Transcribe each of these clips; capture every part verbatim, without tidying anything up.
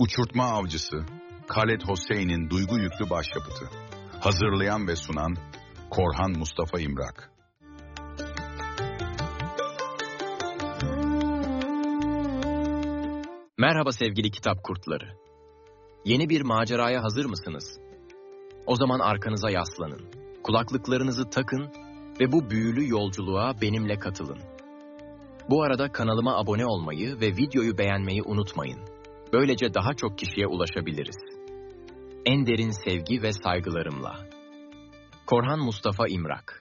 Uçurtma Avcısı, Khaled Hosseini'nin duygu yüklü başyapıtı. Hazırlayan ve sunan Korhan Mustafa İmrak. Merhaba sevgili kitap kurtları. Yeni bir maceraya hazır mısınız? O zaman arkanıza yaslanın, kulaklıklarınızı takın ve bu büyülü yolculuğa benimle katılın. Bu arada kanalıma abone olmayı ve videoyu beğenmeyi unutmayın. Böylece daha çok kişiye ulaşabiliriz. En derin sevgi ve saygılarımla. Korhan Mustafa İmrak.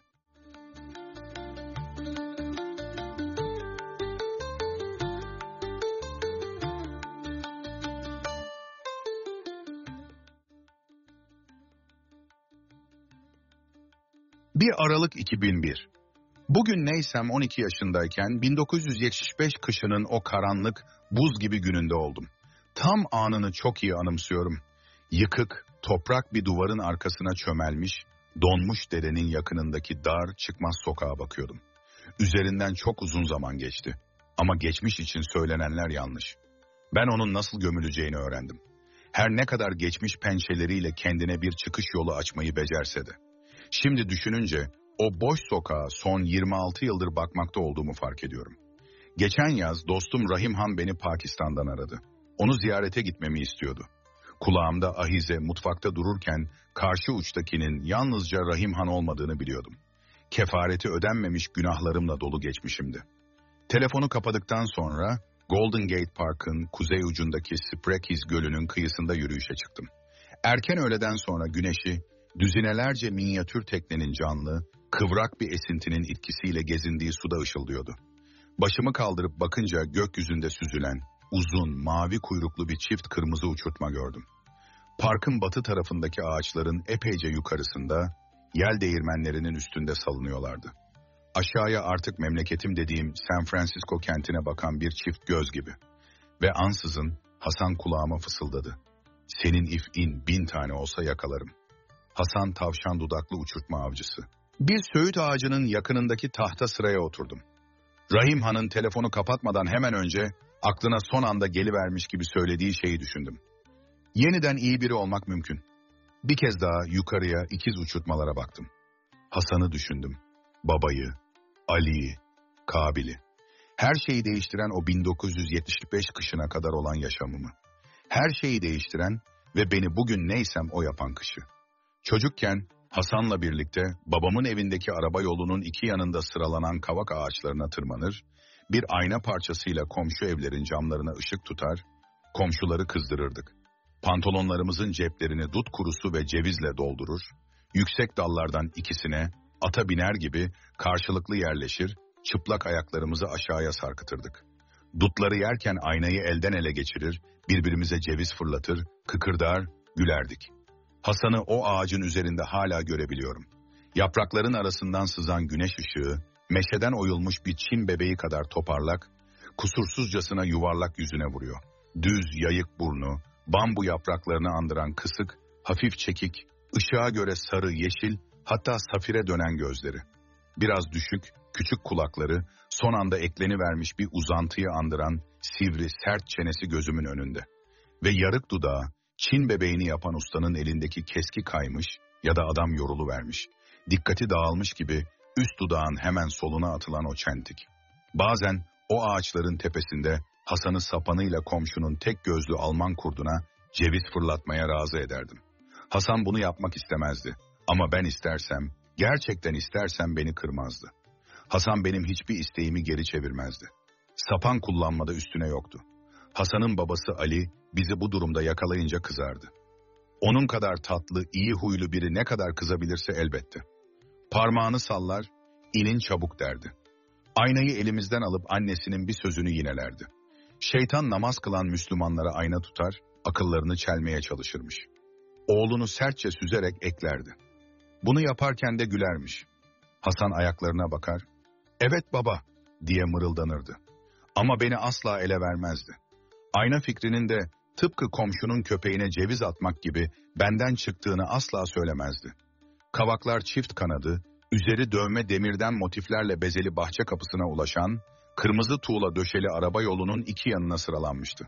bir Aralık iki bin bir. Bugün neysem on iki yaşındayken bin dokuz yüz yetmiş beş kışının o karanlık, buz gibi gününde oldum. Tam anını çok iyi anımsıyorum. Yıkık, toprak bir duvarın arkasına çömelmiş, donmuş derenin yakınındaki dar, çıkmaz sokağa bakıyordum. Üzerinden çok uzun zaman geçti. Ama geçmiş için söylenenler yanlış. Ben onun nasıl gömüleceğini öğrendim. Her ne kadar geçmiş pençeleriyle kendine bir çıkış yolu açmayı becerse de. Şimdi düşününce o boş sokağa son yirmi altı yıldır bakmakta olduğumu fark ediyorum. Geçen yaz dostum Rahim Han beni Pakistan'dan aradı. Onu ziyarete gitmemi istiyordu. Kulağımda ahize mutfakta dururken karşı uçtakinin yalnızca Rahim Han olmadığını biliyordum. Kefareti ödenmemiş günahlarımla dolu geçmişimdi. Telefonu kapadıktan sonra Golden Gate Park'ın kuzey ucundaki Sprekis Gölü'nün kıyısında yürüyüşe çıktım. Erken öğleden sonra güneşi düzinelerce minyatür teknenin canlı, kıvrak bir esintinin etkisiyle gezindiği suda ışıldıyordu. Başımı kaldırıp bakınca gökyüzünde süzülen, uzun, mavi kuyruklu bir çift kırmızı uçurtma gördüm. Parkın batı tarafındaki ağaçların epeyce yukarısında, yel değirmenlerinin üstünde salınıyorlardı. Aşağıya artık memleketim dediğim San Francisco kentine bakan bir çift göz gibi. Ve ansızın Hasan kulağıma fısıldadı. Senin if'in bin tane olsa yakalarım. Hasan tavşan dudaklı uçurtma avcısı. Bir söğüt ağacının yakınındaki tahta sıraya oturdum. Rahim Han'ın telefonu kapatmadan hemen önce aklına son anda gelivermiş gibi söylediği şeyi düşündüm. Yeniden iyi biri olmak mümkün. Bir kez daha yukarıya ikiz uçurtmalara baktım. Hasan'ı düşündüm. Babayı, Ali'yi, Kabil'i. Her şeyi değiştiren o bin dokuz yüz yetmiş beş kışına kadar olan yaşamımı. Her şeyi değiştiren ve beni bugün neysem o yapan kışı. Çocukken Hasan'la birlikte babamın evindeki araba yolunun iki yanında sıralanan kavak ağaçlarına tırmanır, bir ayna parçasıyla komşu evlerin camlarına ışık tutar, komşuları kızdırırdık. Pantolonlarımızın ceplerini dut kurusu ve cevizle doldurur, yüksek dallardan ikisine ata biner gibi karşılıklı yerleşir, çıplak ayaklarımızı aşağıya sarkıtırdık. Dutları yerken aynayı elden ele geçirir, birbirimize ceviz fırlatır, kıkırdar, gülerdik. Hasan'ı o ağacın üzerinde hala görebiliyorum. Yaprakların arasından sızan güneş ışığı, meşeden oyulmuş bir çim bebeği kadar toparlak, kusursuzcasına yuvarlak yüzüne vuruyor. Düz, yayık burnu, bambu yapraklarını andıran kısık, hafif çekik, ışığa göre sarı, yeşil, hatta safire dönen gözleri. Biraz düşük, küçük kulakları, son anda eklenivermiş bir uzantıyı andıran sivri, sert çenesi gözümün önünde. Ve yarık dudağı, Çin bebeğini yapan ustanın elindeki keski kaymış ya da adam yoruluvermiş. Dikkati dağılmış gibi üst dudağın hemen soluna atılan o çentik. Bazen o ağaçların tepesinde Hasan'ı sapanıyla komşunun tek gözlü Alman kurduna ceviz fırlatmaya razı ederdim. Hasan bunu yapmak istemezdi ama ben istersem, gerçekten istersem beni kırmazdı. Hasan benim hiçbir isteğimi geri çevirmezdi. Sapan kullanmada üstüne yoktu. Hasan'ın babası Ali bizi bu durumda yakalayınca kızardı. Onun kadar tatlı, iyi huylu biri ne kadar kızabilirse elbette. Parmağını sallar, inin çabuk derdi. Aynayı elimizden alıp annesinin bir sözünü yinelerdi. Şeytan namaz kılan Müslümanlara ayna tutar, akıllarını çelmeye çalışırmış. Oğlunu sertçe süzerek eklerdi. Bunu yaparken de gülermiş. Hasan ayaklarına bakar, "Evet baba," diye mırıldanırdı. Ama beni asla ele vermezdi. Ayna fikrinin de tıpkı komşunun köpeğine ceviz atmak gibi benden çıktığını asla söylemezdi. Kavaklar çift kanadı, üzeri dövme demirden motiflerle bezeli bahçe kapısına ulaşan, kırmızı tuğla döşeli araba yolunun iki yanına sıralanmıştı.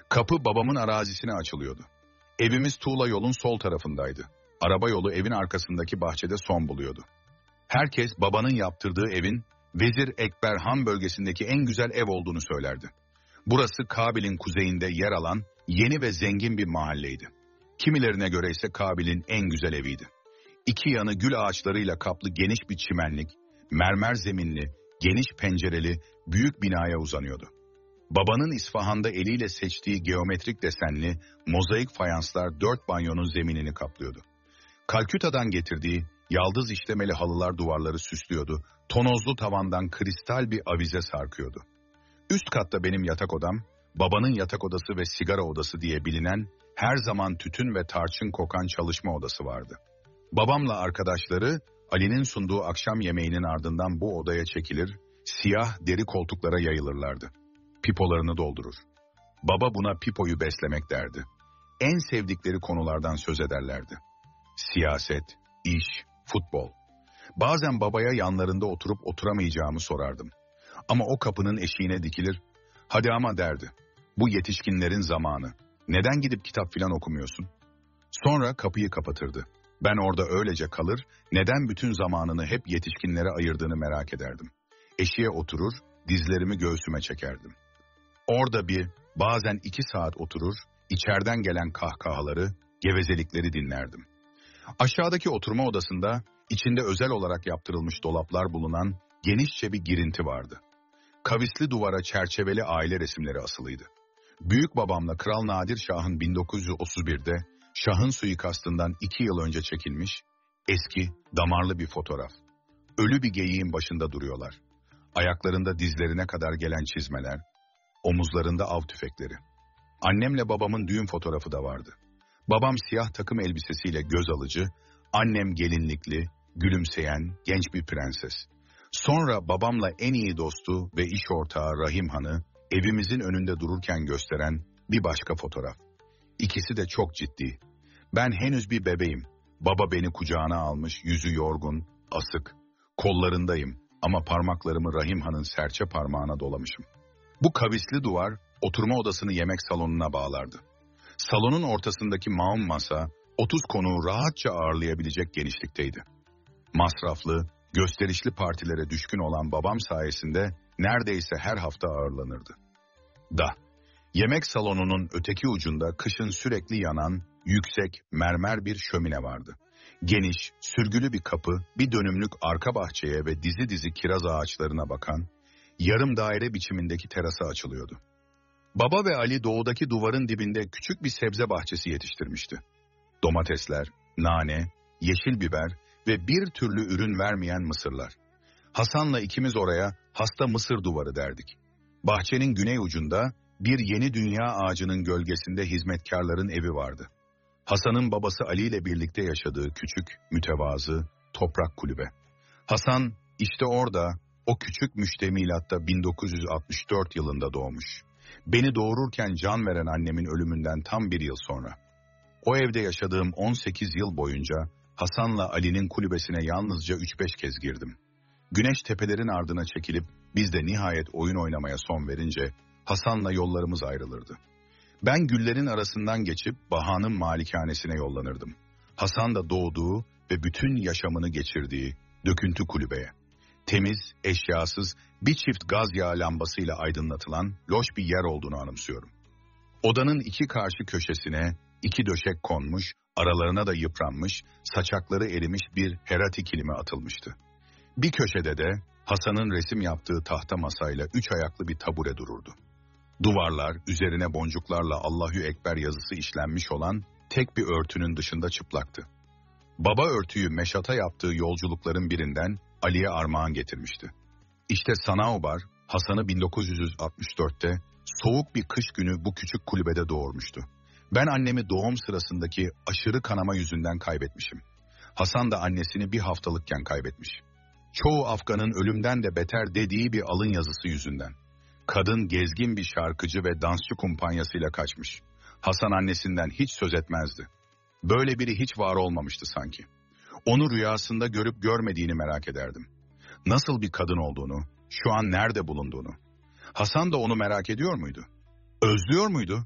Kapı babamın arazisine açılıyordu. Evimiz tuğla yolun sol tarafındaydı. Araba yolu evin arkasındaki bahçede son buluyordu. Herkes babanın yaptırdığı evin Vezir Ekber Han bölgesindeki en güzel ev olduğunu söylerdi. Burası Kabil'in kuzeyinde yer alan yeni ve zengin bir mahalleydi. Kimilerine göre ise Kabil'in en güzel eviydi. İki yanı gül ağaçlarıyla kaplı geniş bir çimenlik, mermer zeminli, geniş pencereli, büyük binaya uzanıyordu. Babanın İsfahan'da eliyle seçtiği geometrik desenli, mozaik fayanslar dört banyonun zeminini kaplıyordu. Kalküta'dan getirdiği yaldız işlemeli halılar duvarları süslüyordu, tonozlu tavandan kristal bir avize sarkıyordu. Üst katta benim yatak odam, babanın yatak odası ve sigara odası diye bilinen, her zaman tütün ve tarçın kokan çalışma odası vardı. Babamla arkadaşları, Ali'nin sunduğu akşam yemeğinin ardından bu odaya çekilir, siyah deri koltuklara yayılırlardı. Pipolarını doldurur. Baba buna pipoyu beslemek derdi. En sevdikleri konulardan söz ederlerdi. Siyaset, iş, futbol. Bazen babaya yanlarında oturup oturamayacağımı sorardım. Ama o kapının eşiğine dikilir, hadi ama derdi. Bu yetişkinlerin zamanı. Neden gidip kitap filan okumuyorsun? Sonra kapıyı kapatırdı. Ben orada öylece kalır, neden bütün zamanını hep yetişkinlere ayırdığını merak ederdim. Eşiğe oturur, dizlerimi göğsüme çekerdim. Orada bir, bazen iki saat oturur, içeriden gelen kahkahaları, gevezelikleri dinlerdim. Aşağıdaki oturma odasında, içinde özel olarak yaptırılmış dolaplar bulunan genişçe bir girinti vardı. Kavisli duvara çerçeveli aile resimleri asılıydı. Büyük babamla Kral Nadir Şah'ın bin dokuz yüz otuz birde Şah'ın suikastından iki yıl önce çekilmiş, eski, damarlı bir fotoğraf. Ölü bir geyiğin başında duruyorlar. Ayaklarında dizlerine kadar gelen çizmeler, omuzlarında av tüfekleri. Annemle babamın düğün fotoğrafı da vardı. Babam siyah takım elbisesiyle göz alıcı, annem gelinlikli, gülümseyen genç bir prenses. Sonra babamla en iyi dostu ve iş ortağı Rahim Han'ı evimizin önünde dururken gösteren bir başka fotoğraf. İkisi de çok ciddi. Ben henüz bir bebeğim. Baba beni kucağına almış, yüzü yorgun, asık. Kollarındayım ama parmaklarımı Rahim Han'ın serçe parmağına dolamışım. Bu kavisli duvar oturma odasını yemek salonuna bağlardı. Salonun ortasındaki maun masa otuz konuğu rahatça ağırlayabilecek genişlikteydi. Masraflı, gösterişli partilere düşkün olan babam sayesinde neredeyse her hafta ağırlanırdı. Da, yemek salonunun öteki ucunda kışın sürekli yanan, yüksek, mermer bir şömine vardı. Geniş, sürgülü bir kapı, bir dönümlük arka bahçeye ve dizi dizi kiraz ağaçlarına bakan, yarım daire biçimindeki terasa açılıyordu. Baba ve Ali doğudaki duvarın dibinde küçük bir sebze bahçesi yetiştirmişti. Domatesler, nane, yeşil biber ve bir türlü ürün vermeyen mısırlar. Hasan'la ikimiz oraya hasta mısır duvarı derdik. Bahçenin güney ucunda bir yeni dünya ağacının gölgesinde hizmetkarların evi vardı. Hasan'ın babası Ali ile birlikte yaşadığı küçük, mütevazı, toprak kulübe. Hasan işte orada, o küçük müştemilatta bin dokuz yüz altmış dört yılında doğmuş. Beni doğururken can veren annemin ölümünden tam bir yıl sonra. O evde yaşadığım on sekiz yıl boyunca Hasan'la Ali'nin kulübesine yalnızca üç beş kez girdim. Güneş tepelerin ardına çekilip biz de nihayet oyun oynamaya son verince Hasan'la yollarımız ayrılırdı. Ben güllerin arasından geçip Baha'nın malikanesine yollanırdım. Hasan da doğduğu ve bütün yaşamını geçirdiği döküntü kulübeye. Temiz, eşyasız, bir çift gaz yağı lambasıyla aydınlatılan loş bir yer olduğunu anımsıyorum. Odanın iki karşı köşesine iki döşek konmuş, aralarına da yıpranmış, saçakları erimiş bir herati kilimi atılmıştı. Bir köşede de Hasan'ın resim yaptığı tahta masayla üç ayaklı bir tabure dururdu. Duvarlar, üzerine boncuklarla Allahu Ekber yazısı işlenmiş olan tek bir örtünün dışında çıplaktı. Baba örtüyü meşata yaptığı yolculukların birinden Ali'ye armağan getirmişti. İşte Sanaubar, Hasan'ı bin dokuz yüz altmış dörtte soğuk bir kış günü bu küçük kulübede doğurmuştu. Ben annemi doğum sırasındaki aşırı kanama yüzünden kaybetmişim. Hasan da annesini bir haftalıkken kaybetmiş. Çoğu Afgan'ın ölümden de beter dediği bir alın yazısı yüzünden. Kadın gezgin bir şarkıcı ve dansçı kumpanyasıyla kaçmış. Hasan annesinden hiç söz etmezdi. Böyle biri hiç var olmamıştı sanki. Onu rüyasında görüp görmediğini merak ederdim. Nasıl bir kadın olduğunu, şu an nerede bulunduğunu. Hasan da onu merak ediyor muydu? Özlüyor muydu?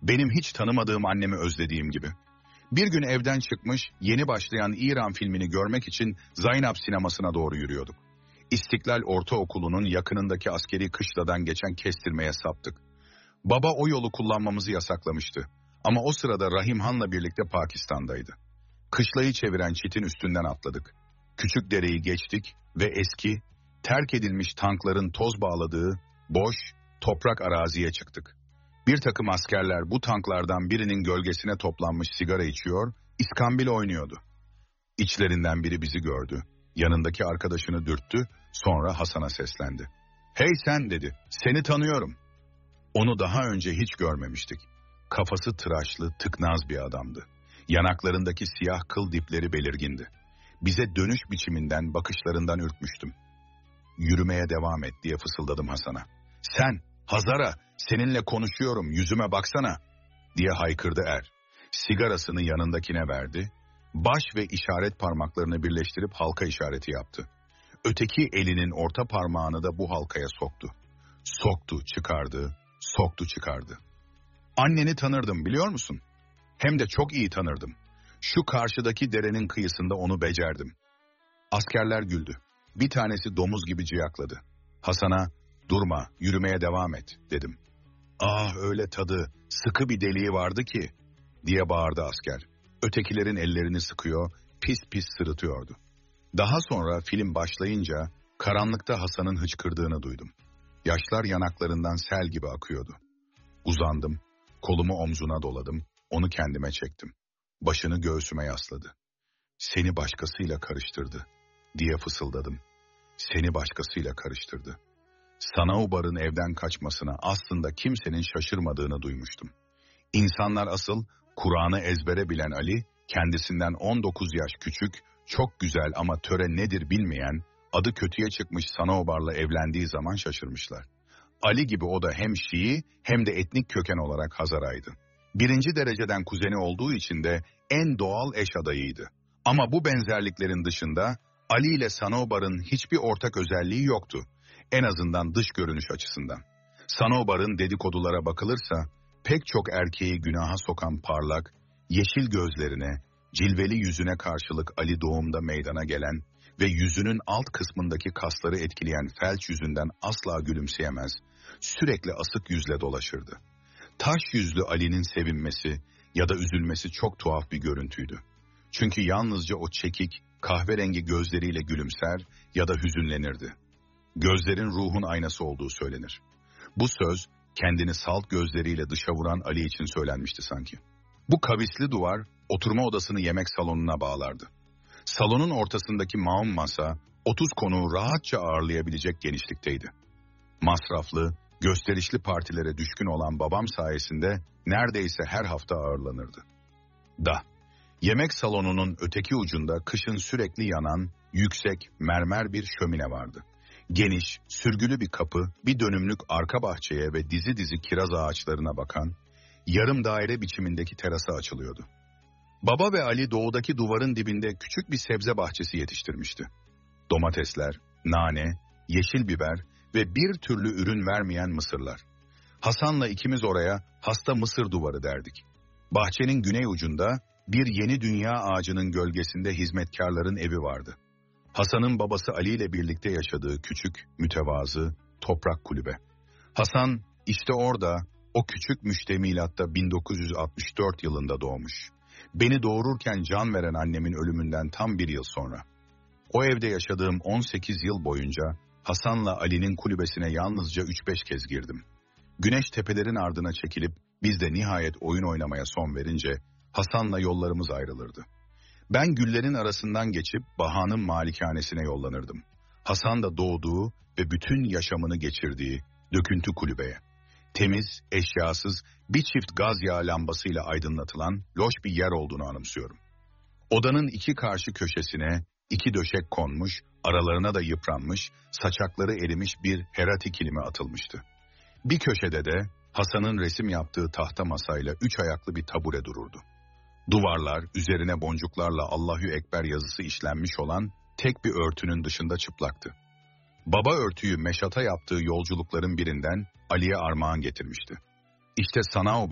Benim hiç tanımadığım annemi özlediğim gibi. Bir gün evden çıkmış, yeni başlayan İran filmini görmek için Zaynab sinemasına doğru yürüyorduk. İstiklal Ortaokulu'nun yakınındaki askeri kışladan geçen kestirmeye saptık. Baba o yolu kullanmamızı yasaklamıştı. Ama o sırada Rahim Han'la birlikte Pakistan'daydı. Kışlayı çeviren çitin üstünden atladık. Küçük dereyi geçtik ve eski, terk edilmiş tankların toz bağladığı, boş, toprak araziye çıktık. Bir takım askerler bu tanklardan birinin gölgesine toplanmış sigara içiyor, iskambil oynuyordu. İçlerinden biri bizi gördü. Yanındaki arkadaşını dürttü, sonra Hasan'a seslendi. "Hey sen," dedi, "seni tanıyorum." Onu daha önce hiç görmemiştik. Kafası tıraşlı, tıknaz bir adamdı. Yanaklarındaki siyah kıl dipleri belirgindi. Bize dönüş biçiminden, bakışlarından ürkmüştüm. "Yürümeye devam et," diye fısıldadım Hasan'a. "Sen, Hazara, seninle konuşuyorum, yüzüme baksana," diye haykırdı er. Sigarasını yanındakine verdi. Baş ve işaret parmaklarını birleştirip halka işareti yaptı. Öteki elinin orta parmağını da bu halkaya soktu. Soktu, çıkardı, soktu, çıkardı. "Anneni tanırdım, biliyor musun? Hem de çok iyi tanırdım. Şu karşıdaki derenin kıyısında onu becerdim." Askerler güldü. Bir tanesi domuz gibi ciyakladı. Hasan'a, "Durma, yürümeye devam et," dedim. "Ah öyle tadı, sıkı bir deliği vardı ki," diye bağırdı asker. Ötekilerin ellerini sıkıyor, pis pis sırıtıyordu. Daha sonra film başlayınca karanlıkta Hasan'ın hıçkırdığını duydum. Yaşlar yanaklarından sel gibi akıyordu. Uzandım, kolumu omzuna doladım, onu kendime çektim. Başını göğsüme yasladı. "Seni başkasıyla karıştırdı," diye fısıldadım. "Seni başkasıyla karıştırdı." Sanaubar'ın evden kaçmasına aslında kimsenin şaşırmadığını duymuştum. İnsanlar asıl Kur'an'ı ezbere bilen Ali, kendisinden on dokuz yaş küçük, çok güzel ama töre nedir bilmeyen, adı kötüye çıkmış Sanaubar'la evlendiği zaman şaşırmışlar. Ali gibi o da hem Şii hem de etnik köken olarak Hazaraydı. Birinci dereceden kuzeni olduğu için de en doğal eş adayıydı. Ama bu benzerliklerin dışında Ali ile Sanaubar'ın hiçbir ortak özelliği yoktu. En azından dış görünüş açısından. Sanaubar'ın dedikodulara bakılırsa, pek çok erkeği günaha sokan parlak, yeşil gözlerine, cilveli yüzüne karşılık Ali doğumda meydana gelen ve yüzünün alt kısmındaki kasları etkileyen felç yüzünden asla gülümseyemez, sürekli asık yüzle dolaşırdı. Taş yüzlü Ali'nin sevinmesi ya da üzülmesi çok tuhaf bir görüntüydü. Çünkü yalnızca o çekik, kahverengi gözleriyle gülümser ya da hüzünlenirdi. Gözlerin ruhun aynası olduğu söylenir. Bu söz, kendini salt gözleriyle dışa vuran Ali için söylenmişti sanki. Bu kavisli duvar, oturma odasını yemek salonuna bağlardı. Salonun ortasındaki maun masa, otuz konuğu rahatça ağırlayabilecek genişlikteydi. Masraflı, gösterişli partilere düşkün olan babam sayesinde neredeyse her hafta ağırlanırdı. Da, yemek salonunun öteki ucunda kışın sürekli yanan, yüksek, mermer bir şömine vardı. Geniş, sürgülü bir kapı, bir dönümlük arka bahçeye ve dizi dizi kiraz ağaçlarına bakan, yarım daire biçimindeki terasa açılıyordu. Baba ve Ali doğudaki duvarın dibinde küçük bir sebze bahçesi yetiştirmişti. Domatesler, nane, yeşil biber ve bir türlü ürün vermeyen mısırlar. Hasan'la ikimiz oraya hasta mısır duvarı derdik. Bahçenin güney ucunda bir yeni dünya ağacının gölgesinde hizmetkarların evi vardı. Hasan'ın babası Ali ile birlikte yaşadığı küçük, mütevazı, toprak kulübe. Hasan işte orada, o küçük müştemilatta bin dokuz yüz altmış dört yılında doğmuş. Beni doğururken can veren annemin ölümünden tam bir yıl sonra. O evde yaşadığım on sekiz yıl boyunca Hasan'la Ali'nin kulübesine yalnızca üç beş kez girdim. Güneş tepelerin ardına çekilip biz de nihayet oyun oynamaya son verince Hasan'la yollarımız ayrılırdı. Ben güllerin arasından geçip Baha'nın malikanesine yollanırdım. Hasan da doğduğu ve bütün yaşamını geçirdiği döküntü kulübeye. Temiz, eşyasız, bir çift gaz yağı lambasıyla aydınlatılan loş bir yer olduğunu anımsıyorum. Odanın iki karşı köşesine iki döşek konmuş, aralarına da yıpranmış, saçakları erimiş bir herati kilimi atılmıştı. Bir köşede de Hasan'ın resim yaptığı tahta masayla üç ayaklı bir tabure dururdu. Duvarlar, üzerine boncuklarla Allahu Ekber yazısı işlenmiş olan tek bir örtünün dışında çıplaktı. Baba örtüyü meşata yaptığı yolculukların birinden Ali'ye armağan getirmişti. İşte Sanaubar,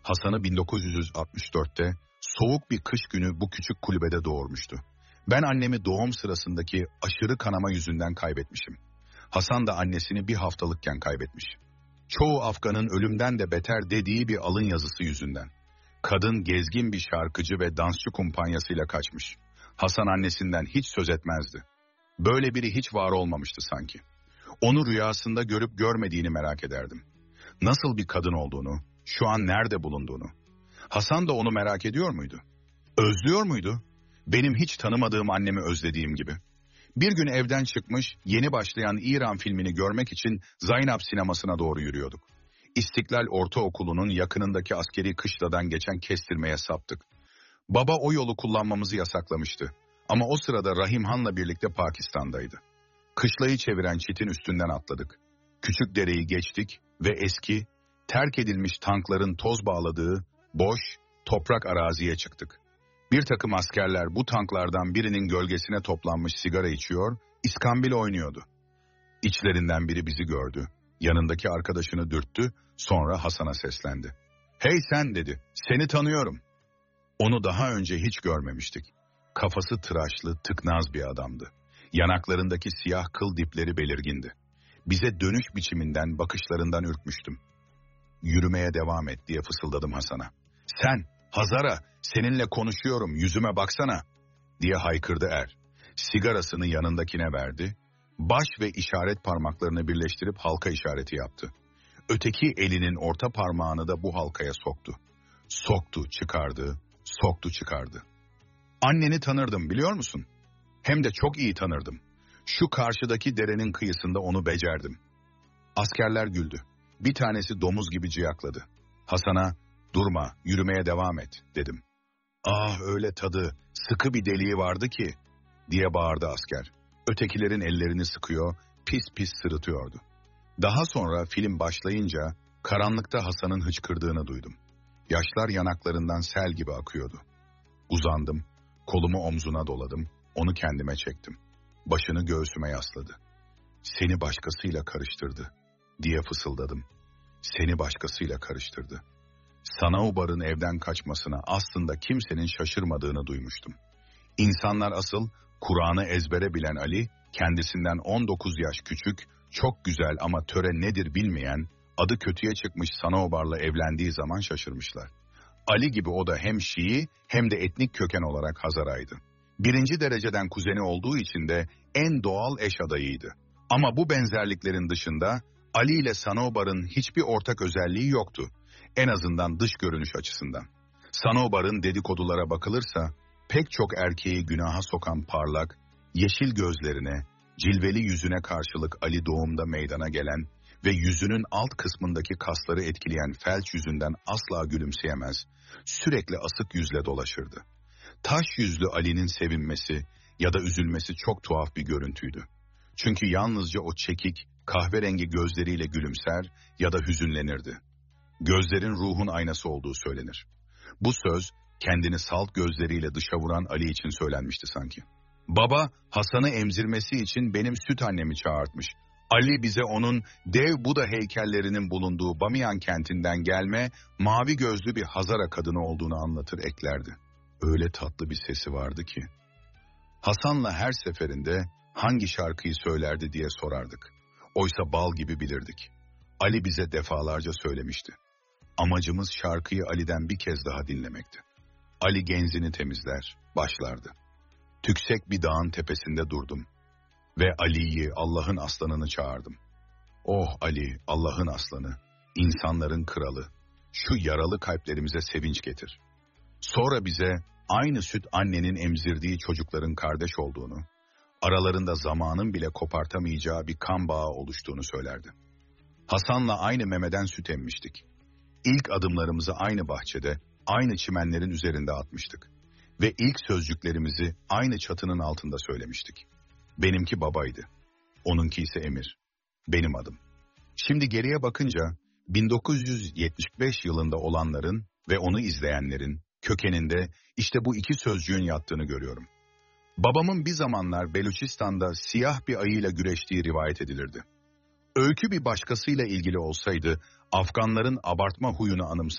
Hasan'ı bin dokuz yüz altmış dörtte soğuk bir kış günü bu küçük kulübede doğurmuştu. Ben annemi doğum sırasındaki aşırı kanama yüzünden kaybetmişim. Hasan da annesini bir haftalıkken kaybetmiş. Çoğu Afgan'ın ölümden de beter dediği bir alın yazısı yüzünden. Kadın gezgin bir şarkıcı ve dansçı kumpanyasıyla kaçmış. Hasan annesinden hiç söz etmezdi. Böyle biri hiç var olmamıştı sanki. Onu rüyasında görüp görmediğini merak ederdim. Nasıl bir kadın olduğunu, şu an nerede bulunduğunu. Hasan da onu merak ediyor muydu? Özlüyor muydu? Benim hiç tanımadığım annemi özlediğim gibi. Bir gün evden çıkmış, yeni başlayan İran filmini görmek için Zaynab sinemasına doğru yürüyorduk. İstiklal Ortaokulu'nun yakınındaki askeri kışladan geçen kestirmeye saptık. Baba o yolu kullanmamızı yasaklamıştı. Ama o sırada Rahimhan'la birlikte Pakistan'daydı. Kışlayı çeviren çitin üstünden atladık. Küçük dereyi geçtik ve eski, terk edilmiş tankların toz bağladığı, boş, toprak araziye çıktık. Bir takım askerler bu tanklardan birinin gölgesine toplanmış sigara içiyor, iskambil oynuyordu. İçlerinden biri bizi gördü, yanındaki arkadaşını dürttü, sonra Hasan'a seslendi. "Hey sen," dedi, "seni tanıyorum." Onu daha önce hiç görmemiştik. Kafası tıraşlı, tıknaz bir adamdı. Yanaklarındaki siyah kıl dipleri belirgindi. Bize dönüş biçiminden, bakışlarından ürkmüştüm. "Yürümeye devam et," diye fısıldadım Hasan'a. "Sen, Hazara, seninle konuşuyorum, yüzüme baksana," diye haykırdı er. Sigarasını yanındakine verdi. Baş ve işaret parmaklarını birleştirip halka işareti yaptı. Öteki elinin orta parmağını da bu halkaya soktu. Soktu, çıkardı, soktu, çıkardı. "Anneni tanırdım, biliyor musun? Hem de çok iyi tanırdım. Şu karşıdaki derenin kıyısında onu becerdim." Askerler güldü. Bir tanesi domuz gibi ciyakladı. Hasan'a, "Durma, yürümeye devam et," dedim. "Ah öyle tadı, sıkı bir deliği vardı ki," diye bağırdı asker. Ötekilerin ellerini sıkıyor, pis pis sırıtıyordu. Daha sonra film başlayınca karanlıkta Hasan'ın hıçkırdığını duydum. Yaşlar yanaklarından sel gibi akıyordu. Uzandım, kolumu omzuna doladım, onu kendime çektim. Başını göğsüme yasladı. "Seni başkasıyla karıştırdı," diye fısıldadım. "Seni başkasıyla karıştırdı." Sanaubar'ın evden kaçmasına aslında kimsenin şaşırmadığını duymuştum. İnsanlar asıl Kur'an'ı ezbere bilen Ali, kendisinden on dokuz yaş küçük, çok güzel ama töre nedir bilmeyen, adı kötüye çıkmış Sanaubar'la evlendiği zaman şaşırmışlar. Ali gibi o da hem Şii hem de etnik köken olarak Hazaraydı. Birinci dereceden kuzeni olduğu için de en doğal eş adayıydı. Ama bu benzerliklerin dışında Ali ile Sanaubar'ın hiçbir ortak özelliği yoktu. En azından dış görünüş açısından. Sanaubar'ın dedikodulara bakılırsa pek çok erkeği günaha sokan parlak, yeşil gözlerine, cilveli yüzüne karşılık Ali doğumda meydana gelen ve yüzünün alt kısmındaki kasları etkileyen felç yüzünden asla gülümseyemez, sürekli asık yüzle dolaşırdı. Taş yüzlü Ali'nin sevinmesi ya da üzülmesi çok tuhaf bir görüntüydü. Çünkü yalnızca o çekik, kahverengi gözleriyle gülümser ya da hüzünlenirdi. Gözlerin ruhun aynası olduğu söylenir. Bu söz kendini salt gözleriyle dışa vuran Ali için söylenmişti sanki. Baba Hasan'ı emzirmesi için benim süt annemi çağırtmış. Ali bize onun dev Buda heykellerinin bulunduğu Bamiyan kentinden gelme mavi gözlü bir Hazara kadını olduğunu anlatır eklerdi. Öyle tatlı bir sesi vardı ki. Hasan'la her seferinde hangi şarkıyı söylerdi diye sorardık. Oysa bal gibi bilirdik. Ali bize defalarca söylemişti. Amacımız şarkıyı Ali'den bir kez daha dinlemekti. Ali genzini temizler, başlardı. Tüksek bir dağın tepesinde durdum. Ve Ali'yi, Allah'ın aslanını çağırdım. Oh Ali, Allah'ın aslanı, insanların kralı, şu yaralı kalplerimize sevinç getir. Sonra bize aynı süt annenin emzirdiği çocukların kardeş olduğunu, aralarında zamanın bile kopartamayacağı bir kan bağı oluştuğunu söylerdi. Hasan'la aynı memeden süt emmiştik. İlk adımlarımızı aynı bahçede, aynı çimenlerin üzerinde atmıştık. Ve ilk sözcüklerimizi aynı çatının altında söylemiştik. Benimki babaydı, onunki ise emir. Benim adım. Şimdi geriye bakınca bin dokuz yüz yetmiş beş yılında olanların ve onu izleyenlerin kökeninde işte bu iki sözcüğün yattığını görüyorum. Babamın bir zamanlar Beluçistan'da siyah bir ayıyla güreştiği rivayet edilirdi. Öykü bir başkasıyla ilgili olsaydı Afganların abartma huyunu anımsar,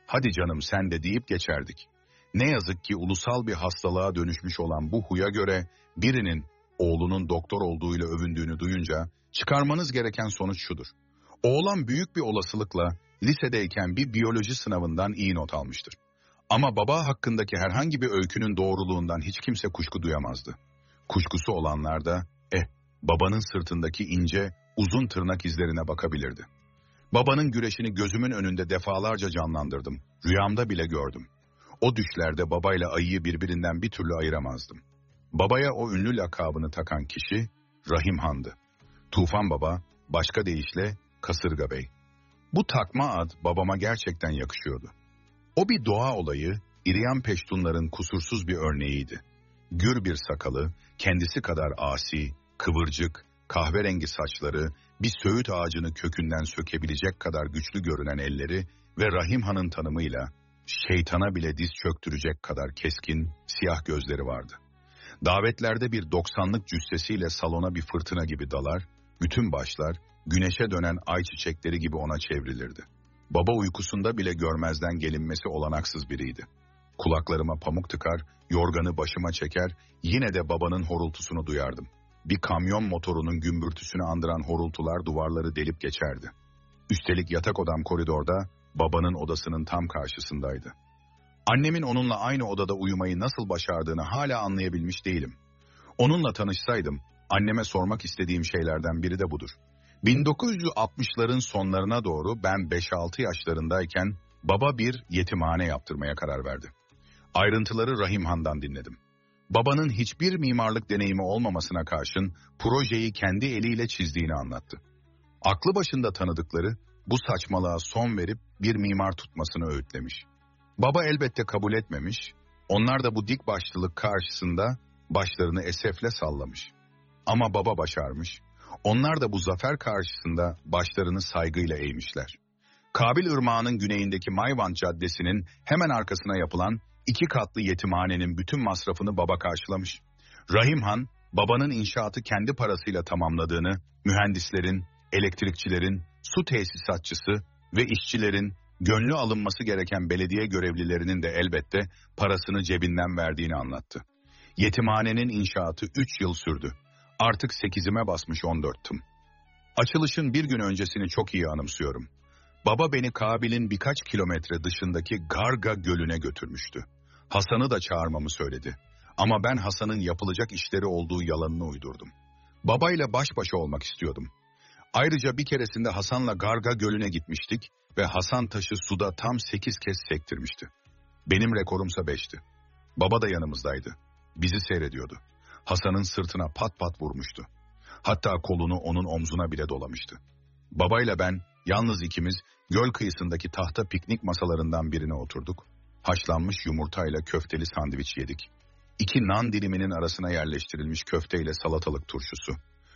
hadi canım sen de deyip geçerdik. Ne yazık ki ulusal bir hastalığa dönüşmüş olan bu huya göre birinin oğlunun doktor olduğuyla övündüğünü duyunca çıkarmanız gereken sonuç şudur. Oğlan büyük bir olasılıkla lisedeyken bir biyoloji sınavından iyi not almıştır. Ama baba hakkındaki herhangi bir öykünün doğruluğundan hiç kimse kuşku duyamazdı. Kuşkusu olanlar da, eh, babanın sırtındaki ince, uzun tırnak izlerine bakabilirdi. Babanın güreşini gözümün önünde defalarca canlandırdım. Rüyamda bile gördüm. O düşlerde babayla ayıyı birbirinden bir türlü ayıramazdım. Babaya o ünlü lakabını takan kişi Rahim Han'dı. Tufan Baba, başka deyişle Kasırga Bey. Bu takma ad babama gerçekten yakışıyordu. O bir doğa olayı, İryan Peştunların kusursuz bir örneğiydi. Gür bir sakalı, kendisi kadar asi, kıvırcık, kahverengi saçları, bir söğüt ağacını kökünden sökebilecek kadar güçlü görünen elleri ve Rahim Han'ın tanımıyla şeytana bile diz çöktürecek kadar keskin, siyah gözleri vardı. Davetlerde bir doksanlık cüssesiyle salona bir fırtına gibi dalar, bütün başlar güneşe dönen ay çiçekleri gibi ona çevrilirdi. Baba uykusunda bile görmezden gelinmesi olanaksız biriydi. Kulaklarıma pamuk tıkar, yorganı başıma çeker, yine de babanın horultusunu duyardım. Bir kamyon motorunun gümbürtüsünü andıran horultular duvarları delip geçerdi. Üstelik yatak odam koridorda, babanın odasının tam karşısındaydı. Annemin onunla aynı odada uyumayı nasıl başardığını hala anlayabilmiş değilim. Onunla tanışsaydım, anneme sormak istediğim şeylerden biri de budur. bin dokuz yüz altmışların sonlarına doğru ben beş altı yaşlarındayken baba bir yetimhane yaptırmaya karar verdi. Ayrıntıları Rahim Han'dan dinledim. Babanın hiçbir mimarlık deneyimi olmamasına karşın projeyi kendi eliyle çizdiğini anlattı. Aklı başında tanıdıkları bu saçmalığa son verip bir mimar tutmasını öğütlemiş. Baba elbette kabul etmemiş, onlar da bu dik başlılık karşısında başlarını esefle sallamış. Ama baba başarmış, onlar da bu zafer karşısında başlarını saygıyla eğmişler. Kabil Irmağı'nın güneyindeki Mayvand Caddesi'nin hemen arkasına yapılan iki katlı yetimhanenin bütün masrafını baba karşılamış. Rahim Han, babanın inşaatı kendi parasıyla tamamladığını, mühendislerin, elektrikçilerin, su tesisatçısı ve işçilerin, gönlü alınması gereken belediye görevlilerinin de elbette parasını cebinden verdiğini anlattı. Yetimhanenin inşaatı üç yıl sürdü. Artık sekizime basmış on dörttüm. Açılışın bir gün öncesini çok iyi anımsıyorum. Baba beni Kabil'in birkaç kilometre dışındaki Garga Gölü'ne götürmüştü. Hasan'ı da çağırmamı söyledi. Ama ben Hasan'ın yapılacak işleri olduğu yalanını uydurdum. Babayla baş başa olmak istiyordum. Ayrıca bir keresinde Hasan'la Garga Gölü'ne gitmiştik ve Hasan taşı suda tam sekiz kez sektirmişti. Benim rekorumsa beşti. Baba da yanımızdaydı. Bizi seyrediyordu. Hasan'ın sırtına pat pat vurmuştu. Hatta kolunu onun omzuna bile dolamıştı. Babayla ben, yalnız ikimiz, göl kıyısındaki tahta piknik masalarından birine oturduk. Haşlanmış yumurtayla köfteli sandviç yedik. İki nan diliminin arasına yerleştirilmiş köfteyle salatalık turşusu.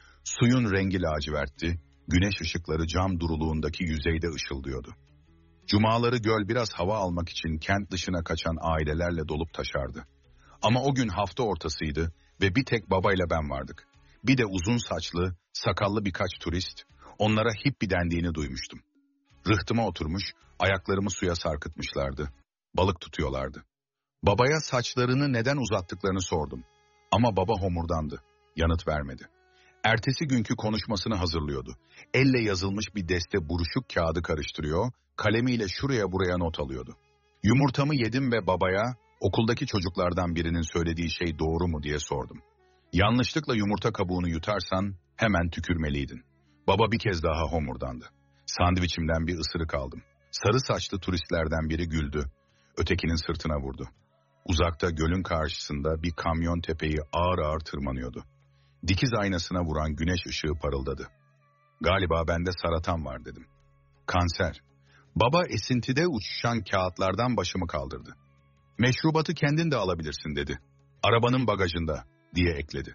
Suyun rengi lacivertti, güneş ışıkları cam duruluğundaki yüzeyde ışıldıyordu. Cumaları göl biraz hava almak için kent dışına kaçan ailelerle dolup taşardı. Ama o gün hafta ortasıydı ve bir tek babayla ben vardık. Bir de uzun saçlı, sakallı birkaç turist, onlara hippi dendiğini duymuştum. Rıhtıma oturmuş, ayaklarımı suya sarkıtmışlardı. Balık tutuyorlardı. Babaya saçlarını neden uzattıklarını sordum. Ama baba homurdandı, yanıt vermedi. Ertesi günkü konuşmasını hazırlıyordu. Elle yazılmış bir deste buruşuk kağıdı karıştırıyor, kalemiyle şuraya buraya not alıyordu. Yumurtamı yedim ve babaya, okuldaki çocuklardan birinin söylediği şey doğru mu diye sordum. Yanlışlıkla yumurta kabuğunu yutarsan hemen tükürmeliydin. Baba bir kez daha homurdandı. Sandviçimden bir ısırık aldım. Sarı saçlı turistlerden biri güldü. Ötekinin sırtına vurdu. Uzakta gölün karşısında bir kamyon tepeyi ağır ağır tırmanıyordu. Dikiz aynasına vuran güneş ışığı parıldadı. Galiba bende saratan var dedim. Kanser. Baba esintide uçuşan kağıtlardan başımı kaldırdı. Meşrubatı kendin de alabilirsin dedi. Arabanın bagajında diye ekledi.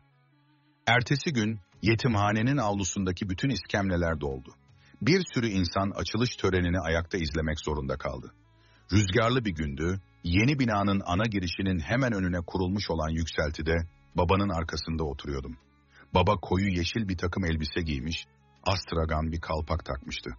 Ertesi gün yetimhanenin avlusundaki bütün iskemleler doldu. Bir sürü insan açılış törenini ayakta izlemek zorunda kaldı. Rüzgarlı bir gündü, yeni binanın ana girişinin hemen önüne kurulmuş olan yükseltide babanın arkasında oturuyordum. Baba koyu yeşil bir takım elbise giymiş, astragan bir kalpak takmıştı.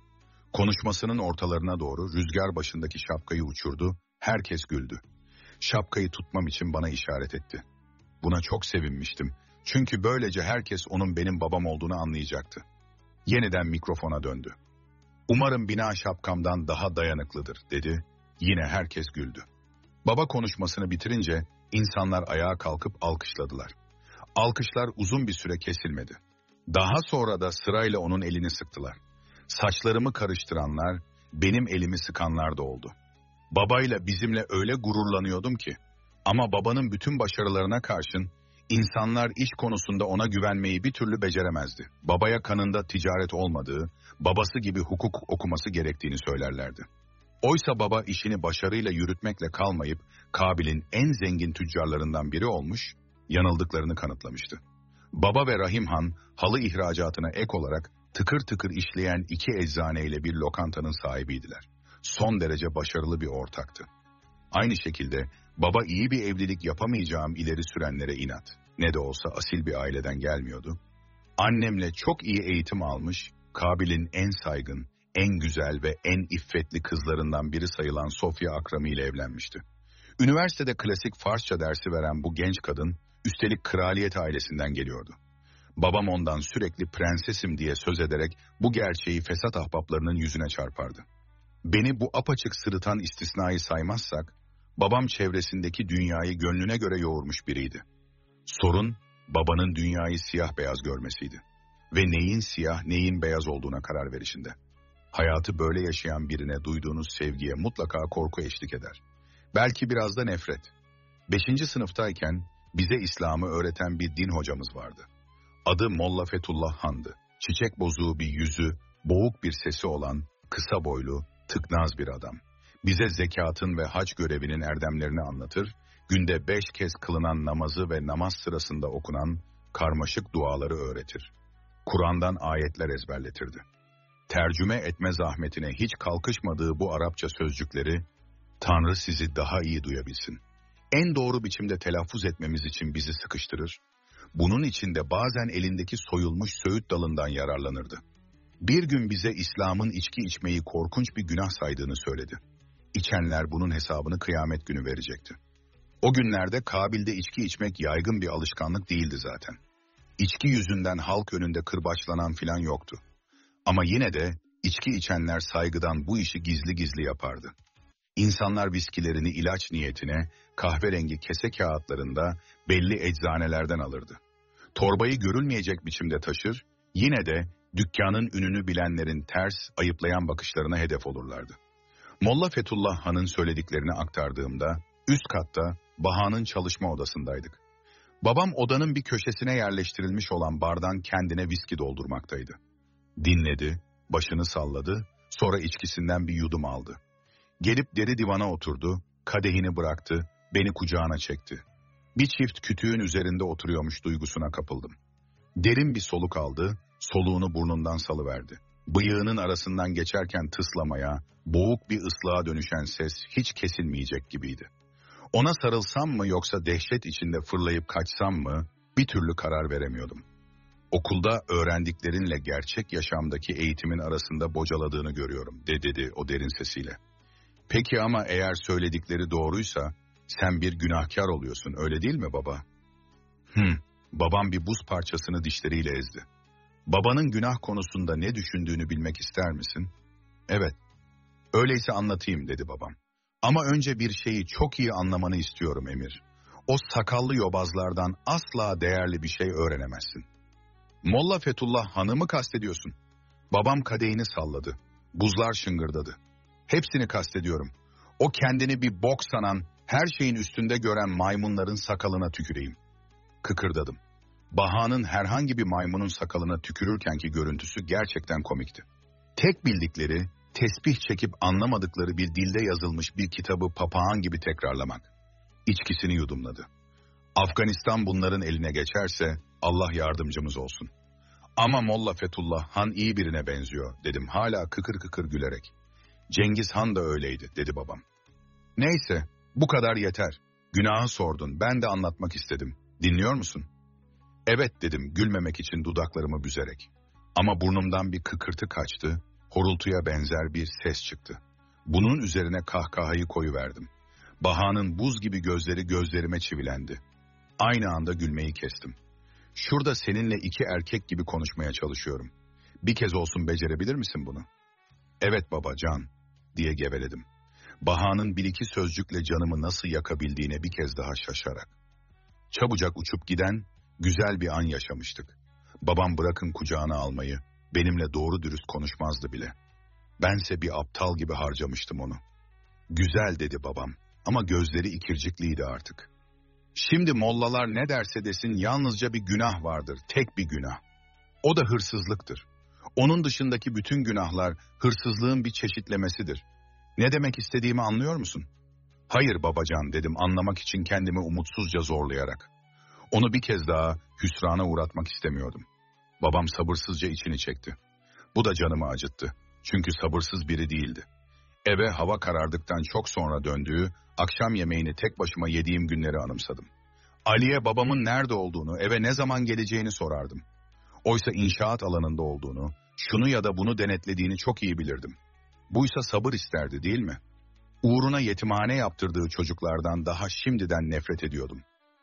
Konuşmasının ortalarına doğru rüzgar başındaki şapkayı uçurdu, herkes güldü. Şapkayı tutmam için bana işaret etti. Buna çok sevinmiştim. Çünkü böylece herkes onun benim babam olduğunu anlayacaktı. Yeniden mikrofona döndü. Umarım bina şapkamdan daha dayanıklıdır, dedi. Yine herkes güldü. Baba konuşmasını bitirince insanlar ayağa kalkıp alkışladılar. Alkışlar uzun bir süre kesilmedi. Daha sonra da sırayla onun elini sıktılar. Saçlarımı karıştıranlar, benim elimi sıkanlar da oldu. Babayla bizimle öyle gururlanıyordum ki. Ama babanın bütün başarılarına karşın insanlar iş konusunda ona güvenmeyi bir türlü beceremezdi. Babaya kanında ticaret olmadığı, babası gibi hukuk okuması gerektiğini söylerlerdi. Oysa baba işini başarıyla yürütmekle kalmayıp Kabil'in en zengin tüccarlarından biri olmuş, yanıldıklarını kanıtlamıştı. Baba ve Rahim Han halı ihracatına ek olarak tıkır tıkır işleyen iki eczaneyle bir lokantanın sahibiydiler. Son derece başarılı bir ortaktı. Aynı şekilde baba iyi bir evlilik yapamayacağım ileri sürenlere inat. Ne de olsa asil bir aileden gelmiyordu. Annemle çok iyi eğitim almış, Kabil'in en saygın, en güzel ve en iffetli kızlarından biri sayılan Sofya Akrami ile evlenmişti. Üniversitede klasik Farsça dersi veren bu genç kadın, üstelik kraliyet ailesinden geliyordu. Babam ondan sürekli prensesim diye söz ederek bu gerçeği fesat ahbaplarının yüzüne çarpardı. Beni bu apaçık sırıtan istisnayı saymazsak, babam çevresindeki dünyayı gönlüne göre yoğurmuş biriydi. Sorun, babanın dünyayı siyah beyaz görmesiydi. Ve neyin siyah, neyin beyaz olduğuna karar verişinde. Hayatı böyle yaşayan birine duyduğunuz sevgiye mutlaka korku eşlik eder. Belki biraz da nefret. Beşinci sınıftayken bize İslam'ı öğreten bir din hocamız vardı. Adı Molla Fethullah Han'dı. Çiçek bozuğu bir yüzü, boğuk bir sesi olan, kısa boylu, tıknaz bir adam. Bize zekatın ve hac görevinin erdemlerini anlatır, günde beş kez kılınan namazı ve namaz sırasında okunan karmaşık duaları öğretir. Kur'an'dan ayetler ezberletirdi. Tercüme etme zahmetine hiç kalkışmadığı bu Arapça sözcükleri, Tanrı sizi daha iyi duyabilsin, en doğru biçimde telaffuz etmemiz için bizi sıkıştırır, bunun için de bazen elindeki soyulmuş söğüt dalından yararlanırdı. Bir gün bize İslam'ın içki içmeyi korkunç bir günah saydığını söyledi. İçenler bunun hesabını kıyamet günü verecekti. O günlerde Kabil'de içki içmek yaygın bir alışkanlık değildi zaten. İçki yüzünden halk önünde kırbaçlanan filan yoktu. Ama yine de içki içenler saygıdan bu işi gizli gizli yapardı. İnsanlar viskilerini ilaç niyetine kahverengi kese kağıtlarında belli eczanelerden alırdı. Torbayı görülmeyecek biçimde taşır, yine de dükkanın ününü bilenlerin ters, ayıplayan bakışlarına hedef olurlardı. Molla Fethullah Han'ın söylediklerini aktardığımda üst katta Baha'nın çalışma odasındaydık. Babam odanın bir köşesine yerleştirilmiş olan bardan kendine viski doldurmaktaydı. Dinledi, başını salladı, sonra içkisinden bir yudum aldı. Gelip deri divana oturdu, kadehini bıraktı, beni kucağına çekti. Bir çift kütüğün üzerinde oturuyormuş duygusuna kapıldım. Derin bir soluk aldı, soluğunu burnundan salıverdi. Bıyığının arasından geçerken tıslamaya, boğuk bir ıslığa dönüşen ses hiç kesilmeyecek gibiydi. Ona sarılsam mı yoksa dehşet içinde fırlayıp kaçsam mı bir türlü karar veremiyordum. Okulda öğrendiklerinle gerçek yaşamdaki eğitimin arasında bocaladığını görüyorum, de dedi o derin sesiyle. Peki ama eğer söyledikleri doğruysa sen bir günahkar oluyorsun, öyle değil mi baba? Hımm, babam bir buz parçasını dişleriyle ezdi. Babanın günah konusunda ne düşündüğünü bilmek ister misin? Evet. Öyleyse anlatayım, dedi babam. Ama önce bir şeyi çok iyi anlamanı istiyorum Emir. O sakallı yobazlardan asla değerli bir şey öğrenemezsin. Molla Fethullah Han'ı mı kastediyorsun? Babam kadehini salladı. Buzlar şıngırdadı. Hepsini kastediyorum. O kendini bir bok sanan, her şeyin üstünde gören maymunların sakalına tüküreyim. Kıkırdadım. Baha'nın herhangi bir maymunun sakalına tükürürkenki görüntüsü gerçekten komikti. Tek bildikleri, tesbih çekip anlamadıkları bir dilde yazılmış bir kitabı papağan gibi tekrarlamak. İçkisini yudumladı. Afganistan bunların eline geçerse Allah yardımcımız olsun. Ama Molla Fethullah Han iyi birine benziyor, dedim hala kıkır kıkır gülerek. Cengiz Han da öyleydi, dedi babam. Neyse, bu kadar yeter. Günahı sordun, ben de anlatmak istedim. Dinliyor musun? Evet, dedim gülmemek için dudaklarımı büzerek. Ama burnumdan bir kıkırtı kaçtı, Horultuya benzer bir ses çıktı. Bunun üzerine kahkahayı koyuverdim. Baha'nın buz gibi gözleri gözlerime çivilendi. Aynı anda gülmeyi kestim. Şurada seninle iki erkek gibi konuşmaya çalışıyorum. Bir kez olsun becerebilir misin bunu? Evet baba, Can, diye geveledim. Baha'nın bir iki sözcükle canımı nasıl yakabildiğine bir kez daha şaşarak. Çabucak uçup giden güzel bir an yaşamıştık. Babam bırakın kucağına almayı, benimle doğru dürüst konuşmazdı bile. Bense bir aptal gibi harcamıştım onu. Güzel dedi babam ama gözleri ikircikliydi artık. Şimdi mollalar ne derse desin yalnızca bir günah vardır, tek bir günah. O da hırsızlıktır. Onun dışındaki bütün günahlar hırsızlığın bir çeşitlemesidir. Ne demek istediğimi anlıyor musun? Hayır babacan dedim anlamak için kendimi umutsuzca zorlayarak. Onu bir kez daha hüsrana uğratmak istemiyordum. Babam sabırsızca içini çekti. Bu da canımı acıttı. Çünkü sabırsız biri değildi. Eve hava karardıktan çok sonra döndüğü, akşam yemeğini tek başıma yediğim günleri anımsadım. Ali'ye babamın nerede olduğunu, eve ne zaman geleceğini sorardım. Oysa inşaat alanında olduğunu, şunu ya da bunu denetlediğini çok iyi bilirdim. Buysa sabır isterdi değil mi? Uğruna yetimhane yaptırdığı çocuklardan daha şimdiden nefret ediyordum.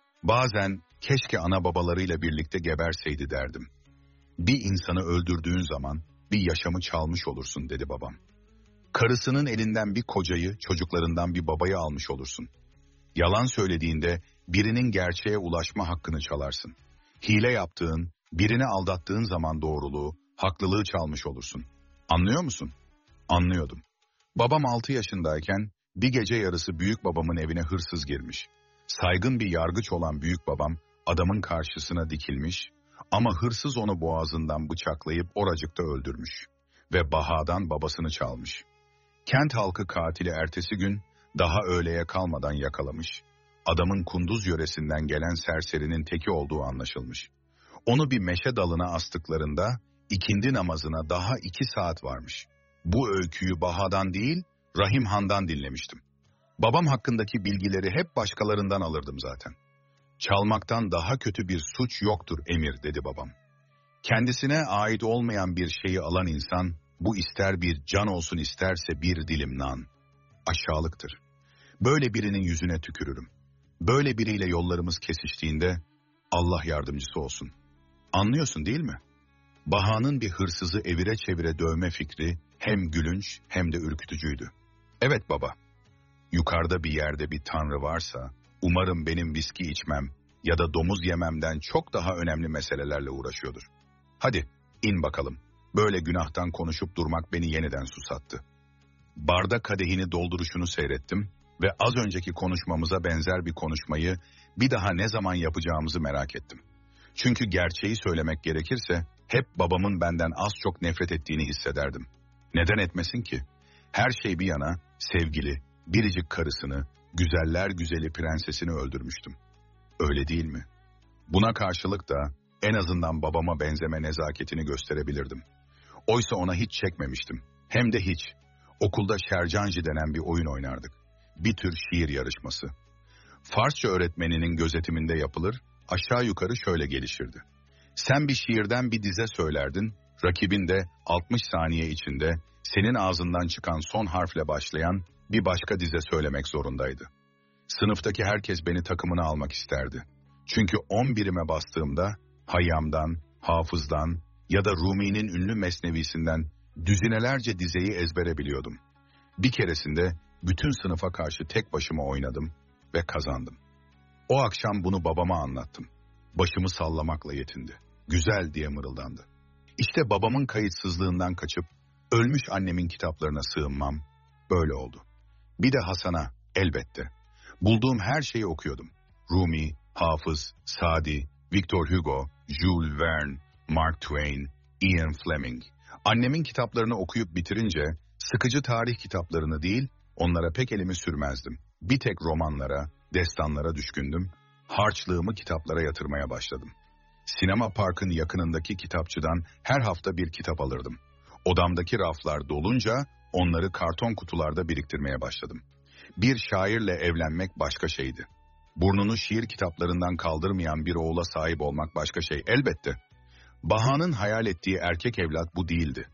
Bazen keşke ana babalarıyla birlikte geberseydi derdim. Bir insanı öldürdüğün zaman bir yaşamı çalmış olursun dedi babam. Karısının elinden bir kocayı, çocuklarından bir babayı almış olursun. Yalan söylediğinde birinin gerçeğe ulaşma hakkını çalarsın. Hile yaptığın, birini aldattığın zaman doğruluğu, haklılığı çalmış olursun. Anlıyor musun? Anlıyordum. Babam altı yaşındayken bir gece yarısı büyük babamın evine hırsız girmiş. Saygın bir yargıç olan büyük babam adamın karşısına dikilmiş ama hırsız onu boğazından bıçaklayıp oracıkta öldürmüş ve Baha'dan babasını çalmış. Kent halkı katili ertesi gün daha öğleye kalmadan yakalamış. Adamın Kunduz yöresinden gelen serserinin teki olduğu anlaşılmış. Onu bir meşe dalına astıklarında ikindi namazına daha iki saat varmış. Bu öyküyü Baha'dan değil, Rahim Han'dan dinlemiştim. Babam hakkındaki bilgileri hep başkalarından alırdım zaten. Çalmaktan daha kötü bir suç yoktur Emir dedi babam. Kendisine ait olmayan bir şeyi alan insan, bu ister bir can olsun isterse bir dilim nan. Aşağılıktır. Böyle birinin yüzüne tükürürüm. Böyle biriyle yollarımız kesiştiğinde Allah yardımcısı olsun. Anlıyorsun değil mi? Baha'nın bir hırsızı evire çevire dövme fikri hem gülünç hem de ürkütücüydü. Evet baba, yukarıda bir yerde bir tanrı varsa, umarım benim viski içmem ya da domuz yememden çok daha önemli meselelerle uğraşıyordur. Hadi in bakalım, böyle günahtan konuşup durmak beni yeniden susattı. Bardak kadehini dolduruşunu seyrettim ve az önceki konuşmamıza benzer bir konuşmayı bir daha ne zaman yapacağımızı merak ettim. Çünkü gerçeği söylemek gerekirse hep babamın benden az çok nefret ettiğini hissederdim. Neden etmesin ki? Her şey bir yana sevgili, biricik karısını, güzeller güzeli prensesini öldürmüştüm. Öyle değil mi? Buna karşılık da en azından babama benzeme nezaketini gösterebilirdim. Oysa ona hiç çekmemiştim. Hem de hiç. Okulda şercanji denen bir oyun oynardık. Bir tür şiir yarışması. Farsça öğretmeninin gözetiminde yapılır, aşağı yukarı şöyle gelişirdi. Sen bir şiirden bir dize söylerdin, rakibin de altmış saniye içinde senin ağzından çıkan son harfle başlayan bir başka dize söylemek zorundaydı. Sınıftaki herkes beni takımına almak isterdi. Çünkü on birime bastığımda Hayyam'dan, Hafız'dan ya da Rumi'nin ünlü mesnevisinden düzinelerce dizeyi ezbere biliyordum. Bir keresinde bütün sınıfa karşı tek başıma oynadım ve kazandım. O akşam bunu babama anlattım. Başımı sallamakla yetindi. Güzel diye mırıldandı. İşte babamın kayıtsızlığından kaçıp ölmüş annemin kitaplarına sığınmam böyle oldu. Bir de Hasan'a elbette. Bulduğum her şeyi okuyordum. Rumi, Hafız, Sadi, Victor Hugo, Jules Verne, Mark Twain, Ian Fleming. Annemin kitaplarını okuyup bitirince sıkıcı tarih kitaplarını değil, onlara pek elimi sürmezdim. Bir tek romanlara, destanlara düşkündüm. Harçlığımı kitaplara yatırmaya başladım. Sinema Park'ın yakınındaki kitapçıdan her hafta bir kitap alırdım. Odamdaki raflar dolunca onları karton kutularda biriktirmeye başladım. Bir şairle evlenmek başka şeydi. Burnunu şiir kitaplarından kaldırmayan bir oğula sahip olmak başka şey elbette. Baha'nın hayal ettiği erkek evlat bu değildi.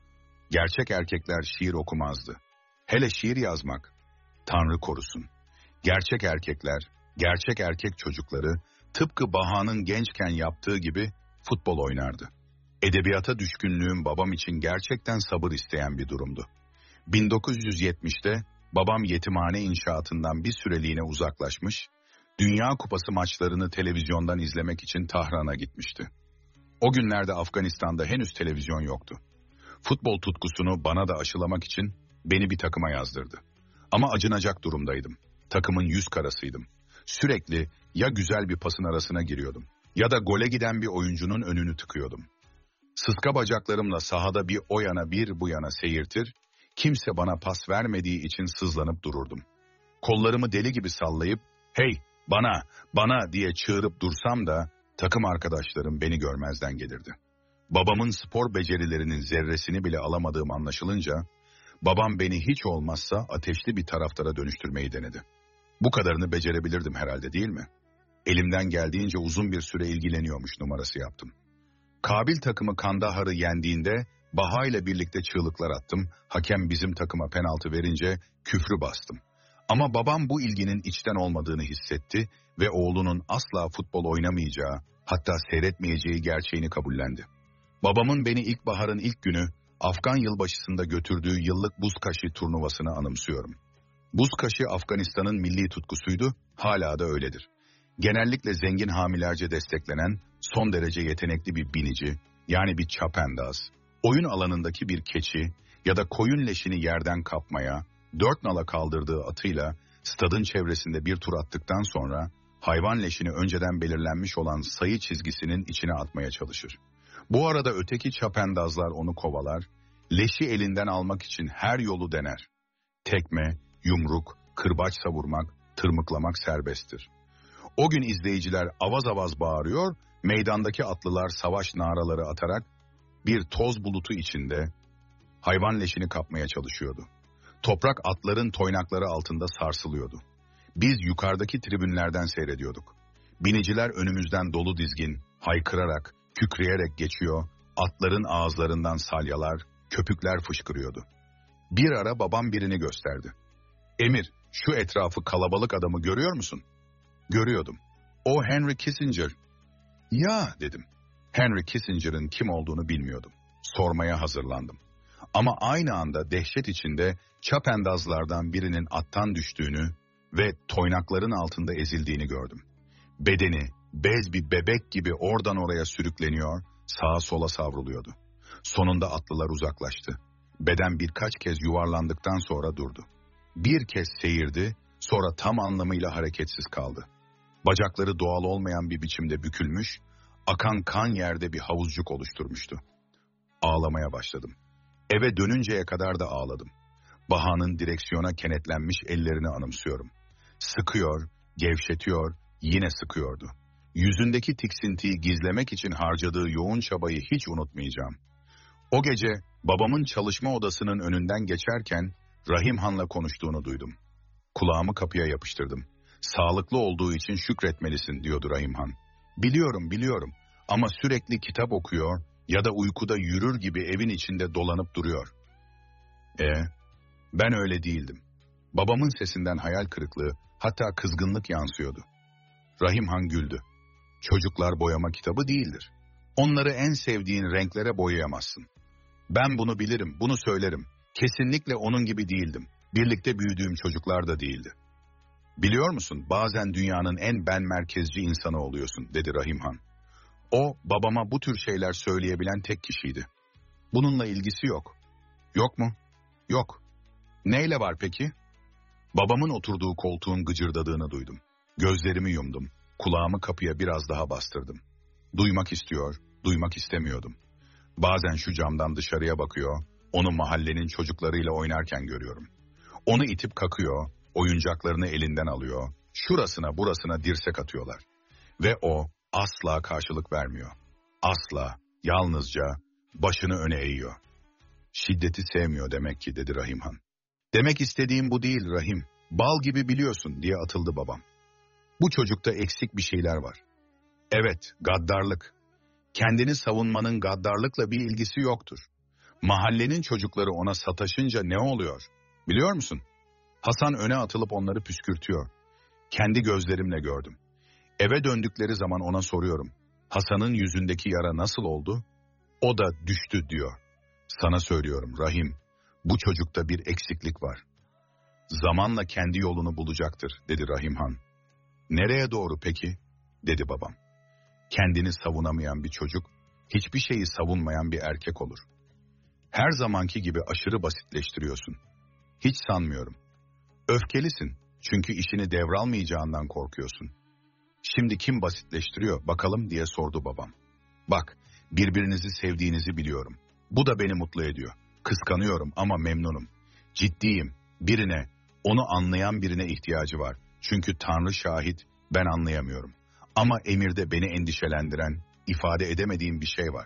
Gerçek erkekler şiir okumazdı. Hele şiir yazmak, Tanrı korusun. Gerçek erkekler, gerçek erkek çocukları tıpkı Baha'nın gençken yaptığı gibi futbol oynardı. Edebiyata düşkünlüğüm babam için gerçekten sabır isteyen bir durumdu. bin dokuz yüz yetmişte babam yetimhane inşaatından bir süreliğine uzaklaşmış, Dünya Kupası maçlarını televizyondan izlemek için Tahran'a gitmişti. O günlerde Afganistan'da henüz televizyon yoktu. Futbol tutkusunu bana da aşılamak için beni bir takıma yazdırdı. Ama acınacak durumdaydım. Takımın yüz karasıydım. Sürekli ya güzel bir pasın arasına giriyordum ya da gole giden bir oyuncunun önünü tıkıyordum. Sıska bacaklarımla sahada bir o yana bir bu yana seyirtir, kimse bana pas vermediği için sızlanıp dururdum. Kollarımı deli gibi sallayıp, "Hey, bana, bana!" diye çığırıp dursam da takım arkadaşlarım beni görmezden gelirdi. Babamın spor becerilerinin zerresini bile alamadığım anlaşılınca, babam beni hiç olmazsa ateşli bir taraftara dönüştürmeyi denedi. Bu kadarını becerebilirdim herhalde, değil mi? Elimden geldiğince uzun bir süre ilgileniyormuş numarası yaptım. Kabil takımı Kandahar'ı yendiğinde Baha ile birlikte çığlıklar attım, hakem bizim takıma penaltı verince küfrü bastım. Ama babam bu ilginin içten olmadığını hissetti ve oğlunun asla futbol oynamayacağı, hatta seyretmeyeceği gerçeğini kabullendi. Babamın beni ilkbaharın ilk günü Afgan yılbaşısında götürdüğü yıllık buzkaşı turnuvasını anımsıyorum. Buzkaşı Afganistan'ın milli tutkusuydu, hala da öyledir. Genellikle zengin hamilerce desteklenen, son derece yetenekli bir binici, yani bir çapendaz, oyun alanındaki bir keçi ya da koyun leşini yerden kapmaya, dört nala kaldırdığı atıyla stadın çevresinde bir tur attıktan sonra hayvan leşini önceden belirlenmiş olan sayı çizgisinin içine atmaya çalışır. Bu arada öteki çapendazlar onu kovalar, leşi elinden almak için her yolu dener. Tekme, yumruk, kırbaç savurmak, tırmıklamak serbesttir. O gün izleyiciler avaz avaz bağırıyor, meydandaki atlılar savaş naraları atarak bir toz bulutu içinde hayvan leşini kapmaya çalışıyordu. Toprak atların toynakları altında sarsılıyordu. Biz yukarıdaki tribünlerden seyrediyorduk. Biniciler önümüzden dolu dizgin, haykırarak, kükreyerek geçiyor, atların ağızlarından salyalar, köpükler fışkırıyordu. Bir ara babam birini gösterdi. "Emir, şu etrafı kalabalık adamı görüyor musun?" Görüyordum. "O Henry Kissinger." "Ya," dedim. Henry Kissinger'ın kim olduğunu bilmiyordum. Sormaya hazırlandım. Ama aynı anda dehşet içinde çapendazlardan birinin attan düştüğünü ve toynakların altında ezildiğini gördüm. Bedeni, bez bir bebek gibi oradan oraya sürükleniyor, sağa sola savruluyordu. Sonunda atlılar uzaklaştı. Beden birkaç kez yuvarlandıktan sonra durdu. Bir kez seyirdi, sonra tam anlamıyla hareketsiz kaldı. Bacakları doğal olmayan bir biçimde bükülmüş, akan kan yerde bir havuzcuk oluşturmuştu. Ağlamaya başladım. Eve dönünceye kadar da ağladım. Baha'nın direksiyona kenetlenmiş ellerini anımsıyorum. Sıkıyor, gevşetiyor, yine sıkıyordu. Yüzündeki tiksintiyi gizlemek için harcadığı yoğun çabayı hiç unutmayacağım. O gece babamın çalışma odasının önünden geçerken Rahim Han'la konuştuğunu duydum. Kulağımı kapıya yapıştırdım. "Sağlıklı olduğu için şükretmelisin," diyordu Rahim Han. "Biliyorum, biliyorum ama sürekli kitap okuyor ya da uykuda yürür gibi evin içinde dolanıp duruyor." E, ben öyle değildim. Babamın sesinden hayal kırıklığı, hatta kızgınlık yansıyordu. Rahim Han güldü. "Çocuklar boyama kitabı değildir. Onları en sevdiğin renklere boyayamazsın. Ben bunu bilirim, bunu söylerim. Kesinlikle onun gibi değildim. Birlikte büyüdüğüm çocuklar da değildi." "Biliyor musun, bazen dünyanın en ben merkezci insanı oluyorsun," dedi Rahim Han. O, babama bu tür şeyler söyleyebilen tek kişiydi. "Bununla ilgisi yok." "Yok mu?" "Yok." "Neyle var peki?" Babamın oturduğu koltuğun gıcırdadığını duydum. Gözlerimi yumdum, kulağımı kapıya biraz daha bastırdım. Duymak istiyor, duymak istemiyordum. Bazen şu camdan dışarıya bakıyor, onu mahallenin çocuklarıyla oynarken görüyorum. Onu itip kakıyor, oyuncaklarını elinden alıyor, şurasına burasına dirsek atıyorlar. Ve o asla karşılık vermiyor. Asla, yalnızca başını öne eğiyor. "Şiddeti sevmiyor demek ki," dedi Rahim Han. "Demek istediğim bu değil Rahim. Bal gibi biliyorsun," diye atıldı babam. "Bu çocukta eksik bir şeyler var." "Evet, gaddarlık. Kendini savunmanın gaddarlıkla bir ilgisi yoktur. Mahallenin çocukları ona sataşınca ne oluyor? Biliyor musun? Hasan öne atılıp onları püskürtüyor. Kendi gözlerimle gördüm. Eve döndükleri zaman ona soruyorum. Hasan'ın yüzündeki yara nasıl oldu? O da düştü diyor. Sana söylüyorum Rahim, bu çocukta bir eksiklik var. Zamanla kendi yolunu bulacaktır, dedi Rahim Han. Nereye doğru peki? Dedi babam. Kendini savunamayan bir çocuk, hiçbir şeyi savunmayan bir erkek olur. Her zamanki gibi aşırı basitleştiriyorsun. Hiç sanmıyorum. Öfkelisin, çünkü işini devralmayacağından korkuyorsun. Şimdi kim basitleştiriyor bakalım diye sordu babam. Bak, birbirinizi sevdiğinizi biliyorum. Bu da beni mutlu ediyor. Kıskanıyorum ama memnunum. Ciddiyim. Birine, onu anlayan birine ihtiyacı var. Çünkü Tanrı şahit, ben anlayamıyorum. Ama Emir'de beni endişelendiren, ifade edemediğim bir şey var.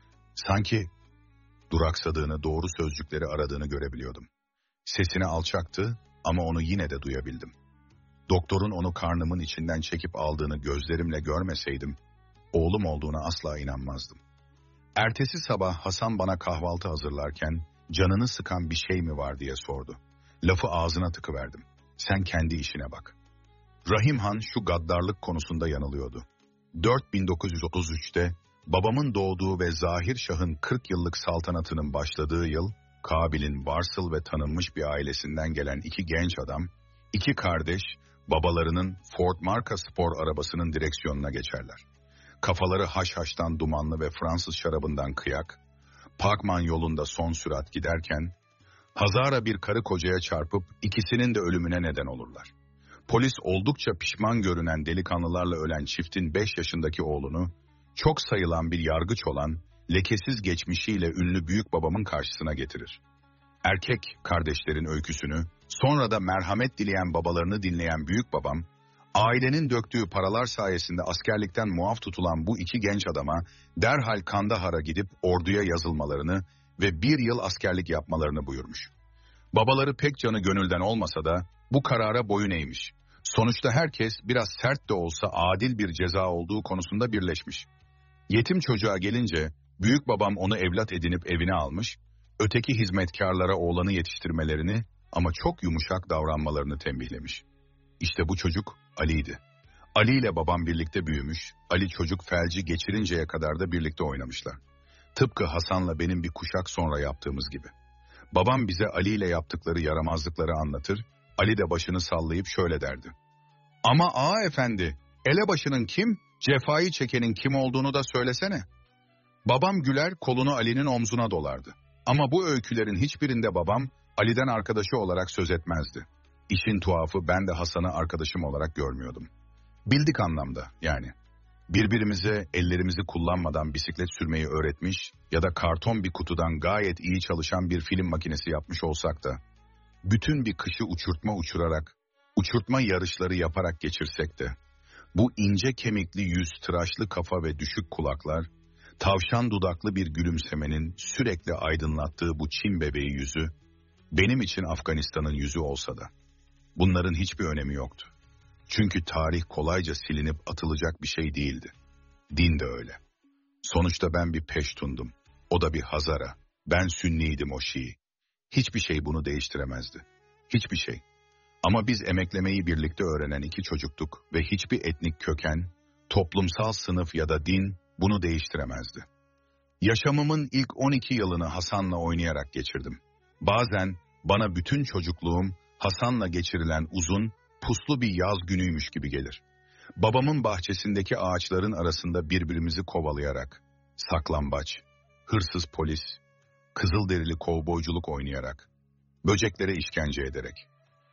Sanki duraksadığını, doğru sözcükleri aradığını görebiliyordum. Sesini alçaktı ama onu yine de duyabildim. Doktorun onu karnımın içinden çekip aldığını gözlerimle görmeseydim, oğlum olduğuna asla inanmazdım. Ertesi sabah Hasan bana kahvaltı hazırlarken, canını sıkan bir şey mi var diye sordu. Lafı ağzına tıkıverdim. Sen kendi işine bak. Rahim Han şu gaddarlık konusunda yanılıyordu. dört bin dokuz yüz otuz üçte babamın doğduğu ve Zahir Şah'ın kırk yıllık saltanatının başladığı yıl, Kabil'in varsıl ve tanınmış bir ailesinden gelen iki genç adam, iki kardeş, babalarının Ford marka spor arabasının direksiyonuna geçerler. Kafaları haşhaştan dumanlı ve Fransız şarabından kıyak, Pakman yolunda son sürat giderken, Hazara bir karı kocaya çarpıp ikisinin de ölümüne neden olurlar. Polis oldukça pişman görünen delikanlılarla ölen çiftin beş yaşındaki oğlunu, çok sayılan bir yargıç olan, lekesiz geçmişiyle ünlü büyük babamın karşısına getirir. Erkek kardeşlerin öyküsünü, sonra da merhamet dileyen babalarını dinleyen büyük babam, ailenin döktüğü paralar sayesinde askerlikten muaf tutulan bu iki genç adama derhal Kandahar'a gidip orduya yazılmalarını ve bir yıl askerlik yapmalarını buyurmuş. Babaları pek canı gönülden olmasa da bu karara boyun eğmiş. Sonuçta herkes biraz sert de olsa adil bir ceza olduğu konusunda birleşmiş. Yetim çocuğa gelince büyük babam onu evlat edinip evine almış, öteki hizmetkarlara oğlanı yetiştirmelerini ama çok yumuşak davranmalarını tembihlemiş. İşte bu çocuk Ali'ydi. Ali ile babam birlikte büyümüş, Ali çocuk felci geçirinceye kadar da birlikte oynamışlar. Tıpkı Hasan'la benim bir kuşak sonra yaptığımız gibi. Babam bize Ali ile yaptıkları yaramazlıkları anlatır, Ali de başını sallayıp şöyle derdi. Ama ağa efendi, elebaşının kim, cefayı çekenin kim olduğunu da söylesene. Babam güler, kolunu Ali'nin omzuna dolardı. Ama bu öykülerin hiçbirinde babam Ali'den arkadaşı olarak söz etmezdi. İşin tuhafı ben de Hasan'ı arkadaşım olarak görmüyordum. Bildik anlamda yani. Birbirimize ellerimizi kullanmadan bisiklet sürmeyi öğretmiş ya da karton bir kutudan gayet iyi çalışan bir film makinesi yapmış olsak da, bütün bir kışı uçurtma uçurarak, uçurtma yarışları yaparak geçirsek de, bu ince kemikli yüz, tıraşlı kafa ve düşük kulaklar, tavşan dudaklı bir gülümsemenin sürekli aydınlattığı bu Çin bebeği yüzü, benim için Afganistan'ın yüzü olsa da, bunların hiçbir önemi yoktu. Çünkü tarih kolayca silinip atılacak bir şey değildi. Din de öyle. Sonuçta ben bir Peştundum. O da bir Hazara. Ben Sünniydim, o Şii. Hiçbir şey bunu değiştiremezdi. Hiçbir şey. Ama biz emeklemeyi birlikte öğrenen iki çocuktuk ve hiçbir etnik köken, toplumsal sınıf ya da din bunu değiştiremezdi. Yaşamımın ilk on iki yılını Hasan'la oynayarak geçirdim. Bazen bana bütün çocukluğum Hasan'la geçirilen uzun, puslu bir yaz günüymüş gibi gelir. Babamın bahçesindeki ağaçların arasında birbirimizi kovalayarak, saklambaç, hırsız polis, kızılderili kovboyculuk oynayarak, böceklere işkence ederek.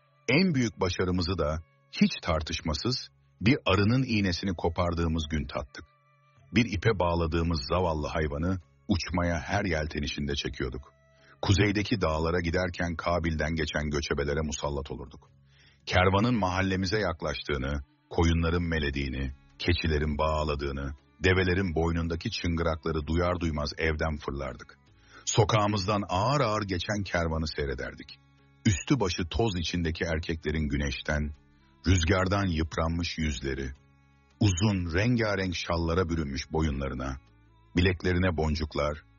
En büyük başarımızı da hiç tartışmasız bir arının iğnesini kopardığımız gün tattık. Bir ipe bağladığımız zavallı hayvanı uçmaya her yeltenişinde çekiyorduk. Kuzeydeki dağlara giderken Kabil'den geçen göçebelere musallat olurduk. Kervanın mahallemize yaklaştığını, koyunların melediğini, keçilerin bağladığını, develerin boynundaki çıngırakları duyar duymaz evden fırlardık. Sokağımızdan ağır ağır geçen kervanı seyrederdik. Üstü başı toz içindeki erkeklerin güneşten, rüzgardan yıpranmış yüzleri, uzun rengarenk şallara bürünmüş boyunlarına, bileklerine boncuklar,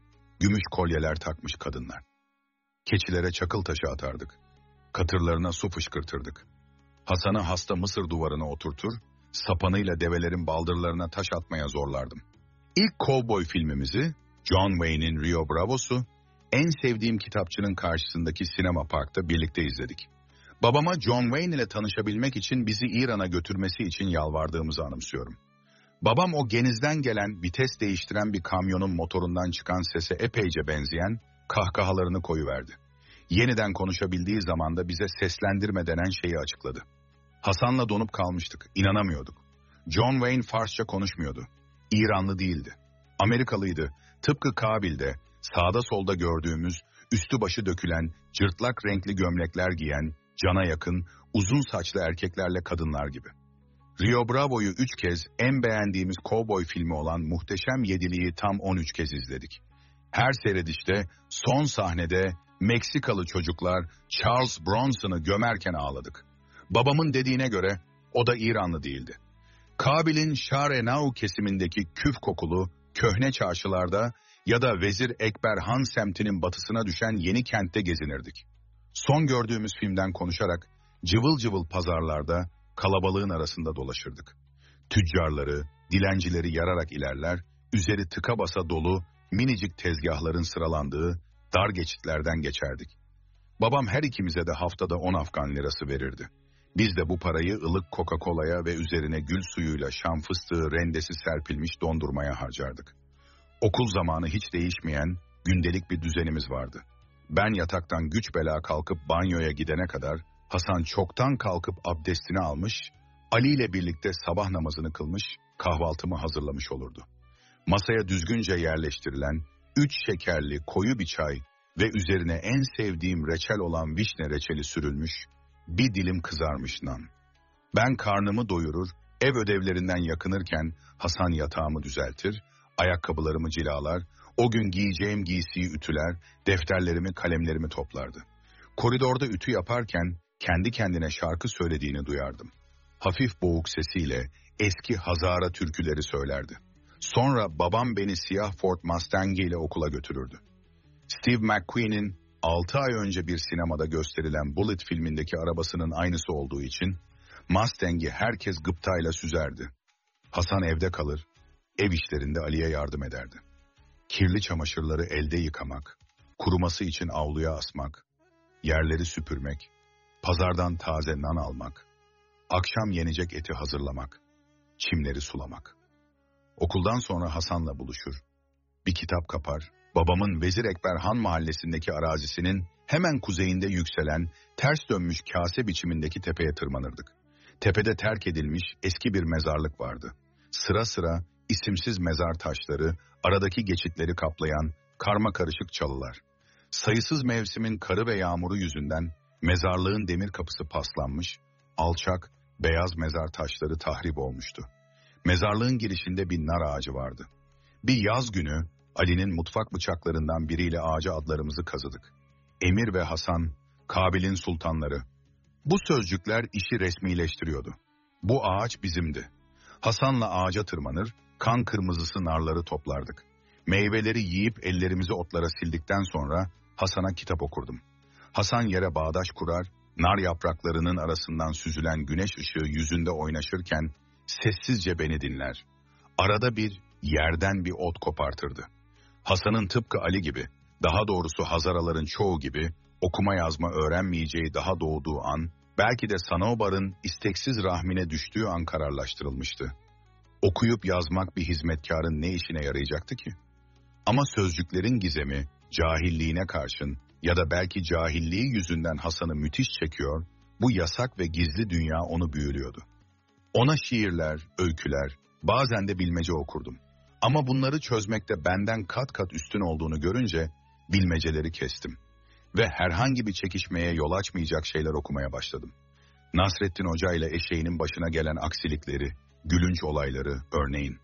gümüş kolyeler takmış kadınlar. Keçilere çakıl taşı atardık. Katırlarına su fışkırtırdık. Hasan'ı hasta Mısır duvarına oturtur, sapanıyla develerin baldırlarına taş atmaya zorlardım. İlk kovboy filmimizi, John Wayne'in Rio Bravo'su, en sevdiğim kitapçının karşısındaki sinema parkta birlikte izledik. Babama John Wayne ile tanışabilmek için bizi İran'a götürmesi için yalvardığımızı anımsıyorum. Babam o genizden gelen, vites değiştiren bir kamyonun motorundan çıkan sese epeyce benzeyen kahkahalarını koyuverdi. Yeniden konuşabildiği zaman da bize seslendirme denen şeyi açıkladı. Hasan'la donup kalmıştık, inanamıyorduk. John Wayne Farsça konuşmuyordu. İranlı değildi. Amerikalıydı, tıpkı Kabil'de, sağda solda gördüğümüz, üstü başı dökülen, cırtlak renkli gömlekler giyen, cana yakın, uzun saçlı erkeklerle kadınlar gibi. Rio Bravo'yu üç kez, en beğendiğimiz kovboy filmi olan Muhteşem Yediliği tam on üç kez izledik. Her seyredişte, son sahnede Meksikalı çocuklar Charles Bronson'ı gömerken ağladık. Babamın dediğine göre o da İranlı değildi. Kabil'in Şar-e-Nau kesimindeki küf kokulu, köhne çarşılarda ya da Vezir Ekber Han semtinin batısına düşen yeni kentte gezinirdik. Son gördüğümüz filmden konuşarak cıvıl cıvıl pazarlarda kalabalığın arasında dolaşırdık. Tüccarları, dilencileri yararak ilerler, üzeri tıka basa dolu minicik tezgahların sıralandığı dar geçitlerden geçerdik. Babam her ikimize de haftada on Afgan lirası verirdi. Biz de bu parayı ılık Coca-Cola'ya ve üzerine gül suyuyla şam fıstığı rendesi serpilmiş dondurmaya harcardık. Okul zamanı hiç değişmeyen gündelik bir düzenimiz vardı. Ben yataktan güç bela kalkıp banyoya gidene kadar Hasan çoktan kalkıp abdestini almış, Ali ile birlikte sabah namazını kılmış, kahvaltımı hazırlamış olurdu. Masaya düzgünce yerleştirilen üç şekerli koyu bir çay ve üzerine en sevdiğim reçel olan vişne reçeli sürülmüş, bir dilim kızarmış nan. Ben karnımı doyurur, ev ödevlerinden yakınırken Hasan yatağımı düzeltir, ayakkabılarımı cilalar, o gün giyeceğim giysiyi ütüler, defterlerimi, kalemlerimi toplardı. Koridorda ütü yaparken kendi kendine şarkı söylediğini duyardım. Hafif boğuk sesiyle eski Hazara türküleri söylerdi. Sonra babam beni siyah Ford Mustang ile okula götürürdü. Steve McQueen'in altı ay önce bir sinemada gösterilen Bullitt filmindeki arabasının aynısı olduğu için Mustang'i herkes gıptayla süzerdi. Hasan evde kalır, ev işlerinde Ali'ye yardım ederdi. Kirli çamaşırları elde yıkamak, kuruması için avluya asmak, yerleri süpürmek, pazardan taze nan almak, akşam yenecek eti hazırlamak, çimleri sulamak. Okuldan sonra Hasan'la buluşur, bir kitap kapar, babamın Vezir Ekber Han mahallesindeki arazisinin hemen kuzeyinde yükselen, ters dönmüş kase biçimindeki tepeye tırmanırdık. Tepede terk edilmiş eski bir mezarlık vardı. Sıra sıra isimsiz mezar taşları, aradaki geçitleri kaplayan karma karışık çalılar. Sayısız mevsimin karı ve yağmuru yüzünden mezarlığın demir kapısı paslanmış, alçak, beyaz mezar taşları tahrip olmuştu. Mezarlığın girişinde bir nar ağacı vardı. Bir yaz günü Ali'nin mutfak bıçaklarından biriyle ağaca adlarımızı kazıdık. Emir ve Hasan, Kabil'in sultanları. Bu sözcükler işi resmileştiriyordu. Bu ağaç bizimdi. Hasan'la ağaca tırmanır, kan kırmızısı narları toplardık. Meyveleri yiyip ellerimizi otlara sildikten sonra Hasan'a kitap okurdum. Hasan yere bağdaş kurar, nar yapraklarının arasından süzülen güneş ışığı yüzünde oynaşırken sessizce beni dinler. Arada bir yerden bir ot kopartırdı. Hasan'ın tıpkı Ali gibi, daha doğrusu Hazaraların çoğu gibi okuma yazma öğrenmeyeceği daha doğduğu an, belki de Sanobar'ın isteksiz rahmine düştüğü an kararlaştırılmıştı. Okuyup yazmak bir hizmetkarın ne işine yarayacaktı ki? Ama sözcüklerin gizemi, cahilliğine karşın ya da belki cahilliği yüzünden Hasan'ı müthiş çekiyor, bu yasak ve gizli dünya onu büyülüyordu. Ona şiirler, öyküler, bazen de bilmece okurdum. Ama bunları çözmekte benden kat kat üstün olduğunu görünce bilmeceleri kestim. Ve herhangi bir çekişmeye yol açmayacak şeyler okumaya başladım. Nasrettin Hoca ile eşeğinin başına gelen aksilikleri, gülünç olayları örneğin.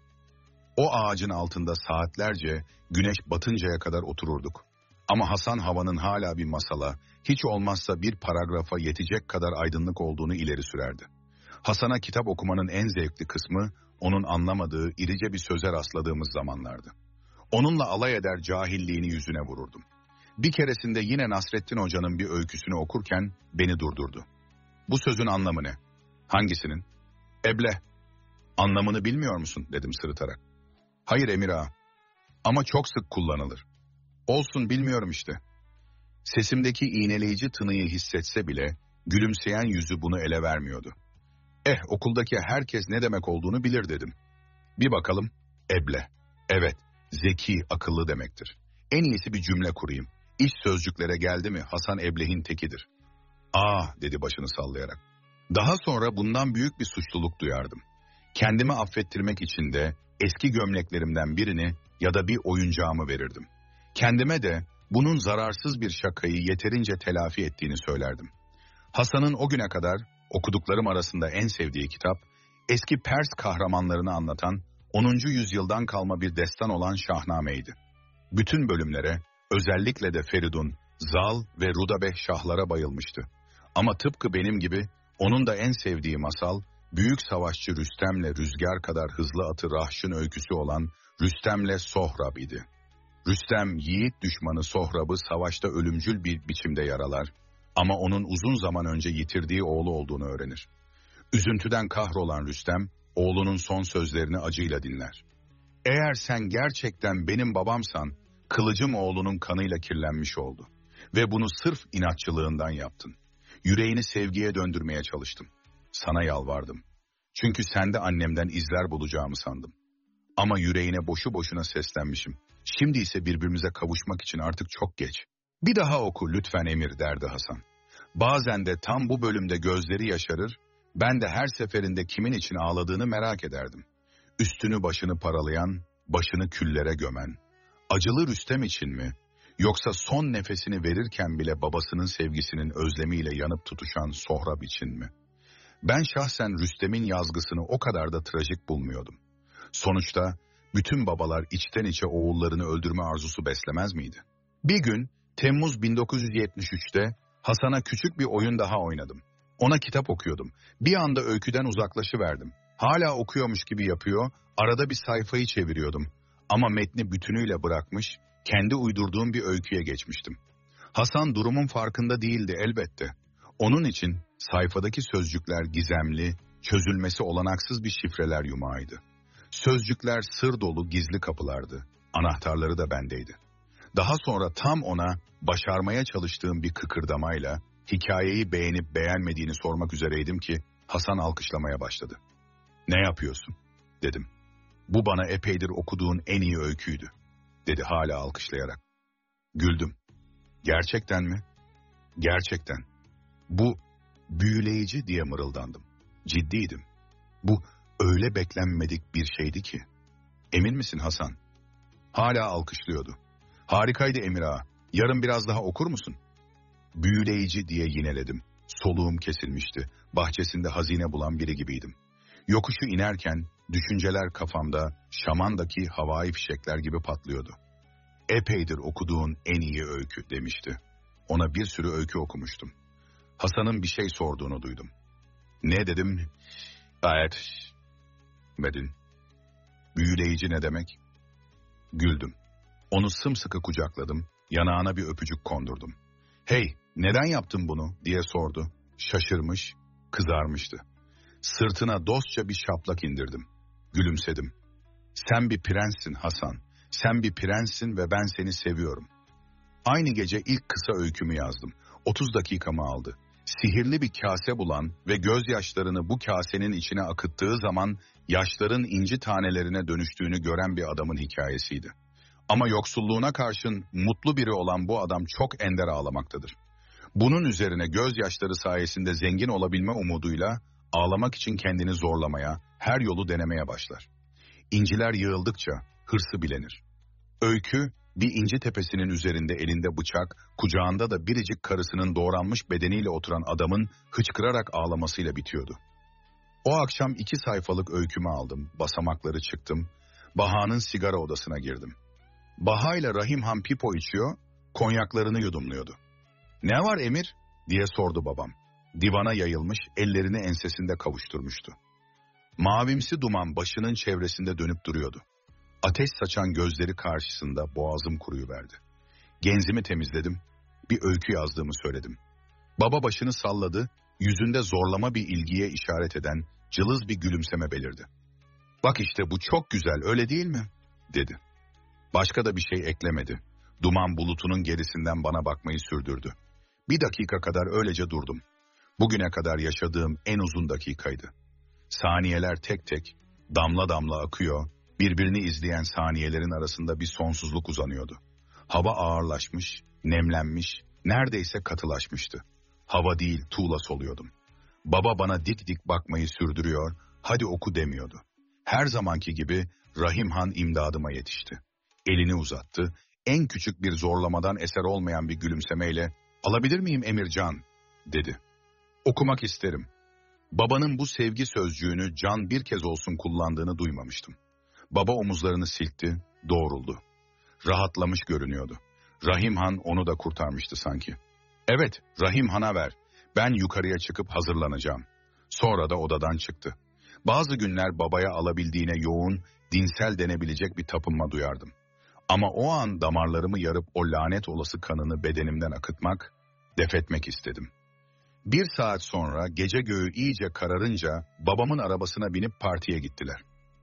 O ağacın altında saatlerce güneş batıncaya kadar otururduk. Ama Hasan havanın hala bir masala, hiç olmazsa bir paragrafa yetecek kadar aydınlık olduğunu ileri sürerdi. Hasan'a kitap okumanın en zevkli kısmı, onun anlamadığı irice bir söze rastladığımız zamanlardı. Onunla alay eder cahilliğini yüzüne vururdum. Bir keresinde yine Nasrettin Hoca'nın bir öyküsünü okurken beni durdurdu. Bu sözün anlamı ne? Hangisinin? Eble. Anlamını bilmiyor musun dedim sırıtarak. Hayır Emir ağa. Ama çok sık kullanılır. Olsun bilmiyorum işte. Sesimdeki iğneleyici tınıyı hissetse bile gülümseyen yüzü bunu ele vermiyordu. Eh okuldaki herkes ne demek olduğunu bilir dedim. Bir bakalım. Eble. Evet, zeki, akıllı demektir. En iyisi bir cümle kurayım. İş sözcüklere geldi mi Hasan Ebleh'in tekidir. Ah dedi başını sallayarak. Daha sonra bundan büyük bir suçluluk duyardım. Kendimi affettirmek için de eski gömleklerimden birini ya da bir oyuncağımı verirdim. Kendime de bunun zararsız bir şakayı yeterince telafi ettiğini söylerdim. Hasan'ın o güne kadar okuduklarım arasında en sevdiği kitap, eski Pers kahramanlarını anlatan onuncu yüzyıldan kalma bir destan olan Şahname'ydi. Bütün bölümlere, özellikle de Feridun, Zal ve Rudabeh şahlara bayılmıştı. Ama tıpkı benim gibi onun da en sevdiği masal, büyük savaşçı Rüstem'le rüzgar kadar hızlı atı Rahş'ın öyküsü olan Rüstem'le Sohrab idi. Rüstem, yiğit düşmanı Sohrab'ı savaşta ölümcül bir biçimde yaralar ama onun uzun zaman önce yitirdiği oğlu olduğunu öğrenir. Üzüntüden kahrolan Rüstem, oğlunun son sözlerini acıyla dinler. Eğer sen gerçekten benim babamsan, kılıcım oğlunun kanıyla kirlenmiş oldu. Ve bunu sırf inatçılığından yaptın. Yüreğini sevgiye döndürmeye çalıştım. Sana yalvardım. Çünkü sende annemden izler bulacağımı sandım. Ama yüreğine boşu boşuna seslenmişim. Şimdi ise birbirimize kavuşmak için artık çok geç. Bir daha oku lütfen Emir derdi Hasan. Bazen de tam bu bölümde gözleri yaşarır, ben de her seferinde kimin için ağladığını merak ederdim. Üstünü başını paralayan, başını küllere gömen. Acılı Rüstem için mi? Yoksa son nefesini verirken bile babasının sevgisinin özlemiyle yanıp tutuşan Sohrab için mi? Ben şahsen Rüstem'in yazgısını o kadar da trajik bulmuyordum. Sonuçta bütün babalar içten içe oğullarını öldürme arzusu beslemez miydi? Bir gün Temmuz bin dokuz yüz yetmiş üçte Hasan'a küçük bir oyun daha oynadım. Ona kitap okuyordum. Bir anda öyküden uzaklaşıverdim. Hala okuyormuş gibi yapıyor, arada bir sayfayı çeviriyordum. Ama metni bütünüyle bırakmış, kendi uydurduğum bir öyküye geçmiştim. Hasan durumun farkında değildi elbette. Onun için sayfadaki sözcükler gizemli, çözülmesi olanaksız bir şifreler yumağıydı. Sözcükler sır dolu gizli kapılardı. Anahtarları da bendeydi. Daha sonra tam ona başarmaya çalıştığım bir kıkırdamayla hikayeyi beğenip beğenmediğini sormak üzereydim ki Hasan alkışlamaya başladı. Ne yapıyorsun? Dedim. Bu bana epeydir okuduğun en iyi öyküydü, dedi hala alkışlayarak. Güldüm. Gerçekten mi? Gerçekten. Bu büyüleyici diye mırıldandım. Ciddiydim. Bu öyle beklenmedik bir şeydi ki. Emin misin Hasan? Hala alkışlıyordu. Harikaydı Emir ağa. Yarın biraz daha okur musun? Büyüleyici diye yineledim. Soluğum kesilmişti. Bahçesinde hazine bulan biri gibiydim. Yokuşu inerken düşünceler kafamda Şaman'daki havai fişekler gibi patlıyordu. Epeydir okuduğun en iyi öykü demişti. Ona bir sürü öykü okumuştum. Hasan'ın bir şey sorduğunu duydum. Ne dedim? Gayet medin. Büyüleyici ne demek? Güldüm. Onu sımsıkı kucakladım, yanağına bir öpücük kondurdum. Hey, neden yaptın bunu diye sordu. Şaşırmış, kızarmıştı. Sırtına dostça bir şaplak indirdim. Gülümsedim. Sen bir prenssin Hasan. Sen bir prenssin ve ben seni seviyorum. Aynı gece ilk kısa öykümü yazdım. otuz dakikamı aldı. Sihirli bir kase bulan ve gözyaşlarını bu kasenin içine akıttığı zaman yaşların inci tanelerine dönüştüğünü gören bir adamın hikayesiydi. Ama yoksulluğuna karşın mutlu biri olan bu adam çok ender ağlamaktadır. Bunun üzerine gözyaşları sayesinde zengin olabilme umuduyla ağlamak için kendini zorlamaya, her yolu denemeye başlar. İnciler yığıldıkça hırsı bilenir. Öykü, bir inci tepesinin üzerinde elinde bıçak, kucağında da biricik karısının doğranmış bedeniyle oturan adamın hıçkırarak ağlamasıyla bitiyordu. O akşam iki sayfalık öykümü aldım, basamakları çıktım, Baha'nın sigara odasına girdim. Baha ile Rahim Han pipo içiyor, konyaklarını yudumluyordu. Ne var Emir? Diye sordu babam. Divana yayılmış, ellerini ensesinde kavuşturmuştu. Mavimsi duman başının çevresinde dönüp duruyordu. Ateş saçan gözleri karşısında boğazım kuruyuverdi. Genzimi temizledim, bir öykü yazdığımı söyledim. Baba başını salladı, yüzünde zorlama bir ilgiye işaret eden cılız bir gülümseme belirdi. "Bak işte bu çok güzel, öyle değil mi?" dedi. Başka da bir şey eklemedi. Duman bulutunun gerisinden bana bakmayı sürdürdü. Bir dakika kadar öylece durdum. Bugüne kadar yaşadığım en uzun dakikaydı. Saniyeler tek tek, damla damla akıyor, birbirini izleyen saniyelerin arasında bir sonsuzluk uzanıyordu. Hava ağırlaşmış, nemlenmiş, neredeyse katılaşmıştı. Hava değil, tuğla soluyordum. Baba bana dik dik bakmayı sürdürüyor, hadi oku demiyordu. Her zamanki gibi Rahim Han imdadıma yetişti. Elini uzattı, en küçük bir zorlamadan eser olmayan bir gülümsemeyle, "Alabilir miyim Emircan?" dedi. "Okumak isterim." Babanın bu sevgi sözcüğünü Can bir kez olsun kullandığını duymamıştım. Baba omuzlarını silkti, doğruldu. Rahatlamış görünüyordu. Rahim Han onu da kurtarmıştı sanki. "Evet, Rahim Han'a ver. Ben yukarıya çıkıp hazırlanacağım." Sonra da odadan çıktı. Bazı günler babaya alabildiğine yoğun, dinsel denebilecek bir tapınma duyardım. Ama o an damarlarımı yarıp o lanet olası kanını bedenimden akıtmak, defetmek istedim. Bir saat sonra gece göğü iyice kararınca babamın arabasına binip partiye gittiler.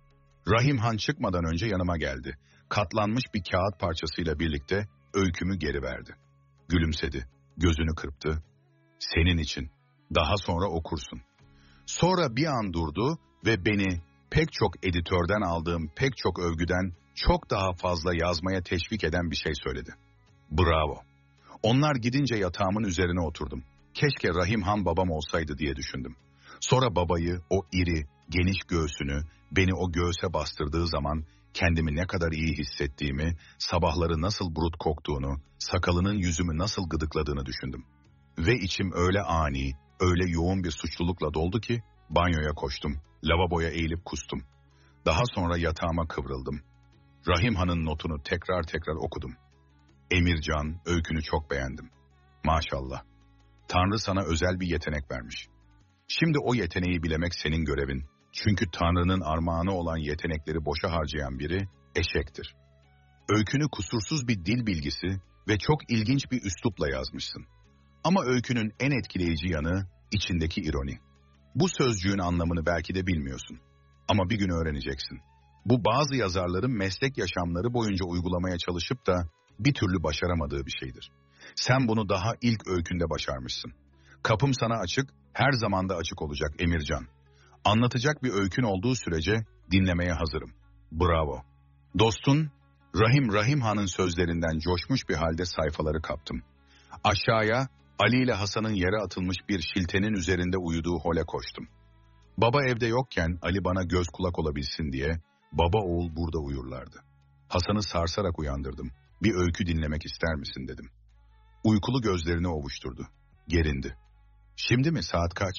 Rahim Han çıkmadan önce yanıma geldi. Katlanmış bir kağıt parçasıyla birlikte öykümü geri verdi. Gülümsedi, gözünü kırptı. "Senin için, daha sonra okursun." Sonra bir an durdu ve beni pek çok editörden aldığım pek çok övgüden çok daha fazla yazmaya teşvik eden bir şey söyledi. Bravo. Onlar gidince yatağımın üzerine oturdum. Keşke Rahim Han babam olsaydı diye düşündüm. Sonra babayı, o iri, geniş göğsünü, beni o göğse bastırdığı zaman kendimi ne kadar iyi hissettiğimi, sabahları nasıl burut koktuğunu, sakalının yüzümü nasıl gıdıkladığını düşündüm. Ve içim öyle ani, öyle yoğun bir suçlulukla doldu ki banyoya koştum, lavaboya eğilip kustum. Daha sonra yatağıma kıvrıldım. Rahim Han'ın notunu tekrar tekrar okudum. "Emircan, öykünü çok beğendim. Maşallah. Tanrı sana özel bir yetenek vermiş. Şimdi o yeteneği bilemek senin görevin. Çünkü Tanrı'nın armağanı olan yetenekleri boşa harcayan biri eşektir. Öykünü kusursuz bir dil bilgisi ve çok ilginç bir üslupla yazmışsın. Ama öykünün en etkileyici yanı içindeki ironi. Bu sözcüğün anlamını belki de bilmiyorsun. Ama bir gün öğreneceksin. Bu bazı yazarların meslek yaşamları boyunca uygulamaya çalışıp da bir türlü başaramadığı bir şeydir. Sen bunu daha ilk öykünde başarmışsın. Kapım sana açık, her zaman da açık olacak Emircan. Anlatacak bir öykün olduğu sürece dinlemeye hazırım. Bravo." Dostun, Rahim Rahim Han'ın sözlerinden coşmuş bir halde sayfaları kaptım. Aşağıya, Ali ile Hasan'ın yere atılmış bir şiltenin üzerinde uyuduğu hole koştum. Baba evde yokken Ali bana göz kulak olabilsin diye baba oğul burada uyurlardı. Hasan'ı sarsarak uyandırdım. "Bir öykü dinlemek ister misin?" dedim. Uykulu gözlerini ovuşturdu. Gerindi. "Şimdi mi, saat kaç?"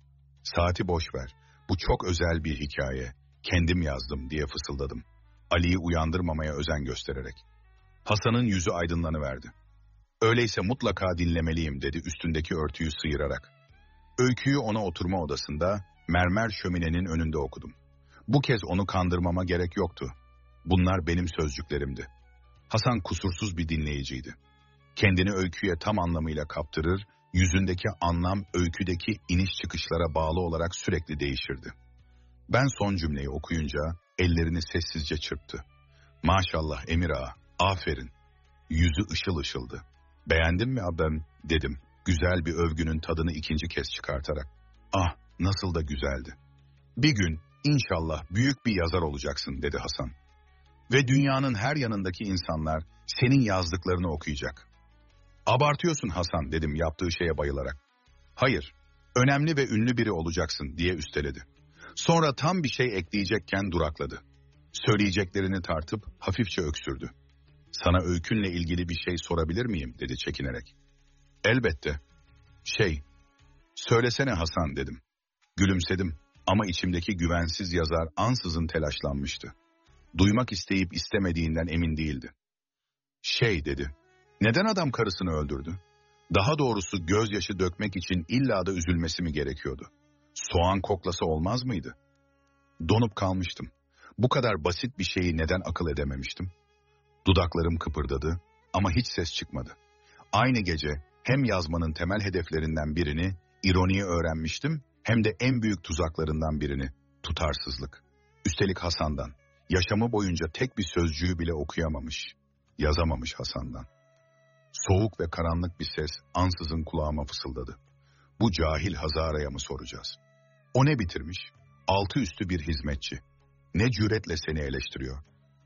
"Saati boş ver. Bu çok özel bir hikaye. Kendim yazdım," diye fısıldadım. Ali'yi uyandırmamaya özen göstererek. Hasan'ın yüzü aydınlanıverdi. "Öyleyse mutlaka dinlemeliyim," dedi üstündeki örtüyü sıyırarak. Öyküyü ona oturma odasında, mermer şöminenin önünde okudum. Bu kez onu kandırmama gerek yoktu. Bunlar benim sözcüklerimdi. Hasan kusursuz bir dinleyiciydi. Kendini öyküye tam anlamıyla kaptırır, yüzündeki anlam öyküdeki iniş çıkışlara bağlı olarak sürekli değişirdi. Ben son cümleyi okuyunca ellerini sessizce çırptı. "Maşallah Emir ağa, aferin." Yüzü ışıl ışıldı. "Beğendin mi abim?" dedim, güzel bir övgünün tadını ikinci kez çıkartarak. "Ah, nasıl da güzeldi." "Bir gün inşallah büyük bir yazar olacaksın," dedi Hasan. "Ve dünyanın her yanındaki insanlar senin yazdıklarını okuyacak." "Abartıyorsun Hasan," dedim yaptığı şeye bayılarak. "Hayır, önemli ve ünlü biri olacaksın," diye üsteledi. Sonra tam bir şey ekleyecekken durakladı. Söyleyeceklerini tartıp hafifçe öksürdü. "Sana öykünle ilgili bir şey sorabilir miyim?" dedi çekinerek. "Elbette." "Şey, söylesene Hasan," dedim. Gülümsedim ama içimdeki güvensiz yazar ansızın telaşlanmıştı. Duymak isteyip istemediğinden emin değildi. "Şey," dedi. "Neden adam karısını öldürdü? Daha doğrusu gözyaşı dökmek için illa da üzülmesi mi gerekiyordu? Soğan koklası olmaz mıydı?" Donup kalmıştım. Bu kadar basit bir şeyi neden akıl edememiştim? Dudaklarım kıpırdadı ama hiç ses çıkmadı. Aynı gece hem yazmanın temel hedeflerinden birini, ironiyi öğrenmiştim, hem de en büyük tuzaklarından birini, tutarsızlık. Üstelik Hasan'dan. Yaşamı boyunca tek bir sözcüğü bile okuyamamış, yazamamış Hasan'dan. Soğuk ve karanlık bir ses ansızın kulağıma fısıldadı. Bu cahil Hazara'ya mı soracağız? O ne bitirmiş? Altı üstü bir hizmetçi. Ne cüretle seni eleştiriyor?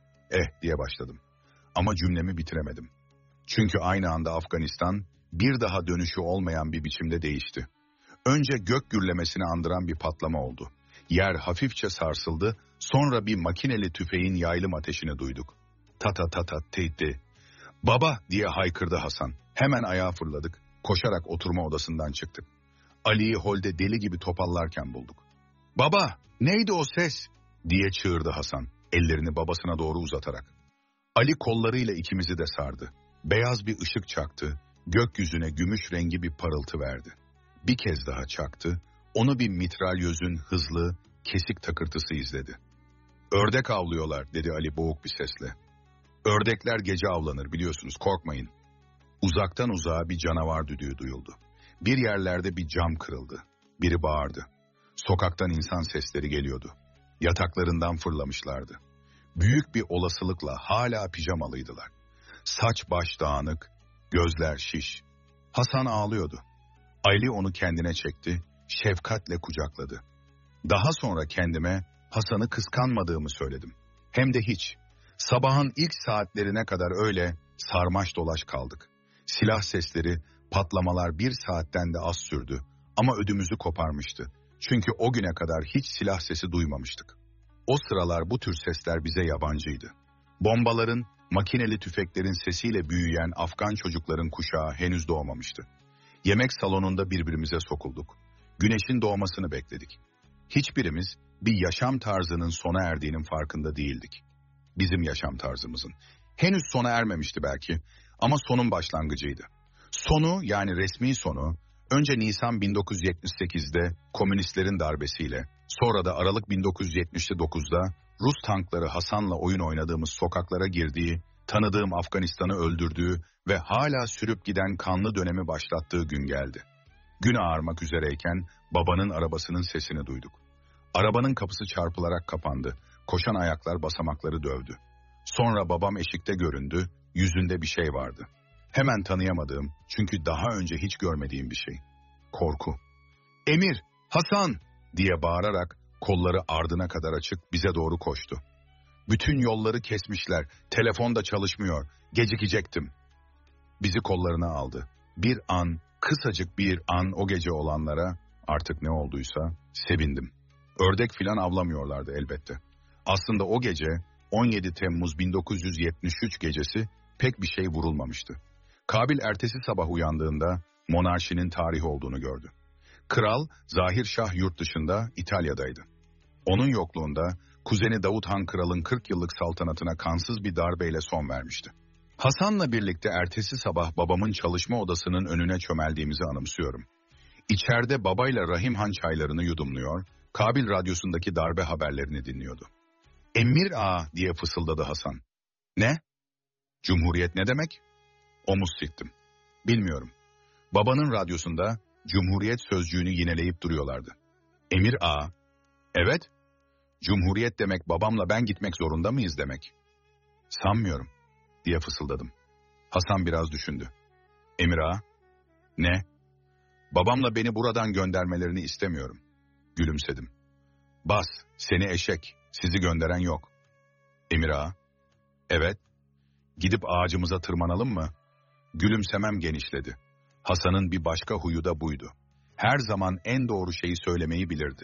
Eh diye başladım. Ama cümlemi bitiremedim. Çünkü aynı anda Afganistan bir daha dönüşü olmayan bir biçimde değişti. Önce gök gürlemesini andıran bir patlama oldu. Yer hafifçe sarsıldı, sonra bir makineli tüfeğin yaylım ateşini duyduk. Tata tata teytti. Baba diye haykırdı Hasan. Hemen ayağa fırladık. Koşarak oturma odasından çıktık. Ali'yi holde deli gibi topallarken bulduk. Baba neydi o ses diye çığırdı Hasan, ellerini babasına doğru uzatarak. Ali kollarıyla ikimizi de sardı. Beyaz bir ışık çaktı, gökyüzüne gümüş rengi bir parıltı verdi. Bir kez daha çaktı, onu bir mitralyözün hızlı, kesik takırtısı izledi. Ördek avlıyorlar dedi Ali boğuk bir sesle. Ördekler gece avlanır biliyorsunuz, korkmayın. Uzaktan uzağa bir canavar düdüğü duyuldu. Bir yerlerde bir cam kırıldı. Biri bağırdı. Sokaktan insan sesleri geliyordu. Yataklarından fırlamışlardı. Büyük bir olasılıkla hala pijamalıydılar. Saç baş dağınık, gözler şiş. Hasan ağlıyordu. Ali onu kendine çekti, şefkatle kucakladı. Daha sonra kendime Hasan'ı kıskanmadığımı söyledim. Hem de hiç. Sabahın ilk saatlerine kadar öyle sarmaş dolaş kaldık. Silah sesleri, patlamalar bir saatten de az sürdü ama ödümüzü koparmıştı. Çünkü o güne kadar hiç silah sesi duymamıştık. O sıralar bu tür sesler bize yabancıydı. Bombaların, makineli tüfeklerin sesiyle büyüyen Afgan çocukların kuşağı henüz doğmamıştı. Yemek salonunda birbirimize sokulduk. Güneşin doğmasını bekledik. Hiçbirimiz bir yaşam tarzının sona erdiğinin farkında değildik. Bizim yaşam tarzımızın. Henüz sona ermemişti belki ama sonun başlangıcıydı. Sonu, yani resmi sonu, önce Nisan bin dokuz yüz yetmiş sekizde komünistlerin darbesiyle, sonra da Aralık bin dokuz yüz yetmiş dokuzda Rus tankları Hasan'la oyun oynadığımız sokaklara girdiği, tanıdığım Afganistan'ı öldürdüğü ve hala sürüp giden kanlı dönemi başlattığı gün geldi. Gün ağarmak üzereyken babanın arabasının sesini duyduk. Arabanın kapısı çarpılarak kapandı, koşan ayaklar basamakları dövdü. Sonra babam eşikte göründü, yüzünde bir şey vardı. Hemen tanıyamadığım, çünkü daha önce hiç görmediğim bir şey. Korku. "Emir, Hasan!" diye bağırarak kolları ardına kadar açık bize doğru koştu. Bütün yolları kesmişler, telefon da çalışmıyor, gecikecektim. Bizi kollarına aldı. Bir an, kısacık bir an o gece olanlara, artık ne olduysa, sevindim. Ördek filan avlamıyorlardı elbette. Aslında o gece, on yedi Temmuz bin dokuz yüz yetmiş üç gecesi pek bir şey vurulmamıştı. Kabil ertesi sabah uyandığında monarşinin tarihi olduğunu gördü. Kral Zahir Şah yurt dışında, İtalya'daydı. Onun yokluğunda kuzeni Davut Han Kral'ın kırk yıllık saltanatına kansız bir darbeyle son vermişti. Hasan'la birlikte ertesi sabah babamın çalışma odasının önüne çömeldiğimizi anımsıyorum. İçeride babayla Rahim Han çaylarını yudumluyor, Kabil radyosundaki darbe haberlerini dinliyordu. "Emir ağa!" diye fısıldadı Hasan. "Ne? Cumhuriyet ne demek?" Omuz silktim. "Bilmiyorum." Babanın radyosunda Cumhuriyet sözcüğünü yineleyip duruyorlardı. "Emir ağa." "Evet. Cumhuriyet demek babamla ben gitmek zorunda mıyız demek?" "Sanmıyorum." diye fısıldadım. Hasan biraz düşündü. "Emir ağa?" "Ne?" "Babamla beni buradan göndermelerini istemiyorum." Gülümsedim. "Bas, seni eşek, sizi gönderen yok." "Emir ağa?" "Evet." "Gidip ağacımıza tırmanalım mı?" Gülümsemem genişledi. Hasan'ın bir başka huyu da buydu. Her zaman en doğru şeyi söylemeyi bilirdi.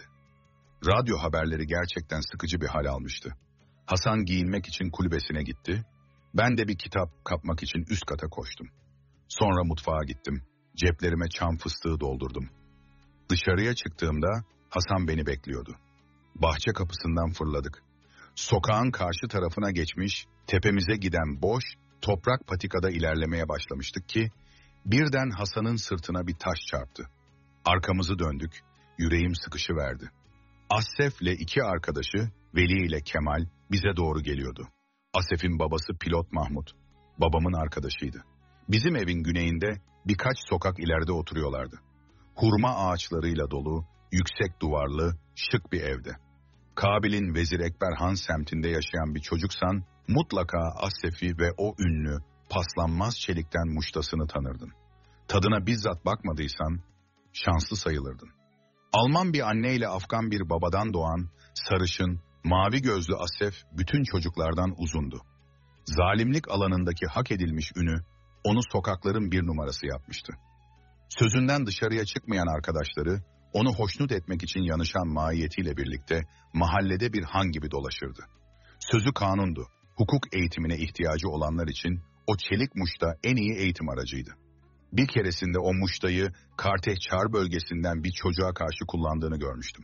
Radyo haberleri gerçekten sıkıcı bir hal almıştı. Hasan giyinmek için kulübesine gitti. Ben de bir kitap kapmak için üst kata koştum. Sonra mutfağa gittim. Ceplerime çam fıstığı doldurdum. Dışarıya çıktığımda Hasan beni bekliyordu. Bahçe kapısından fırladık. Sokağın karşı tarafına geçmiş, tepemize giden boş, toprak patikada ilerlemeye başlamıştık ki, birden Hasan'ın sırtına bir taş çarptı. Arkamızı döndük, yüreğim sıkışıverdi. Assef'le iki arkadaşı, Veli ile Kemal, bize doğru geliyordu. Asef'in babası pilot Mahmut, babamın arkadaşıydı. Bizim evin güneyinde birkaç sokak ileride oturuyorlardı. Hurma ağaçlarıyla dolu, yüksek duvarlı, şık bir evde. Kabil'in Vezir Ekber Han semtinde yaşayan bir çocuksan, mutlaka Asef'i ve o ünlü, paslanmaz çelikten muştasını tanırdın. Tadına bizzat bakmadıysan, şanslı sayılırdın. Alman bir anneyle Afgan bir babadan doğan, sarışın, mavi gözlü Asef bütün çocuklardan uzundu. Zalimlik alanındaki hak edilmiş ünü, onu sokakların bir numarası yapmıştı. Sözünden dışarıya çıkmayan arkadaşları, onu hoşnut etmek için yanışan mahiyetiyle birlikte mahallede bir han gibi dolaşırdı. Sözü kanundu, hukuk eğitimine ihtiyacı olanlar için o çelik muşta en iyi eğitim aracıydı. Bir keresinde o muştayı Kartehçar bölgesinden bir çocuğa karşı kullandığını görmüştüm.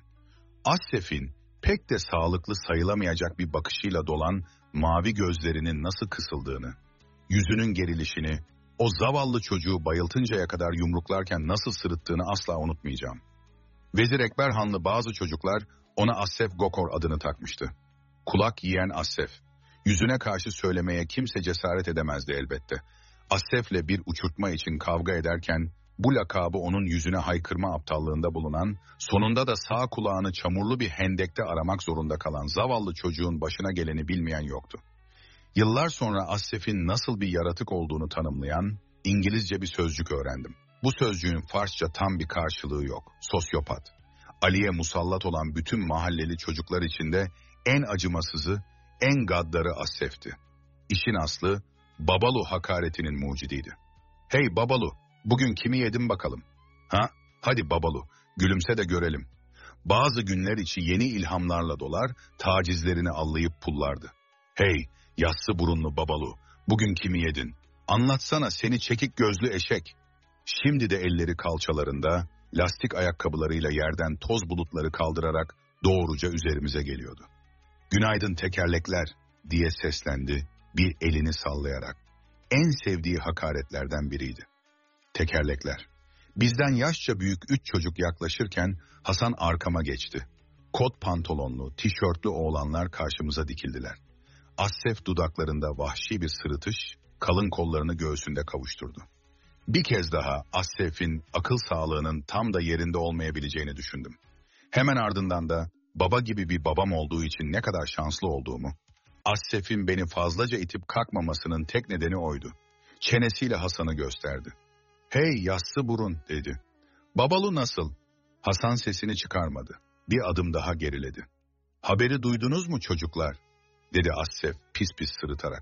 Asef'in pek de sağlıklı sayılamayacak bir bakışıyla dolan mavi gözlerinin nasıl kısıldığını, yüzünün gerilişini, o zavallı çocuğu bayıltıncaya kadar yumruklarken nasıl sırıttığını asla unutmayacağım. Vezir Ekber Hanlı bazı çocuklar ona Asef Gokor adını takmıştı. Kulak yiyen Asef. Yüzüne karşı söylemeye kimse cesaret edemezdi elbette. Asef'le bir uçurtma için kavga ederken bu lakabı onun yüzüne haykırma aptallığında bulunan, sonunda da sağ kulağını çamurlu bir hendekte aramak zorunda kalan zavallı çocuğun başına geleni bilmeyen yoktu. Yıllar sonra Asef'in nasıl bir yaratık olduğunu tanımlayan İngilizce bir sözcük öğrendim. Bu sözcüğün Farsça tam bir karşılığı yok. Sosyopat. Ali'ye musallat olan bütün mahalleli çocuklar içinde en acımasızı, en gaddarı Asef'ti. İşin aslı Babalu hakaretinin mucidiydi. Hey Babalu, bugün kimi yedin bakalım? Ha? Hadi Babalu, gülümse de görelim. Bazı günler içi yeni ilhamlarla dolar, tacizlerini allayıp pullardı. Hey, yassı burunlu Babalu, bugün kimi yedin? Anlatsana seni çekik gözlü eşek. Şimdi de elleri kalçalarında, lastik ayakkabılarıyla yerden toz bulutları kaldırarak doğruca üzerimize geliyordu. Günaydın tekerlekler diye seslendi bir elini sallayarak. En sevdiği hakaretlerden biriydi. Tekerlekler. Bizden yaşça büyük üç çocuk yaklaşırken Hasan arkama geçti. Kot pantolonlu, tişörtlü oğlanlar karşımıza dikildiler. Asef dudaklarında vahşi bir sırıtış, kalın kollarını göğsünde kavuşturdu. Bir kez daha Asef'in akıl sağlığının tam da yerinde olmayabileceğini düşündüm. Hemen ardından da baba gibi bir babam olduğu için ne kadar şanslı olduğumu, Asef'in beni fazlaca itip kalkmamasının tek nedeni oydu. Çenesiyle Hasan'ı gösterdi. Hey yassı burun dedi. Babalu nasıl? Hasan sesini çıkarmadı. Bir adım daha geriledi. Haberi duydunuz mu çocuklar? Dedi Asef pis pis sırıtarak.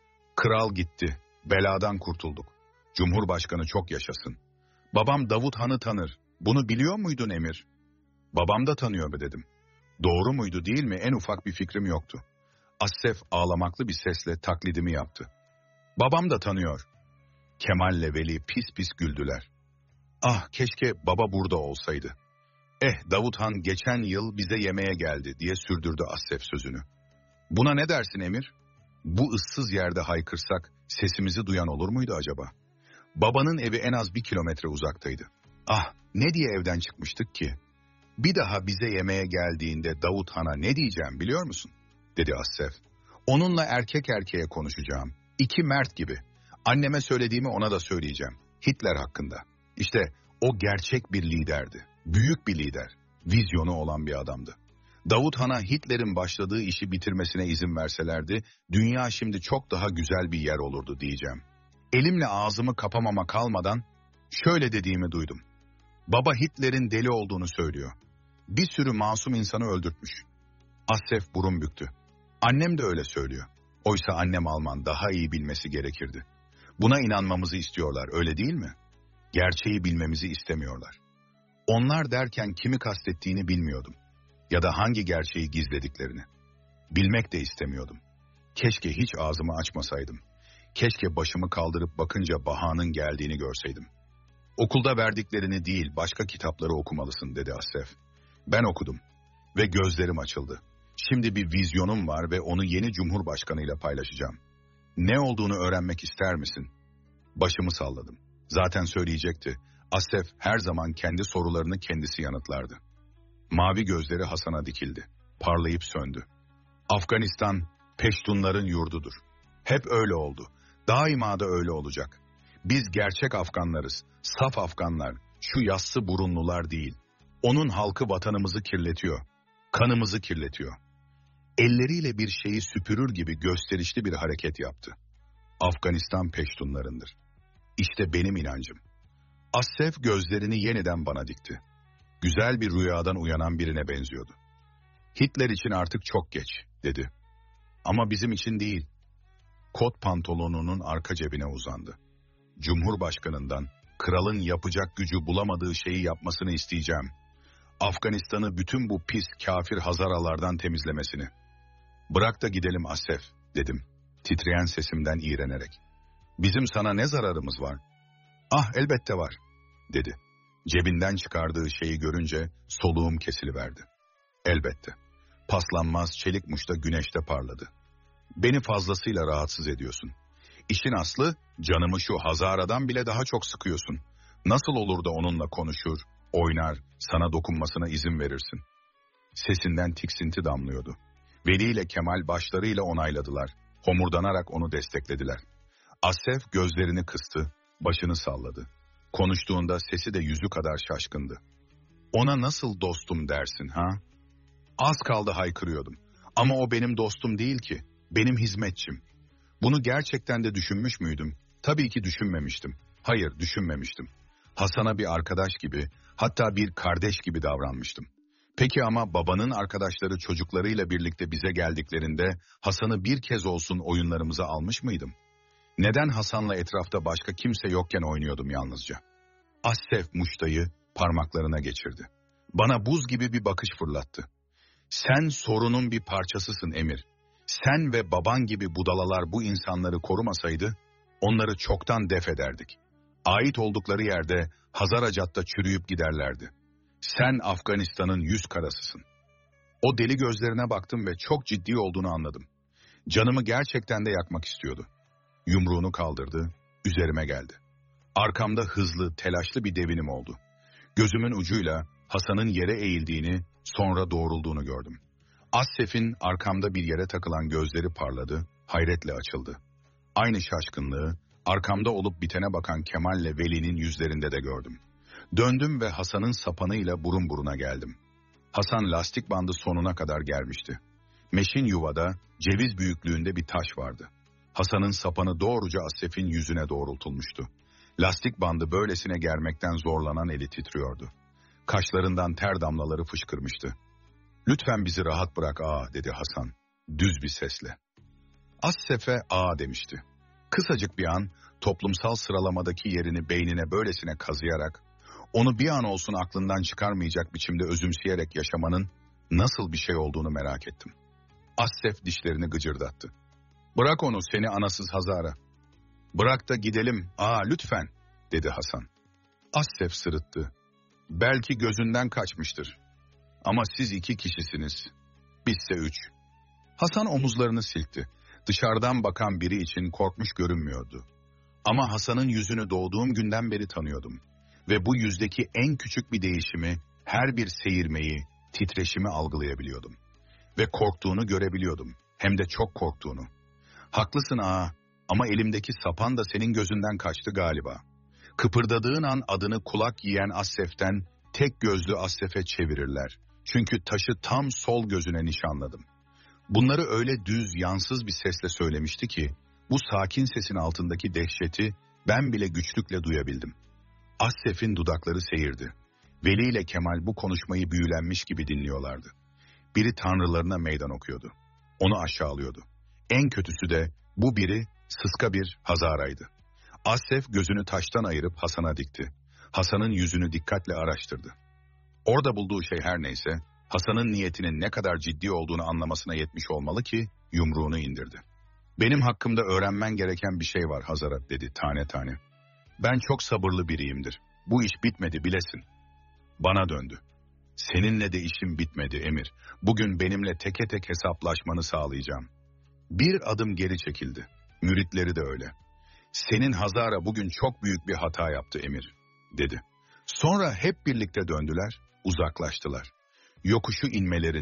Kral gitti. Beladan kurtulduk. Cumhurbaşkanı çok yaşasın. Babam Davut Han'ı tanır. Bunu biliyor muydun Emir? Babam da tanıyor be dedim. Doğru muydu değil mi en ufak bir fikrim yoktu. Asef ağlamaklı bir sesle taklidimi yaptı. Babam da tanıyor. Kemal'le Veli pis pis güldüler. Ah keşke baba burada olsaydı. Eh Davut Han geçen yıl bize yemeğe geldi diye sürdürdü Asef sözünü. Buna ne dersin Emir? Bu ıssız yerde haykırsak sesimizi duyan olur muydu acaba? Babanın evi en az bir kilometre uzaktaydı. Ah ne diye evden çıkmıştık ki? Bir daha bize yemeğe geldiğinde Davut Han'a ne diyeceğim biliyor musun? Dedi Asef. Onunla erkek erkeğe konuşacağım. İki mert gibi. Anneme söylediğimi ona da söyleyeceğim. Hitler hakkında. İşte o gerçek bir liderdi. Büyük bir lider. Vizyonu olan bir adamdı. Davut Han'a Hitler'in başladığı işi bitirmesine izin verselerdi, dünya şimdi çok daha güzel bir yer olurdu diyeceğim. Elimle ağzımı kapamama kalmadan şöyle dediğimi duydum. Baba Hitler'in deli olduğunu söylüyor. Bir sürü masum insanı öldürtmüş. Asef burun büktü. Annem de öyle söylüyor. Oysa annem Alman daha iyi bilmesi gerekirdi. Buna inanmamızı istiyorlar öyle değil mi? Gerçeği bilmemizi istemiyorlar. Onlar derken kimi kastettiğini bilmiyordum. Ya da hangi gerçeği gizlediklerini. Bilmek de istemiyordum. Keşke hiç ağzımı açmasaydım. Keşke başımı kaldırıp bakınca Baha'nın geldiğini görseydim. Okulda verdiklerini değil başka kitapları okumalısın dedi Asef. Ben okudum ve gözlerim açıldı. Şimdi bir vizyonum var ve onu yeni cumhurbaşkanıyla paylaşacağım. Ne olduğunu öğrenmek ister misin? Başımı salladım. Zaten söyleyecekti. Asef her zaman kendi sorularını kendisi yanıtlardı. Mavi gözleri Hasan'a dikildi. Parlayıp söndü. Afganistan, Peştunların yurdudur. Hep öyle oldu. Daima da öyle olacak. Biz gerçek Afganlarız, saf Afganlar, şu yassı burunlular değil. Onun halkı vatanımızı kirletiyor, kanımızı kirletiyor. Elleriyle bir şeyi süpürür gibi gösterişli bir hareket yaptı. Afganistan Peştunlarındır. İşte benim inancım. Assef gözlerini yeniden bana dikti. Güzel bir rüyadan uyanan birine benziyordu. Hitler için artık çok geç, dedi. Ama bizim için değil. Kot pantolonunun arka cebine uzandı. Cumhurbaşkanından, kralın yapacak gücü bulamadığı şeyi yapmasını isteyeceğim. Afganistan'ı bütün bu pis kafir Hazaralardan temizlemesini. Bırak da gidelim Assef, dedim, titreyen sesimden iğrenerek. Bizim sana ne zararımız var? Ah, elbette var, dedi. Cebinden çıkardığı şeyi görünce soluğum kesiliverdi. Elbette. Paslanmaz çelik muşta güneşte parladı. Beni fazlasıyla rahatsız ediyorsun. İşin aslı, canımı şu Hazara'dan bile daha çok sıkıyorsun. Nasıl olur da onunla konuşur, oynar, sana dokunmasına izin verirsin? Sesinden tiksinti damlıyordu. Veli ile Kemal başlarıyla onayladılar. Homurdanarak onu desteklediler. Assef gözlerini kıstı, başını salladı. Konuştuğunda sesi de yüzü kadar şaşkındı. Ona nasıl dostum dersin ha? Az kaldı haykırıyordum. Ama o benim dostum değil ki, benim hizmetçim. Bunu gerçekten de düşünmüş müydüm? Tabii ki düşünmemiştim. Hayır, düşünmemiştim. Hasan'a bir arkadaş gibi, hatta bir kardeş gibi davranmıştım. Peki ama babanın arkadaşları çocuklarıyla birlikte bize geldiklerinde Hasan'ı bir kez olsun oyunlarımıza almış mıydım? Neden Hasan'la etrafta başka kimse yokken oynuyordum yalnızca? Assef muştayı parmaklarına geçirdi. Bana buz gibi bir bakış fırlattı. Sen sorunun bir parçasısın Emir. Sen ve baban gibi budalalar bu insanları korumasaydı, onları çoktan def ederdik. Ait oldukları yerde Hazaracat'ta çürüyüp giderlerdi. Sen Afganistan'ın yüz karasısın. O deli gözlerine baktım ve çok ciddi olduğunu anladım. Canımı gerçekten de yakmak istiyordu. Yumruğunu kaldırdı, üzerime geldi. Arkamda hızlı, telaşlı bir devinim oldu. Gözümün ucuyla Hasan'ın yere eğildiğini, sonra doğrulduğunu gördüm. Assef'in arkamda bir yere takılan gözleri parladı, hayretle açıldı. Aynı şaşkınlığı, arkamda olup bitene bakan Kemal'le Veli'nin yüzlerinde de gördüm. Döndüm ve Hasan'ın sapanıyla burun buruna geldim. Hasan lastik bandı sonuna kadar germişti. Meşin yuvada ceviz büyüklüğünde bir taş vardı. Hasan'ın sapanı doğruca Assef'in yüzüne doğrultulmuştu. Lastik bandı böylesine germekten zorlanan eli titriyordu. Kaşlarından ter damlaları fışkırmıştı. "Lütfen bizi rahat bırak ağa," dedi Hasan, düz bir sesle. Assef'e ağa demişti. Kısacık bir an toplumsal sıralamadaki yerini beynine böylesine kazıyarak, onu bir an olsun aklından çıkarmayacak biçimde özümseyerek yaşamanın nasıl bir şey olduğunu merak ettim. Assef dişlerini gıcırdattı. "Bırak onu seni anasız Hazara. Bırak da gidelim ağa lütfen," dedi Hasan. Assef sırıttı. "Belki gözünden kaçmıştır. Ama siz iki kişisiniz. Bizse üç." Hasan omuzlarını silkti. Dışarıdan bakan biri için korkmuş görünmüyordu. Ama Hasan'ın yüzünü doğduğum günden beri tanıyordum. Ve bu yüzdeki en küçük bir değişimi, her bir seyirmeyi, titreşimi algılayabiliyordum. Ve korktuğunu görebiliyordum. Hem de çok korktuğunu. "Haklısın ağa, ama elimdeki sapan da senin gözünden kaçtı galiba." Kıpırdadığın an adını kulak yiyen Assef'ten tek gözlü Assef'e çevirirler. Çünkü taşı tam sol gözüne nişanladım. Bunları öyle düz, yansız bir sesle söylemişti ki, bu sakin sesin altındaki dehşeti ben bile güçlükle duyabildim. Assef'in dudakları seyirdi. Veli ile Kemal bu konuşmayı büyülenmiş gibi dinliyorlardı. Biri tanrılarına meydan okuyordu. Onu aşağılıyordu. En kötüsü de bu biri sıska bir Hazara'ydı. Assef gözünü taştan ayırıp Hasan'a dikti. Hasan'ın yüzünü dikkatle araştırdı. Orada bulduğu şey her neyse, Hasan'ın niyetinin ne kadar ciddi olduğunu anlamasına yetmiş olmalı ki yumruğunu indirdi. "Benim hakkımda öğrenmen gereken bir şey var Hazara," dedi tane tane. "Ben çok sabırlı biriyimdir. Bu iş bitmedi bilesin." Bana döndü. "Seninle de işim bitmedi Emir. Bugün benimle teke tek hesaplaşmanı sağlayacağım." Bir adım geri çekildi. Müritleri de öyle. "Senin Hazara bugün çok büyük bir hata yaptı Emir," dedi. Sonra hep birlikte döndüler, uzaklaştılar. Yokuşu inmelerini,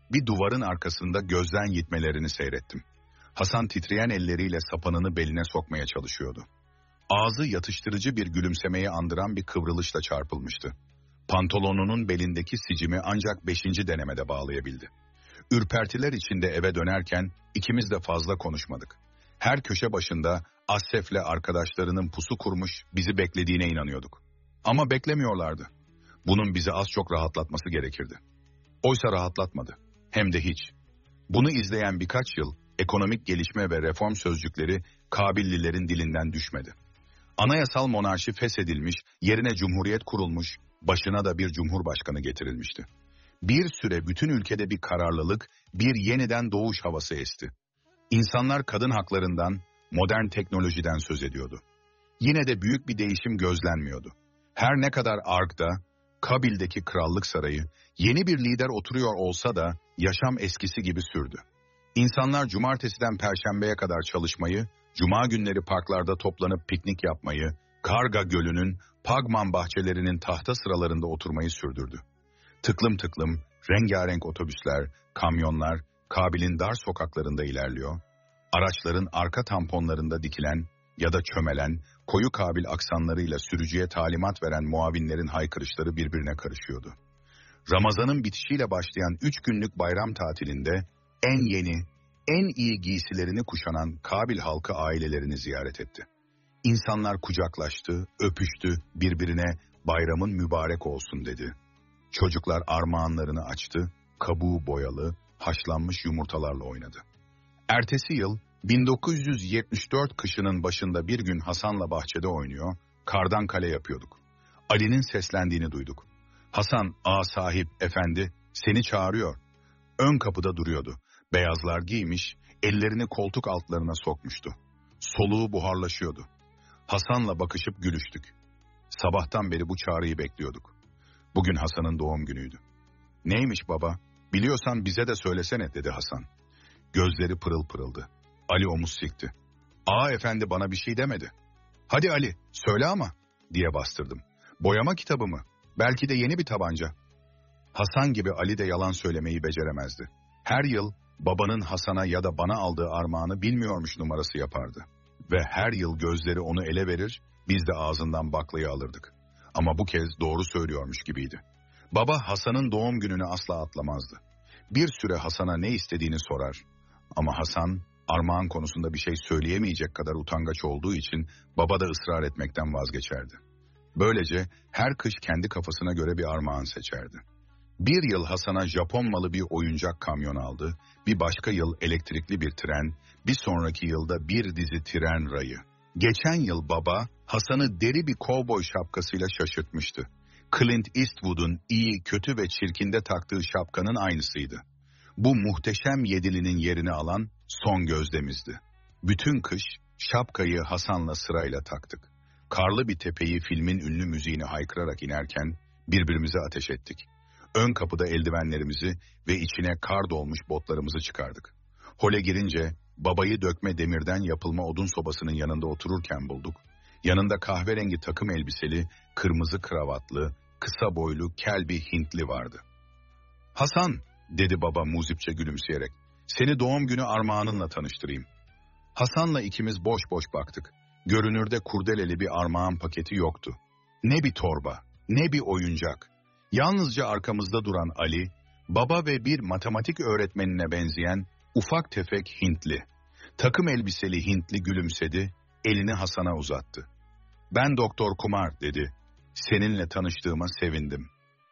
bir duvarın arkasında gözden gitmelerini seyrettim. Hasan titreyen elleriyle sapanını beline sokmaya çalışıyordu. Ağzı yatıştırıcı bir gülümsemeyi andıran bir kıvrılışla çarpılmıştı. Pantolonunun belindeki sicimi ancak beşinci denemede bağlayabildi. Ürpertiler içinde eve dönerken ikimiz de fazla konuşmadık. Her köşe başında Assef'le arkadaşlarının pusu kurmuş bizi beklediğine inanıyorduk. Ama beklemiyorlardı. Bunun bizi az çok rahatlatması gerekirdi. Oysa rahatlatmadı. Hem de hiç. Bunu izleyen birkaç yıl ekonomik gelişme ve reform sözcükleri Kabillilerin dilinden düşmedi. Anayasal monarşi feshedilmiş, yerine cumhuriyet kurulmuş, başına da bir cumhurbaşkanı getirilmişti. Bir süre bütün ülkede bir kararlılık, bir yeniden doğuş havası esti. İnsanlar kadın haklarından, modern teknolojiden söz ediyordu. Yine de büyük bir değişim gözlenmiyordu. Her ne kadar Ark'ta, Kabil'deki krallık sarayı, yeni bir lider oturuyor olsa da yaşam eskisi gibi sürdü. İnsanlar cumartesiden perşembeye kadar çalışmayı, cuma günleri parklarda toplanıp piknik yapmayı, Karga Gölü'nün, Pagman bahçelerinin tahta sıralarında oturmayı sürdürdü. Tıklım tıklım, rengarenk otobüsler, kamyonlar, Kabil'in dar sokaklarında ilerliyor, araçların arka tamponlarında dikilen ya da çömelen, koyu Kabil aksanlarıyla sürücüye talimat veren muavinlerin haykırışları birbirine karışıyordu. Ramazan'ın bitişiyle başlayan üç günlük bayram tatilinde en yeni, en iyi giysilerini kuşanan Kabil halkı ailelerini ziyaret etti. İnsanlar kucaklaştı, öpüştü, birbirine bayramın mübarek olsun dedi. Çocuklar armağanlarını açtı, kabuğu boyalı, haşlanmış yumurtalarla oynadı. Ertesi yıl bin dokuz yüz yetmiş dört kışının başında bir gün Hasan'la bahçede oynuyor, kardan kale yapıyorduk. Ali'nin seslendiğini duyduk. Hasan, ağa sahip, efendi, seni çağırıyor. Ön kapıda duruyordu. Beyazlar giymiş, ellerini koltuk altlarına sokmuştu. Soluğu buharlaşıyordu. Hasan'la bakışıp gülüştük. Sabahtan beri bu çağrıyı bekliyorduk. Bugün Hasan'ın doğum günüydü. Neymiş baba? Biliyorsan bize de söylesene dedi Hasan. Gözleri pırıl pırıldı. Ali omuz silkti. Aa efendi bana bir şey demedi. Hadi Ali söyle ama diye bastırdım. Boyama kitabı mı? Belki de yeni bir tabanca. Hasan gibi Ali de yalan söylemeyi beceremezdi. Her yıl babanın Hasan'a ya da bana aldığı armağanı bilmiyormuş numarası yapardı. Ve her yıl gözleri onu ele verir, biz de ağzından baklayı alırdık. Ama bu kez doğru söylüyormuş gibiydi. Baba Hasan'ın doğum gününü asla atlamazdı. Bir süre Hasan'a ne istediğini sorar. Ama Hasan armağan konusunda bir şey söyleyemeyecek kadar utangaç olduğu için baba da ısrar etmekten vazgeçerdi. Böylece her kış kendi kafasına göre bir armağan seçerdi. Bir yıl Hasan'a Japon malı bir oyuncak kamyon aldı, bir başka yıl elektrikli bir tren, bir sonraki yılda bir dizi tren rayı. Geçen yıl baba Hasan'ı deri bir kovboy şapkasıyla şaşırtmıştı. Clint Eastwood'un iyi, kötü ve çirkinde taktığı şapkanın aynısıydı. Bu muhteşem yedilinin yerini alan son gözdemizdi. Bütün kış şapkayı Hasan'la sırayla taktık. Karlı bir tepeyi filmin ünlü müziğini haykırarak inerken birbirimize ateş ettik. Ön kapıda eldivenlerimizi ve içine kar dolmuş botlarımızı çıkardık. Hole girince babayı dökme demirden yapılma odun sobasının yanında otururken bulduk. Yanında kahverengi takım elbiseli, kırmızı kravatlı, kısa boylu, kel bir Hintli vardı. Hasan, dedi baba muzipçe gülümseyerek, seni doğum günü armağanınla tanıştırayım. Hasan'la ikimiz boş boş baktık. Görünürde kurdeleli bir armağan paketi yoktu. Ne bir torba, ne bir oyuncak. Yalnızca arkamızda duran Ali, baba ve bir matematik öğretmenine benzeyen ufak tefek Hintli. Takım elbiseli Hintli gülümsedi, elini Hasan'a uzattı. Ben Doktor Kumar dedi. Seninle tanıştığıma sevindim.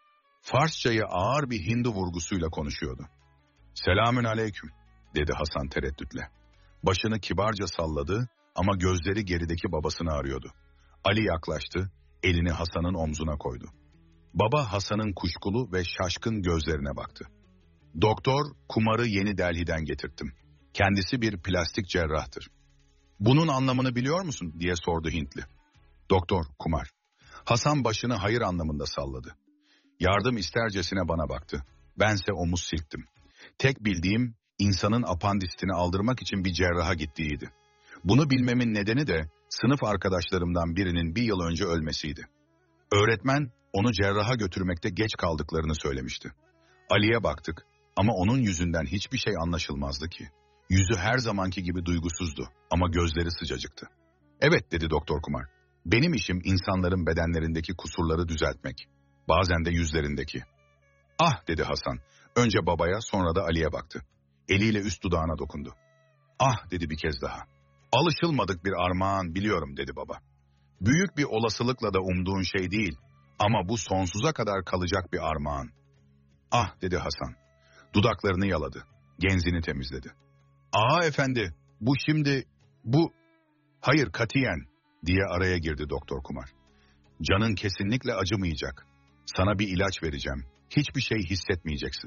Farsçayı ağır bir Hindu vurgusuyla konuşuyordu. Selamün aleyküm, dedi Hasan tereddütle. Başını kibarca salladı ama gözleri gerideki babasını arıyordu. Ali yaklaştı, elini Hasan'ın omzuna koydu. Baba Hasan'ın kuşkulu ve şaşkın gözlerine baktı. Doktor, Kumar'ı Yeni Delhi'den getirttim. Kendisi bir plastik cerrahtır. Bunun anlamını biliyor musun diye sordu Hintli. Doktor, Kumar. Hasan başını hayır anlamında salladı. Yardım istercesine bana baktı. Bense omuz silktim. Tek bildiğim insanın apandisitini aldırmak için bir cerraha gittiğiydi. Bunu bilmemin nedeni de sınıf arkadaşlarımdan birinin bir yıl önce ölmesiydi. Öğretmen onu cerraha götürmekte geç kaldıklarını söylemişti. Ali'ye baktık. Ama onun yüzünden hiçbir şey anlaşılmazdı ki. Yüzü her zamanki gibi duygusuzdu ama gözleri sıcacıktı. Evet dedi Doktor Kumar. Benim işim insanların bedenlerindeki kusurları düzeltmek. Bazen de yüzlerindeki. Ah dedi Hasan. Önce babaya sonra da Ali'ye baktı. Eliyle üst dudağına dokundu. Ah dedi bir kez daha. Alışılmadık bir armağan biliyorum dedi baba. Büyük bir olasılıkla da umduğun şey değil. Ama bu sonsuza kadar kalacak bir armağan. Ah dedi Hasan. Dudaklarını yaladı. Genzini temizledi. Aa efendi bu şimdi bu... Hayır katiyen diye araya girdi Doktor Kumar. Canın kesinlikle acımayacak. Sana bir ilaç vereceğim. Hiçbir şey hissetmeyeceksin.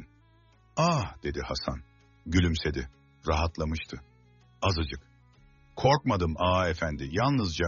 Ah dedi Hasan. Gülümsedi. Rahatlamıştı. Azıcık. Korkmadım ağa efendi. Yalnızca...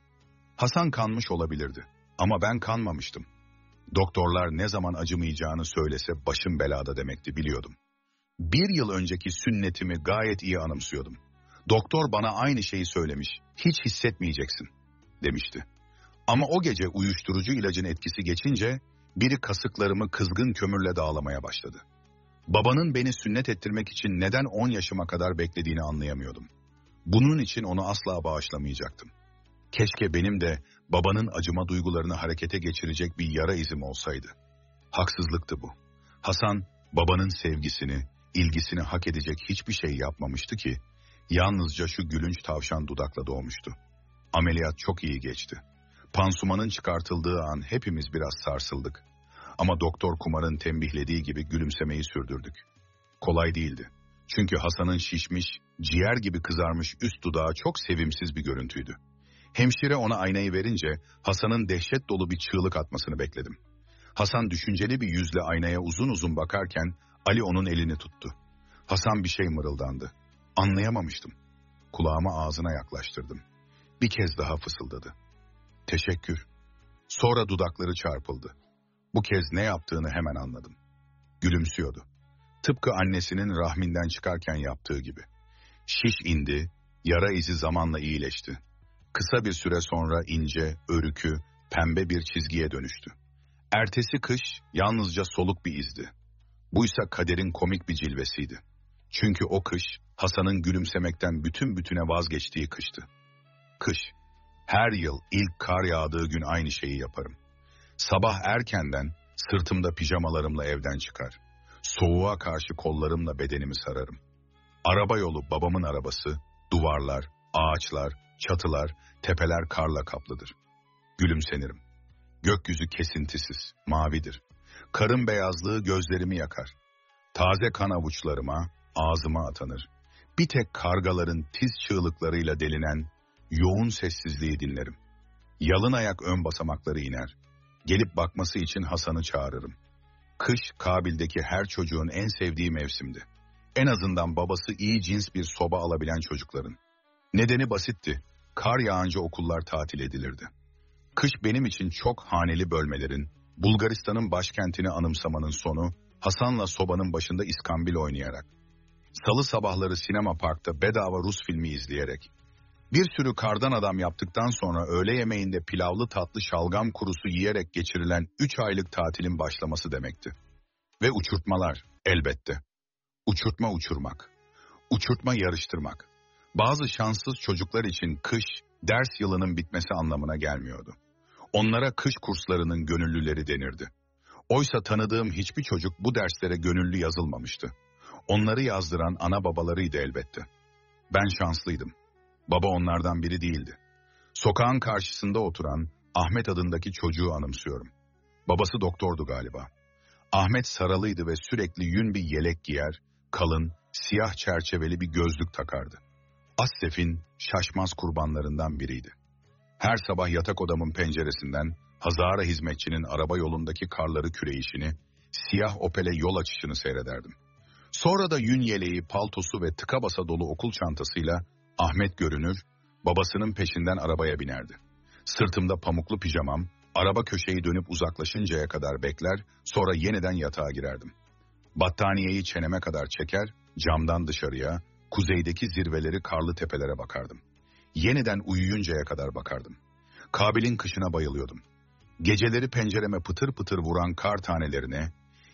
Hasan kanmış olabilirdi. Ama ben kanmamıştım. Doktorlar ne zaman acımayacağını söylese başım belada demekti biliyordum. Bir yıl önceki sünnetimi gayet iyi anımsıyordum. Doktor bana aynı şeyi söylemiş. Hiç hissetmeyeceksin demişti. Ama o gece uyuşturucu ilacın etkisi geçince biri kasıklarımı kızgın kömürle dağlamaya başladı. Babanın beni sünnet ettirmek için neden on yaşıma kadar beklediğini anlayamıyordum. Bunun için onu asla bağışlamayacaktım. Keşke benim de babanın acıma duygularını harekete geçirecek bir yara izim olsaydı. Haksızlıktı bu. Hasan babanın sevgisini, ilgisini hak edecek hiçbir şey yapmamıştı ki, yalnızca şu gülünç tavşan dudakla doğmuştu. Ameliyat çok iyi geçti. Pansumanın çıkartıldığı an hepimiz biraz sarsıldık. Ama Doktor Kumar'ın tembihlediği gibi gülümsemeyi sürdürdük. Kolay değildi. Çünkü Hasan'ın şişmiş, ciğer gibi kızarmış üst dudağı çok sevimsiz bir görüntüydü. Hemşire ona aynayı verince Hasan'ın dehşet dolu bir çığlık atmasını bekledim. Hasan düşünceli bir yüzle aynaya uzun uzun bakarken Ali onun elini tuttu. Hasan bir şey mırıldandı. Anlayamamıştım. Kulağımı ağzına yaklaştırdım. Bir kez daha fısıldadı. Teşekkür. Sonra dudakları çarpıldı. Bu kez ne yaptığını hemen anladım. Gülümsüyordu. Tıpkı annesinin rahminden çıkarken yaptığı gibi. Şiş indi, yara izi zamanla iyileşti. Kısa bir süre sonra ince, örükü, pembe bir çizgiye dönüştü. Ertesi kış yalnızca soluk bir izdi. Buysa kaderin komik bir cilvesiydi. Çünkü o kış Hasan'ın gülümsemekten bütün bütüne vazgeçtiği kıştı. Kış. Her yıl ilk kar yağdığı gün aynı şeyi yaparım. Sabah erkenden sırtımda pijamalarımla evden çıkar. Soğuğa karşı kollarımla bedenimi sararım. Araba yolu babamın arabası, duvarlar, ağaçlar, çatılar, tepeler karla kaplıdır. Gülümsenirim. Gökyüzü kesintisiz, mavidir. Karın beyazlığı gözlerimi yakar. Taze kan avuçlarıma, ağzıma atanır. Bir tek kargaların tiz çığlıklarıyla delinen yoğun sessizliği dinlerim. Yalın ayak ön basamakları iner. Gelip bakması için Hasan'ı çağırırım. Kış Kabil'deki her çocuğun en sevdiği mevsimdi. En azından babası iyi cins bir soba alabilen çocukların. Nedeni basitti. Kar yağınca okullar tatil edilirdi. Kış benim için çok haneli bölmelerin, Bulgaristan'ın başkentini anımsamanın sonu, Hasan'la sobanın başında iskambil oynayarak. Salı sabahları sinema parkta bedava Rus filmi izleyerek. Bir sürü kardan adam yaptıktan sonra öğle yemeğinde pilavlı tatlı şalgam kurusu yiyerek geçirilen üç aylık tatilin başlaması demekti. Ve uçurtmalar elbette. Uçurtma uçurmak. Uçurtma yarıştırmak. Bazı şanssız çocuklar için kış, ders yılının bitmesi anlamına gelmiyordu. Onlara kış kurslarının gönüllüleri denirdi. Oysa tanıdığım hiçbir çocuk bu derslere gönüllü yazılmamıştı. Onları yazdıran ana babalarıydı elbette. Ben şanslıydım. Baba onlardan biri değildi. Sokağın karşısında oturan Ahmet adındaki çocuğu anımsıyorum. Babası doktordu galiba. Ahmet saralıydı ve sürekli yün bir yelek giyer, kalın, siyah çerçeveli bir gözlük takardı. Assef'in şaşmaz kurbanlarından biriydi. Her sabah yatak odamın penceresinden Hazara hizmetçinin araba yolundaki karları küreyişini, siyah Opel'e yol açışını seyrederdim. Sonra da yün yeleği, paltosu ve tıka basa dolu okul çantasıyla Ahmet görünür, babasının peşinden arabaya binerdi. Sırtımda pamuklu pijamam, araba köşeyi dönüp uzaklaşıncaya kadar bekler, sonra yeniden yatağa girerdim. Battaniyeyi çeneme kadar çeker, camdan dışarıya, kuzeydeki zirveleri karlı tepelere bakardım. Yeniden uyuyuncaya kadar bakardım. Kabil'in kışına bayılıyordum. Geceleri pencereme pıtır pıtır vuran kar tanelerine,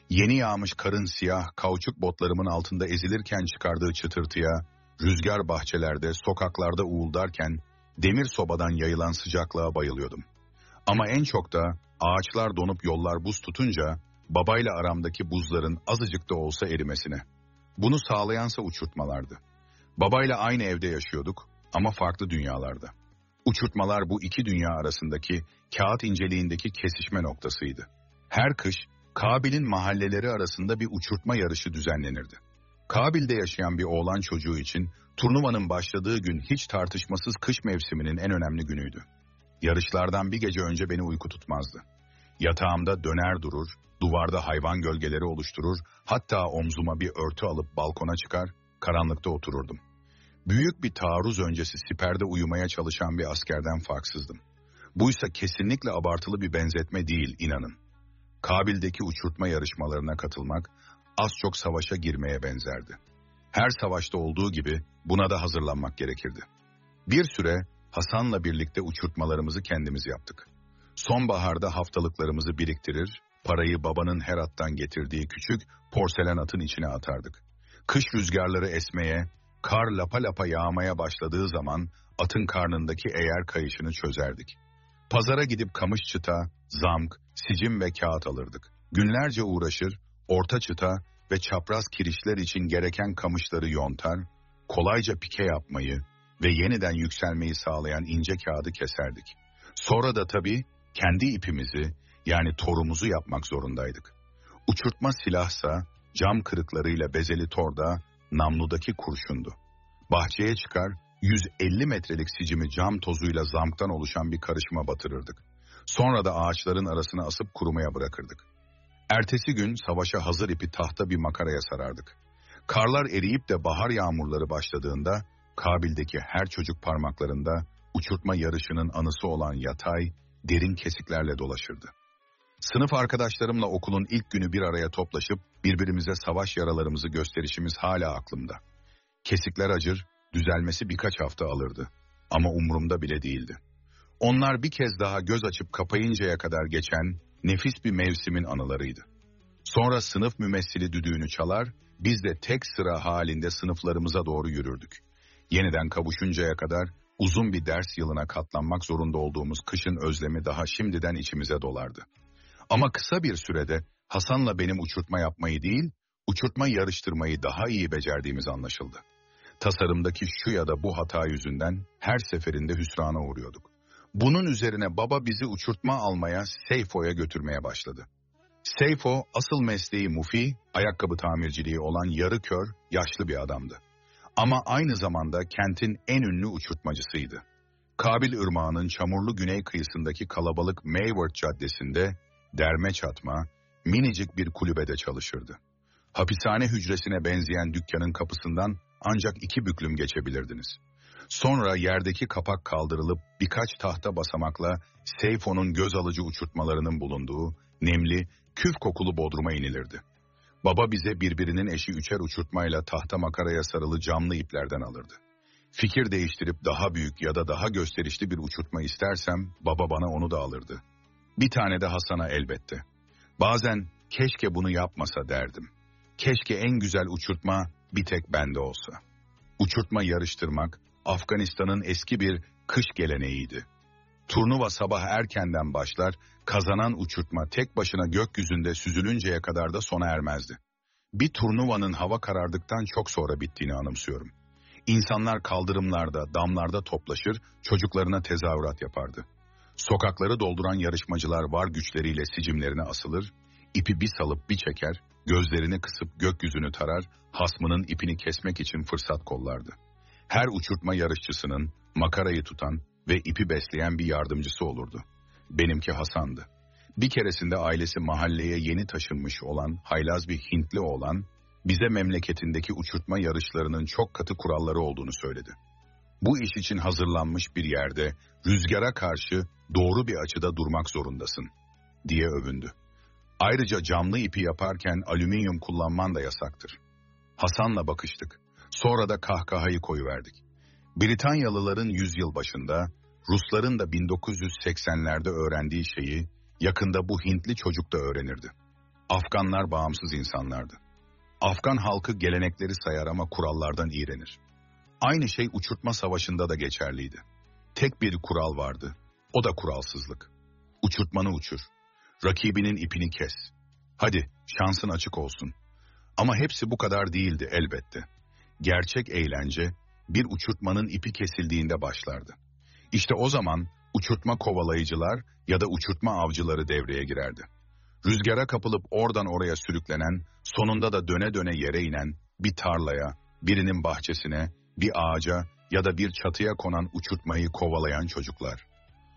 Yeni yağmış karın siyah, kauçuk botlarımın altında ezilirken çıkardığı çıtırtıya, rüzgar bahçelerde, sokaklarda uğuldarken, demir sobadan yayılan sıcaklığa bayılıyordum. Ama en çok da ağaçlar donup yollar buz tutunca, babayla aramdaki buzların azıcık da olsa erimesine. Bunu sağlayansa uçurtmalardı. Babayla aynı evde yaşıyorduk ama farklı dünyalarda. Uçurtmalar bu iki dünya arasındaki kağıt inceliğindeki kesişme noktasıydı. Her kış Kabil'in mahalleleri arasında bir uçurtma yarışı düzenlenirdi. Kabil'de yaşayan bir oğlan çocuğu için turnuvanın başladığı gün hiç tartışmasız kış mevsiminin en önemli günüydü. Yarışlardan bir gece önce beni uyku tutmazdı. Yatağımda döner durur, duvarda hayvan gölgeleri oluşturur, hatta omzuma bir örtü alıp balkona çıkar, karanlıkta otururdum. Büyük bir taarruz öncesi siperde uyumaya çalışan bir askerden farksızdım. Buysa kesinlikle abartılı bir benzetme değil, inanın. Kabil'deki uçurtma yarışmalarına katılmak az çok savaşa girmeye benzerdi. Her savaşta olduğu gibi buna da hazırlanmak gerekirdi. Bir süre Hasan'la birlikte uçurtmalarımızı kendimiz yaptık. Sonbaharda haftalıklarımızı biriktirir, parayı babanın Herat'tan getirdiği küçük porselen atın içine atardık. Kış rüzgarları esmeye, kar lapa lapa yağmaya başladığı zaman atın karnındaki eğer kayışını çözerdik. Pazara gidip kamış çıta, zamk, sicim ve kağıt alırdık. Günlerce uğraşır, orta çıta ve çapraz kirişler için gereken kamışları yontar, kolayca pike yapmayı ve yeniden yükselmeyi sağlayan ince kağıdı keserdik. Sonra da tabii kendi ipimizi, yani torumuzu yapmak zorundaydık. Uçurtma silahsa cam kırıklarıyla bezeli torda namludaki kurşundu. Bahçeye çıkar, yüz elli metrelik sicimi cam tozuyla zamktan oluşan bir karışıma batırırdık. Sonra da ağaçların arasına asıp kurumaya bırakırdık. Ertesi gün savaşa hazır ipi tahta bir makaraya sarardık. Karlar eriyip de bahar yağmurları başladığında Kabil'deki her çocuk parmaklarında uçurtma yarışının anısı olan yatay, derin kesiklerle dolaşırdı. Sınıf arkadaşlarımla okulun ilk günü bir araya toplaşıp birbirimize savaş yaralarımızı gösterişimiz hala aklımda. Kesikler acır, düzelmesi birkaç hafta alırdı. Ama umurumda bile değildi. Onlar bir kez daha göz açıp kapayıncaya kadar geçen nefis bir mevsimin anılarıydı. Sonra sınıf mümessili düdüğünü çalar, biz de tek sıra halinde sınıflarımıza doğru yürürdük. Yeniden kavuşuncaya kadar uzun bir ders yılına katlanmak zorunda olduğumuz kışın özlemi daha şimdiden içimize dolardı. Ama kısa bir sürede Hasan'la benim uçurtma yapmayı değil, uçurtma yarıştırmayı daha iyi becerdiğimiz anlaşıldı. Tasarımdaki şu ya da bu hata yüzünden her seferinde hüsrana uğruyorduk. Bunun üzerine baba bizi uçurtma almaya Seyfo'ya götürmeye başladı. Seyfo, asıl mesleği mufi, ayakkabı tamirciliği olan yarı kör, yaşlı bir adamdı. Ama aynı zamanda kentin en ünlü uçurtmacısıydı. Kabil Irmağı'nın çamurlu güney kıyısındaki kalabalık Mayward Caddesi'nde derme çatma, minicik bir kulübede çalışırdı. Hapishane hücresine benzeyen dükkanın kapısından ancak iki büklüm geçebilirdiniz. Sonra yerdeki kapak kaldırılıp birkaç tahta basamakla Seyfo'nun göz alıcı uçurtmalarının bulunduğu nemli, küf kokulu bodruma inilirdi. Baba bize birbirinin eşi üçer uçurtmayla tahta makaraya sarılı camlı iplerden alırdı. Fikir değiştirip daha büyük ya da daha gösterişli bir uçurtma istersem baba bana onu da alırdı. Bir tane de Hasan'a elbette. Bazen keşke bunu yapmasa derdim. Keşke en güzel uçurtma bir tek bende olsa. Uçurtma yarıştırmak Afganistan'ın eski bir kış geleneğiydi. Turnuva sabah erkenden başlar, kazanan uçurtma tek başına gökyüzünde süzülünceye kadar da sona ermezdi. Bir turnuvanın hava karardıktan çok sonra bittiğini anımsıyorum. İnsanlar kaldırımlarda, damlarda toplaşır, çocuklarına tezahürat yapardı. Sokakları dolduran yarışmacılar var güçleriyle sicimlerine asılır, ipi bir salıp bir çeker, gözlerini kısıp gökyüzünü tarar, hasmının ipini kesmek için fırsat kollardı. Her uçurtma yarışçısının makarayı tutan ve ipi besleyen bir yardımcısı olurdu. Benimki Hasan'dı. Bir keresinde ailesi mahalleye yeni taşınmış olan haylaz bir Hintli oğlan, bize memleketindeki uçurtma yarışlarının çok katı kuralları olduğunu söyledi. Bu iş için hazırlanmış bir yerde rüzgara karşı doğru bir açıda durmak zorundasın diye övündü. Ayrıca camlı ipi yaparken alüminyum kullanman da yasaktır. Hasan'la bakıştık. Sonra da kahkahayı koyuverdik. Britanyalıların yüzyıl başında, Rusların da bin dokuz yüz seksenlerde öğrendiği şeyi yakında bu Hintli çocuk da öğrenirdi. Afganlar bağımsız insanlardı. Afgan halkı gelenekleri sayar ama kurallardan iğrenir. Aynı şey uçurtma savaşında da geçerliydi. Tek bir kural vardı, o da kuralsızlık. Uçurtmanı uçur, rakibinin ipini kes. Hadi, şansın açık olsun. Ama hepsi bu kadar değildi elbette. Gerçek eğlence, bir uçurtmanın ipi kesildiğinde başlardı. İşte o zaman uçurtma kovalayıcılar ya da uçurtma avcıları devreye girerdi. Rüzgara kapılıp oradan oraya sürüklenen, sonunda da döne döne yere inen, bir tarlaya, birinin bahçesine, bir ağaca ya da bir çatıya konan uçurtmayı kovalayan çocuklar.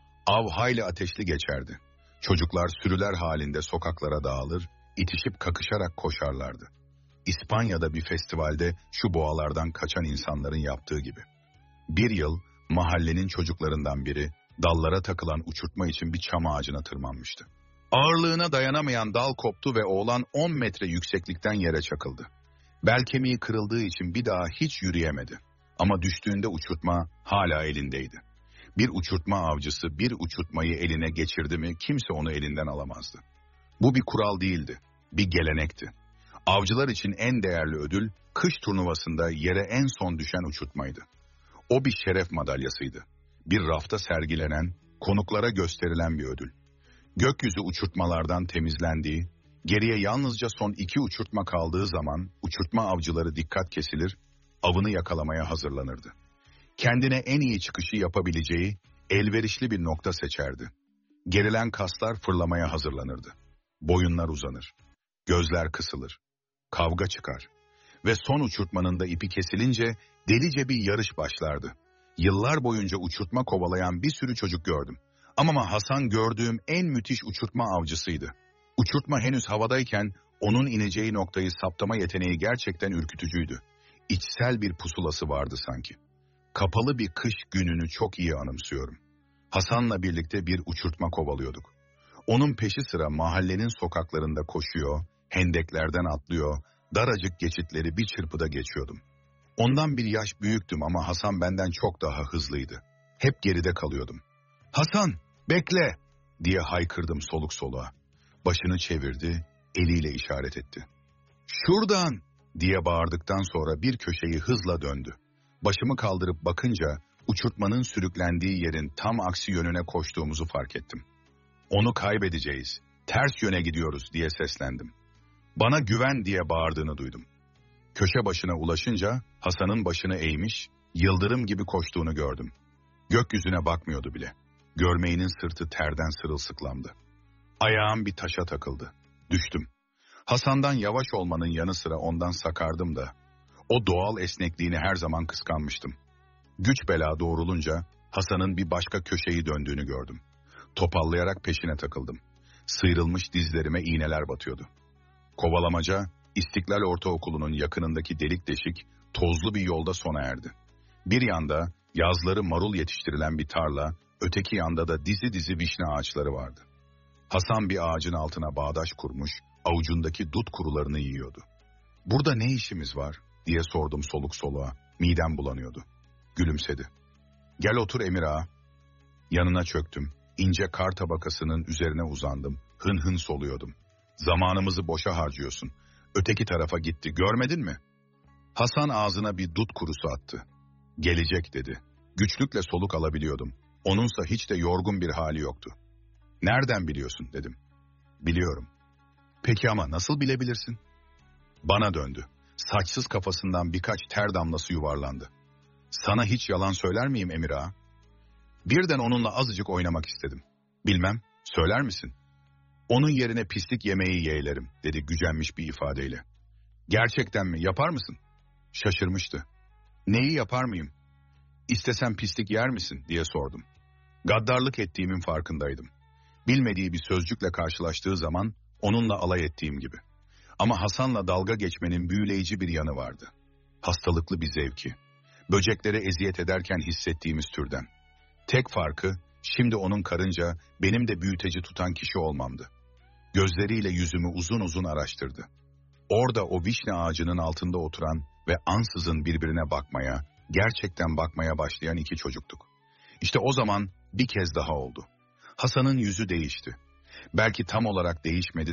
Av hayli ateşli geçerdi. Çocuklar sürüler halinde sokaklara dağılır, itişip kakışarak koşarlardı. İspanya'da bir festivalde şu boğalardan kaçan insanların yaptığı gibi. Bir yıl mahallenin çocuklarından biri dallara takılan uçurtma için bir çam ağacına tırmanmıştı. Ağırlığına dayanamayan dal koptu ve oğlan on metre yükseklikten yere çakıldı. Bel kemiği kırıldığı için bir daha hiç yürüyemedi. Ama düştüğünde uçurtma hala elindeydi. Bir uçurtma avcısı bir uçurtmayı eline geçirdi mi kimse onu elinden alamazdı. Bu bir kural değildi, bir gelenekti. Avcılar için en değerli ödül kış turnuvasında yere en son düşen uçurtmaydı. O bir şeref madalyasıydı. Bir rafta sergilenen, konuklara gösterilen bir ödül. Gökyüzü uçurtmalardan temizlendiği, geriye yalnızca son iki uçurtma kaldığı zaman uçurtma avcıları dikkat kesilir, avını yakalamaya hazırlanırdı. Kendine en iyi çıkışı yapabileceği elverişli bir nokta seçerdi. Gerilen kaslar fırlamaya hazırlanırdı. Boyunlar uzanır, gözler kısılır, kavga çıkar ve son uçurtmanın da ipi kesilince delice bir yarış başlardı. Yıllar boyunca uçurtma kovalayan bir sürü çocuk gördüm. Ama Hasan gördüğüm en müthiş uçurtma avcısıydı. Uçurtma henüz havadayken onun ineceği noktayı saptama yeteneği gerçekten ürkütücüydü. İçsel bir pusulası vardı sanki. Kapalı bir kış gününü çok iyi anımsıyorum. Hasan'la birlikte bir uçurtma kovalıyorduk. Onun peşi sıra mahallenin sokaklarında koşuyor, hendeklerden atlıyor, daracık geçitleri bir çırpıda geçiyordum. Ondan bir yaş büyüktüm ama Hasan benden çok daha hızlıydı. Hep geride kalıyordum. "Hasan, bekle!" diye haykırdım soluk soluğa. Başını çevirdi, eliyle işaret etti. "Şuradan!" diye bağırdıktan sonra bir köşeyi hızla döndü. Başımı kaldırıp bakınca uçurtmanın sürüklendiği yerin tam aksi yönüne koştuğumuzu fark ettim. "Onu kaybedeceğiz, ters yöne gidiyoruz!" diye seslendim. "Bana güven!" diye bağırdığını duydum. Köşe başına ulaşınca Hasan'ın başını eğmiş, yıldırım gibi koştuğunu gördüm. Gökyüzüne bakmıyordu bile. Görmeğinin sırtı terden sırılsıklamdı. Ayağım bir taşa takıldı. Düştüm. Hasan'dan yavaş olmanın yanı sıra ondan sakardım da. O doğal esnekliğini her zaman kıskanmıştım. Güç bela doğrulunca Hasan'ın bir başka köşeyi döndüğünü gördüm. Topallayarak peşine takıldım. Sıyrılmış dizlerime iğneler batıyordu. Kovalamaca, İstiklal Ortaokulu'nun yakınındaki delik deşik, tozlu bir yolda sona erdi. Bir yanda yazları marul yetiştirilen bir tarla, öteki yanda da dizi dizi vişne ağaçları vardı. Hasan bir ağacın altına bağdaş kurmuş, avucundaki dut kurularını yiyordu. "Burada ne işimiz var?" diye sordum soluk soluğa, midem bulanıyordu. Gülümsedi. "Gel otur Emir ağa." Yanına çöktüm, ince kar tabakasının üzerine uzandım, hın hın soluyordum. "Zamanımızı boşa harcıyorsun. Öteki tarafa gitti, görmedin mi?" Hasan ağzına bir dut kurusu attı. "Gelecek," dedi. Güçlükle soluk alabiliyordum. Onunsa hiç de yorgun bir hali yoktu. "Nereden biliyorsun?" dedim. "Biliyorum." "Peki ama nasıl bilebilirsin?" Bana döndü. Saçsız kafasından birkaç ter damlası yuvarlandı. "Sana hiç yalan söyler miyim Emir ağa?" Birden onunla azıcık oynamak istedim. "Bilmem, söyler misin?" "Onun yerine pislik yemeği yeğlerim," dedi gücenmiş bir ifadeyle. "Gerçekten mi, yapar mısın?" Şaşırmıştı. "Neyi yapar mıyım?" "İstesem pislik yer misin?" diye sordum. Gaddarlık ettiğimin farkındaydım. Bilmediği bir sözcükle karşılaştığı zaman onunla alay ettiğim gibi. Ama Hasan'la dalga geçmenin büyüleyici bir yanı vardı. Hastalıklı bir zevki. Böceklere eziyet ederken hissettiğimiz türden. Tek farkı şimdi onun karınca benim de büyüteci tutan kişi olmamdı. Gözleriyle yüzümü uzun uzun araştırdı. Orada o vişne ağacının altında oturan ve ansızın birbirine bakmaya, gerçekten bakmaya başlayan iki çocuktuk. İşte o zaman bir kez daha oldu. Hasan'ın yüzü değişti. Belki tam olarak değişmedi de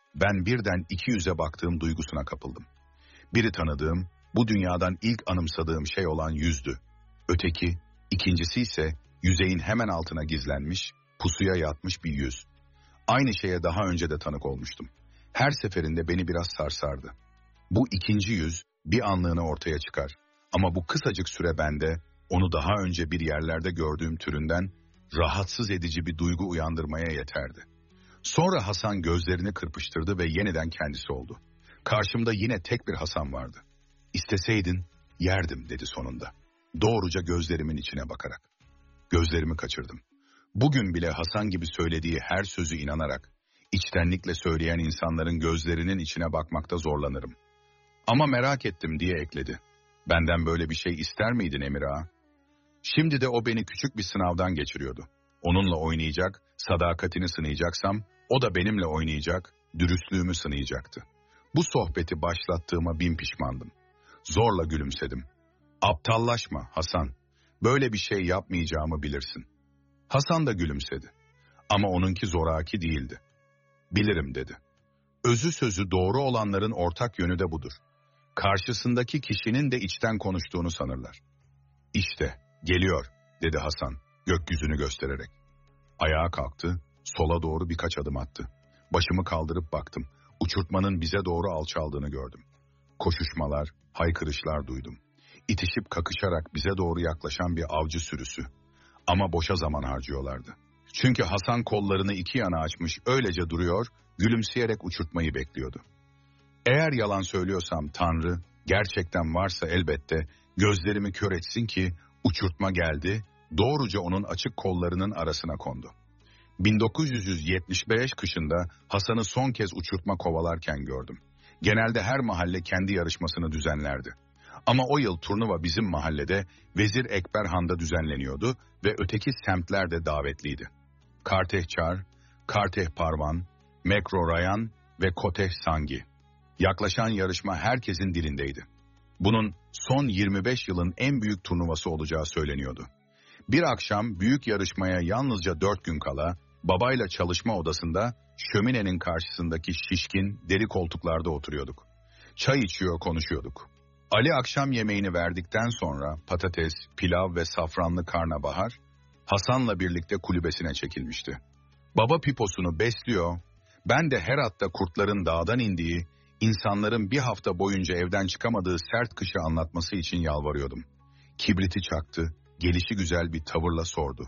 ben birden iki yüze baktığım duygusuna kapıldım. Biri tanıdığım, bu dünyadan ilk anımsadığım şey olan yüzdü. Öteki, ikincisi ise yüzeyin hemen altına gizlenmiş, pusuya yatmış bir yüz. Aynı şeye daha önce de tanık olmuştum. Her seferinde beni biraz sarsardı. Bu ikinci yüz bir anlığına ortaya çıkar. Ama bu kısacık süre bende, onu daha önce bir yerlerde gördüğüm türünden rahatsız edici bir duygu uyandırmaya yeterdi. Sonra Hasan gözlerini kırpıştırdı ve yeniden kendisi oldu. Karşımda yine tek bir Hasan vardı. İsteseydin yerdim dedi sonunda. Doğruca gözlerimin içine bakarak. Gözlerimi kaçırdım. Bugün bile Hasan gibi söylediği her sözü inanarak, içtenlikle söyleyen insanların gözlerinin içine bakmakta zorlanırım. Ama merak ettim diye ekledi. Benden böyle bir şey ister miydin Emir Ağa? Şimdi de o beni küçük bir sınavdan geçiriyordu. Onunla oynayacak, sadakatini sınayacaksam, o da benimle oynayacak, dürüstlüğümü sınayacaktı. Bu sohbeti başlattığıma bin pişmandım. Zorla gülümsedim. Aptallaşma Hasan, böyle bir şey yapmayacağımı bilirsin. Hasan da gülümsedi. Ama onunki zoraki değildi. Bilirim dedi. Özü sözü doğru olanların ortak yönü de budur. Karşısındaki kişinin de içten konuştuğunu sanırlar. İşte, geliyor, dedi Hasan, gökyüzünü göstererek. Ayağa kalktı, sola doğru birkaç adım attı. Başımı kaldırıp baktım. Uçurtmanın bize doğru alçaldığını gördüm. Koşuşmalar, haykırışlar duydum. İtişip kakışarak bize doğru yaklaşan bir avcı sürüsü. Ama boşa zaman harcıyorlardı. Çünkü Hasan kollarını iki yana açmış öylece duruyor, gülümseyerek uçurtmayı bekliyordu. Eğer yalan söylüyorsam Tanrı, gerçekten varsa elbette, gözlerimi kör etsin ki uçurtma geldi, doğruca onun açık kollarının arasına kondu. bin dokuz yüz yetmiş beş kışında Hasan'ı son kez uçurtma kovalarken gördüm. Genelde her mahalle kendi yarışmasını düzenlerdi. Ama o yıl turnuva bizim mahallede Vezir Ekber Han'da düzenleniyordu ve öteki semtler de davetliydi. Karteh Çar, Karteh Parvan, Mekro Rayan ve Koteh Sangi. Yaklaşan yarışma herkesin dilindeydi. Bunun son yirmi beş yılın en büyük turnuvası olacağı söyleniyordu. Bir akşam büyük yarışmaya yalnızca dört gün kala, babayla çalışma odasında şöminenin karşısındaki şişkin deri koltuklarda oturuyorduk. Çay içiyor konuşuyorduk. Ali akşam yemeğini verdikten sonra patates, pilav ve safranlı karnabahar, Hasan'la birlikte kulübesine çekilmişti. Baba piposunu besliyor, ben de Herat'ta kurtların dağdan indiği, insanların bir hafta boyunca evden çıkamadığı sert kışı anlatması için yalvarıyordum. Kibriti çaktı, gelişi güzel bir tavırla sordu.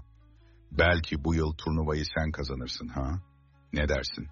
Belki bu yıl turnuvayı sen kazanırsın ha? Ne dersin?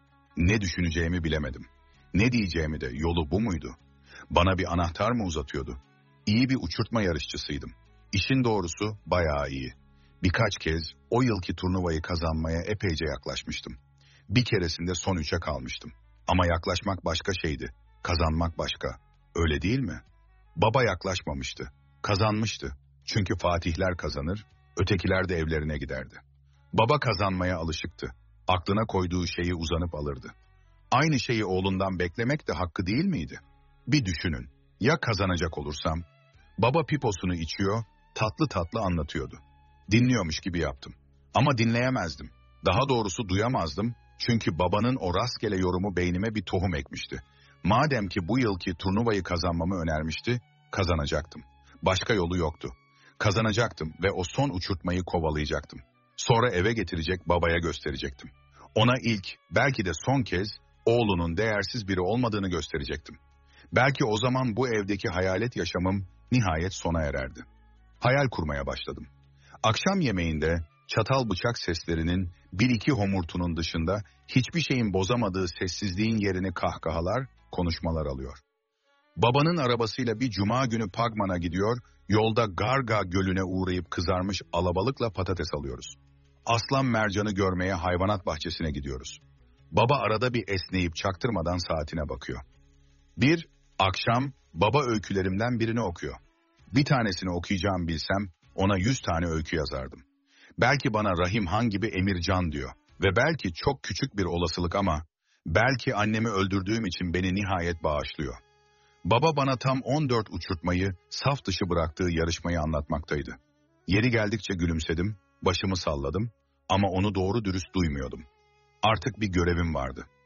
Ne düşüneceğimi bilemedim. Ne diyeceğimi de yolu bu muydu? Bana bir anahtar mı uzatıyordu? İyi bir uçurtma yarışçısıydım. İşin doğrusu bayağı iyi. Birkaç kez o yılki turnuvayı kazanmaya epeyce yaklaşmıştım. Bir keresinde son üçe kalmıştım. Ama yaklaşmak başka şeydi. Kazanmak başka. Öyle değil mi? Baba yaklaşmamıştı. Kazanmıştı. Çünkü fatihler kazanır, ötekiler de evlerine giderdi. Baba kazanmaya alışıktı. Aklına koyduğu şeyi uzanıp alırdı. Aynı şeyi oğlundan beklemek de hakkı değil miydi? Bir düşünün. Ya kazanacak olursam? Baba piposunu içiyor, tatlı tatlı anlatıyordu. Dinliyormuş gibi yaptım. Ama dinleyemezdim. Daha doğrusu duyamazdım. Çünkü babanın o rastgele yorumu beynime bir tohum ekmişti. Madem ki bu yılki turnuvayı kazanmamı önermişti, kazanacaktım. Başka yolu yoktu. Kazanacaktım ve o son uçurtmayı kovalayacaktım. Sonra eve getirecek, babaya gösterecektim. Ona ilk, belki de son kez oğlunun değersiz biri olmadığını gösterecektim. Belki o zaman bu evdeki hayalet yaşamım nihayet sona ererdi. Hayal kurmaya başladım. Akşam yemeğinde çatal bıçak seslerinin bir iki homurtunun dışında hiçbir şeyin bozamadığı sessizliğin yerini kahkahalar, konuşmalar alıyor. Babanın arabasıyla bir cuma günü Pagman'a gidiyor, yolda Garga Gölü'ne uğrayıp kızarmış alabalıkla patates alıyoruz. Aslan mercanı görmeye hayvanat bahçesine gidiyoruz. Baba arada bir esneyip çaktırmadan saatine bakıyor. Bir, akşam baba öykülerimden birini okuyor. Bir tanesini okuyacağım bilsem ona yüz tane öykü yazardım. Belki bana Rahim Han gibi Emircan diyor ve belki çok küçük bir olasılık ama belki annemi öldürdüğüm için beni nihayet bağışlıyor. Baba bana tam on dört uçurtmayı, saf dışı bıraktığı yarışmayı anlatmaktaydı. Yeri geldikçe gülümsedim, başımı salladım ama onu doğru dürüst duymuyordum. Artık bir görevim vardı.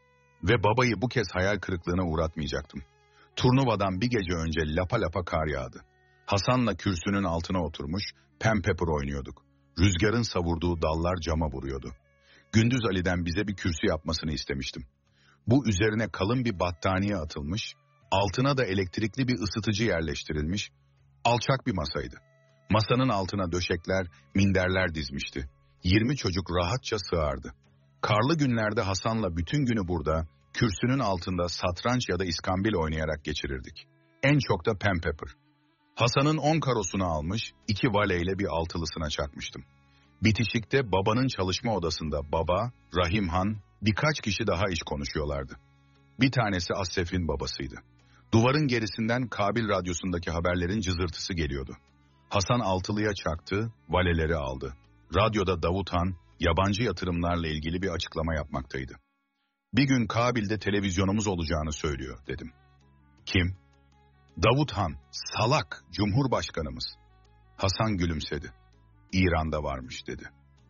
Ve babayı bu kez hayal kırıklığına uğratmayacaktım. Turnuvadan bir gece önce lapa lapa kar yağdı. Hasan'la kürsünün altına oturmuş pen pepper oynuyorduk. Rüzgarın savurduğu dallar cama vuruyordu. Gündüz Ali'den bize bir kürsü yapmasını istemiştim. Bu üzerine kalın bir battaniye atılmış, altına da elektrikli bir ısıtıcı yerleştirilmiş, alçak bir masaydı. Masanın altına döşekler, minderler dizmişti. Yirmi çocuk rahatça sığardı. Karlı günlerde Hasan'la bütün günü burada, kürsünün altında satranç ya da iskambil oynayarak geçirirdik. En çok da pen pepper. Hasan'ın on karosunu almış, iki valeyle bir altılısına çakmıştım. Bitişikte babanın çalışma odasında baba, Rahim Han, birkaç kişi daha iş konuşuyorlardı. Bir tanesi Asef'in babasıydı. Duvarın gerisinden Kabil radyosundaki haberlerin cızırtısı geliyordu. Hasan altılıya çaktı, valeleri aldı. Radyoda Davut Han, yabancı yatırımlarla ilgili bir açıklama yapmaktaydı. Bir gün Kabil'de televizyonumuz olacağını söylüyor, dedim. Kim? Davut Han, salak, Cumhurbaşkanımız. Hasan gülümsedi. İran'da varmış, dedi.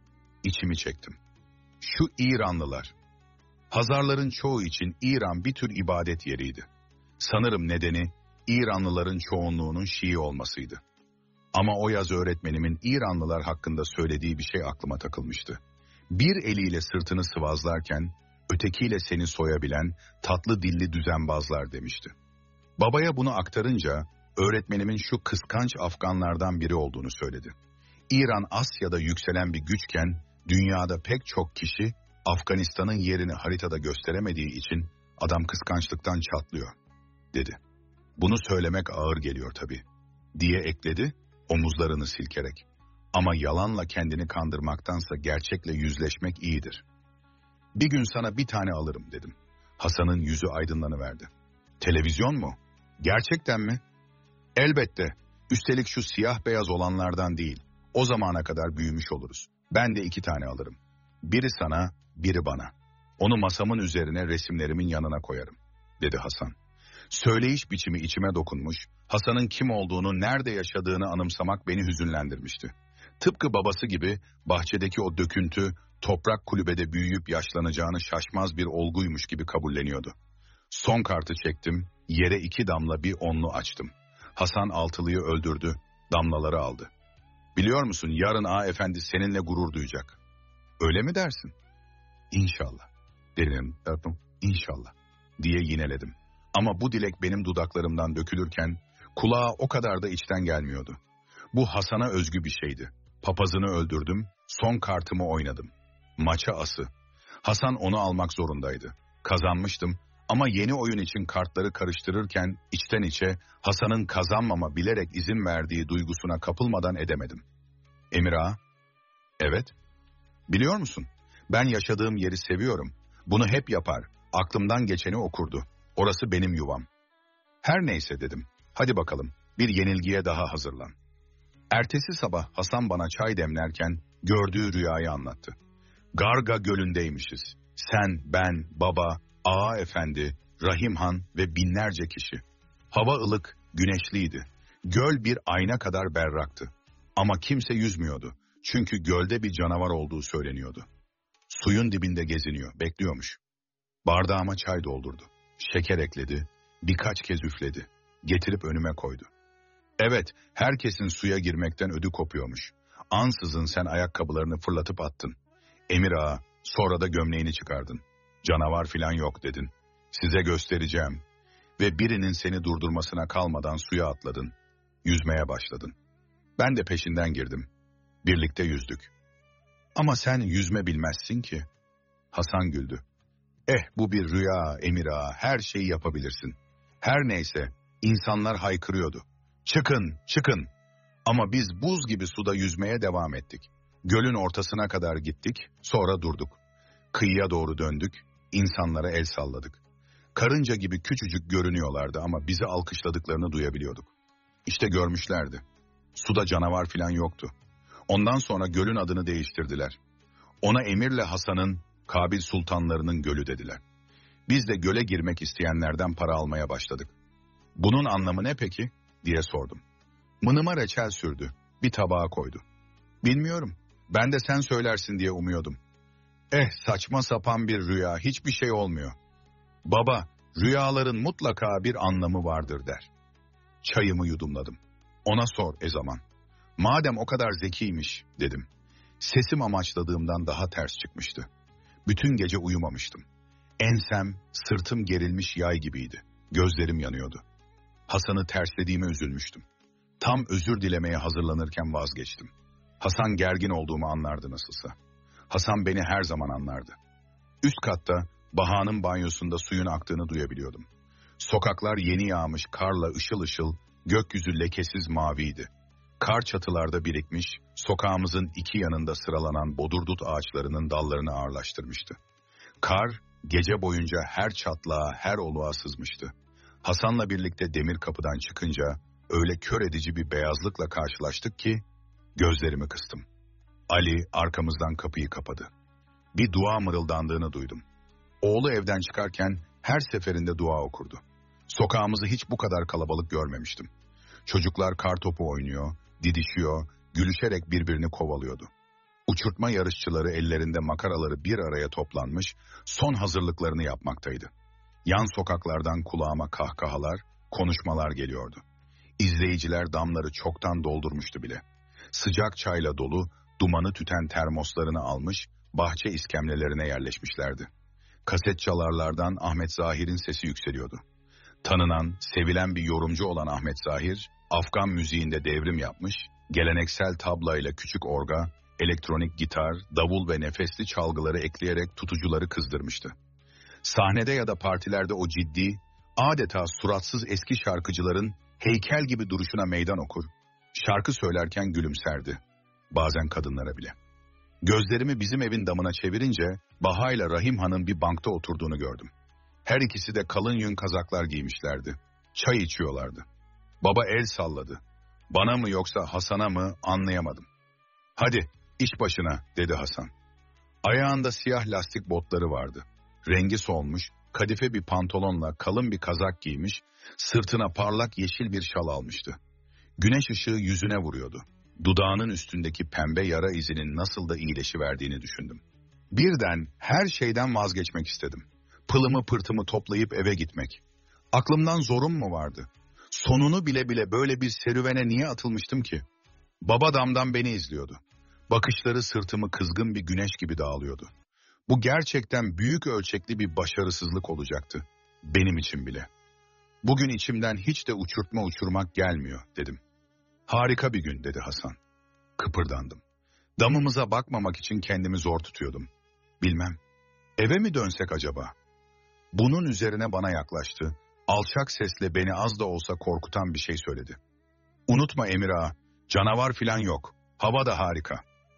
İçimi çektim. Şu İranlılar. Hazarların çoğu için İran bir tür ibadet yeriydi. Sanırım nedeni İranlıların çoğunluğunun Şii olmasıydı. Ama o yaz öğretmenimin İranlılar hakkında söylediği bir şey aklıma takılmıştı. Bir eliyle sırtını sıvazlarken, ötekiyle seni soyabilen tatlı dilli düzenbazlar demişti. Babaya bunu aktarınca, öğretmenimin şu kıskanç Afganlardan biri olduğunu söyledi. İran Asya'da yükselen bir güçken, dünyada pek çok kişi, Afganistan'ın yerini haritada gösteremediği için, adam kıskançlıktan çatlıyor, dedi. Bunu söylemek ağır geliyor tabii, diye ekledi, omuzlarını silkerek. Ama yalanla kendini kandırmaktansa gerçekle yüzleşmek iyidir. Bir gün sana bir tane alırım, dedim. Hasan'ın yüzü aydınlanıverdi. Televizyon mu? Gerçekten mi? Elbette. Üstelik şu siyah beyaz olanlardan değil. O zamana kadar büyümüş oluruz. Ben de iki tane alırım. Biri sana, biri bana. Onu masamın üzerine resimlerimin yanına koyarım, dedi Hasan. Söyleyiş biçimi içime dokunmuş, Hasan'ın kim olduğunu, nerede yaşadığını anımsamak beni hüzünlendirmişti. Tıpkı babası gibi bahçedeki o döküntü, toprak kulübede büyüyüp yaşlanacağını şaşmaz bir olguymuş gibi kabulleniyordu. Son kartı çektim, yere iki damla bir onlu açtım. Hasan altılıyı öldürdü, damlaları aldı. Biliyor musun, yarın ağa efendi seninle gurur duyacak. Öyle mi dersin? İnşallah. Derim, inşallah, diye yineledim. Ama bu dilek benim dudaklarımdan dökülürken, kulağa o kadar da içten gelmiyordu. Bu Hasan'a özgü bir şeydi. Papazını öldürdüm, son kartımı oynadım. Maça ası. Hasan onu almak zorundaydı. Kazanmıştım ama yeni oyun için kartları karıştırırken içten içe Hasan'ın kazanmama bilerek izin verdiği duygusuna kapılmadan edemedim. Emir ağa? Evet. Biliyor musun? Ben yaşadığım yeri seviyorum. Bunu hep yapar. Aklımdan geçeni okurdu. Orası benim yuvam. Her neyse, dedim. Hadi bakalım, bir yenilgiye daha hazırlan. Ertesi sabah Hasan bana çay demlerken gördüğü rüyayı anlattı. Garga Gölü'ndeymişiz. Sen, ben, baba, ağa efendi, Rahim Han ve binlerce kişi. Hava ılık, güneşliydi. Göl bir ayna kadar berraktı. Ama kimse yüzmüyordu. Çünkü gölde bir canavar olduğu söyleniyordu. Suyun dibinde geziniyor, bekliyormuş. Bardağıma çay doldurdu. Şeker ekledi, birkaç kez üfledi. Getirip önüme koydu. Evet, herkesin suya girmekten ödü kopuyormuş. Ansızın sen ayakkabılarını fırlatıp attın. Emir ağa, sonra da gömleğini çıkardın. Canavar filan yok, dedin. Size göstereceğim. Ve birinin seni durdurmasına kalmadan suya atladın. Yüzmeye başladın. Ben de peşinden girdim. Birlikte yüzdük. Ama sen yüzme bilmezsin ki. Hasan güldü. Eh, bu bir rüya Emir ağa, her şeyi yapabilirsin. Her neyse, insanlar haykırıyordu. Çıkın, çıkın. Ama biz buz gibi suda yüzmeye devam ettik. Gölün ortasına kadar gittik, sonra durduk. Kıyıya doğru döndük, insanlara el salladık. Karınca gibi küçücük görünüyorlardı ama bizi alkışladıklarını duyabiliyorduk. İşte görmüşlerdi. Suda canavar filan yoktu. Ondan sonra gölün adını değiştirdiler. Ona Emir'le Hasan'ın, Kabil sultanlarının gölü dediler. Biz de göle girmek isteyenlerden para almaya başladık. Bunun anlamı ne peki, diye sordum. Mınıma reçel sürdü, bir tabağa koydu. Bilmiyorum, ben de sen söylersin diye umuyordum. Eh, saçma sapan bir rüya, hiçbir şey olmuyor. Baba, rüyaların mutlaka bir anlamı vardır der. Çayımı yudumladım. Ona sor e zaman. Madem o kadar zekiymiş dedim. Sesim amaçladığımdan daha ters çıkmıştı. Bütün gece uyumamıştım. Ensem, sırtım gerilmiş yay gibiydi. Gözlerim yanıyordu. Hasan'ı terslediğime üzülmüştüm. Tam özür dilemeye hazırlanırken vazgeçtim. Hasan gergin olduğumu anlardı nasılsa. Hasan beni her zaman anlardı. Üst katta Baha'nın banyosunda suyun aktığını duyabiliyordum. Sokaklar yeni yağmış karla ışıl ışıl, gökyüzü lekesiz maviydi. Kar çatılarda birikmiş, sokağımızın iki yanında sıralanan bodurdut ağaçlarının dallarını ağırlaştırmıştı. Kar, gece boyunca her çatlağa, her oluğa sızmıştı. Hasan'la birlikte demir kapıdan çıkınca, öyle kör edici bir beyazlıkla karşılaştık ki, gözlerimi kıstım. Ali arkamızdan kapıyı kapadı. Bir dua mırıldandığını duydum. Oğlu evden çıkarken her seferinde dua okurdu. Sokağımızı hiç bu kadar kalabalık görmemiştim. Çocuklar kartopu oynuyor, didişiyor, gülüşerek birbirini kovalıyordu. Uçurtma yarışçıları ellerinde makaraları bir araya toplanmış, son hazırlıklarını yapmaktaydı. Yan sokaklardan kulağıma kahkahalar, konuşmalar geliyordu. İzleyiciler damları çoktan doldurmuştu bile. Sıcak çayla dolu, dumanı tüten termoslarını almış, bahçe iskemlelerine yerleşmişlerdi. Kaset çalarlardan Ahmet Zahir'in sesi yükseliyordu. Tanınan, sevilen bir yorumcu olan Ahmet Zahir, Afgan müziğinde devrim yapmış, geleneksel tablayla küçük orga, elektronik gitar, davul ve nefesli çalgıları ekleyerek tutucuları kızdırmıştı. Sahnede ya da partilerde o ciddi, adeta suratsız eski şarkıcıların heykel gibi duruşuna meydan okur, şarkı söylerken gülümserdi, bazen kadınlara bile. Gözlerimi bizim evin damına çevirince Baha ile Rahim Han'ın bir bankta oturduğunu gördüm. Her ikisi de kalın yün kazaklar giymişlerdi. Çay içiyorlardı. Baba el salladı. Bana mı yoksa Hasan'a mı anlayamadım. Hadi iş başına dedi Hasan. Ayağında siyah lastik botları vardı. Rengi solmuş, kadife bir pantolonla kalın bir kazak giymiş, sırtına parlak yeşil bir şal almıştı. Güneş ışığı yüzüne vuruyordu. Dudağının üstündeki pembe yara izinin nasıl da iyileşiverdiğini düşündüm. Birden her şeyden vazgeçmek istedim. Pılımı pırtımı toplayıp eve gitmek. Aklımdan zorum mu vardı? Sonunu bile bile böyle bir serüvene niye atılmıştım ki? Baba damdan beni izliyordu. Bakışları sırtımı kızgın bir güneş gibi dağılıyordu. Bu gerçekten büyük ölçekli bir başarısızlık olacaktı. Benim için bile. Bugün içimden hiç de uçurtma uçurmak gelmiyor dedim. Harika bir gün dedi Hasan. Kıpırdandım. Damımıza bakmamak için kendimi zor tutuyordum. Bilmem. Eve mi dönsek acaba? Bunun üzerine bana yaklaştı. Alçak sesle beni az da olsa korkutan bir şey söyledi. Unutma Emir ağa, canavar filan yok. Hava da harika.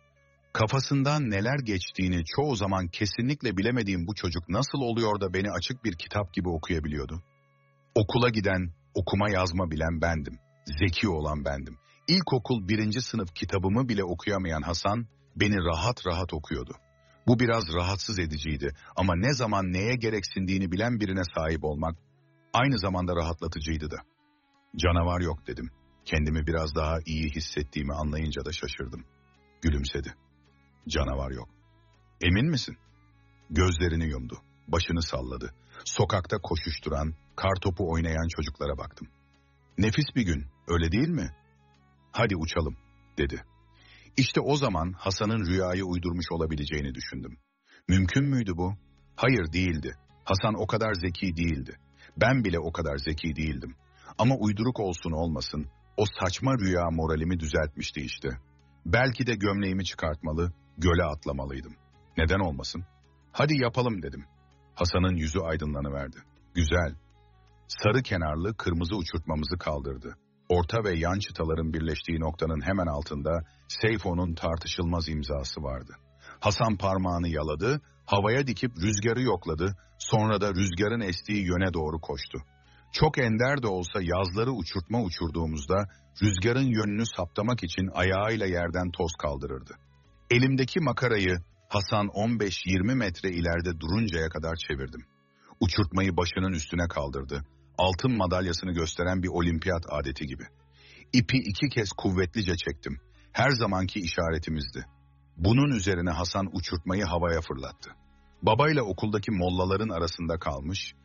Kafasından neler geçtiğini çoğu zaman kesinlikle bilemediğim bu çocuk nasıl oluyor da beni açık bir kitap gibi okuyabiliyordu? Okula giden, okuma yazma bilen bendim. Zeki olan bendim. İlkokul birinci sınıf kitabımı bile okuyamayan Hasan beni rahat rahat okuyordu. Bu biraz rahatsız ediciydi ama ne zaman neye gereksindiğini bilen birine sahip olmak aynı zamanda rahatlatıcıydı da. Canavar yok dedim. Kendimi biraz daha iyi hissettiğimi anlayınca da şaşırdım. Gülümsedi. Canavar yok. Emin misin? Gözlerini yumdu. Başını salladı. Sokakta koşuşturan, kartopu oynayan çocuklara baktım. Nefis bir gün, öyle değil mi? Hadi uçalım, dedi. İşte o zaman Hasan'ın rüyayı uydurmuş olabileceğini düşündüm. Mümkün müydü bu? Hayır değildi. Hasan o kadar zeki değildi. Ben bile o kadar zeki değildim. Ama uyduruk olsun olmasın, o saçma rüya moralimi düzeltmişti işte. Belki de gömleğimi çıkartmalı, göle atlamalıydım. Neden olmasın? Hadi yapalım dedim. Hasan'ın yüzü aydınlanıverdi. Güzel. Sarı kenarlı kırmızı uçurtmamızı kaldırdı. Orta ve yan çıtaların birleştiği noktanın hemen altında Seyfo'nun tartışılmaz imzası vardı. Hasan parmağını yaladı, havaya dikip rüzgarı yokladı, sonra da rüzgarın estiği yöne doğru koştu. Çok ender de olsa yazları uçurtma uçurduğumuzda rüzgarın yönünü saptamak için ayağıyla yerden toz kaldırırdı. Elimdeki makarayı Hasan on beş yirmi metre ileride duruncaya kadar çevirdim. Uçurtmayı başının üstüne kaldırdı. Altın madalyasını gösteren bir olimpiyat adeti gibi. İpi iki kez kuvvetlice çektim. Her zamanki işaretimizdi. Bunun üzerine Hasan uçurtmayı havaya fırlattı. Babayla okuldaki mollaların arasında kalmış,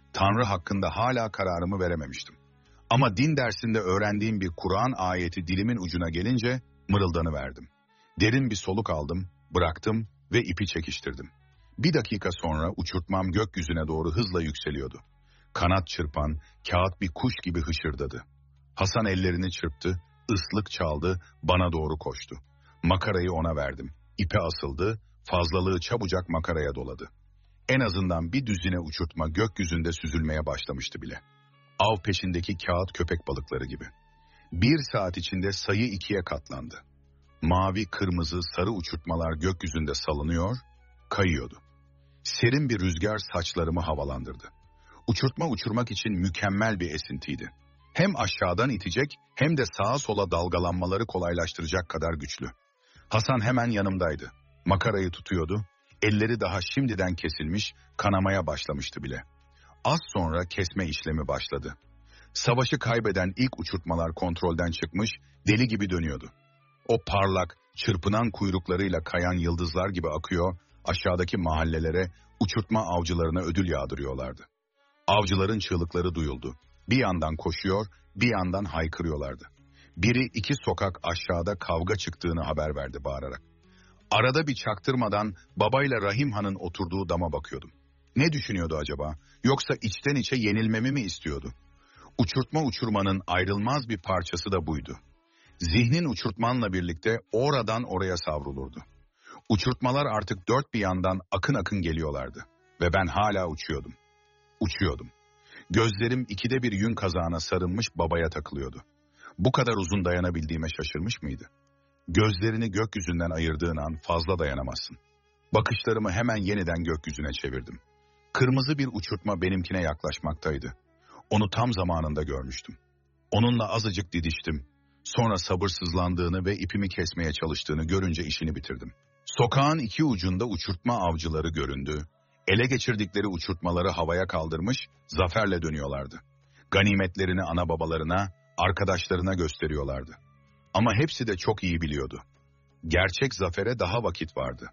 Tanrı hakkında hala kararımı verememiştim. Ama din dersinde öğrendiğim bir Kur'an ayeti dilimin ucuna gelince mırıldanıverdim. Derin bir soluk aldım, bıraktım ve ipi çekiştirdim. Bir dakika sonra uçurtmam gökyüzüne doğru hızla yükseliyordu. Kanat çırpan, kağıt bir kuş gibi hışırdadı. Hasan ellerini çırptı, ıslık çaldı, bana doğru koştu. Makarayı ona verdim. İpe asıldı, fazlalığı çabucak makaraya doladı. En azından bir düzine uçurtma gökyüzünde süzülmeye başlamıştı bile. Av peşindeki kağıt köpek balıkları gibi. Bir saat içinde sayı ikiye katlandı. Mavi, kırmızı, sarı uçurtmalar gökyüzünde salınıyor, kayıyordu. Serin bir rüzgar saçlarımı havalandırdı. Uçurtma uçurmak için mükemmel bir esintiydi. Hem aşağıdan itecek hem de sağa sola dalgalanmaları kolaylaştıracak kadar güçlü. Hasan hemen yanımdaydı. Makarayı tutuyordu. Elleri daha şimdiden kesilmiş, kanamaya başlamıştı bile. Az sonra kesme işlemi başladı. Savaşı kaybeden ilk uçurtmalar kontrolden çıkmış, deli gibi dönüyordu. O parlak, çırpınan kuyruklarıyla kayan yıldızlar gibi akıyor, aşağıdaki mahallelere, uçurtma avcılarına ödül yağdırıyorlardı. Avcıların çığlıkları duyuldu. Bir yandan koşuyor, bir yandan haykırıyorlardı. Biri iki sokak aşağıda kavga çıktığını haber verdi bağırarak. Arada bir çaktırmadan babayla Rahim Han'ın oturduğu dama bakıyordum. Ne düşünüyordu acaba? Yoksa içten içe yenilmemi mi istiyordu? Uçurtma uçurmanın ayrılmaz bir parçası da buydu. Zihnin uçurtmanla birlikte oradan oraya savrulurdu. Uçurtmalar artık dört bir yandan akın akın geliyorlardı. Ve ben hala uçuyordum. Uçuyordum. Gözlerim ikide bir yün kazağına sarılmış babaya takılıyordu. Bu kadar uzun dayanabildiğime şaşırmış mıydı? Gözlerini gökyüzünden ayırdığın an fazla dayanamazsın. Bakışlarımı hemen yeniden gökyüzüne çevirdim. Kırmızı bir uçurtma benimkine yaklaşmaktaydı. Onu tam zamanında görmüştüm. Onunla azıcık didiştim. Sonra sabırsızlandığını ve ipimi kesmeye çalıştığını görünce işini bitirdim. Sokağın iki ucunda uçurtma avcıları göründü. Ele geçirdikleri uçurtmaları havaya kaldırmış, zaferle dönüyorlardı. Ganimetlerini ana babalarına, arkadaşlarına gösteriyorlardı. Ama hepsi de çok iyi biliyordu. Gerçek zafere daha vakit vardı.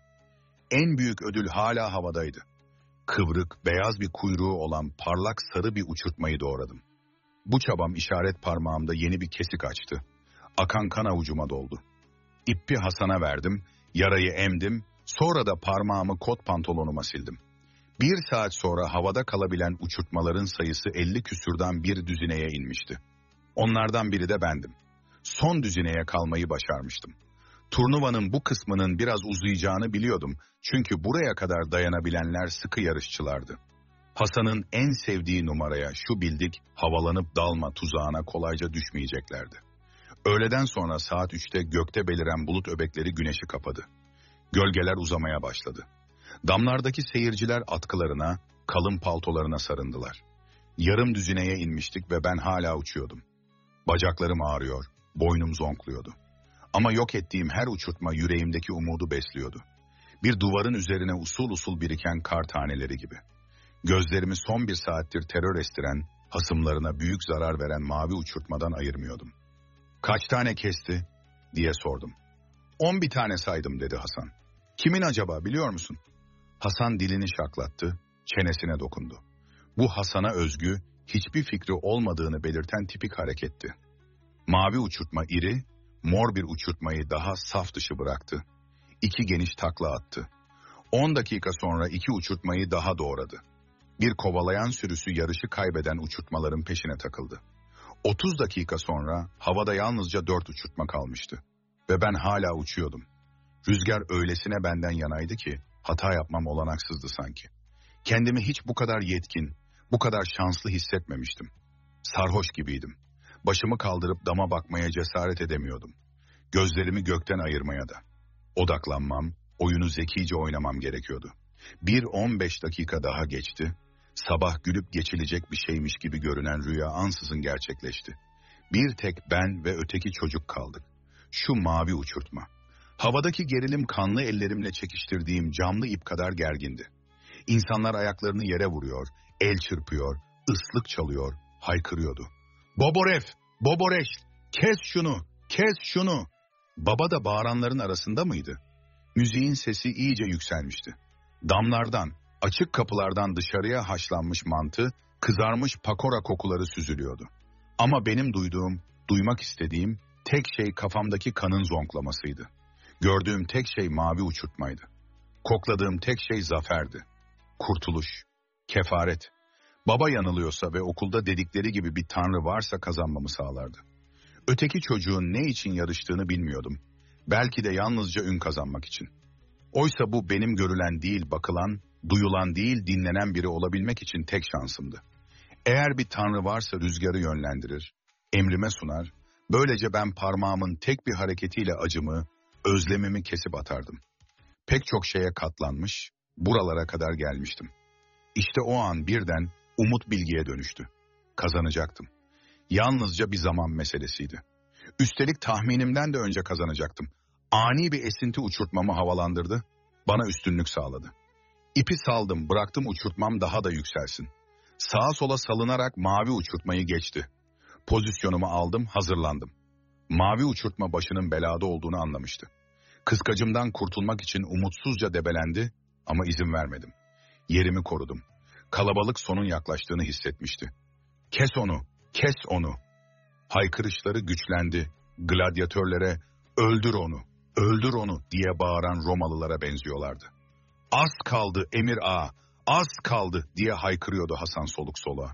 En büyük ödül hala havadaydı. Kıvrık, beyaz bir kuyruğu olan parlak sarı bir uçurtmayı doğradım. Bu çabam işaret parmağımda yeni bir kesik açtı. Akan kan avucuma doldu. İppi Hasan'a verdim, yarayı emdim, sonra da parmağımı kot pantolonuma sildim. Bir saat sonra havada kalabilen uçurtmaların sayısı elli küsürden bir düzineye inmişti. Onlardan biri de bendim. Son düzineye kalmayı başarmıştım. Turnuvanın bu kısmının biraz uzayacağını biliyordum çünkü buraya kadar dayanabilenler sıkı yarışçılardı. Hasan'ın en sevdiği numaraya şu bildik, havalanıp dalma tuzağına kolayca düşmeyeceklerdi. Öğleden sonra saat üçte gökte beliren bulut öbekleri güneşi kapadı. Gölgeler uzamaya başladı. Damlardaki seyirciler atkılarına, kalın paltolarına sarındılar. Yarım düzineye inmiştik ve ben hala uçuyordum. Bacaklarım ağrıyor, boynum zonkluyordu. Ama yok ettiğim her uçurtma yüreğimdeki umudu besliyordu. Bir duvarın üzerine usul usul biriken kar taneleri gibi. Gözlerimi son bir saattir terör estiren, hasımlarına büyük zarar veren mavi uçurtmadan ayırmıyordum. "Kaç tane kesti?" diye sordum. "On bir tane saydım," dedi Hasan. "Kimin acaba biliyor musun?" Hasan dilini şaklattı, çenesine dokundu. Bu Hasan'a özgü, hiçbir fikri olmadığını belirten tipik hareketti. Mavi uçurtma iri, mor bir uçurtmayı daha saf dışı bıraktı. İki geniş takla attı. On dakika sonra iki uçurtmayı daha doğradı. Bir kovalayan sürüsü yarışı kaybeden uçurtmaların peşine takıldı. Otuz dakika sonra havada yalnızca dört uçurtma kalmıştı. Ve ben hala uçuyordum. Rüzgar öylesine benden yanaydı ki hata yapmam olanaksızdı sanki. Kendimi hiç bu kadar yetkin, bu kadar şanslı hissetmemiştim. Sarhoş gibiydim. Başımı kaldırıp dama bakmaya cesaret edemiyordum. Gözlerimi gökten ayırmaya da. Odaklanmam, oyunu zekice oynamam gerekiyordu. Bir on beş dakika daha geçti. Sabah gülüp geçilecek bir şeymiş gibi görünen rüya ansızın gerçekleşti. Bir tek ben ve öteki çocuk kaldık. Şu mavi uçurtma. Havadaki gerilim kanlı ellerimle çekiştirdiğim camlı ip kadar gergindi. İnsanlar ayaklarını yere vuruyor, el çırpıyor, ıslık çalıyor, haykırıyordu. "Boboref! Boboreş! Kes şunu! Kes şunu!" Baba da bağıranların arasında mıydı? Müziğin sesi iyice yükselmişti. Damlardan, açık kapılardan dışarıya haşlanmış mantı, Kızarmış pakora kokuları süzülüyordu. Ama benim duyduğum, duymak istediğim tek şey kafamdaki kanın zonklamasıydı. Gördüğüm tek şey mavi uçurtmaydı. Kokladığım tek şey zaferdi. Kurtuluş, kefaret. Baba yanılıyorsa ve okulda dedikleri gibi bir tanrı varsa kazanmamı sağlardı. Öteki çocuğun ne için yarıştığını bilmiyordum. Belki de yalnızca ün kazanmak için. Oysa bu benim görülen değil, bakılan, duyulan değil, dinlenen biri olabilmek için tek şansımdı. Eğer bir tanrı varsa rüzgarı yönlendirir, emrime sunar, böylece ben parmağımın tek bir hareketiyle acımı, özlemimi kesip atardım. Pek çok şeye katlanmış, buralara kadar gelmiştim. İşte o an birden umut bilgiye dönüştü. Kazanacaktım. Yalnızca bir zaman meselesiydi. Üstelik tahminimden de önce kazanacaktım. Ani bir esinti uçurtmamı havalandırdı, bana üstünlük sağladı. İpi saldım, bıraktım uçurtmam daha da yükselsin. Sağa sola salınarak mavi uçurtmayı geçti. Pozisyonumu aldım, hazırlandım. Mavi uçurtma başının belada olduğunu anlamıştı. Kıskacımdan kurtulmak için umutsuzca debelendi ama izin vermedim. Yerimi korudum. Kalabalık sonun yaklaştığını hissetmişti. Kes onu, kes onu. Haykırışları güçlendi. Gladyatörlere öldür onu, öldür onu diye bağıran Romalılara benziyorlardı. Az kaldı Emir Ağa, az kaldı diye haykırıyordu Hasan soluk soluğa.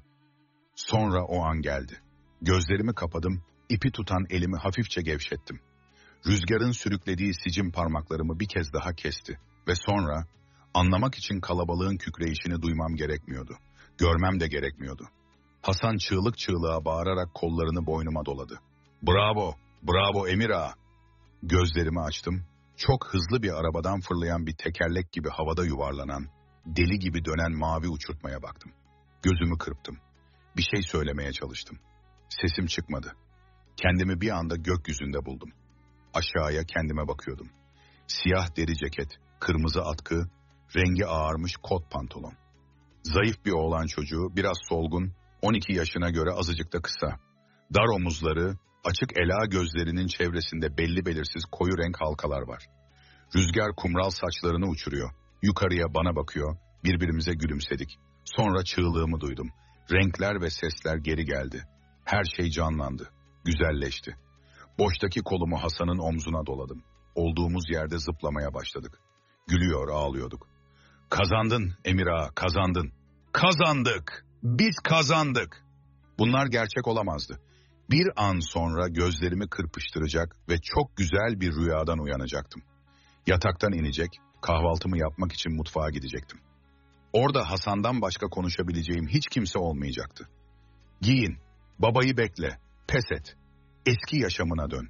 Sonra o an geldi. Gözlerimi kapadım, ipi tutan elimi hafifçe gevşettim. Rüzgarın sürüklediği sicim parmaklarımı bir kez daha kesti ve sonra anlamak için kalabalığın kükreyişini duymam gerekmiyordu. Görmem de gerekmiyordu. Hasan çığlık çığlığa bağırarak kollarını boynuma doladı. Bravo, bravo Emir Ağa. Gözlerimi açtım. Çok hızlı bir arabadan fırlayan bir tekerlek gibi havada yuvarlanan, deli gibi dönen mavi uçurtmaya baktım. Gözümü kırptım. Bir şey söylemeye çalıştım. Sesim çıkmadı. Kendimi bir anda gökyüzünde buldum. Aşağıya kendime bakıyordum. Siyah deri ceket, kırmızı atkı, rengi ağarmış kot pantolon. Zayıf bir oğlan çocuğu, biraz solgun, on iki yaşına göre azıcık da kısa. Dar omuzları, açık ela gözlerinin çevresinde belli belirsiz koyu renk halkalar var. Rüzgar kumral saçlarını uçuruyor. Yukarıya bana bakıyor, birbirimize gülümsedik. Sonra çığlığımı duydum. Renkler ve sesler geri geldi. Her şey canlandı, güzelleşti. Boştaki kolumu Hasan'ın omzuna doladım. Olduğumuz yerde zıplamaya başladık. Gülüyor, ağlıyorduk. Kazandın Emir Ağa, kazandın. Kazandık! Biz kazandık! Bunlar gerçek olamazdı. Bir an sonra gözlerimi kırpıştıracak ve çok güzel bir rüyadan uyanacaktım. Yataktan inecek, kahvaltımı yapmak için mutfağa gidecektim. Orada Hasan'dan başka konuşabileceğim hiç kimse olmayacaktı. Giyin, babayı bekle, pes et, eski yaşamına dön.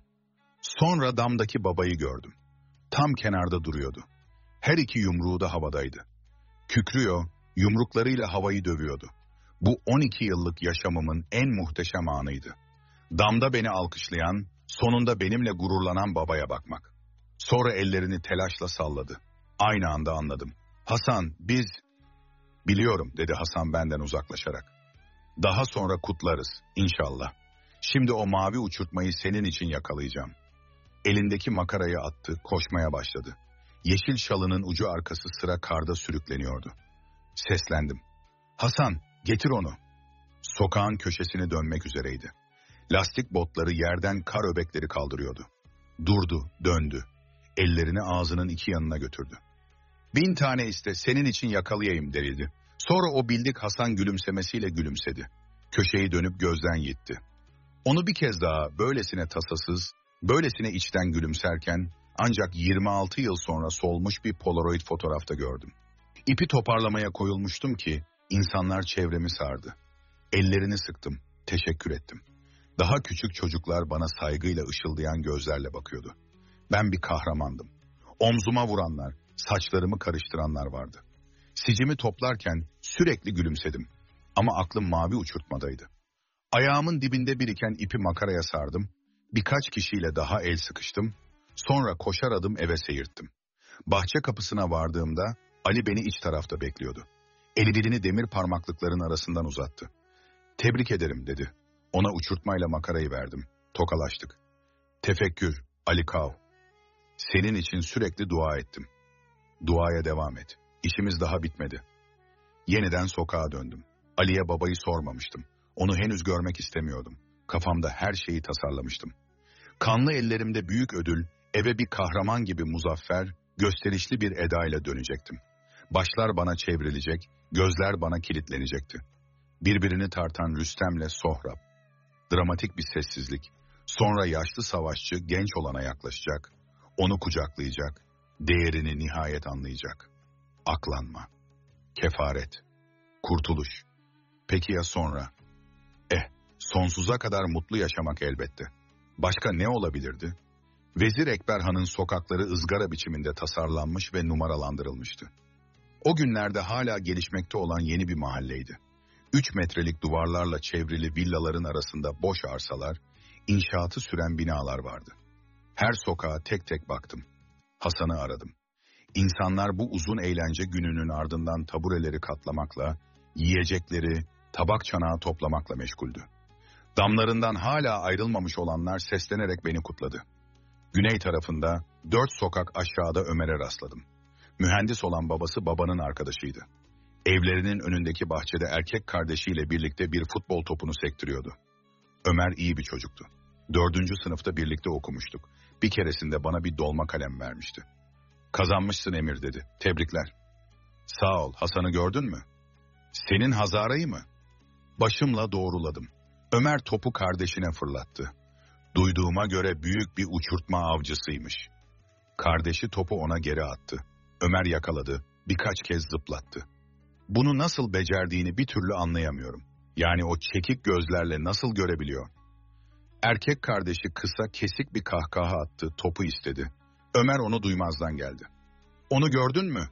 Sonra damdaki babayı gördüm. Tam kenarda duruyordu. Her iki yumruğu da havadaydı. Kükrüyor, yumruklarıyla havayı dövüyordu. Bu on iki yıllık yaşamımın en muhteşem anıydı. Damda beni alkışlayan, sonunda benimle gururlanan babaya bakmak. Sonra ellerini telaşla salladı. Aynı anda anladım. Hasan, biz... Biliyorum, dedi Hasan benden uzaklaşarak. Daha sonra kutlarız, inşallah. Şimdi o mavi uçurtmayı senin için yakalayacağım. Elindeki makarayı attı, koşmaya başladı. Yeşil şalının ucu arkası sıra karda sürükleniyordu. Seslendim. Hasan, getir onu. Sokağın köşesine dönmek üzereydi. Lastik botları yerden kar öbekleri kaldırıyordu. Durdu, döndü. Ellerini ağzının iki yanına götürdü. Bin tane iste, senin için yakalayayım dedi. Sonra o bildik Hasan gülümsemesiyle gülümsedi. Köşeyi dönüp gözden yitti. Onu bir kez daha böylesine tasasız, böylesine içten gülümserken ancak yirmi altı yıl sonra solmuş bir polaroid fotoğrafta gördüm. İpi toparlamaya koyulmuştum ki insanlar çevremi sardı. Ellerini sıktım, teşekkür ettim. Daha küçük çocuklar bana saygıyla ışıldayan gözlerle bakıyordu. Ben bir kahramandım. Omzuma vuranlar, saçlarımı karıştıranlar vardı. Sicimi toplarken sürekli gülümsedim. Ama aklım mavi uçurtmadaydı. Ayağımın dibinde biriken ipi makaraya sardım. Birkaç kişiyle daha el sıkıştım. Sonra koşar adım eve seyirttim. Bahçe kapısına vardığımda Ali beni iç tarafta bekliyordu. Eli dilini demir parmaklıkların arasından uzattı. Tebrik ederim dedi. Ona uçurtmayla makarayı verdim. Tokalaştık. Tefekkür, Ali Kav. Senin için sürekli dua ettim. Duaya devam et. İşimiz daha bitmedi. Yeniden sokağa döndüm. Ali'ye babayı sormamıştım. Onu henüz görmek istemiyordum. Kafamda her şeyi tasarlamıştım. Kanlı ellerimde büyük ödül, eve bir kahraman gibi muzaffer, gösterişli bir edayla dönecektim. Başlar bana çevrilecek, gözler bana kilitlenecekti. Birbirini tartan Rüstem'le Sohrab. Dramatik bir sessizlik. Sonra yaşlı savaşçı genç olana yaklaşacak, onu kucaklayacak, değerini nihayet anlayacak. Aklanma, kefaret, kurtuluş. Peki ya sonra? Eh, sonsuza kadar mutlu yaşamak elbette. Başka ne olabilirdi? Vezir Ekber Han'ın sokakları ızgara biçiminde tasarlanmış ve numaralandırılmıştı. O günlerde hala gelişmekte olan yeni bir mahalleydi. Üç metrelik duvarlarla çevrili villaların arasında boş arsalar, inşaatı süren binalar vardı. Her sokağa tek tek baktım. Hasan'ı aradım. İnsanlar bu uzun eğlence gününün ardından tabureleri katlamakla, yiyecekleri, tabak çanağı toplamakla meşguldü. Damlarından hala ayrılmamış olanlar seslenerek beni kutladı. Güney tarafında, dört sokak aşağıda Ömer'e rastladım. Mühendis olan babası babanın arkadaşıydı. Evlerinin önündeki bahçede erkek kardeşiyle birlikte bir futbol topunu sektiriyordu. Ömer iyi bir çocuktu. Dördüncü sınıfta birlikte okumuştuk. Bir keresinde bana bir dolma kalem vermişti. Kazanmışsın Emir dedi. Tebrikler. Sağ ol, Hasan'ı gördün mü? Senin Hazara'yı mı? Başımla doğruladım. Ömer topu kardeşine fırlattı. Duyduğuma göre büyük bir uçurtma avcısıymış. Kardeşi topu ona geri attı. Ömer yakaladı, birkaç kez zıplattı. Bunu nasıl becerdiğini bir türlü anlayamıyorum. Yani o çekik gözlerle nasıl görebiliyor? Erkek kardeşi kısa, kesik bir kahkaha attı, topu istedi. Ömer onu duymazdan geldi. Onu gördün mü?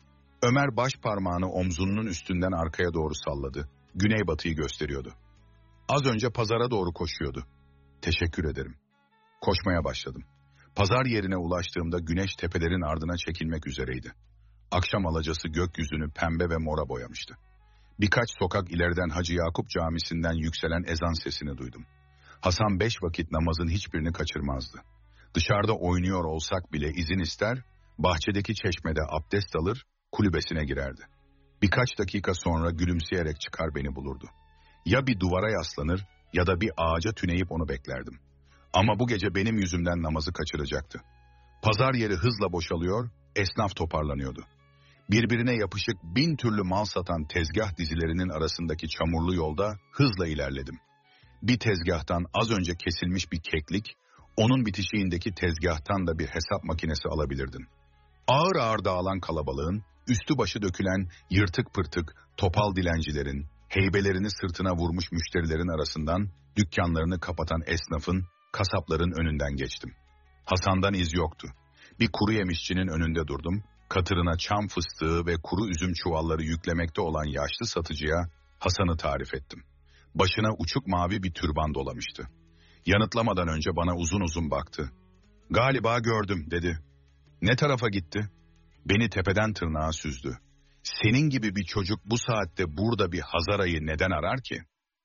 Ömer baş parmağını omzunun üstünden arkaya doğru salladı. Güneybatıyı gösteriyordu. Az önce pazara doğru koşuyordu. Teşekkür ederim. Koşmaya başladım. Pazar yerine ulaştığımda güneş tepelerin ardına çekilmek üzereydi. Akşam alacası gökyüzünü pembe ve mora boyamıştı. Birkaç sokak ileriden Hacı Yakup Camisi'nden yükselen ezan sesini duydum. Hasan beş vakit namazın hiçbirini kaçırmazdı. Dışarıda oynuyor olsak bile izin ister, bahçedeki çeşmede abdest alır, kulübesine girerdi. Birkaç dakika sonra gülümseyerek çıkar beni bulurdu. Ya bir duvara yaslanır ya da bir ağaca tüneyip onu beklerdim. Ama bu gece benim yüzümden namazı kaçıracaktı. Pazar yeri hızla boşalıyor, esnaf toparlanıyordu. Birbirine yapışık bin türlü mal satan tezgah dizilerinin arasındaki çamurlu yolda hızla ilerledim. Bir tezgahtan az önce kesilmiş bir keklik, onun bitişiğindeki tezgahtan da bir hesap makinesi alabilirdin. Ağır ağır dağılan kalabalığın, üstü başı dökülen yırtık pırtık, topal dilencilerin, heybelerini sırtına vurmuş müşterilerin arasından dükkanlarını kapatan esnafın, kasapların önünden geçtim. Hasan'dan iz yoktu. Bir kuru yemişçinin önünde durdum, katırına çam fıstığı ve kuru üzüm çuvalları yüklemekte olan yaşlı satıcıya Hasan'ı tarif ettim. Başına uçuk mavi bir türban dolamıştı. Yanıtlamadan önce bana uzun uzun baktı. "Galiba gördüm," dedi. "Ne tarafa gitti?" Beni tepeden tırnağa süzdü. "Senin gibi bir çocuk bu saatte burada bir Hazara'yı neden arar ki?"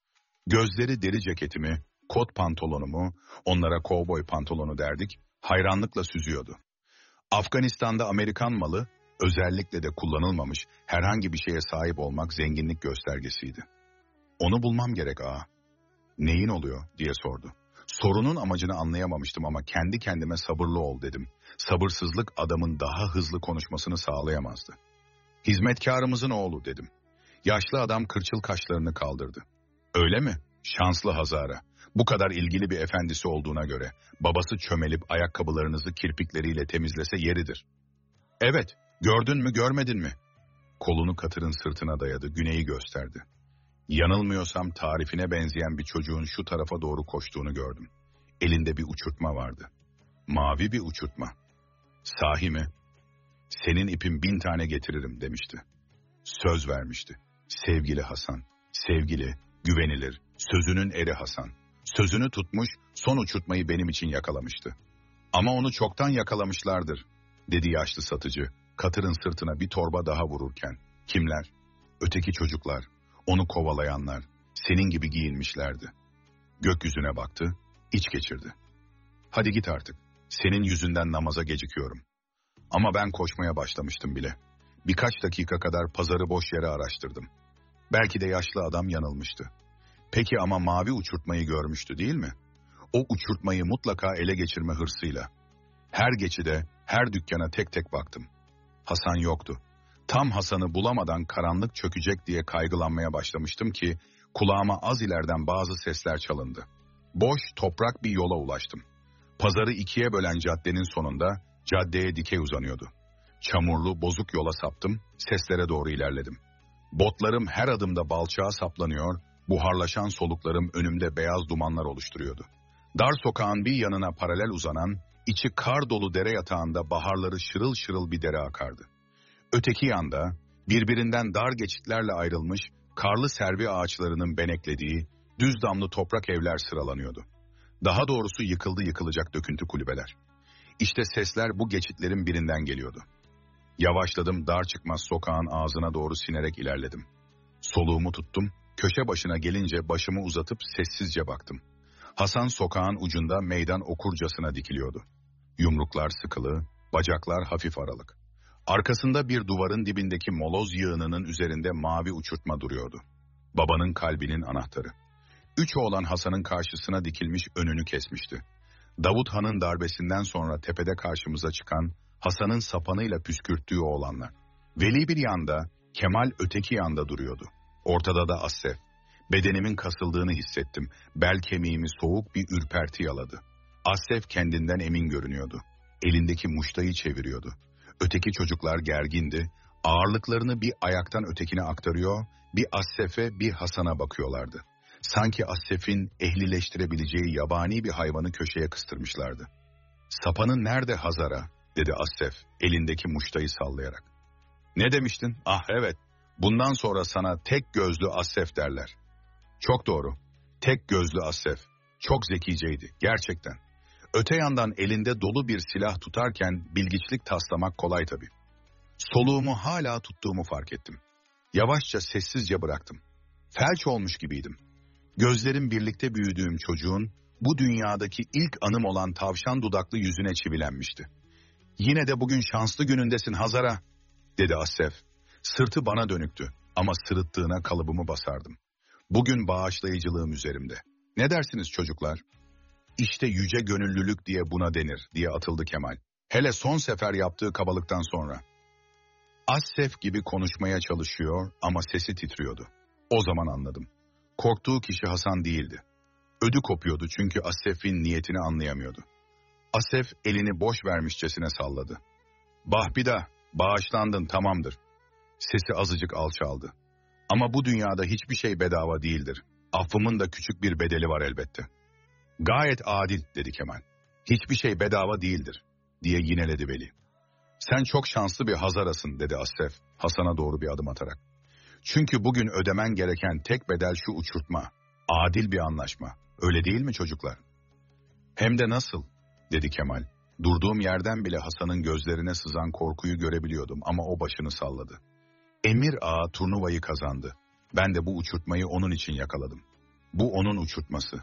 Gözleri deri ceketimi, kot pantolonumu, onlara kovboy pantolonu derdik, hayranlıkla süzüyordu. Afganistan'da Amerikan malı, özellikle de kullanılmamış herhangi bir şeye sahip olmak zenginlik göstergesiydi. "Onu bulmam gerek ağa." "Neyin oluyor?" diye sordu. Sorunun amacını anlayamamıştım ama kendi kendime sabırlı ol dedim. Sabırsızlık adamın daha hızlı konuşmasını sağlayamazdı. "Hizmetkarımızın oğlu," dedim. Yaşlı adam kırçıl kaşlarını kaldırdı. "Öyle mi? Şanslı Hazara. Bu kadar ilgili bir efendisi olduğuna göre babası çömelip ayakkabılarınızı kirpikleriyle temizlese yeridir." "Evet, gördün mü görmedin mi?" Kolunu katırın sırtına dayadı, güneyi gösterdi. Yanılmıyorsam tarifine benzeyen bir çocuğun şu tarafa doğru koştuğunu gördüm. Elinde bir uçurtma vardı. Mavi bir uçurtma. "Sahi mi?" "Senin ipin bin tane getiririm," demişti. Söz vermişti. Sevgili Hasan, sevgili, güvenilir, sözünün eri Hasan. Sözünü tutmuş, son uçurtmayı benim için yakalamıştı. "Ama onu çoktan yakalamışlardır," dedi yaşlı satıcı, katırın sırtına bir torba daha vururken. "Kimler?" "Öteki çocuklar, onu kovalayanlar, senin gibi giyinmişlerdi." Gökyüzüne baktı, iç geçirdi. "Hadi git artık, senin yüzünden namaza gecikiyorum." Ama ben koşmaya başlamıştım bile. Birkaç dakika kadar pazarı boş yere araştırdım. Belki de yaşlı adam yanılmıştı. Peki ama mavi uçurtmayı görmüştü değil mi? O uçurtmayı mutlaka ele geçirme hırsıyla. Her geçide, her dükkana tek tek baktım. Hasan yoktu. Tam Hasan'ı bulamadan karanlık çökecek diye kaygılanmaya başlamıştım ki kulağıma az ileriden bazı sesler çalındı. Boş, toprak bir yola ulaştım. Pazarı ikiye bölen caddenin sonunda caddeye dikey uzanıyordu. Çamurlu, bozuk yola saptım, seslere doğru ilerledim. Botlarım her adımda balçağa saplanıyor, buharlaşan soluklarım önümde beyaz dumanlar oluşturuyordu. Dar sokağın bir yanına paralel uzanan, içi kar dolu dere yatağında baharları şırıl şırıl bir dere akardı. Öteki yanda, birbirinden dar geçitlerle ayrılmış, karlı servi ağaçlarının beneklediği, düz damlı toprak evler sıralanıyordu. Daha doğrusu yıkıldı yıkılacak döküntü kulübeler. İşte sesler bu geçitlerin birinden geliyordu. Yavaşladım, dar çıkmaz sokağın ağzına doğru sinerek ilerledim. Soluğumu tuttum, köşe başına gelince başımı uzatıp sessizce baktım. Hasan sokağın ucunda meydan okurcasına dikiliyordu. Yumruklar sıkılı, bacaklar hafif aralık. Arkasında bir duvarın dibindeki moloz yığınının üzerinde mavi uçurtma duruyordu. Babanın kalbinin anahtarı. Üç oğlan Hasan'ın karşısına dikilmiş önünü kesmişti. Davut Han'ın darbesinden sonra tepede karşımıza çıkan Hasan'ın sapanıyla püskürttüğü oğlanlar. Veli bir yanda, Kemal öteki yanda duruyordu. Ortada da Assef. Bedenimin kasıldığını hissettim. Bel kemiğimi soğuk bir ürperti yaladı. Assef kendinden emin görünüyordu. Elindeki muştayı çeviriyordu. Öteki çocuklar gergindi. Ağırlıklarını bir ayaktan ötekine aktarıyor, bir Assef'e bir Hasan'a bakıyorlardı. Sanki Assef'in ehlileştirebileceği yabani bir hayvanı köşeye kıstırmışlardı. "Sapanın nerede Hazara?" dedi Assef, elindeki muştayı sallayarak. "Ne demiştin? Ah evet, bundan sonra sana tek gözlü Assef derler." Çok doğru, tek gözlü Assef. Çok zekiceydi, gerçekten. Öte yandan elinde dolu bir silah tutarken bilgiçlik taslamak kolay tabii. Soluğumu hala tuttuğumu fark ettim. Yavaşça sessizce bıraktım. Felç olmuş gibiydim. Gözlerim birlikte büyüdüğüm çocuğun bu dünyadaki ilk anım olan tavşan dudaklı yüzüne çivilenmişti. "Yine de bugün şanslı günündesin Hazara," dedi Assef. Sırtı bana dönüktü ama sırıttığına kalıbımı basardım. "Bugün bağışlayıcılığım üzerimde. Ne dersiniz çocuklar?" "İşte yüce gönüllülük diye buna denir," diye atıldı Kemal. Hele son sefer yaptığı kabalıktan sonra. Assef gibi konuşmaya çalışıyor ama sesi titriyordu. O zaman anladım. Korktuğu kişi Hasan değildi. Ödü kopuyordu çünkü Assef'in niyetini anlayamıyordu. Assef elini boş vermişçesine salladı. "Bahbida, bağışlandın, tamamdır." Sesi azıcık alçaldı. "Ama bu dünyada hiçbir şey bedava değildir. Affımın da küçük bir bedeli var elbette." "Gayet adil," dedi Kemal. "Hiçbir şey bedava değildir," diye yineledi Veli. "Sen çok şanslı bir Hazarasın," dedi Assef, Hasan'a doğru bir adım atarak. "Çünkü bugün ödemen gereken tek bedel şu uçurtma. Adil bir anlaşma. Öyle değil mi çocuklar?" "Hem de nasıl?" dedi Kemal. Durduğum yerden bile Hasan'ın gözlerine sızan korkuyu görebiliyordum ama o başını salladı. "Emir Ağa turnuvayı kazandı. Ben de bu uçurtmayı onun için yakaladım. Bu onun uçurtması.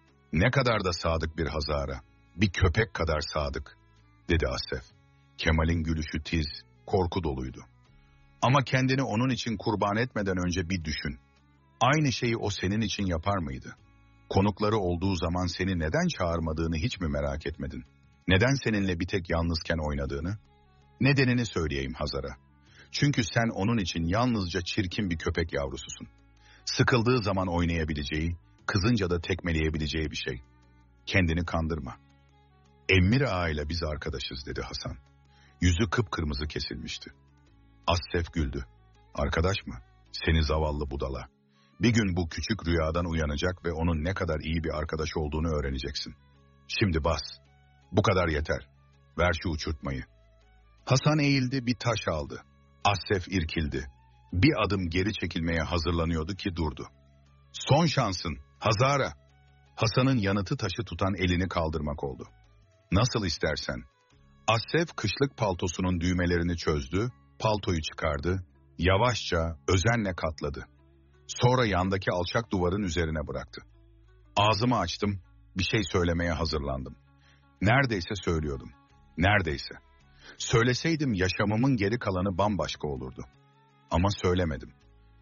Ne kadar da sadık bir Hazara. Bir köpek kadar sadık," dedi Assef. Kemal'in gülüşü tiz, korku doluydu. "Ama kendini onun için kurban etmeden önce bir düşün. Aynı şeyi o senin için yapar mıydı? Konukları olduğu zaman seni neden çağırmadığını hiç mi merak etmedin? Neden seninle bir tek yalnızken oynadığını? Nedenini söyleyeyim Hazara. Çünkü sen onun için yalnızca çirkin bir köpek yavrususun. Sıkıldığı zaman oynayabileceği, kızınca da tekmeleyebileceği bir şey. Kendini kandırma." "Emir Ağa ile biz arkadaşız," dedi Hasan. Yüzü kıpkırmızı kesilmişti. Assef güldü. "Arkadaş mı? Seni zavallı budala. Bir gün bu küçük rüyadan uyanacak ve onun ne kadar iyi bir arkadaş olduğunu öğreneceksin. Şimdi bas. Bu kadar yeter. Ver şu uçurtmayı." Hasan eğildi, bir taş aldı. Assef irkildi. Bir adım geri çekilmeye hazırlanıyordu ki durdu. "Son şansın, Hazara." Hasan'ın yanıtı taşı tutan elini kaldırmak oldu. "Nasıl istersen." Assef kışlık paltosunun düğmelerini çözdü, paltoyu çıkardı, yavaşça, özenle katladı. Sonra yandaki alçak duvarın üzerine bıraktı. Ağzımı açtım, bir şey söylemeye hazırlandım. Neredeyse söylüyordum. Neredeyse. Söyleseydim yaşamımın geri kalanı bambaşka olurdu. Ama söylemedim.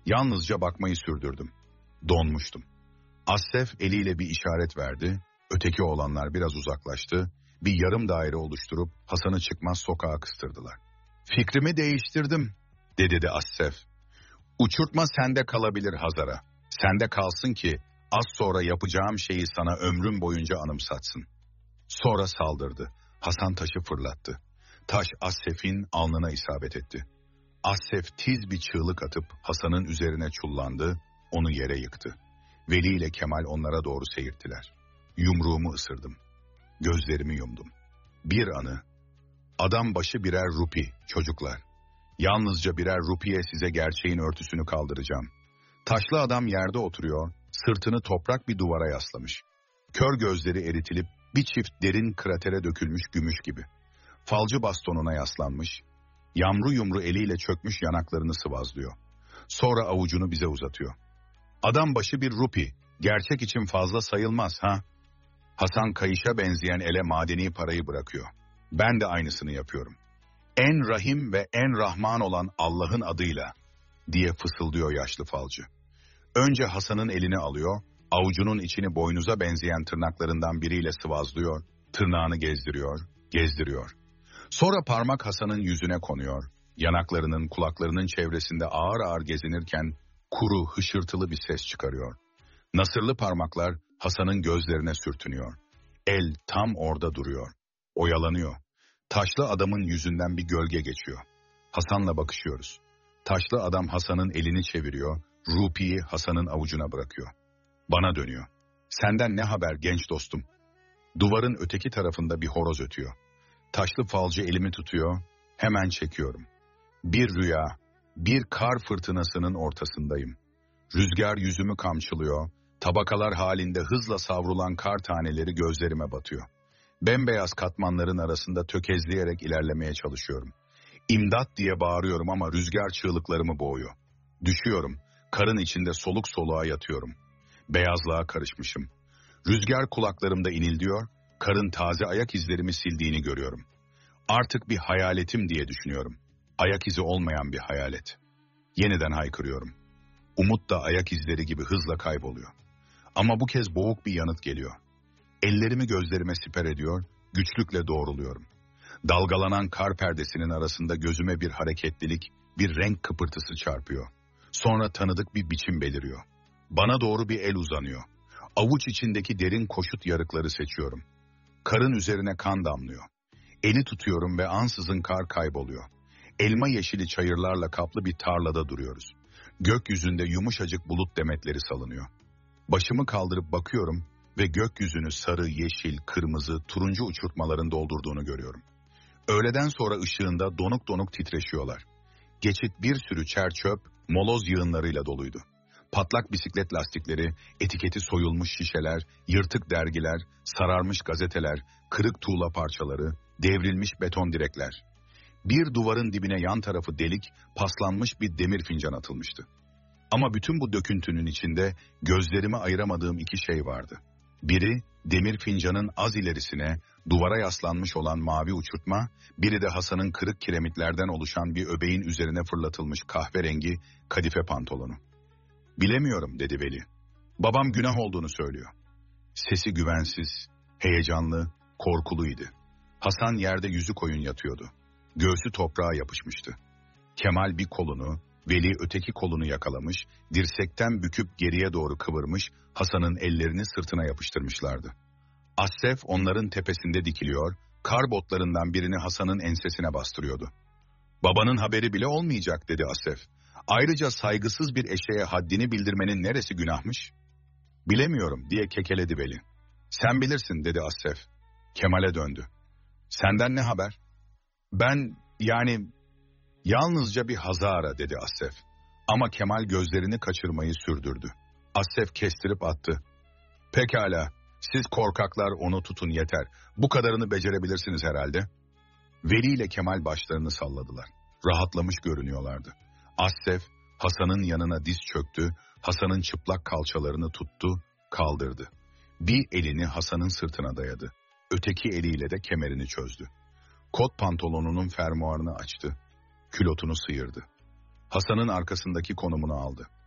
Yalnızca bakmayı sürdürdüm. Donmuştum. Assef eliyle bir işaret verdi. Öteki oğlanlar biraz uzaklaştı. Bir yarım daire oluşturup Hasan'ı çıkmaz sokağa kıstırdılar. Fikrimi değiştirdim, dedi de Assef. Uçurtma sende kalabilir Hazara. Sende kalsın ki az sonra yapacağım şeyi sana ömrüm boyunca anımsatsın. Sonra saldırdı. Hasan taşı fırlattı. Taş Assef'in alnına isabet etti. Assef tiz bir çığlık atıp Hasan'ın üzerine çullandı, onu yere yıktı. Veli ile Kemal onlara doğru seyirttiler. Yumruğumu ısırdım. Gözlerimi yumdum. Bir anı. Adam başı birer rupi, çocuklar. Yalnızca birer rupiye size gerçeğin örtüsünü kaldıracağım. Taşlı adam yerde oturuyor, sırtını toprak bir duvara yaslamış. Kör gözleri eritilip bir çift derin kratere dökülmüş gümüş gibi. Falcı bastonuna yaslanmış, yamru yumru eliyle çökmüş yanaklarını sıvazlıyor. Sonra avucunu bize uzatıyor. Adam başı bir rupi, gerçek için fazla sayılmaz ha? Hasan kayışa benzeyen ele madeni parayı bırakıyor. Ben de aynısını yapıyorum. En rahim ve en rahman olan Allah'ın adıyla, diye fısıldıyor yaşlı falcı. Önce Hasan'ın elini alıyor, avucunun içini boynuza benzeyen tırnaklarından biriyle sıvazlıyor, tırnağını gezdiriyor, gezdiriyor. Sonra parmak Hasan'ın yüzüne konuyor, yanaklarının, kulaklarının çevresinde ağır ağır gezinirken kuru, hışırtılı bir ses çıkarıyor. Nasırlı parmaklar Hasan'ın gözlerine sürtünüyor. El tam orada duruyor, oyalanıyor. Taşlı adamın yüzünden bir gölge geçiyor. Hasan'la bakışıyoruz. Taşlı adam Hasan'ın elini çeviriyor, rupiyi Hasan'ın avucuna bırakıyor. Bana dönüyor. Senden ne haber genç dostum? Duvarın öteki tarafında bir horoz ötüyor. Taşlı falcı elimi tutuyor, hemen çekiyorum. Bir rüya, bir kar fırtınasının ortasındayım. Rüzgar yüzümü kamçılıyor, tabakalar halinde hızla savrulan kar taneleri gözlerime batıyor. Bembeyaz katmanların arasında tökezleyerek ilerlemeye çalışıyorum. İmdat diye bağırıyorum ama rüzgar çığlıklarımı boğuyor. Düşüyorum, karın içinde soluk soluğa yatıyorum. Beyazlığa karışmışım. Rüzgar kulaklarımda inildiyor, karın taze ayak izlerimi sildiğini görüyorum. Artık bir hayaletim diye düşünüyorum. Ayak izi olmayan bir hayalet. Yeniden haykırıyorum. Umut da ayak izleri gibi hızla kayboluyor. Ama bu kez boğuk bir yanıt geliyor. Ellerimi gözlerime siper ediyor, güçlükle doğruluyorum. Dalgalanan kar perdesinin arasında gözüme bir hareketlilik, bir renk kıpırtısı çarpıyor. Sonra tanıdık bir biçim beliriyor. Bana doğru bir el uzanıyor. Avuç içindeki derin koşut yarıkları seçiyorum. Karın üzerine kan damlıyor. Eli tutuyorum ve ansızın kar kayboluyor. Elma yeşili çayırlarla kaplı bir tarlada duruyoruz. Gökyüzünde yumuşacık bulut demetleri salınıyor. Başımı kaldırıp bakıyorum ve gökyüzünü sarı, yeşil, kırmızı, turuncu uçurtmaların doldurduğunu görüyorum. Öğleden sonra ışığında donuk donuk titreşiyorlar. Geçit bir sürü çer çöp, moloz yığınlarıyla doluydu. Patlak bisiklet lastikleri, etiketi soyulmuş şişeler, yırtık dergiler, sararmış gazeteler, kırık tuğla parçaları, devrilmiş beton direkler. Bir duvarın dibine yan tarafı delik, paslanmış bir demir fincan atılmıştı. Ama bütün bu döküntünün içinde gözlerime ayıramadığım iki şey vardı. Biri demir fincanın az ilerisine duvara yaslanmış olan mavi uçurtma, biri de Hasan'ın kırık kiremitlerden oluşan bir öbeğin üzerine fırlatılmış kahverengi kadife pantolonu. Bilemiyorum dedi Veli. Babam günah olduğunu söylüyor. Sesi güvensiz, heyecanlı, korkuluydu. Hasan yerde yüzü koyun yatıyordu. Göğsü toprağa yapışmıştı. Kemal bir kolunu, Veli öteki kolunu yakalamış, dirsekten büküp geriye doğru kıvırmış, Hasan'ın ellerini sırtına yapıştırmışlardı. Assef onların tepesinde dikiliyor, kar botlarından birini Hasan'ın ensesine bastırıyordu. Babanın haberi bile olmayacak dedi Assef. Ayrıca saygısız bir eşeğe haddini bildirmenin neresi günahmış? Bilemiyorum diye kekeledi Veli. Sen bilirsin dedi Assef. Kemal'e döndü. Senden ne haber? Ben yani yalnızca bir Hazara dedi Assef. Ama Kemal gözlerini kaçırmayı sürdürdü. Assef kestirip attı. Pekala, siz korkaklar onu tutun yeter. Bu kadarını becerebilirsiniz herhalde. Veli ile Kemal başlarını salladılar. Rahatlamış görünüyorlardı. Assef, Hasan'ın yanına diz çöktü, Hasan'ın çıplak kalçalarını tuttu, kaldırdı. Bir elini Hasan'ın sırtına dayadı. Öteki eliyle de kemerini çözdü. Kot pantolonunun fermuarını açtı. Külotunu sıyırdı. Hasan'ın arkasındaki konumunu aldı.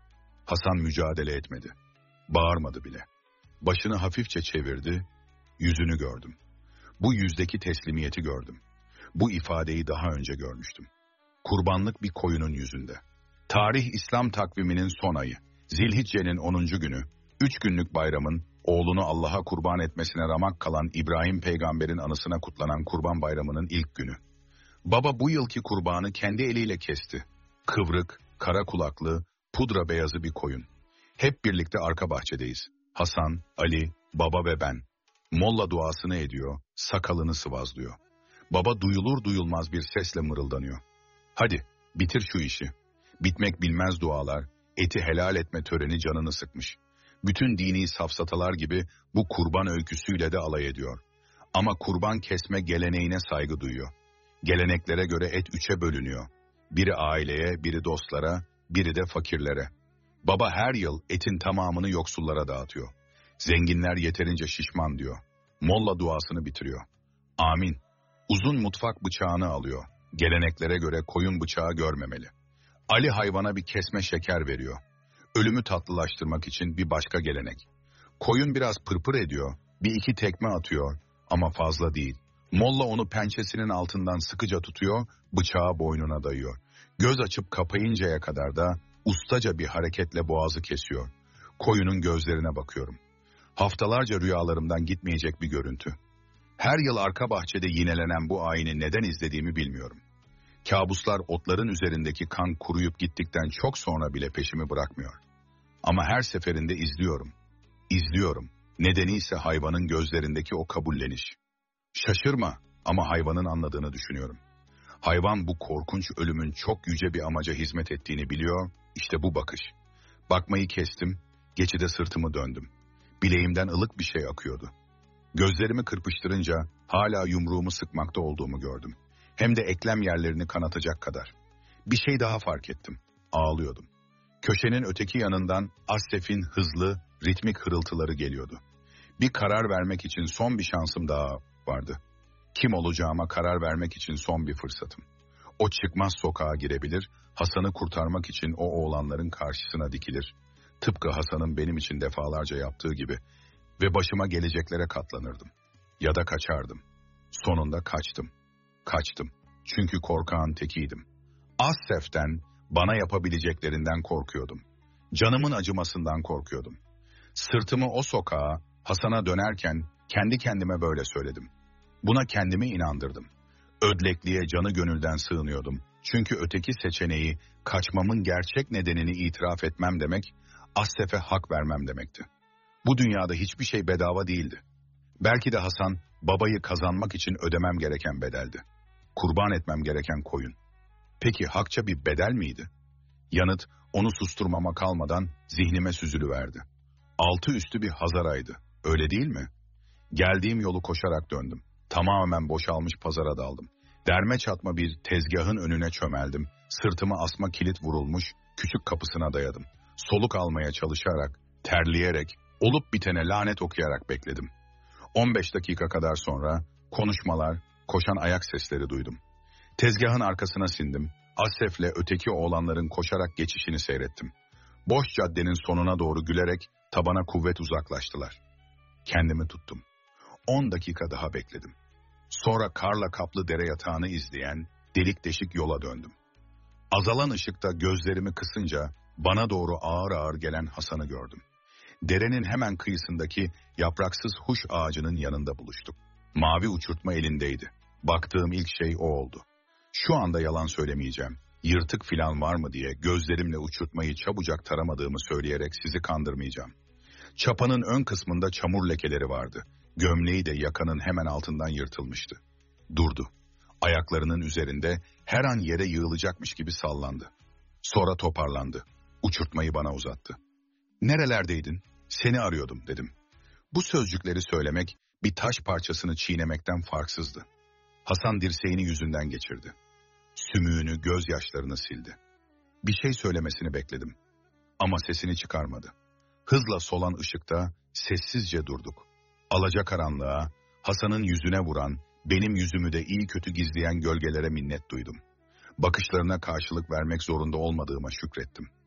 Hasan mücadele etmedi. Bağırmadı bile. Başını hafifçe çevirdi, yüzünü gördüm. Bu yüzdeki teslimiyeti gördüm. Bu ifadeyi daha önce görmüştüm. Kurbanlık bir koyunun yüzünde. Tarih İslam takviminin son ayı. Zilhicce'nin onuncu günü, üç günlük bayramın, oğlunu Allah'a kurban etmesine ramak kalan İbrahim peygamberin anısına kutlanan Kurban Bayramı'nın ilk günü. Baba bu yılki kurbanı kendi eliyle kesti. Kıvrık, kara kulaklı, pudra beyazı bir koyun. Hep birlikte arka bahçedeyiz. Hasan, Ali, baba ve ben. Molla duasını ediyor, sakalını sıvazlıyor. Baba duyulur duyulmaz bir sesle mırıldanıyor. Hadi, bitir şu işi. Bitmek bilmez dualar, eti helal etme töreni canını sıkmış. Bütün dini safsatalar gibi bu kurban öyküsüyle de alay ediyor. Ama kurban kesme geleneğine saygı duyuyor. Geleneklere göre et üçe bölünüyor. Biri aileye, biri dostlara, biri de fakirlere. Baba her yıl etin tamamını yoksullara dağıtıyor. Zenginler yeterince şişman diyor. Molla duasını bitiriyor. Amin. Uzun mutfak bıçağını alıyor. Geleneklere göre koyun bıçağı görmemeli. Ali hayvana bir kesme şeker veriyor. Ölümü tatlılaştırmak için bir başka gelenek. Koyun biraz pırpır ediyor, bir iki tekme atıyor ama fazla değil. Molla onu pençesinin altından sıkıca tutuyor, bıçağı boynuna dayıyor. Göz açıp kapayıncaya kadar da ustaca bir hareketle boğazı kesiyor. Koyunun gözlerine bakıyorum. Haftalarca rüyalarımdan gitmeyecek bir görüntü. Her yıl arka bahçede yinelenen bu ayini neden izlediğimi bilmiyorum. Kabuslar otların üzerindeki kan kuruyup gittikten çok sonra bile peşimi bırakmıyor. Ama her seferinde izliyorum. İzliyorum. Nedeni ise hayvanın gözlerindeki o kabulleniş. Şaşırma ama hayvanın anladığını düşünüyorum. Hayvan bu korkunç ölümün çok yüce bir amaca hizmet ettiğini biliyor, işte bu bakış. Bakmayı kestim, geçide sırtımı döndüm. Bileğimden ılık bir şey akıyordu. Gözlerimi kırpıştırınca hala yumruğumu sıkmakta olduğumu gördüm. Hem de eklem yerlerini kanatacak kadar. Bir şey daha fark ettim. Ağlıyordum. Köşenin öteki yanından Asef'in hızlı, ritmik hırıltıları geliyordu. Bir karar vermek için son bir şansım daha vardı. Kim olacağıma karar vermek için son bir fırsatım. O çıkmaz sokağa girebilir, Hasan'ı kurtarmak için o oğlanların karşısına dikilir. Tıpkı Hasan'ın benim için defalarca yaptığı gibi ve başıma geleceklere katlanırdım. Ya da kaçardım. Sonunda kaçtım. Kaçtım. Çünkü korkağın tekiydim. Asef'ten, bana yapabileceklerinden korkuyordum. Canımın acımasından korkuyordum. Sırtımı o sokağa, Hasan'a dönerken kendi kendime böyle söyledim. Buna kendimi inandırdım. Ödlekliğe canı gönülden sığınıyordum. Çünkü öteki seçeneği, kaçmamın gerçek nedenini itiraf etmem demek, Asef'e hak vermem demekti. Bu dünyada hiçbir şey bedava değildi. Belki de Hasan, babayı kazanmak için ödemem gereken bedeldi. Kurban etmem gereken koyun. Peki hakça bir bedel miydi? Yanıt, onu susturmama kalmadan zihnime süzülüverdi. Altı üstü bir hazaraydı, öyle değil mi? Geldiğim yolu koşarak döndüm. Tamamen boşalmış pazara daldım. Derme çatma bir tezgahın önüne çömeldim. Sırtıma asma kilit vurulmuş, küçük kapısına dayadım. Soluk almaya çalışarak, terleyerek, olup bitene lanet okuyarak bekledim. on beş dakika kadar sonra konuşmalar, koşan ayak sesleri duydum. Tezgahın arkasına sindim. Asef'le öteki oğlanların koşarak geçişini seyrettim. Boş caddenin sonuna doğru gülerek tabana kuvvet uzaklaştılar. Kendimi tuttum. On dakika daha bekledim. Sonra karla kaplı dere yatağını izleyen delik deşik yola döndüm. Azalan ışıkta gözlerimi kısınca bana doğru ağır ağır gelen Hasan'ı gördüm. Derenin hemen kıyısındaki yapraksız huş ağacının yanında buluştuk. Mavi uçurtma elindeydi. Baktığım ilk şey o oldu. Şu anda yalan söylemeyeceğim. Yırtık filan var mı diye gözlerimle uçurtmayı çabucak taramadığımı söyleyerek sizi kandırmayacağım. Çapanın ön kısmında çamur lekeleri vardı. Gömleği de yakanın hemen altından yırtılmıştı. Durdu. Ayaklarının üzerinde her an yere yığılacakmış gibi sallandı. Sonra toparlandı. Uçurtmayı bana uzattı. "Nerelerdeydin? Seni arıyordum," dedim. Bu sözcükleri söylemek bir taş parçasını çiğnemekten farksızdı. Hasan dirseğini yüzünden geçirdi. Sümüğünü, gözyaşlarını sildi. Bir şey söylemesini bekledim. Ama sesini çıkarmadı. Hızla solan ışıkta sessizce durduk. Alacakaranlığa, Hasan'ın yüzüne vuran, benim yüzümü de iyi kötü gizleyen gölgelere minnet duydum. Bakışlarına karşılık vermek zorunda olmadığıma şükrettim.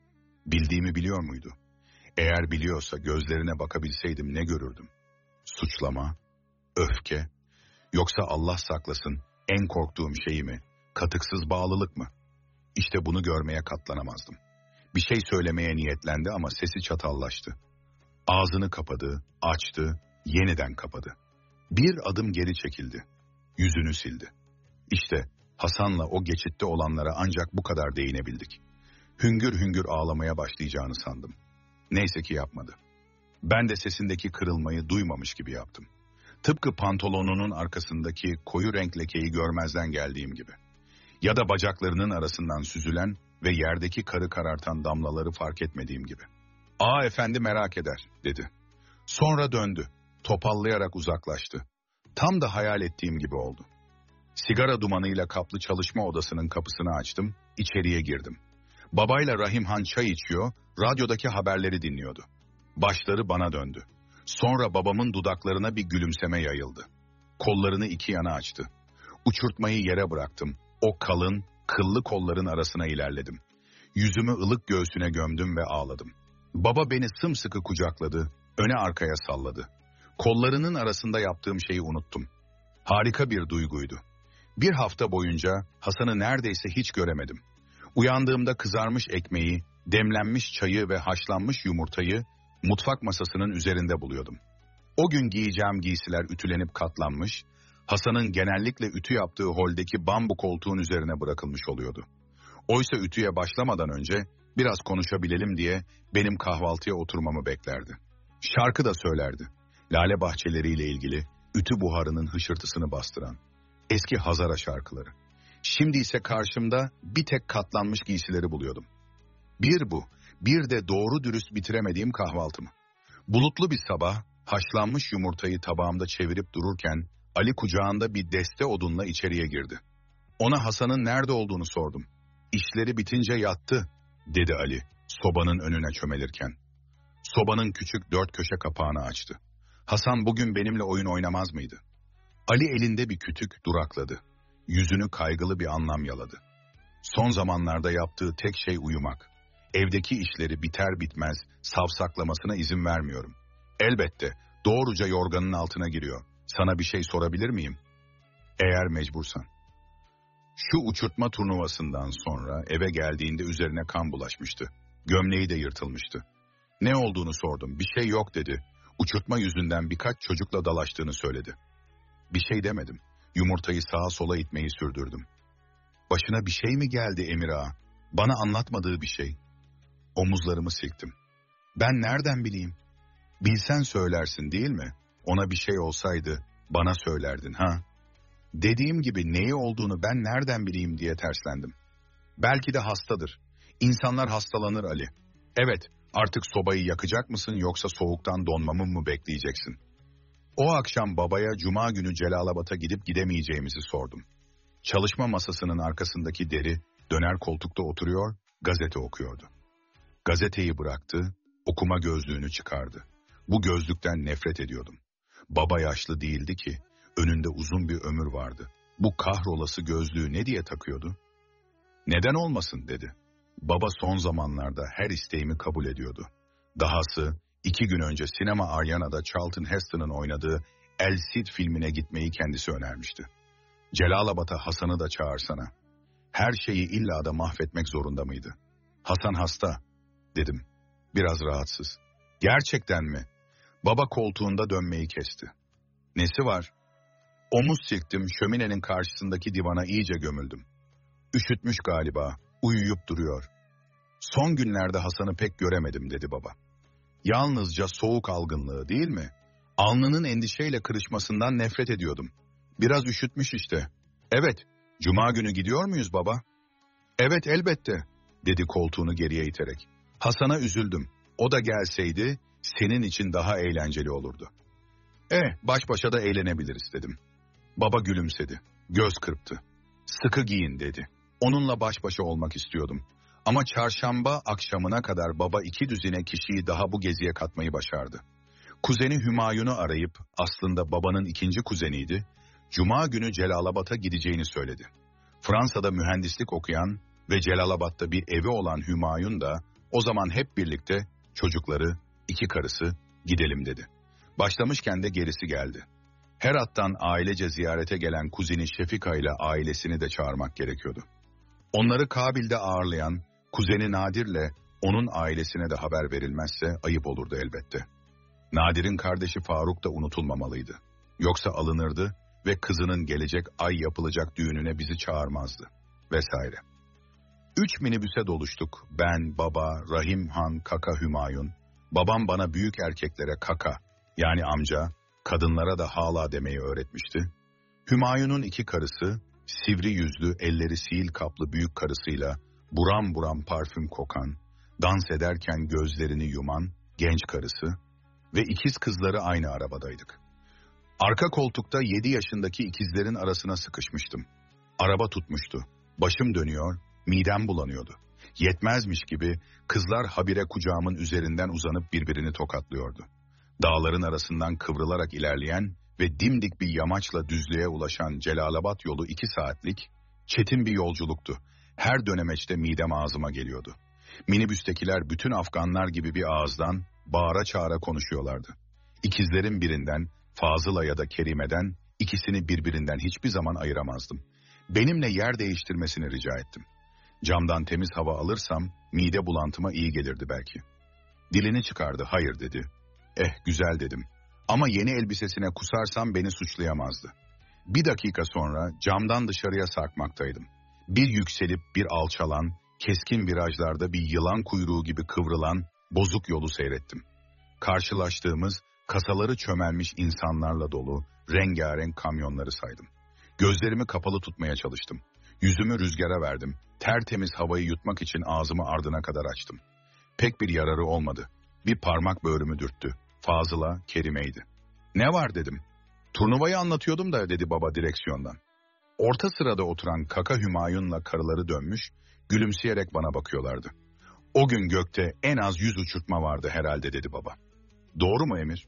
Bildiğimi biliyor muydu? Eğer biliyorsa gözlerine bakabilseydim ne görürdüm? Suçlama, öfke, yoksa Allah saklasın en korktuğum şey mi? Katıksız bağlılık mı? İşte bunu görmeye katlanamazdım. Bir şey söylemeye niyetlendi ama sesi çatallaştı. Ağzını kapadı, açtı, yeniden kapadı. Bir adım geri çekildi. Yüzünü sildi. İşte Hasan'la o geçitte olanlara ancak bu kadar değinebildik. Hüngür hüngür ağlamaya başlayacağını sandım. Neyse ki yapmadı. Ben de sesindeki kırılmayı duymamış gibi yaptım. Tıpkı pantolonunun arkasındaki koyu renk lekeyi görmezden geldiğim gibi. Ya da bacaklarının arasından süzülen ve yerdeki karı karartan damlaları fark etmediğim gibi. "Aa efendi merak eder," dedi. Sonra döndü, topallayarak uzaklaştı. Tam da hayal ettiğim gibi oldu. Sigara dumanıyla kaplı çalışma odasının kapısını açtım, içeriye girdim. Babayla Rahimhan çay içiyor, radyodaki haberleri dinliyordu. Başları bana döndü. Sonra babamın dudaklarına bir gülümseme yayıldı. Kollarını iki yana açtı. Uçurtmayı yere bıraktım. O kalın, kıllı kolların arasına ilerledim. Yüzümü ılık göğsüne gömdüm ve ağladım. Baba beni sımsıkı kucakladı, öne arkaya salladı. Kollarının arasında yaptığım şeyi unuttum. Harika bir duyguydu. Bir hafta boyunca Hasan'ı neredeyse hiç göremedim. Uyandığımda kızarmış ekmeği, demlenmiş çayı ve haşlanmış yumurtayı mutfak masasının üzerinde buluyordum. O gün giyeceğim giysiler ütülenip katlanmış, Hasan'ın genellikle ütü yaptığı holdeki bambu koltuğun üzerine bırakılmış oluyordu. Oysa ütüye başlamadan önce biraz konuşabilelim diye benim kahvaltıya oturmamı beklerdi. Şarkı da söylerdi. Lale bahçeleriyle ilgili ütü buharının hışırtısını bastıran eski Hazara şarkıları. Şimdi ise karşımda bir tek katlanmış giysileri buluyordum. Bir bu, bir de doğru dürüst bitiremediğim kahvaltımı. Bulutlu bir sabah, haşlanmış yumurtayı tabağımda çevirip dururken Ali kucağında bir deste odunla içeriye girdi. Ona Hasan'ın nerede olduğunu sordum. "İşleri bitince yattı," dedi Ali, sobanın önüne çömelirken. Sobanın küçük dört köşe kapağını açtı. "Hasan bugün benimle oyun oynamaz mıydı?" Ali elinde bir kütük durakladı. Yüzünü kaygılı bir anlam yaladı. Son zamanlarda yaptığı tek şey uyumak. Evdeki işleri biter bitmez savsaklamasına izin vermiyorum. Elbette doğruca yorganın altına giriyor. Sana bir şey sorabilir miyim? Eğer mecbursan. Şu uçurtma turnuvasından sonra eve geldiğinde üzerine kan bulaşmıştı. Gömleği de yırtılmıştı. Ne olduğunu sordum. Bir şey yok dedi. Uçurtma yüzünden birkaç çocukla dalaştığını söyledi. Bir şey demedim. Yumurtayı sağa sola itmeyi sürdürdüm. Başına bir şey mi geldi Emir Ağa? Bana anlatmadığı bir şey. Omuzlarımı silktim. Ben nereden bileyim? Bilsen söylersin değil mi? Ona bir şey olsaydı bana söylerdin ha? Dediğim gibi neyi olduğunu ben nereden bileyim diye terslendim. Belki de hastadır. İnsanlar hastalanır Ali. Evet, artık sobayı yakacak mısın yoksa soğuktan donmamı mı bekleyeceksin? O akşam babaya cuma günü Celalabad'a gidip gidemeyeceğimizi sordum. Çalışma masasının arkasındaki deri döner koltukta oturuyor, gazete okuyordu. Gazeteyi bıraktı, okuma gözlüğünü çıkardı. Bu gözlükten nefret ediyordum. Baba yaşlı değildi ki, önünde uzun bir ömür vardı. Bu kahrolası gözlüğü ne diye takıyordu? Neden olmasın dedi. Baba son zamanlarda her isteğimi kabul ediyordu. Dahası iki gün önce Sinema Aryana'da Charlton Heston'ın oynadığı El Cid filmine gitmeyi kendisi önermişti. Celalabad'a Hasan'ı da çağırsana. Her şeyi illa da mahvetmek zorunda mıydı? Hasan hasta, dedim. Biraz rahatsız. Gerçekten mi? Baba koltuğunda dönmeyi kesti. Nesi var? Omuz silktim, şöminenin karşısındaki divana iyice gömüldüm. Üşütmüş galiba, uyuyup duruyor. Son günlerde Hasan'ı pek göremedim dedi baba. Yalnızca soğuk algınlığı değil mi? Alnının endişeyle kırışmasından nefret ediyordum. Biraz üşütmüş işte. Evet, cuma günü gidiyor muyuz baba? Evet elbette, dedi koltuğunu geriye iterek. Hasan'a üzüldüm. O da gelseydi senin için daha eğlenceli olurdu. Eh, baş başa da eğlenebiliriz dedim. Baba gülümsedi. Göz kırptı. Sıkı giyin dedi. Onunla baş başa olmak istiyordum. Ama çarşamba akşamına kadar baba iki düzine kişiyi daha bu geziye katmayı başardı. Kuzeni Hümayun'u arayıp, aslında babanın ikinci kuzeniydi, cuma günü Celalabad'a gideceğini söyledi. Fransa'da mühendislik okuyan ve Celalabad'da bir evi olan Hümayun da O zaman hep birlikte çocukları, iki karısı gidelim dedi. Başlamışken de gerisi geldi. Herat'tan ailece ziyarete gelen kuzeni Şefika ile ailesini de çağırmak gerekiyordu. Onları Kabil'de ağırlayan kuzeni Nadir'le onun ailesine de haber verilmezse ayıp olurdu elbette. Nadir'in kardeşi Faruk da unutulmamalıydı. Yoksa alınırdı ve kızının gelecek ay yapılacak düğününe bizi çağırmazdı. Vesaire. Üç minibüse doluştuk. Ben, baba, Rahim Han, kaka Hümayun. Babam bana büyük erkeklere kaka, yani amca, kadınlara da hala demeyi öğretmişti. Hümayun'un iki karısı, sivri yüzlü, elleri sihir kaplı büyük karısıyla buram buram parfüm kokan, dans ederken gözlerini yuman genç karısı ve ikiz kızları aynı arabadaydık. Arka koltukta yedi yaşındaki ikizlerin arasına sıkışmıştım. Araba tutmuştu. Başım dönüyor, midem bulanıyordu. Yetmezmiş gibi kızlar habire kucağımın üzerinden uzanıp birbirini tokatlıyordu. Dağların arasından kıvrılarak ilerleyen ve dimdik bir yamaçla düzlüğe ulaşan Celalabad yolu iki saatlik, çetin bir yolculuktu. Her dönemeçte midem ağzıma geliyordu. Minibüstekiler bütün Afganlar gibi bir ağızdan bağıra çağıra konuşuyorlardı. İkizlerin birinden, Fazıl'a ya da Kerime'den ikisini birbirinden hiçbir zaman ayıramazdım. Benimle yer değiştirmesini rica ettim. Camdan temiz hava alırsam mide bulantıma iyi gelirdi belki. Dilini çıkardı, hayır dedi. Eh güzel dedim. Ama yeni elbisesine kusarsam beni suçlayamazdı. Bir dakika sonra camdan dışarıya sarkmaktaydım. Bir yükselip bir alçalan, keskin virajlarda bir yılan kuyruğu gibi kıvrılan bozuk yolu seyrettim. Karşılaştığımız kasaları çömelmiş insanlarla dolu rengarenk kamyonları saydım. Gözlerimi kapalı tutmaya çalıştım. Yüzümü rüzgara verdim. Tertemiz havayı yutmak için ağzımı ardına kadar açtım. Pek bir yararı olmadı. Bir parmak böğrümü dürttü. Fazıl'a Kerime'ydi. Ne var dedim. Turnuvayı anlatıyordum da dedi baba direksiyondan. Orta sırada oturan kaka Hümayun'la karıları dönmüş, gülümseyerek bana bakıyorlardı. O gün gökte en az yüz uçurtma vardı herhalde dedi baba. Doğru mu Emir?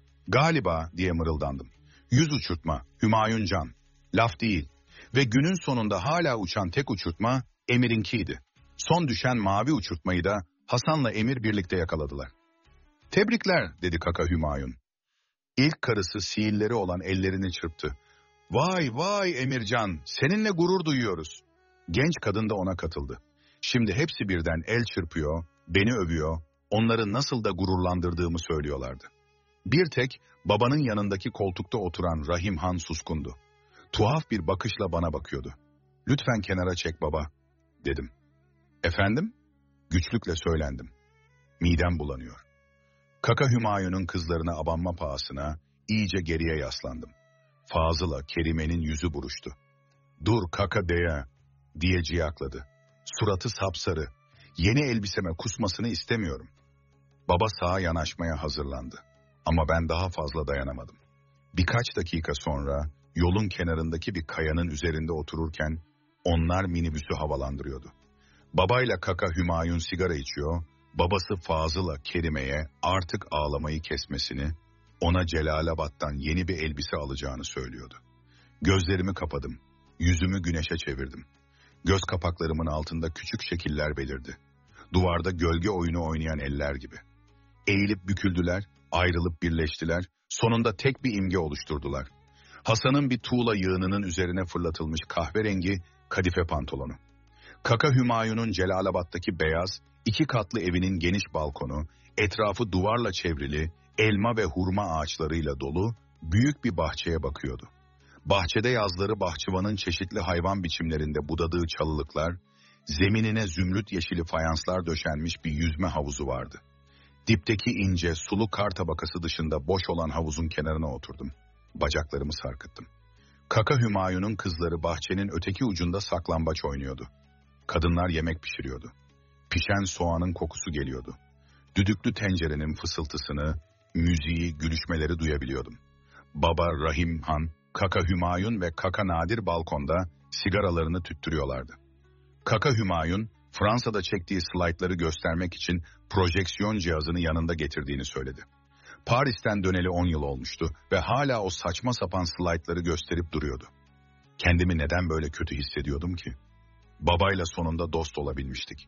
Galiba diye mırıldandım. Yüz uçurtma, Hümayun Can. Laf değil. Ve günün sonunda hala uçan tek uçurtma Emir'inkiydi. Son düşen mavi uçurtmayı da Hasan'la Emir birlikte yakaladılar. Tebrikler dedi kaka Hümayun. İlk karısı sihirleri olan ellerini çırptı. Vay vay Emircan, seninle gurur duyuyoruz. Genç kadın da ona katıldı. Şimdi hepsi birden el çırpıyor, beni övüyor, onları nasıl da gururlandırdığımı söylüyorlardı. Bir tek babanın yanındaki koltukta oturan Rahim Han suskundu. Tuhaf bir bakışla bana bakıyordu. Lütfen kenara çek baba, dedim. Efendim? Güçlükle söylendim. Midem bulanıyor. Kaka Hümayun'un kızlarına abanma pahasına iyice geriye yaslandım. Fazıl'a Kerime'nin yüzü buruştu. Dur kaka deye, diye ciyakladı. Suratı sapsarı. Yeni elbiseme kusmasını istemiyorum. Baba sağa yanaşmaya hazırlandı. Ama ben daha fazla dayanamadım. Birkaç dakika sonra yolun kenarındaki bir kayanın üzerinde otururken onlar minibüsü havalandırıyordu. Babayla kaka Hümayun sigara içiyor, babası Fazıl'a Kerime'ye artık ağlamayı kesmesini, ona Celalabad'dan yeni bir elbise alacağını söylüyordu. Gözlerimi kapadım, yüzümü güneşe çevirdim. Göz kapaklarımın altında küçük şekiller belirdi. Duvarda gölge oyunu oynayan eller gibi. Eğilip büküldüler, ayrılıp birleştiler, sonunda tek bir imge oluşturdular. Hasan'ın bir tuğla yığınının üzerine fırlatılmış kahverengi kadife pantolonu. Kaka Hümayun'un Celalabad'daki beyaz, iki katlı evinin geniş balkonu, etrafı duvarla çevrili, elma ve hurma ağaçlarıyla dolu büyük bir bahçeye bakıyordu. Bahçede yazları bahçıvanın çeşitli hayvan biçimlerinde budadığı çalılıklar, zeminine zümrüt yeşili fayanslar döşenmiş bir yüzme havuzu vardı. Dipteki ince, sulu kar tabakası dışında boş olan havuzun kenarına oturdum. Bacaklarımı sarkıttım. Kaka Hümayun'un kızları bahçenin öteki ucunda saklambaç oynuyordu. Kadınlar yemek pişiriyordu. Pişen soğanın kokusu geliyordu. Düdüklü tencerenin fısıltısını, müziği, gülüşmeleri duyabiliyordum. Baba Rahim Han, Kaka Hümayun ve Kaka Nadir balkonda sigaralarını tüttürüyorlardı. Kaka Hümayun, Fransa'da çektiği slaytları göstermek için projeksiyon cihazını yanında getirdiğini söyledi. Paris'ten döneli on yıl olmuştu ve hala o saçma sapan slaytları gösterip duruyordu. Kendimi neden böyle kötü hissediyordum ki? Babayla sonunda dost olabilmiştik.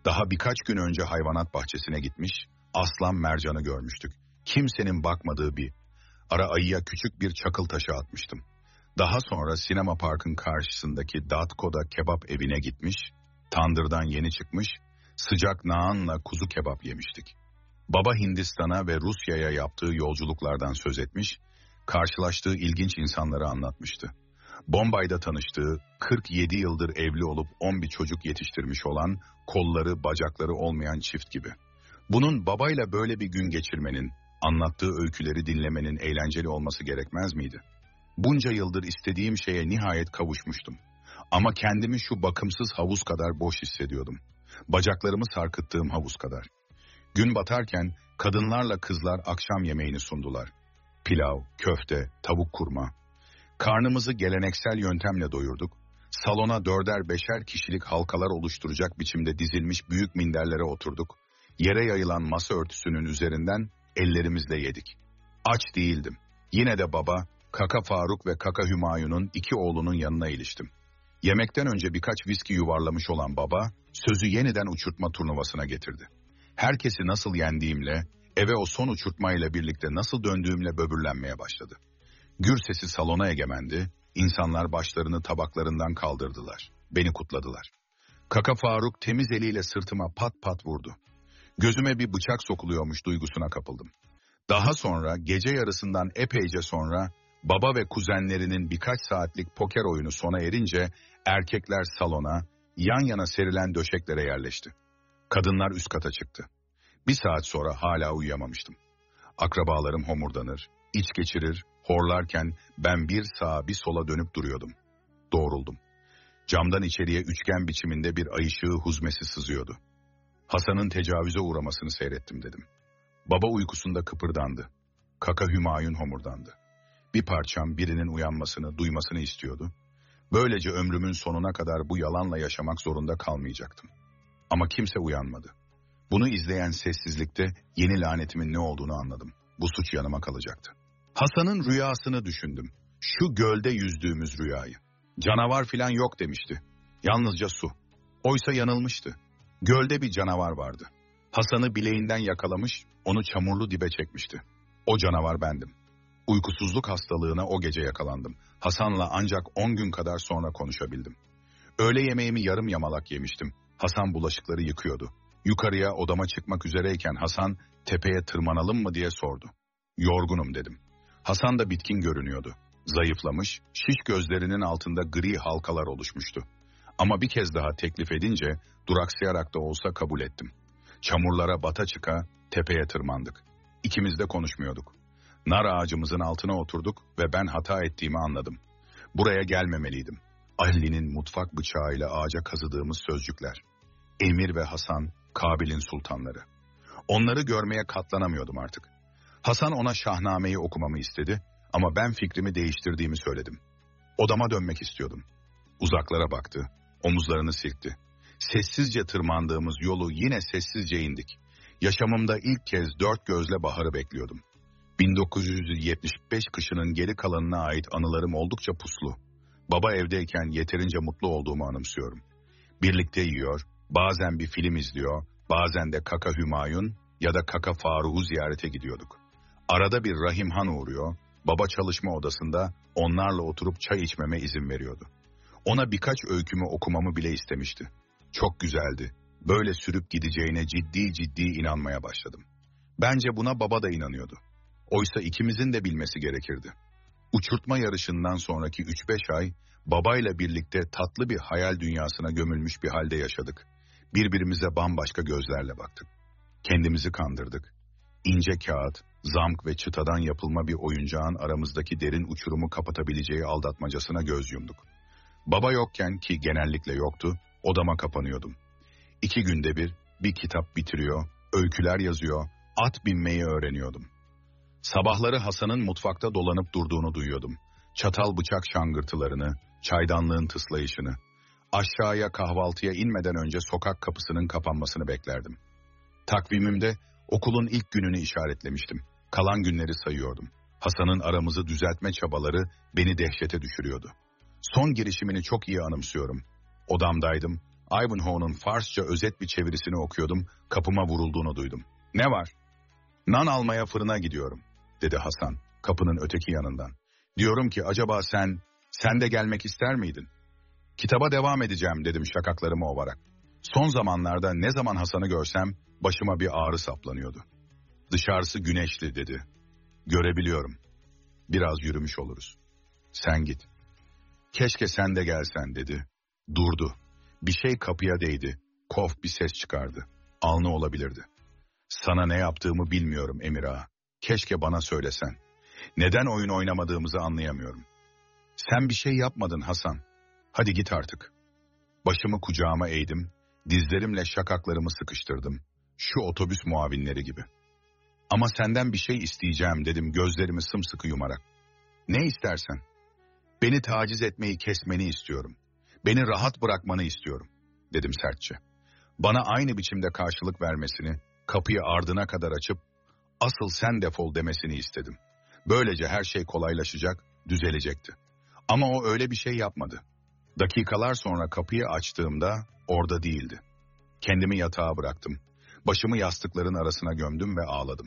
Daha birkaç gün önce hayvanat bahçesine gitmiş, aslan mercanı görmüştük. Kimsenin bakmadığı bir ara ayıya küçük bir çakıl taşı atmıştım. Daha sonra sinema parkın karşısındaki Datko'da kebap evine gitmiş, tandırdan yeni çıkmış, sıcak naanla kuzu kebap yemiştik. Baba Hindistan'a ve Rusya'ya yaptığı yolculuklardan söz etmiş, karşılaştığı ilginç insanları anlatmıştı. Bombay'da tanıştığı, kırk yedi yıldır evli olup on bir çocuk yetiştirmiş olan, kolları, bacakları olmayan çift gibi. Bunun babayla böyle bir gün geçirmenin, anlattığı öyküleri dinlemenin eğlenceli olması gerekmez miydi? Bunca yıldır istediğim şeye nihayet kavuşmuştum. Ama kendimi şu bakımsız havuz kadar boş hissediyordum. Bacaklarımı sarkıttığım havuz kadar. Gün batarken kadınlarla kızlar akşam yemeğini sundular. Pilav, köfte, tavuk kurma. Karnımızı geleneksel yöntemle doyurduk. Salona dörder beşer kişilik halkalar oluşturacak biçimde dizilmiş büyük minderlere oturduk. Yere yayılan masa örtüsünün üzerinden ellerimizle yedik. Aç değildim. Yine de baba, Kaka Faruk ve Kaka Hümayun'un iki oğlunun yanına iliştim. Yemekten önce birkaç viski yuvarlamış olan baba, sözü yeniden uçurtma turnuvasına getirdi. Herkesi nasıl yendiğimle, eve o son uçurtmayla birlikte nasıl döndüğümle böbürlenmeye başladı. Gür sesi salona egemendi, insanlar başlarını tabaklarından kaldırdılar, beni kutladılar. Kaka Faruk temiz eliyle sırtıma pat pat vurdu. Gözüme bir bıçak sokuluyormuş duygusuna kapıldım. Daha sonra, gece yarısından epeyce sonra, baba ve kuzenlerinin birkaç saatlik poker oyunu sona erince, erkekler salona, yan yana serilen döşeklere yerleşti. Kadınlar üst kata çıktı. Bir saat sonra hala uyuyamamıştım. Akrabalarım homurdanır, iç geçirir, horlarken ben bir sağa bir sola dönüp duruyordum. Doğruldum. Camdan içeriye üçgen biçiminde bir ay ışığı huzmesi sızıyordu. Hasan'ın tecavüze uğramasını seyrettim dedim. Baba uykusunda kıpırdandı. Kaka Hümayun homurdandı. Bir parçam birinin uyanmasını, duymasını istiyordu. Böylece ömrümün sonuna kadar bu yalanla yaşamak zorunda kalmayacaktım. Ama kimse uyanmadı. Bunu izleyen sessizlikte yeni lanetimin ne olduğunu anladım. Bu suç yanıma kalacaktı. Hasan'ın rüyasını düşündüm. Şu gölde yüzdüğümüz rüyayı. Canavar filan yok demişti. Yalnızca su. Oysa yanılmıştı. Gölde bir canavar vardı. Hasan'ı bileğinden yakalamış, onu çamurlu dibe çekmişti. O canavar bendim. Uykusuzluk hastalığına o gece yakalandım. Hasan'la ancak on gün kadar sonra konuşabildim. Öğle yemeğimi yarım yamalak yemiştim. Hasan bulaşıkları yıkıyordu. Yukarıya odama çıkmak üzereyken Hasan, tepeye tırmanalım mı diye sordu. Yorgunum dedim. Hasan da bitkin görünüyordu. Zayıflamış, şiş gözlerinin altında gri halkalar oluşmuştu. Ama bir kez daha teklif edince, duraksayarak da olsa kabul ettim. Çamurlara bata çıka, tepeye tırmandık. İkimiz de konuşmuyorduk. Nar ağacımızın altına oturduk ve ben hata ettiğimi anladım. Buraya gelmemeliydim. Ali'nin mutfak bıçağıyla ağaca kazıdığımız sözcükler. Emir ve Hasan, Kabil'in sultanları. Onları görmeye katlanamıyordum artık. Hasan ona Şahname'yi okumamı istedi ama ben fikrimi değiştirdiğimi söyledim. Odama dönmek istiyordum. Uzaklara baktı, omuzlarını silkti. Sessizce tırmandığımız yolu yine sessizce indik. Yaşamımda ilk kez dört gözle baharı bekliyordum. bin dokuz yüz yetmiş beş kışının geri kalanına ait anılarım oldukça puslu. Baba evdeyken yeterince mutlu olduğumu anımsıyorum. Birlikte yiyor, bazen bir film izliyor, bazen de Kaka Hümayun ya da Kaka Faruk'u ziyarete gidiyorduk. Arada bir Rahim Han uğruyor, baba çalışma odasında onlarla oturup çay içmeme izin veriyordu. Ona birkaç öykümü okumamı bile istemişti. Çok güzeldi. Böyle sürüp gideceğine ciddi ciddi inanmaya başladım. Bence buna baba da inanıyordu. Oysa ikimizin de bilmesi gerekirdi. Uçurtma yarışından sonraki üç beş ay babayla birlikte tatlı bir hayal dünyasına gömülmüş bir halde yaşadık. Birbirimize bambaşka gözlerle baktık. Kendimizi kandırdık. İnce kağıt, zamk ve çıtadan yapılma bir oyuncağın aramızdaki derin uçurumu kapatabileceği aldatmacasına göz yumduk. Baba yokken ki genellikle yoktu, odama kapanıyordum. İki günde bir, bir kitap bitiriyor, öyküler yazıyor, at binmeyi öğreniyordum. Sabahları Hasan'ın mutfakta dolanıp durduğunu duyuyordum. Çatal bıçak şangırtılarını, çaydanlığın tıslayışını. Aşağıya kahvaltıya inmeden önce sokak kapısının kapanmasını beklerdim. Takvimimde okulun ilk gününü işaretlemiştim. Kalan günleri sayıyordum. Hasan'ın aramızı düzeltme çabaları beni dehşete düşürüyordu. Son girişimini çok iyi anımsıyorum. Odamdaydım, Ivanhoe'nun Farsça özet bir çevirisini okuyordum, kapıma vurulduğunu duydum. Ne var? Nan almaya fırına gidiyorum, dedi Hasan, kapının öteki yanından. Diyorum ki acaba sen, sen de gelmek ister miydin? Kitaba devam edeceğim, dedim şakaklarımı ovarak. Son zamanlarda ne zaman Hasan'ı görsem başıma bir ağrı saplanıyordu. Dışarısı güneşli, dedi. Görebiliyorum. Biraz yürümüş oluruz. Sen git. Keşke sen de gelsen, dedi. Durdu. Bir şey kapıya değdi. Kof bir ses çıkardı. Alnı olabilirdi. Sana ne yaptığımı bilmiyorum Emir Ağa. Keşke bana söylesen. Neden oyun oynamadığımızı anlayamıyorum. Sen bir şey yapmadın Hasan. Hadi git artık. Başımı kucağıma eğdim. Dizlerimle şakaklarımı sıkıştırdım. Şu otobüs muavinleri gibi. Ama senden bir şey isteyeceğim, dedim gözlerimi sımsıkı yumarak. Ne istersen. Beni taciz etmeyi kesmeni istiyorum. Beni rahat bırakmanı istiyorum, dedim sertçe. Bana aynı biçimde karşılık vermesini, kapıyı ardına kadar açıp, asıl sen defol demesini istedim. Böylece her şey kolaylaşacak, düzelecekti. Ama o öyle bir şey yapmadı. Dakikalar sonra kapıyı açtığımda orada değildi. Kendimi yatağa bıraktım. Başımı yastıkların arasına gömdüm ve ağladım.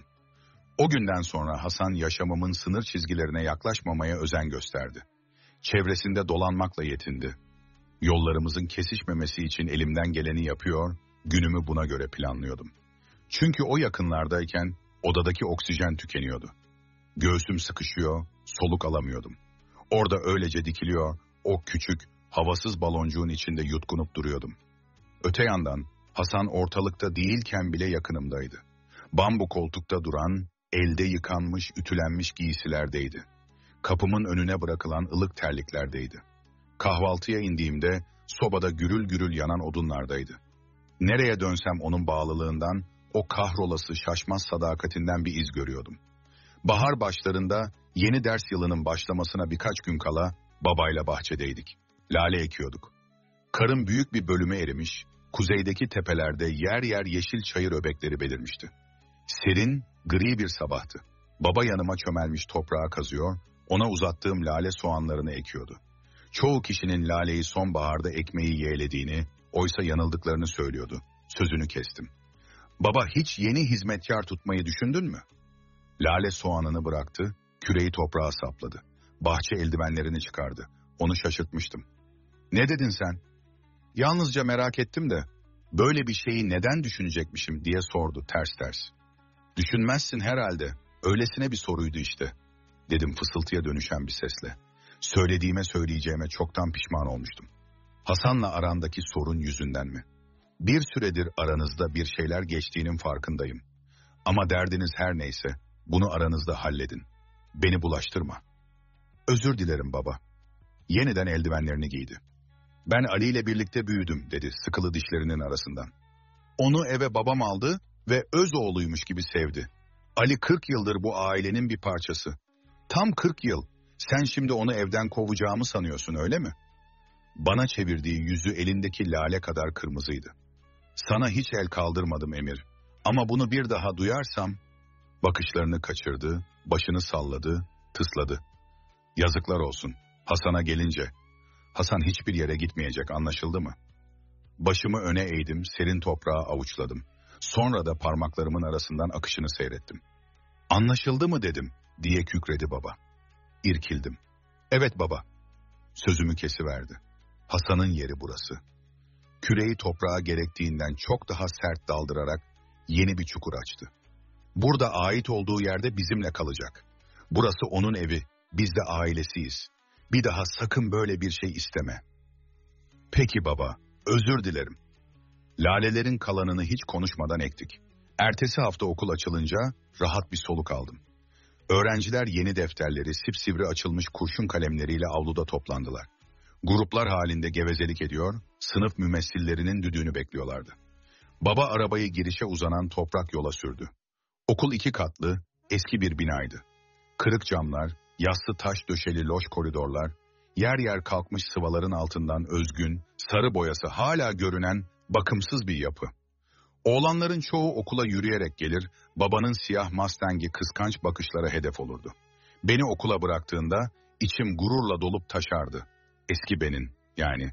O günden sonra Hasan yaşamımın sınır çizgilerine yaklaşmamaya özen gösterdi. Çevresinde dolanmakla yetindi. Yollarımızın kesişmemesi için elimden geleni yapıyor, günümü buna göre planlıyordum. Çünkü o yakınlardayken odadaki oksijen tükeniyordu. Göğsüm sıkışıyor, soluk alamıyordum. Orada öylece dikiliyor, o küçük, havasız baloncuğun içinde yutkunup duruyordum. Öte yandan Hasan ortalıkta değilken bile yakınımdaydı. Bambu koltukta duran, elde yıkanmış, ütülenmiş giysilerdeydi. Kapımın önüne bırakılan ılık terliklerdeydi. Kahvaltıya indiğimde sobada gürül gürül yanan odunlardaydı. Nereye dönsem onun bağlılığından, o kahrolası şaşmaz sadakatinden bir iz görüyordum. Bahar başlarında yeni ders yılının başlamasına birkaç gün kala babayla bahçedeydik. Lale ekiyorduk. Karın büyük bir bölümü erimiş, kuzeydeki tepelerde yer yer yeşil çayır öbekleri belirmişti. Serin, gri bir sabahtı. Baba yanıma çömelmiş toprağa kazıyor, ona uzattığım lale soğanlarını ekiyordu. Çoğu kişinin laleyi sonbaharda ekmeği yeğlediğini, oysa yanıldıklarını söylüyordu. Sözünü kestim. Baba, hiç yeni hizmetkar tutmayı düşündün mü? Lale soğanını bıraktı, küreği toprağa sapladı. Bahçe eldivenlerini çıkardı. Onu şaşırtmıştım. Ne dedin sen? Yalnızca merak ettim de, böyle bir şeyi neden düşünecekmişim diye sordu ters ters. Düşünmezsin herhalde, öylesine bir soruydu işte, dedim fısıltıya dönüşen bir sesle. Söylediğime söyleyeceğime çoktan pişman olmuştum. Hasan'la arandaki sorun yüzünden mi? Bir süredir aranızda bir şeyler geçtiğinin farkındayım. Ama derdiniz her neyse, bunu aranızda halledin. Beni bulaştırma. Özür dilerim baba. Yeniden eldivenlerini giydi. Ben Ali ile birlikte büyüdüm, dedi sıkılı dişlerinin arasından. Onu eve babam aldı ve öz oğluymuş gibi sevdi. Ali kırk yıldır bu ailenin bir parçası. Tam kırk yıl. Sen şimdi onu evden kovacağımı sanıyorsun, öyle mi? Bana çevirdiği yüzü elindeki lale kadar kırmızıydı. Sana hiç el kaldırmadım Emir. Ama bunu bir daha duyarsam... Bakışlarını kaçırdı, başını salladı, tısladı. Yazıklar olsun. Hasan'a gelince... Hasan hiçbir yere gitmeyecek, anlaşıldı mı? Başımı öne eğdim, serin toprağa avuçladım. Sonra da parmaklarımın arasından akışını seyrettim. Anlaşıldı mı dedim, diye kükredi baba. İrkildim. Evet baba. Sözümü kesiverdi. Hasan'ın yeri burası. Küreği toprağa gerektiğinden çok daha sert daldırarak yeni bir çukur açtı. Burada ait olduğu yerde bizimle kalacak. Burası onun evi, biz de ailesiyiz. Bir daha sakın böyle bir şey isteme. Peki baba, özür dilerim. Lalelerin kalanını hiç konuşmadan ektik. Ertesi hafta okul açılınca rahat bir soluk aldım. Öğrenciler yeni defterleri, sipsivri açılmış kurşun kalemleriyle avluda toplandılar. Gruplar halinde gevezelik ediyor, sınıf mümessillerinin düdüğünü bekliyorlardı. Baba arabayı girişe uzanan toprak yola sürdü. Okul iki katlı, eski bir binaydı. Kırık camlar, yassı taş döşeli loş koridorlar, yer yer kalkmış sıvaların altından özgün, sarı boyası hala görünen bakımsız bir yapı. Oğlanların çoğu okula yürüyerek gelir, babanın siyah Mustang'i kıskanç bakışlara hedef olurdu. Beni okula bıraktığında içim gururla dolup taşardı. Eski benim, yani.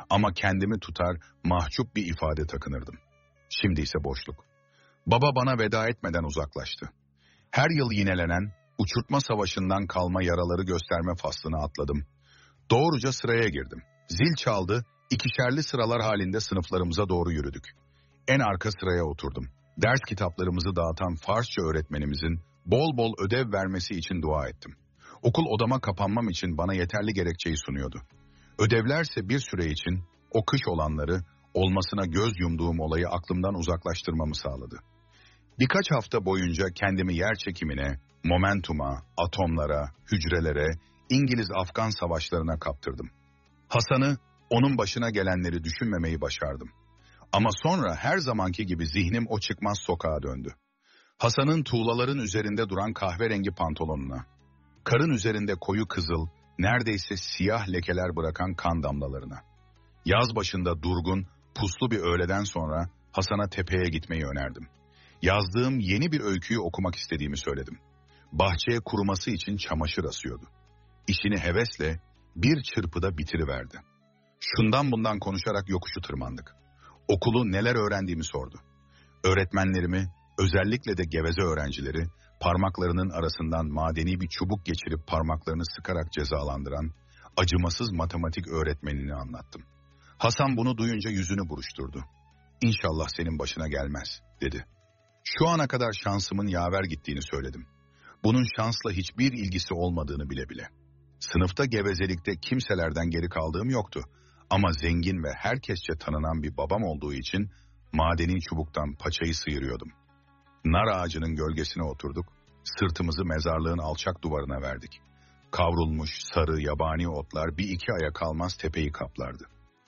Ama kendimi tutar, mahcup bir ifade takınırdım. Şimdi ise boşluk. Baba bana veda etmeden uzaklaştı. Her yıl yinelenen, uçurtma savaşından kalma yaraları gösterme faslını atladım. Doğruca sıraya girdim. Zil çaldı, ikişerli sıralar halinde sınıflarımıza doğru yürüdük. En arka sıraya oturdum. Ders kitaplarımızı dağıtan Farsça öğretmenimizin bol bol ödev vermesi için dua ettim. Okul odama kapanmam için bana yeterli gerekçeyi sunuyordu. Ödevlerse bir süre için o kış olanları, olmasına göz yumduğum olayı aklımdan uzaklaştırmamı sağladı. Birkaç hafta boyunca kendimi yer çekimine, momentuma, atomlara, hücrelere, İngiliz-Afgan savaşlarına kaptırdım. Hasan'ı, onun başına gelenleri düşünmemeyi başardım. Ama sonra her zamanki gibi zihnim o çıkmaz sokağa döndü. Hasan'ın tuğlaların üzerinde duran kahverengi pantolonuna, karın üzerinde koyu kızıl, neredeyse siyah lekeler bırakan kan damlalarına. Yaz başında durgun, puslu bir öğleden sonra Hasan'a tepeye gitmeyi önerdim. Yazdığım yeni bir öyküyü okumak istediğimi söyledim. Bahçeye kuruması için çamaşır asıyordu. İşini hevesle bir çırpıda bitiriverdi. Şundan bundan konuşarak yokuşu tırmandık. Okulu neler öğrendiğimi sordu. Öğretmenlerimi, özellikle de geveze öğrencileri, parmaklarının arasından madeni bir çubuk geçirip parmaklarını sıkarak cezalandıran, acımasız matematik öğretmenini anlattım. Hasan bunu duyunca yüzünü buruşturdu. "İnşallah senin başına gelmez," dedi. Şu ana kadar şansımın yaver gittiğini söyledim. Bunun şansla hiçbir ilgisi olmadığını bile bile. Sınıfta gevezelikte kimselerden geri kaldığım yoktu. Ama zengin ve herkesçe tanınan bir babam olduğu için madeni çubuktan paçayı sıyırıyordum. Nar ağacının gölgesine oturduk, sırtımızı mezarlığın alçak duvarına verdik. Kavrulmuş, sarı, yabani otlar bir iki aya kalmaz tepeyi kaplardı.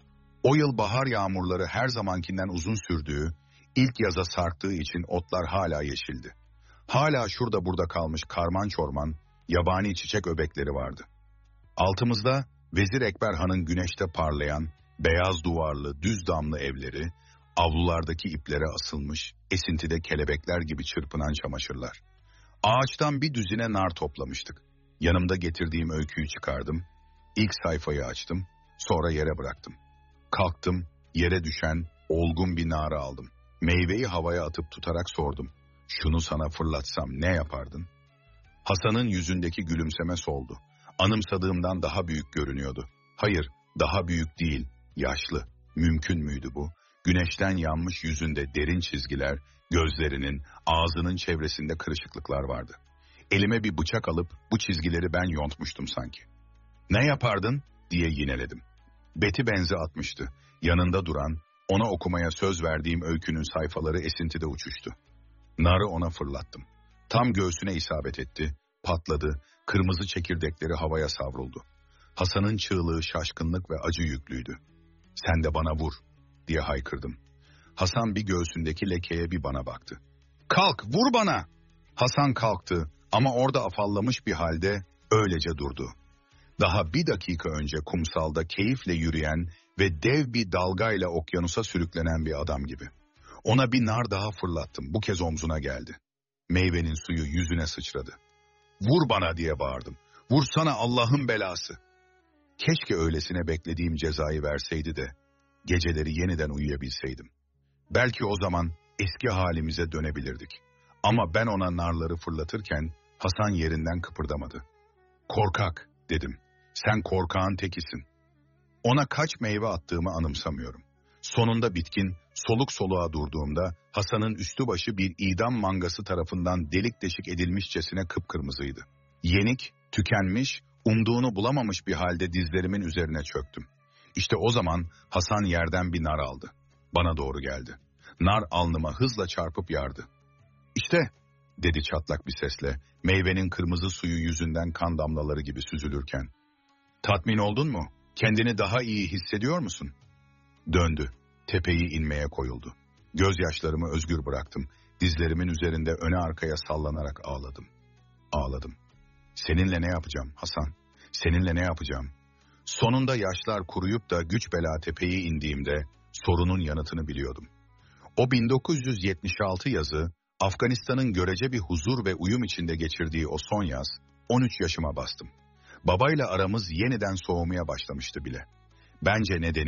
O yıl bahar yağmurları her zamankinden uzun sürdüğü, ilk yaza sarktığı için otlar hala yeşildi. Hala şurada burada kalmış karman çorman, yabani çiçek öbekleri vardı. Altımızda Vezir Ekber Han'ın güneşte parlayan, beyaz duvarlı, düz damlı evleri, avlulardaki iplere asılmış, esintide kelebekler gibi çırpınan çamaşırlar. Ağaçtan bir düzine nar toplamıştık. Yanımda getirdiğim öyküyü çıkardım, ilk sayfayı açtım, sonra yere bıraktım. Kalktım, yere düşen, olgun bir narı aldım. Meyveyi havaya atıp tutarak sordum. "Şunu sana fırlatsam ne yapardın?" Hasan'ın yüzündeki gülümseme soldu. Anımsadığımdan daha büyük görünüyordu. Hayır, daha büyük değil, yaşlı. Mümkün müydü bu? Güneşten yanmış yüzünde derin çizgiler, gözlerinin, ağzının çevresinde kırışıklıklar vardı. Elime bir bıçak alıp bu çizgileri ben yontmuştum sanki. "Ne yapardın?" diye yineledim. Beti benzi atmıştı. Yanında duran, ona okumaya söz verdiğim öykünün sayfaları esintide uçuştu. Narı ona fırlattım. Tam göğsüne isabet etti, patladı, kırmızı çekirdekleri havaya savruldu. Hasan'ın çığlığı şaşkınlık ve acı yüklüydü. "Sen de bana vur," diye haykırdım. Hasan bir göğsündeki lekeye bir bana baktı. "Kalk, vur bana!" Hasan kalktı ama orada afallamış bir halde öylece durdu. Daha bir dakika önce kumsalda keyifle yürüyen ve dev bir dalgayla okyanusa sürüklenen bir adam gibi. Ona bir nar daha fırlattım, bu kez omzuna geldi. Meyvenin suyu yüzüne sıçradı. "Vur bana!" diye bağırdım. "Vursana Allah'ın belası!" Keşke öylesine beklediğim cezayı verseydi de geceleri yeniden uyuyabilseydim. Belki o zaman eski halimize dönebilirdik. Ama ben ona narları fırlatırken Hasan yerinden kıpırdamadı. "Korkak," dedim. "Sen korkağın tekisin." Ona kaç meyve attığımı anımsamıyorum. Sonunda bitkin, soluk soluğa durduğumda Hasan'ın üstü başı bir idam mangası tarafından delik deşik edilmişçesine kıpkırmızıydı. Yenik, tükenmiş, umduğunu bulamamış bir halde dizlerimin üzerine çöktüm. İşte o zaman Hasan yerden bir nar aldı. Bana doğru geldi. Nar alnıma hızla çarpıp yardı. "İşte," dedi çatlak bir sesle, meyvenin kırmızı suyu yüzünden kan damlaları gibi süzülürken. "Tatmin oldun mu? Kendini daha iyi hissediyor musun?" Döndü. Tepeyi inmeye koyuldu. Gözyaşlarımı özgür bıraktım. Dizlerimin üzerinde öne arkaya sallanarak ağladım. Ağladım. "Seninle ne yapacağım Hasan? Seninle ne yapacağım?" Sonunda yaşlar kuruyup da güç bela tepeyi indiğimde sorunun yanıtını biliyordum. O bin dokuz yüz yetmiş altı yazı, Afganistan'ın görece bir huzur ve uyum içinde geçirdiği o son yaz, on üç yaşıma bastım. Babayla aramız yeniden soğumaya başlamıştı bile. Bence nedeni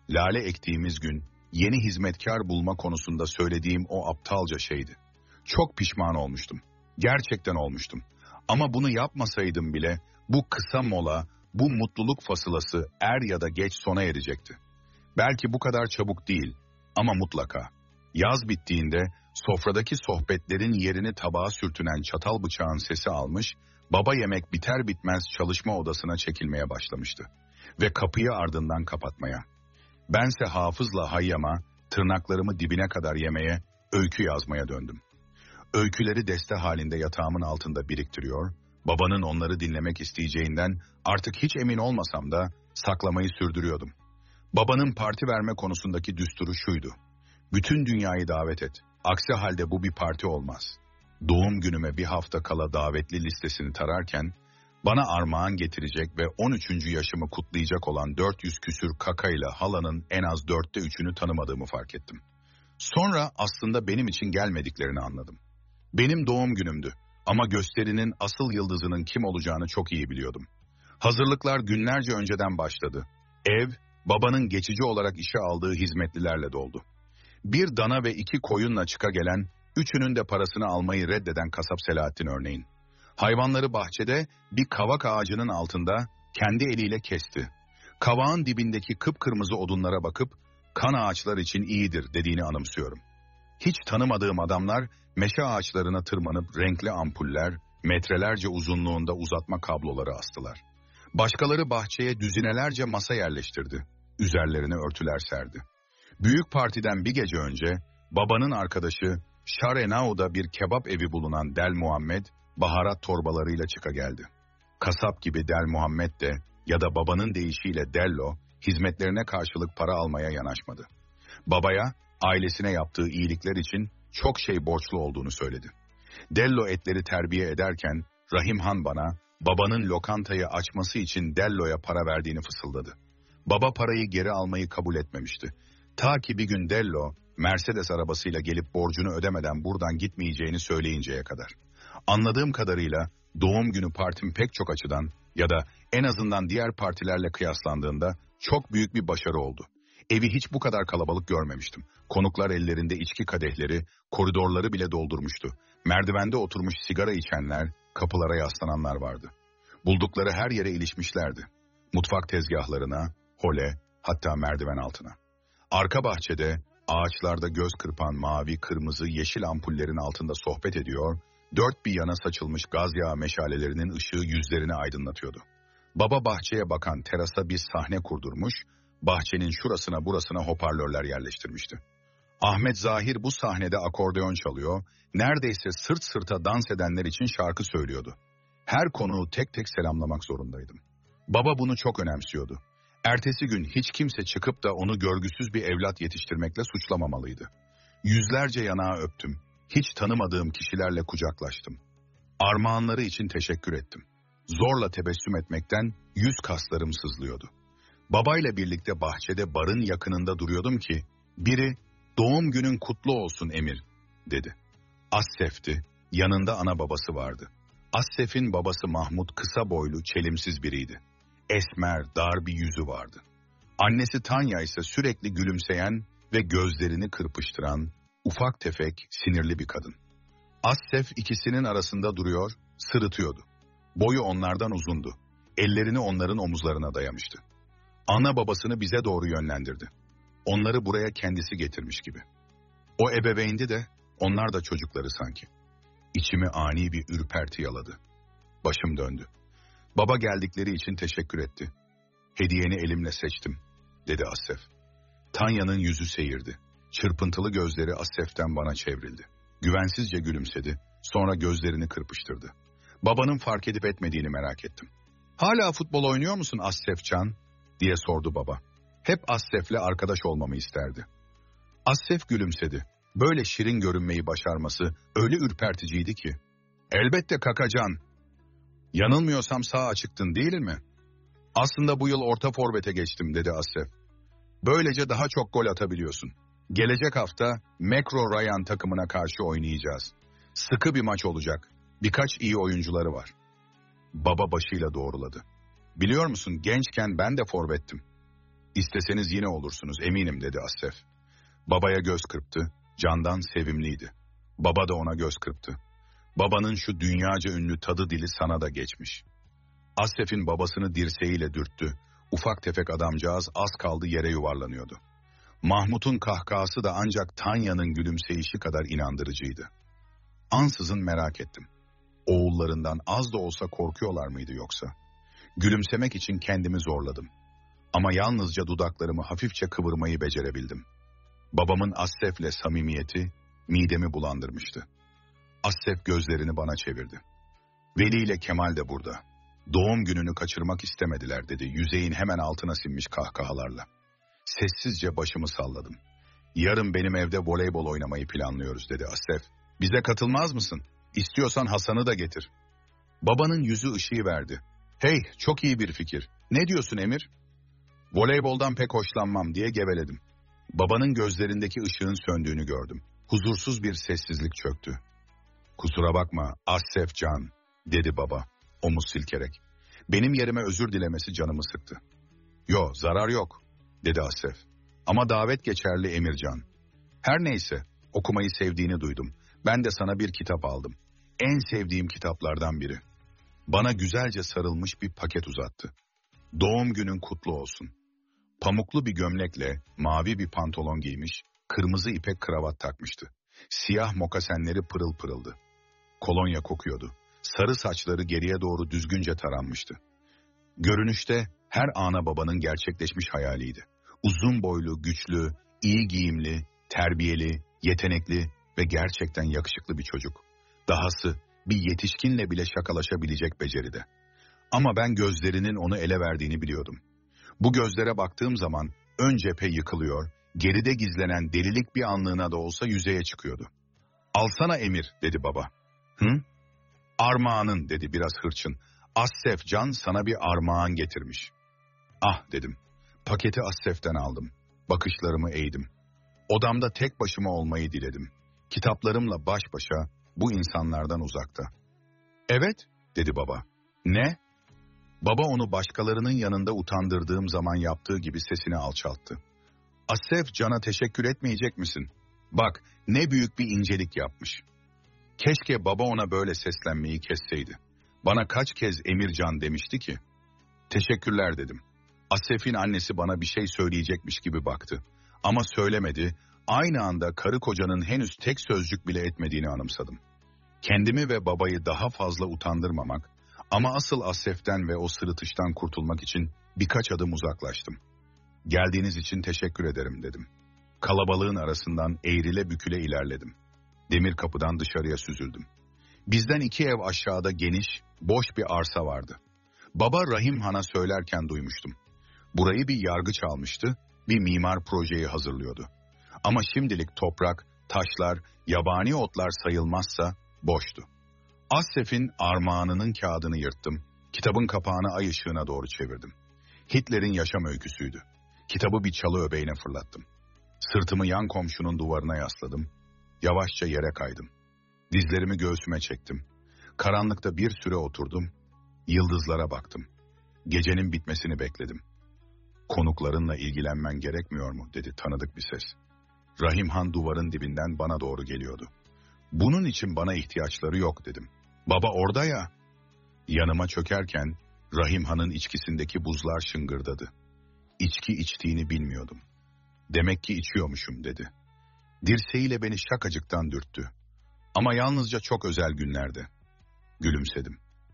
Lale ektiğimiz gün yeni hizmetkar bulma konusunda söylediğim o aptalca şeydi. Çok pişman olmuştum. Gerçekten olmuştum. Ama bunu yapmasaydım bile bu kısa mola, bu mutluluk fasılası er ya da geç sona erecekti. Belki bu kadar çabuk değil ama mutlaka. Yaz bittiğinde sofradaki sohbetlerin yerini tabağa sürtünen çatal bıçağın sesi almış, baba yemek biter bitmez çalışma odasına çekilmeye başlamıştı. Ve kapıyı ardından kapatmaya. Bense hafızla hayyama, tırnaklarımı dibine kadar yemeye, öykü yazmaya döndüm. Öyküleri deste halinde yatağımın altında biriktiriyor, babanın onları dinlemek isteyeceğinden artık hiç emin olmasam da saklamayı sürdürüyordum. Babanın parti verme konusundaki düsturu şuydu: bütün dünyayı davet et, aksi halde bu bir parti olmaz. Doğum günüme bir hafta kala davetli listesini tararken, bana armağan getirecek ve on üçüncü yaşımı kutlayacak olan dört yüz küsür kakayla halanın en az dörtte üçünü tanımadığımı fark ettim. Sonra aslında benim için gelmediklerini anladım. Benim doğum günümdü ama gösterinin asıl yıldızının kim olacağını çok iyi biliyordum. Hazırlıklar günlerce önceden başladı. Ev, babanın geçici olarak işe aldığı hizmetlilerle doldu. Bir dana ve iki koyunla çıka gelen, üçünün de parasını almayı reddeden kasap Selahattin örneğin. Hayvanları bahçede bir kavak ağacının altında kendi eliyle kesti. Kavağın dibindeki kıpkırmızı odunlara bakıp kan ağaçlar için iyidir dediğini anımsıyorum. Hiç tanımadığım adamlar meşe ağaçlarına tırmanıp renkli ampuller, metrelerce uzunluğunda uzatma kabloları astılar. Başkaları bahçeye düzinelerce masa yerleştirdi. Üzerlerine örtüler serdi. Büyük partiden bir gece önce babanın arkadaşı Şarenau'da bir kebap evi bulunan Del Muhammed baharat torbalarıyla çıka geldi. Kasap gibi Del Muhammed de ya da babanın deyişiyle Dello hizmetlerine karşılık para almaya yanaşmadı. Babaya ailesine yaptığı iyilikler için çok şey borçlu olduğunu söyledi. Dello etleri terbiye ederken Rahim Han bana babanın lokantayı açması için Dello'ya para verdiğini fısıldadı. Baba parayı geri almayı kabul etmemişti. Ta ki bir gün Dello Mercedes arabasıyla gelip borcunu ödemeden buradan gitmeyeceğini söyleyinceye kadar. Anladığım kadarıyla doğum günü partim pek çok açıdan ya da en azından diğer partilerle kıyaslandığında çok büyük bir başarı oldu. Evi hiç bu kadar kalabalık görmemiştim. Konuklar ellerinde içki kadehleri, koridorları bile doldurmuştu. Merdivende oturmuş sigara içenler, kapılara yaslananlar vardı. Buldukları her yere ilişmişlerdi. Mutfak tezgahlarına, hole, hatta merdiven altına. Arka bahçede, ağaçlarda göz kırpan mavi, kırmızı, yeşil ampullerin altında sohbet ediyor, dört bir yana saçılmış gaz yağı meşalelerinin ışığı yüzlerini aydınlatıyordu. Baba bahçeye bakan terasa bir sahne kurdurmuş, bahçenin şurasına burasına hoparlörler yerleştirmişti. Ahmet Zahir bu sahnede akordeon çalıyor, neredeyse sırt sırta dans edenler için şarkı söylüyordu. Her konuğu tek tek selamlamak zorundaydım. Baba bunu çok önemsiyordu. Ertesi gün hiç kimse çıkıp da onu görgüsüz bir evlat yetiştirmekle suçlamamalıydı. Yüzlerce yanağı öptüm. Hiç tanımadığım kişilerle kucaklaştım. Armağanları için teşekkür ettim. Zorla tebessüm etmekten yüz kaslarım sızlıyordu. Babayla birlikte bahçede barın yakınında duruyordum ki, biri "Doğum günün kutlu olsun Emir" dedi. Assef'ti, yanında ana babası vardı. Assef'in babası Mahmut kısa boylu, çelimsiz biriydi. Esmer, dar bir yüzü vardı. Annesi Tanya ise sürekli gülümseyen ve gözlerini kırpıştıran, ufak tefek, sinirli bir kadın. Assef ikisinin arasında duruyor, sırıtıyordu. Boyu onlardan uzundu. Ellerini onların omuzlarına dayamıştı. Ana babasını bize doğru yönlendirdi. Onları buraya kendisi getirmiş gibi. O ebeveyndi de, onlar da çocukları sanki. İçimi ani bir ürperti yaladı. Başım döndü. Baba geldikleri için teşekkür etti. "Hediyeni elimle seçtim," dedi Assef. Tanya'nın yüzü seyirdi. Çırpıntılı gözleri Assef'ten bana çevrildi. Güvensizce gülümsedi, sonra gözlerini kırpıştırdı. Babanın fark edip etmediğini merak ettim. "Hala futbol oynuyor musun Assefcan?" diye sordu baba. Hep Assef'le arkadaş olmamı isterdi. Assef gülümsedi. Böyle şirin görünmeyi başarması öyle ürperticiydi ki. "Elbette Kakacan. Yanılmıyorsam sağ açıktın değil mi?" "Aslında bu yıl orta forvete geçtim," dedi Assef. "Böylece daha çok gol atabiliyorsun. Gelecek hafta Mekro Ryan takımına karşı oynayacağız. Sıkı bir maç olacak. Birkaç iyi oyuncuları var." Baba başıyla doğruladı. "Biliyor musun, gençken ben de forvettim." İsteseniz yine olursunuz eminim dedi Assef. Babaya göz kırptı, Candan sevimliydi. Baba da ona göz kırptı. Babanın şu dünyaca ünlü tadı dili sana da geçmiş. Assef'in babasını dirseğiyle dürttü. Ufak tefek adamcağız az kaldı yere yuvarlanıyordu. Mahmut'un kahkahası da ancak Tanya'nın gülümseyişi kadar inandırıcıydı. Ansızın merak ettim. Oğullarından az da olsa korkuyorlar mıydı yoksa? Gülümsemek için kendimi zorladım. Ama yalnızca dudaklarımı hafifçe kıvırmayı becerebildim. Babamın Assef'le samimiyeti midemi bulandırmıştı. Assef gözlerini bana çevirdi. Veli ile Kemal de burada. Doğum gününü kaçırmak istemediler dedi yüzeyin hemen altına sinmiş kahkahalarla. Sessizce başımı salladım. Yarın benim evde voleybol oynamayı planlıyoruz dedi Assef. Bize katılmaz mısın? İstiyorsan Hasan'ı da getir. Babanın yüzü ışığı verdi. Hey, çok iyi bir fikir. Ne diyorsun Emir? Voleyboldan pek hoşlanmam diye geveledim. Babanın gözlerindeki ışığın söndüğünü gördüm. Huzursuz bir sessizlik çöktü. Kusura bakma Assef Can dedi baba omuz silkerek. Benim yerime özür dilemesi canımı sıktı. Yo zarar yok dedi Assef. Ama davet geçerli Emircan. Her neyse okumayı sevdiğini duydum. Ben de sana bir kitap aldım. En sevdiğim kitaplardan biri. Bana güzelce sarılmış bir paket uzattı. Doğum günün kutlu olsun. Pamuklu bir gömlekle mavi bir pantolon giymiş, kırmızı ipek kravat takmıştı. Siyah mokasenleri pırıl pırıldı. Kolonya kokuyordu. Sarı saçları geriye doğru düzgünce taranmıştı. Görünüşte her ana babanın gerçekleşmiş hayaliydi. Uzun boylu, güçlü, iyi giyimli, terbiyeli, yetenekli ve gerçekten yakışıklı bir çocuk. Dahası bir yetişkinle bile şakalaşabilecek beceride. Ama ben gözlerinin onu ele verdiğini biliyordum. Bu gözlere baktığım zaman ön cephe yıkılıyor, geride gizlenen delilik bir anlığına da olsa yüzeye çıkıyordu. Alsana Emir dedi baba. Hı? Armağanın dedi biraz hırçın. Assef Can sana bir armağan getirmiş. Ah dedim. Paketi Assef'ten aldım. Bakışlarımı eğdim. Odamda tek başıma olmayı diledim. Kitaplarımla baş başa bu insanlardan uzakta. Evet dedi baba. Ne? Baba onu başkalarının yanında utandırdığım zaman yaptığı gibi sesini alçalttı. Assef Can'a teşekkür etmeyecek misin? Bak ne büyük bir incelik yapmış. Keşke baba ona böyle seslenmeyi kesseydi. Bana kaç kez Emircan demişti ki. Teşekkürler dedim. Assef'in annesi bana bir şey söyleyecekmiş gibi baktı. Ama söylemedi, aynı anda karı kocanın henüz tek sözcük bile etmediğini anımsadım. Kendimi ve babayı daha fazla utandırmamak, ama asıl Assef'ten ve o sırıtıştan kurtulmak için birkaç adım uzaklaştım. Geldiğiniz için teşekkür ederim dedim. Kalabalığın arasından eğrile büküle ilerledim. Demir kapıdan dışarıya süzüldüm. Bizden iki ev aşağıda geniş, boş bir arsa vardı. Baba Rahim Han'a söylerken duymuştum. Burayı bir yargıç almıştı, bir mimar projeyi hazırlıyordu. Ama şimdilik toprak, taşlar, yabani otlar sayılmazsa boştu. Assef'in armağanının kağıdını yırttım, kitabın kapağını ay ışığına doğru çevirdim. Hitler'in yaşam öyküsüydü. Kitabı bir çalı öbeğine fırlattım. Sırtımı yan komşunun duvarına yasladım. Yavaşça yere kaydım. Dizlerimi göğsüme çektim. Karanlıkta bir süre oturdum. Yıldızlara baktım. Gecenin bitmesini bekledim. Konuklarınla ilgilenmen gerekmiyor mu dedi tanıdık bir ses. Rahim Han duvarın dibinden bana doğru geliyordu. Bunun için bana ihtiyaçları yok dedim. Baba orada ya. Yanıma çökerken Rahim Han'ın içkisindeki buzlar şıngırdadı. İçki içtiğini bilmiyordum. Demek ki içiyormuşum dedi. Dirseğiyle beni şakacıktan dürttü. Ama yalnızca çok özel günlerde. Gülümsedim.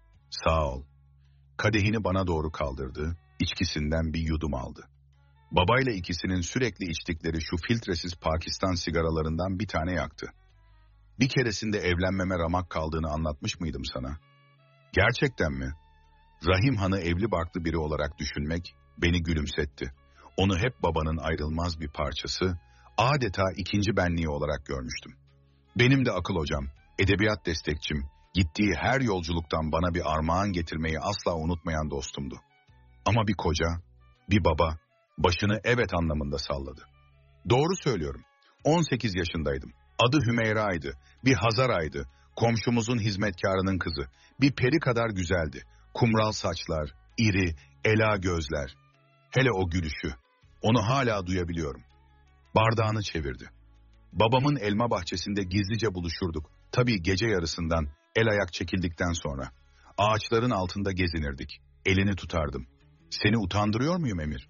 Sağ ol. Kadehini bana doğru kaldırdı, içkisinden bir yudum aldı. Babayla ikisinin sürekli içtikleri şu filtresiz Pakistan sigaralarından bir tane yaktı. Bir keresinde evlenmeme ramak kaldığını anlatmış mıydım sana? Gerçekten mi? Rahim Han'ı evli barklı biri olarak düşünmek beni gülümsetti. Onu hep babanın ayrılmaz bir parçası, adeta ikinci benliği olarak görmüştüm. Benim de akıl hocam, edebiyat destekçim, gittiği her yolculuktan bana bir armağan getirmeyi asla unutmayan dostumdu. Ama bir koca, bir baba, başını evet anlamında salladı. Doğru söylüyorum, on sekiz yaşındaydım. Adı Hümeyra'ydı, bir Hazaraydı, komşumuzun hizmetkarının kızı, bir peri kadar güzeldi. Kumral saçlar, iri, ela gözler. Hele o gülüşü. Onu hala duyabiliyorum. Bardağını çevirdi. Babamın elma bahçesinde gizlice buluşurduk. Tabii gece yarısından, el ayak çekildikten sonra. Ağaçların altında gezinirdik. Elini tutardım. Seni utandırıyor muyum Emir?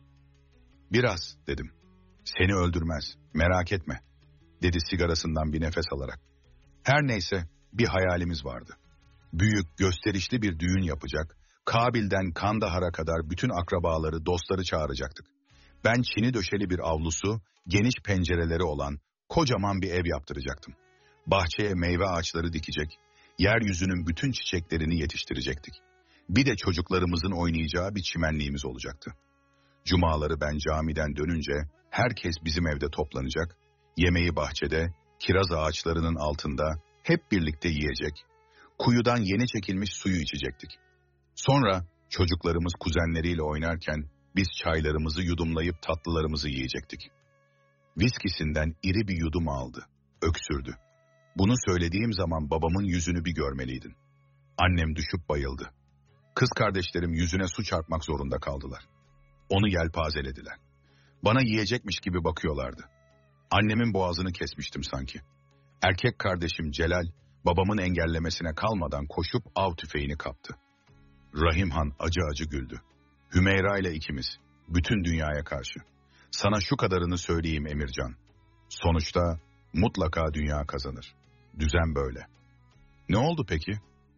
Biraz dedim. Seni öldürmez, merak etme, dedi sigarasından bir nefes alarak. Her neyse, bir hayalimiz vardı. Büyük, gösterişli bir düğün yapacak, Kabil'den Kandahar'a kadar bütün akrabaları, dostları çağıracaktık. Ben çini döşeli bir avlusu, geniş pencereleri olan kocaman bir ev yaptıracaktım. Bahçeye meyve ağaçları dikecek, yeryüzünün bütün çiçeklerini yetiştirecektik. Bir de çocuklarımızın oynayacağı bir çimenliğimiz olacaktı. Cumaları ben camiden dönünce herkes bizim evde toplanacak, yemeği bahçede, kiraz ağaçlarının altında hep birlikte yiyecek, kuyudan yeni çekilmiş suyu içecektik. Sonra çocuklarımız kuzenleriyle oynarken biz çaylarımızı yudumlayıp tatlılarımızı yiyecektik. Viskisinden iri bir yudum aldı, öksürdü. Bunu söylediğim zaman babamın yüzünü bir görmeliydin. Annem düşüp bayıldı. Kız kardeşlerim yüzüne su çarpmak zorunda kaldılar. Onu yelpazelediler. Bana yiyecekmiş gibi bakıyorlardı. Annemin boğazını kesmiştim sanki. Erkek kardeşim Celal, babamın engellemesine kalmadan koşup av tüfeğini kaptı. Rahim Han acı acı güldü. Hümeyra ile ikimiz, bütün dünyaya karşı. Sana şu kadarını söyleyeyim Emircan. Sonuçta mutlaka dünya kazanır. Düzen böyle. Ne oldu peki?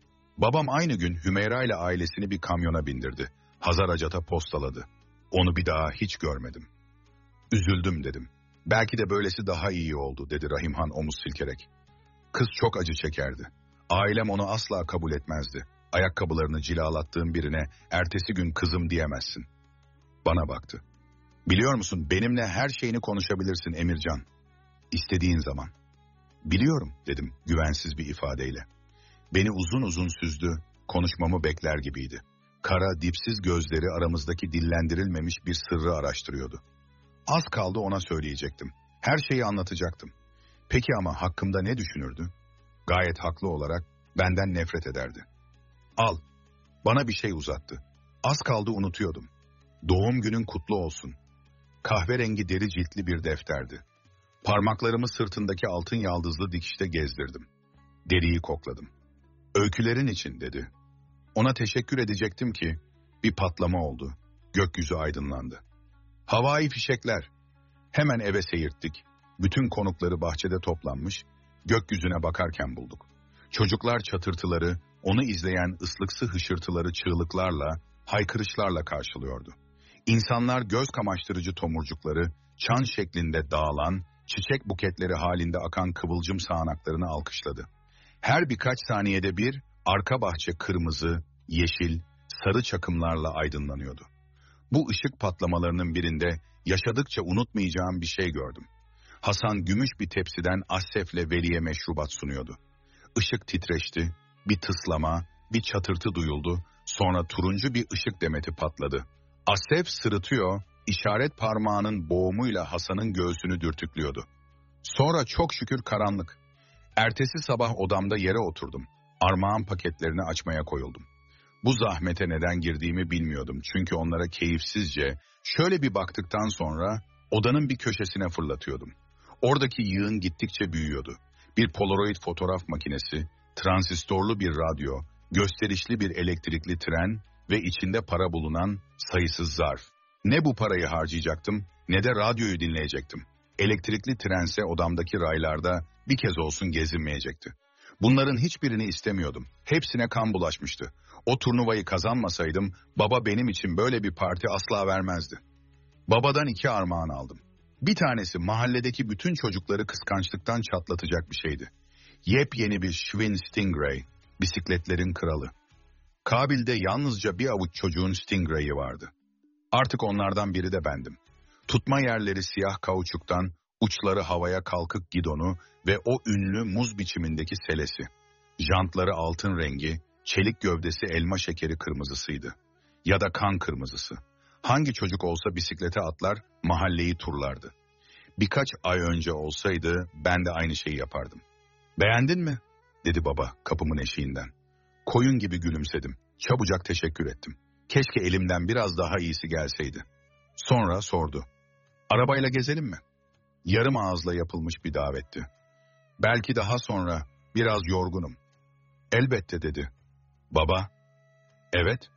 Babam aynı gün Hümeyra ile ailesini bir kamyona bindirdi. Hazaracat'a postaladı. Onu bir daha hiç görmedim. Üzüldüm dedim. Belki de böylesi daha iyi oldu dedi Rahimhan omuz silkerek. Kız çok acı çekerdi. Ailem onu asla kabul etmezdi. Ayakkabılarını cilalattığım birine ertesi gün kızım diyemezsin. Bana baktı. Biliyor musun benimle her şeyini konuşabilirsin Emircan. İstediğin zaman. Biliyorum dedim güvensiz bir ifadeyle. Beni uzun uzun süzdü, konuşmamı bekler gibiydi. Kara, dipsiz gözleri aramızdaki dillendirilmemiş bir sırrı araştırıyordu. Az kaldı ona söyleyecektim. Her şeyi anlatacaktım. Peki ama hakkımda ne düşünürdü? Gayet haklı olarak benden nefret ederdi. Al, bana bir şey uzattı. Az kaldı unutuyordum. Doğum günün kutlu olsun. Kahverengi deri ciltli bir defterdi. Parmaklarımı sırtındaki altın yaldızlı dikişte gezdirdim. Deriyi kokladım. Öykülerin için dedi. Ona teşekkür edecektim ki bir patlama oldu. Gökyüzü aydınlandı. Havai fişekler. Hemen eve seyirttik. Bütün konukları bahçede toplanmış, gökyüzüne bakarken bulduk. Çocuklar çatırtıları, onu izleyen ıslıksı hışırtıları çığlıklarla, haykırışlarla karşılıyordu. İnsanlar göz kamaştırıcı tomurcukları, çan şeklinde dağılan, çiçek buketleri halinde akan kıvılcım sağanaklarını alkışladı. Her birkaç saniyede bir, arka bahçe kırmızı, yeşil, sarı çakımlarla aydınlanıyordu. Bu ışık patlamalarının birinde yaşadıkça unutmayacağım bir şey gördüm. Hasan gümüş bir tepsiden Asef'le Veli'ye meşrubat sunuyordu. Işık titreşti, bir tıslama, bir çatırtı duyuldu, sonra turuncu bir ışık demeti patladı. Asef sırıtıyor, işaret parmağının boğumuyla Hasan'ın göğsünü dürtüklüyordu. Sonra çok şükür karanlık. Ertesi sabah odamda yere oturdum. Armağan paketlerini açmaya koyuldum. Bu zahmete neden girdiğimi bilmiyordum çünkü onlara keyifsizce şöyle bir baktıktan sonra odanın bir köşesine fırlatıyordum. Oradaki yığın gittikçe büyüyordu. Bir polaroid fotoğraf makinesi, transistorlu bir radyo, gösterişli bir elektrikli tren ve içinde para bulunan sayısız zarf. Ne bu parayı harcayacaktım ne de radyoyu dinleyecektim. Elektrikli trense odamdaki raylarda bir kez olsun gezinmeyecekti. Bunların hiçbirini istemiyordum. Hepsine kan bulaşmıştı. O turnuvayı kazanmasaydım baba benim için böyle bir parti asla vermezdi. Babadan iki armağan aldım. Bir tanesi mahalledeki bütün çocukları kıskançlıktan çatlatacak bir şeydi. Yepyeni bir Schwinn Stingray, bisikletlerin kralı. Kabil'de yalnızca bir avuç çocuğun Stingray'i vardı. Artık onlardan biri de bendim. Tutma yerleri siyah kauçuktan, uçları havaya kalkık gidonu ve o ünlü muz biçimindeki selesi. Jantları altın rengi, çelik gövdesi elma şekeri kırmızısıydı. Ya da kan kırmızısı. Hangi çocuk olsa bisiklete atlar, mahalleyi turlardı. Birkaç ay önce olsaydı ben de aynı şeyi yapardım. Beğendin mi? Dedi baba kapımın eşiğinden. Koyun gibi gülümsedim. Çabucak teşekkür ettim. Keşke elimden biraz daha iyisi gelseydi. Sonra sordu. Arabayla gezelim mi? Yarım ağızla yapılmış bir davetti. Belki daha sonra, biraz yorgunum. Elbette dedi. Baba, evet.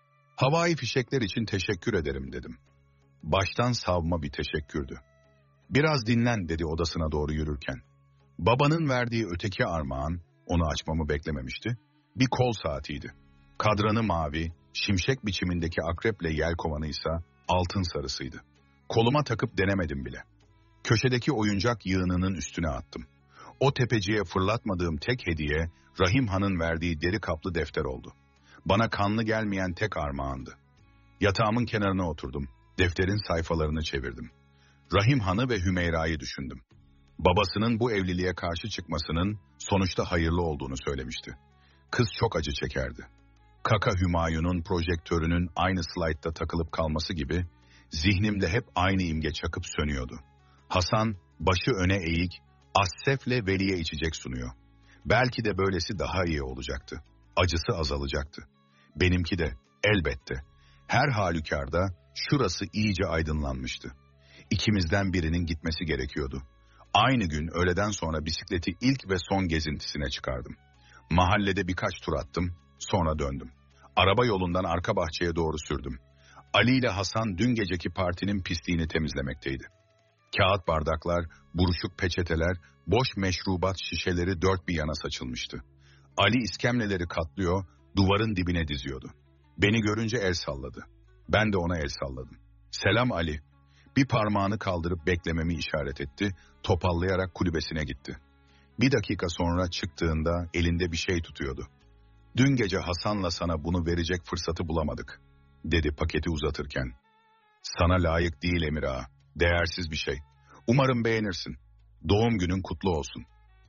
Havai fişekler için teşekkür ederim dedim. Baştan savma bir teşekkürdü. Biraz dinlen dedi odasına doğru yürürken. Babanın verdiği öteki armağan, onu açmamı beklememişti. Bir kol saatiydi. Kadranı mavi, şimşek biçimindeki akreple yelkovanı ise altın sarısıydı. Koluma takıp denemedim bile. Köşedeki oyuncak yığınının üstüne attım. O tepeciye fırlatmadığım tek hediye, Rahim Han'ın verdiği deri kaplı defter oldu. Bana kanlı gelmeyen tek armağandı. Yatağımın kenarına oturdum. Defterin sayfalarını çevirdim. Rahim Han'ı ve Hümeyra'yı düşündüm. Babasının bu evliliğe karşı çıkmasının sonuçta hayırlı olduğunu söylemişti. Kız çok acı çekerdi. Kaka Hümayun'un projektörünün aynı slaytta takılıp kalması gibi zihnimde hep aynı imge çakıp sönüyordu. Hasan başı öne eğik, Assef'le Veli'ye içecek sunuyor. Belki de böylesi daha iyi olacaktı. Acısı azalacaktı. Benimki de elbette. Her halükarda şurası iyice aydınlanmıştı. İkimizden birinin gitmesi gerekiyordu. Aynı gün öğleden sonra bisikleti ilk ve son gezintisine çıkardım. Mahallede birkaç tur attım, sonra döndüm. Araba yolundan arka bahçeye doğru sürdüm. Ali ile Hasan dün geceki partinin pisliğini temizlemekteydi. Kağıt bardaklar, buruşuk peçeteler, boş meşrubat şişeleri dört bir yana saçılmıştı. Ali iskemleleri katlıyor, duvarın dibine diziyordu. Beni görünce el salladı. Ben de ona el salladım. Selam Ali. Bir parmağını kaldırıp beklememi işaret etti, topallayarak kulübesine gitti. Bir dakika sonra çıktığında elinde bir şey tutuyordu. Dün gece Hasan'la sana bunu verecek fırsatı bulamadık, dedi paketi uzatırken. Sana layık değil Emir Ağa, değersiz bir şey. Umarım beğenirsin. Doğum günün kutlu olsun.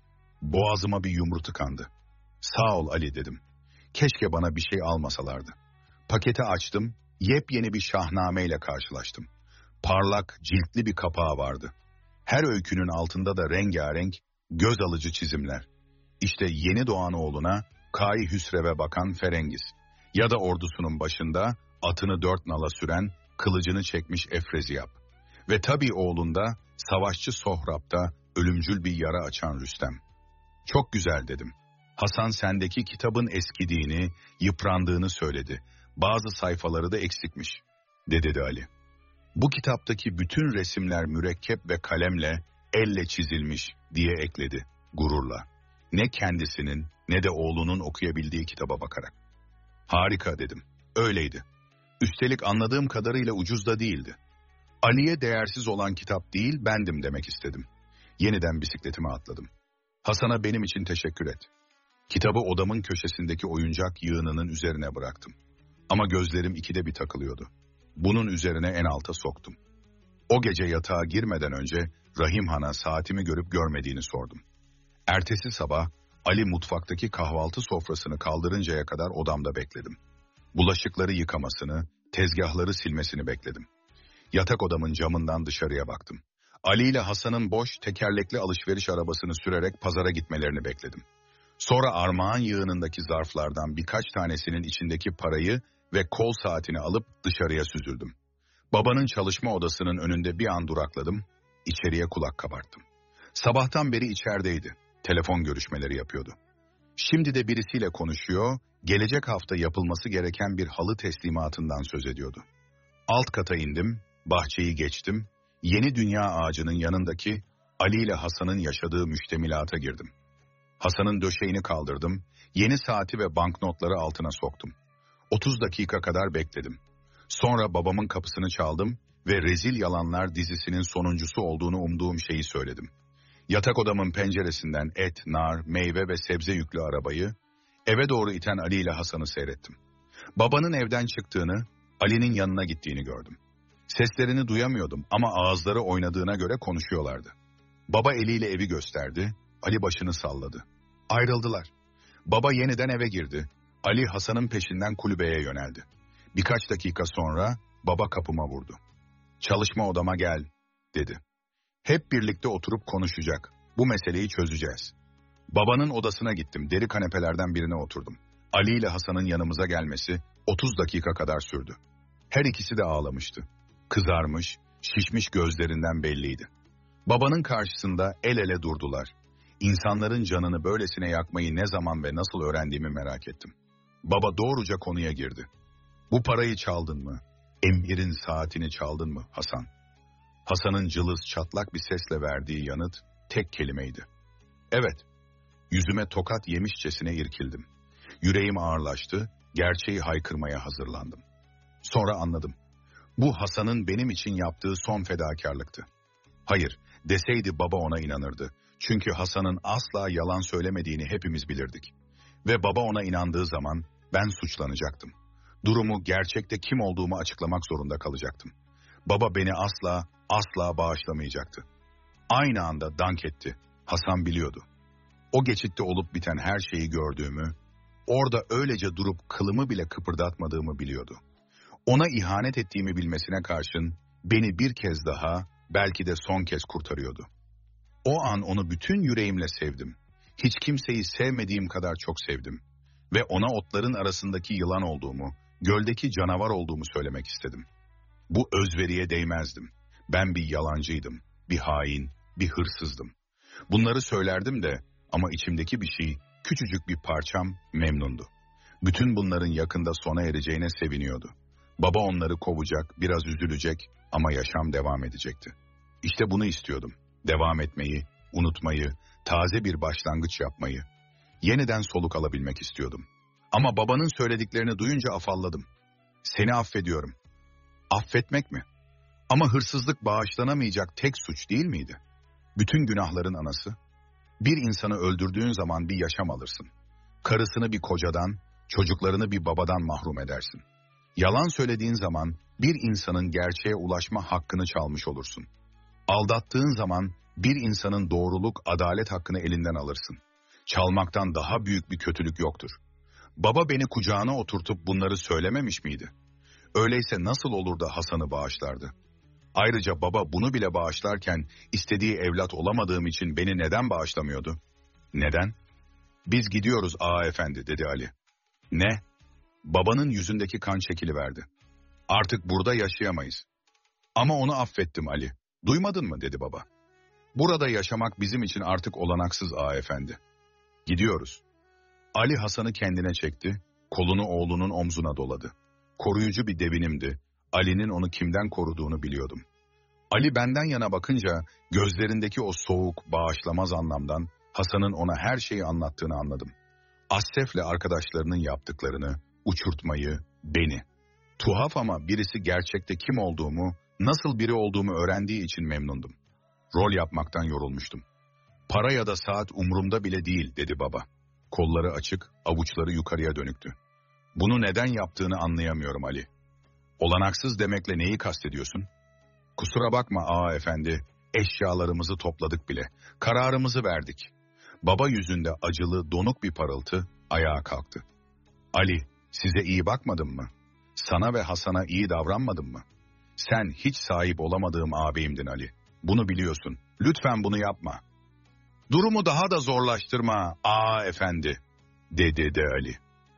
Boğazıma bir yumru tıkandı. Sağ ol Ali dedim. Keşke bana bir şey almasalardı. Paketi açtım, yepyeni bir şahnameyle karşılaştım. Parlak, ciltli bir kapağı vardı. Her öykünün altında da rengarenk, göz alıcı çizimler. İşte yeni doğan oğluna Kai Hüsrev'e bakan Ferengiz ya da ordusunun başında atını dört nala süren, kılıcını çekmiş Efreziyab. Ve tabii oğlunda savaşçı Sohrab'da ölümcül bir yara açan Rüstem. Çok güzel dedim. Hasan sendeki kitabın eskidiğini, yıprandığını söyledi. Bazı sayfaları da eksikmiş, dedi Ali. Bu kitaptaki bütün resimler mürekkep ve kalemle, elle çizilmiş diye ekledi gururla. Ne kendisinin ne de oğlunun okuyabildiği kitaba bakarak. Harika dedim. Öyleydi. Üstelik anladığım kadarıyla ucuz da değildi. Ali'ye değersiz olan kitap değil bendim demek istedim. Yeniden bisikletime atladım. Hasan'a benim için teşekkür et. Kitabı odamın köşesindeki oyuncak yığınının üzerine bıraktım. Ama gözlerim ikide bir takılıyordu. Bunun üzerine en alta soktum. O gece yatağa girmeden önce Rahim Han'a saatimi görüp görmediğini sordum. Ertesi sabah Ali mutfaktaki kahvaltı sofrasını kaldırıncaya kadar odamda bekledim. Bulaşıkları yıkamasını, tezgahları silmesini bekledim. Yatak odamın camından dışarıya baktım. Ali ile Hasan'ın boş, tekerlekli alışveriş arabasını sürerek pazara gitmelerini bekledim. Sonra armağan yığınındaki zarflardan birkaç tanesinin içindeki parayı ve kol saatini alıp dışarıya süzüldüm. Babanın çalışma odasının önünde bir an durakladım, içeriye kulak kabarttım. Sabahtan beri içerideydi, telefon görüşmeleri yapıyordu. Şimdi de birisiyle konuşuyor, gelecek hafta yapılması gereken bir halı teslimatından söz ediyordu. Alt kata indim, bahçeyi geçtim, Yeni Dünya Ağacı'nın yanındaki Ali ile Hasan'ın yaşadığı müştemilata girdim. Hasan'ın döşeğini kaldırdım, yeni saati ve banknotları altına soktum. otuz dakika kadar bekledim. Sonra babamın kapısını çaldım ve Rezil Yalanlar dizisinin sonuncusu olduğunu umduğum şeyi söyledim. Yatak odamın penceresinden et, nar, meyve ve sebze yüklü arabayı, eve doğru iten Ali ile Hasan'ı seyrettim. Babanın evden çıktığını, Ali'nin yanına gittiğini gördüm. Seslerini duyamıyordum ama ağızları oynadığına göre konuşuyorlardı. Baba eliyle evi gösterdi, Ali başını salladı. Ayrıldılar. Baba yeniden eve girdi. Ali Hasan'ın peşinden kulübeye yöneldi. Birkaç dakika sonra baba kapıma vurdu. Çalışma odama gel, dedi. Hep birlikte oturup konuşacak. Bu meseleyi çözeceğiz. Babanın odasına gittim. Deri kanepelerden birine oturdum. Ali ile Hasan'ın yanımıza gelmesi otuz dakika kadar sürdü. Her ikisi de ağlamıştı. Kızarmış, Şişmiş gözlerinden belliydi. Babanın karşısında el ele durdular. İnsanların canını böylesine yakmayı ne zaman ve nasıl öğrendiğimi merak ettim. Baba doğruca konuya girdi. Bu parayı çaldın mı? Emir'in saatini çaldın mı Hasan? Hasan'ın cılız çatlak bir sesle verdiği yanıt tek kelimeydi. Evet. Yüzüme tokat yemişçesine irkildim. Yüreğim ağırlaştı, gerçeği haykırmaya hazırlandım. Sonra anladım. Bu Hasan'ın benim için yaptığı son fedakarlıktı. Hayır, deseydi baba ona inanırdı. Çünkü Hasan'ın asla yalan söylemediğini hepimiz bilirdik. Ve baba ona inandığı zaman ben suçlanacaktım. Durumu gerçekte kim olduğumu açıklamak zorunda kalacaktım. Baba beni asla, asla bağışlamayacaktı. Aynı anda dank etti. Hasan biliyordu. O geçitte olup biten her şeyi gördüğümü, orada öylece durup kılımı bile kıpırdatmadığımı biliyordu. Ona ihanet ettiğimi bilmesine karşın beni bir kez daha, belki de son kez kurtarıyordu. O an onu bütün yüreğimle sevdim. Hiç kimseyi sevmediğim kadar çok sevdim. Ve ona otların arasındaki yılan olduğumu, göldeki canavar olduğumu söylemek istedim. Bu özveriye değmezdim. Ben bir yalancıydım, bir hain, bir hırsızdım. Bunları söylerdim de ama içimdeki bir şey, küçücük bir parçam memnundu. Bütün bunların yakında sona ereceğine seviniyordu. Baba onları kovacak, biraz üzülecek ama yaşam devam edecekti. İşte bunu istiyordum. Devam etmeyi, unutmayı, taze bir başlangıç yapmayı. Yeniden soluk alabilmek istiyordum. Ama babanın söylediklerini duyunca afalladım. Seni affediyorum. Affetmek mi? Ama hırsızlık bağışlanamayacak tek suç değil miydi? Bütün günahların anası. Bir insanı öldürdüğün zaman bir yaşam alırsın. Karısını bir kocadan, çocuklarını bir babadan mahrum edersin. Yalan söylediğin zaman bir insanın gerçeğe ulaşma hakkını çalmış olursun. Aldattığın zaman bir insanın doğruluk, adalet hakkını elinden alırsın. Çalmaktan daha büyük bir kötülük yoktur. Baba beni kucağına oturtup bunları söylememiş miydi? Öyleyse nasıl olur da Hasan'ı bağışlardı? Ayrıca baba bunu bile bağışlarken istediği evlat olamadığım için beni neden bağışlamıyordu? Neden? Biz gidiyoruz ağa efendi dedi Ali. Ne? Babanın yüzündeki kan çekiliverdi. Artık burada yaşayamayız. Ama onu affettim Ali. Duymadın mı dedi baba. Burada yaşamak bizim için artık olanaksız ağa efendi. Gidiyoruz. Ali Hasan'ı kendine çekti, kolunu oğlunun omzuna doladı. Koruyucu bir devinimdi. Ali'nin onu kimden koruduğunu biliyordum. Ali benden yana bakınca gözlerindeki o soğuk, bağışlamaz anlamdan Hasan'ın ona her şeyi anlattığını anladım. Asef'le arkadaşlarının yaptıklarını, uçurtmayı, beni. Tuhaf ama birisi gerçekte kim olduğumu, nasıl biri olduğumu öğrendiği için memnundum. Rol yapmaktan yorulmuştum. Para ya da saat umurumda bile değil dedi baba. Kolları açık, avuçları yukarıya dönüktü. Bunu neden yaptığını anlayamıyorum Ali. Olanaksız demekle neyi kastediyorsun? Kusura bakma ağa efendi, eşyalarımızı topladık bile. Kararımızı verdik. Baba yüzünde acılı, donuk bir parıltı ayağa kalktı. Ali, size iyi bakmadım mı? Sana ve Hasan'a iyi davranmadım mı? Sen hiç sahip olamadığım ağabeyimdin Ali. Bunu biliyorsun. Lütfen bunu yapma. Durumu daha da zorlaştırma ağa efendi, dedi de Ali.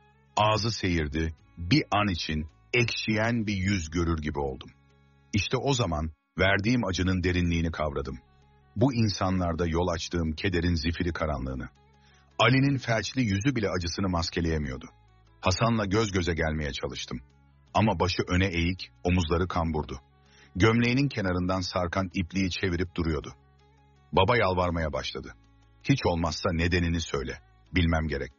Ağzı seyirdi, bir an için ekşiyen bir yüz görür gibi oldum. İşte o zaman verdiğim acının derinliğini kavradım. Bu insanlarda yol açtığım kederin zifiri karanlığını. Ali'nin felçli yüzü bile acısını maskeleyemiyordu. Hasan'la göz göze gelmeye çalıştım. Ama başı öne eğik, omuzları kamburdu. Gömleğinin kenarından sarkan ipliği çevirip duruyordu. Baba yalvarmaya başladı. Hiç olmazsa nedenini söyle, bilmem gerek.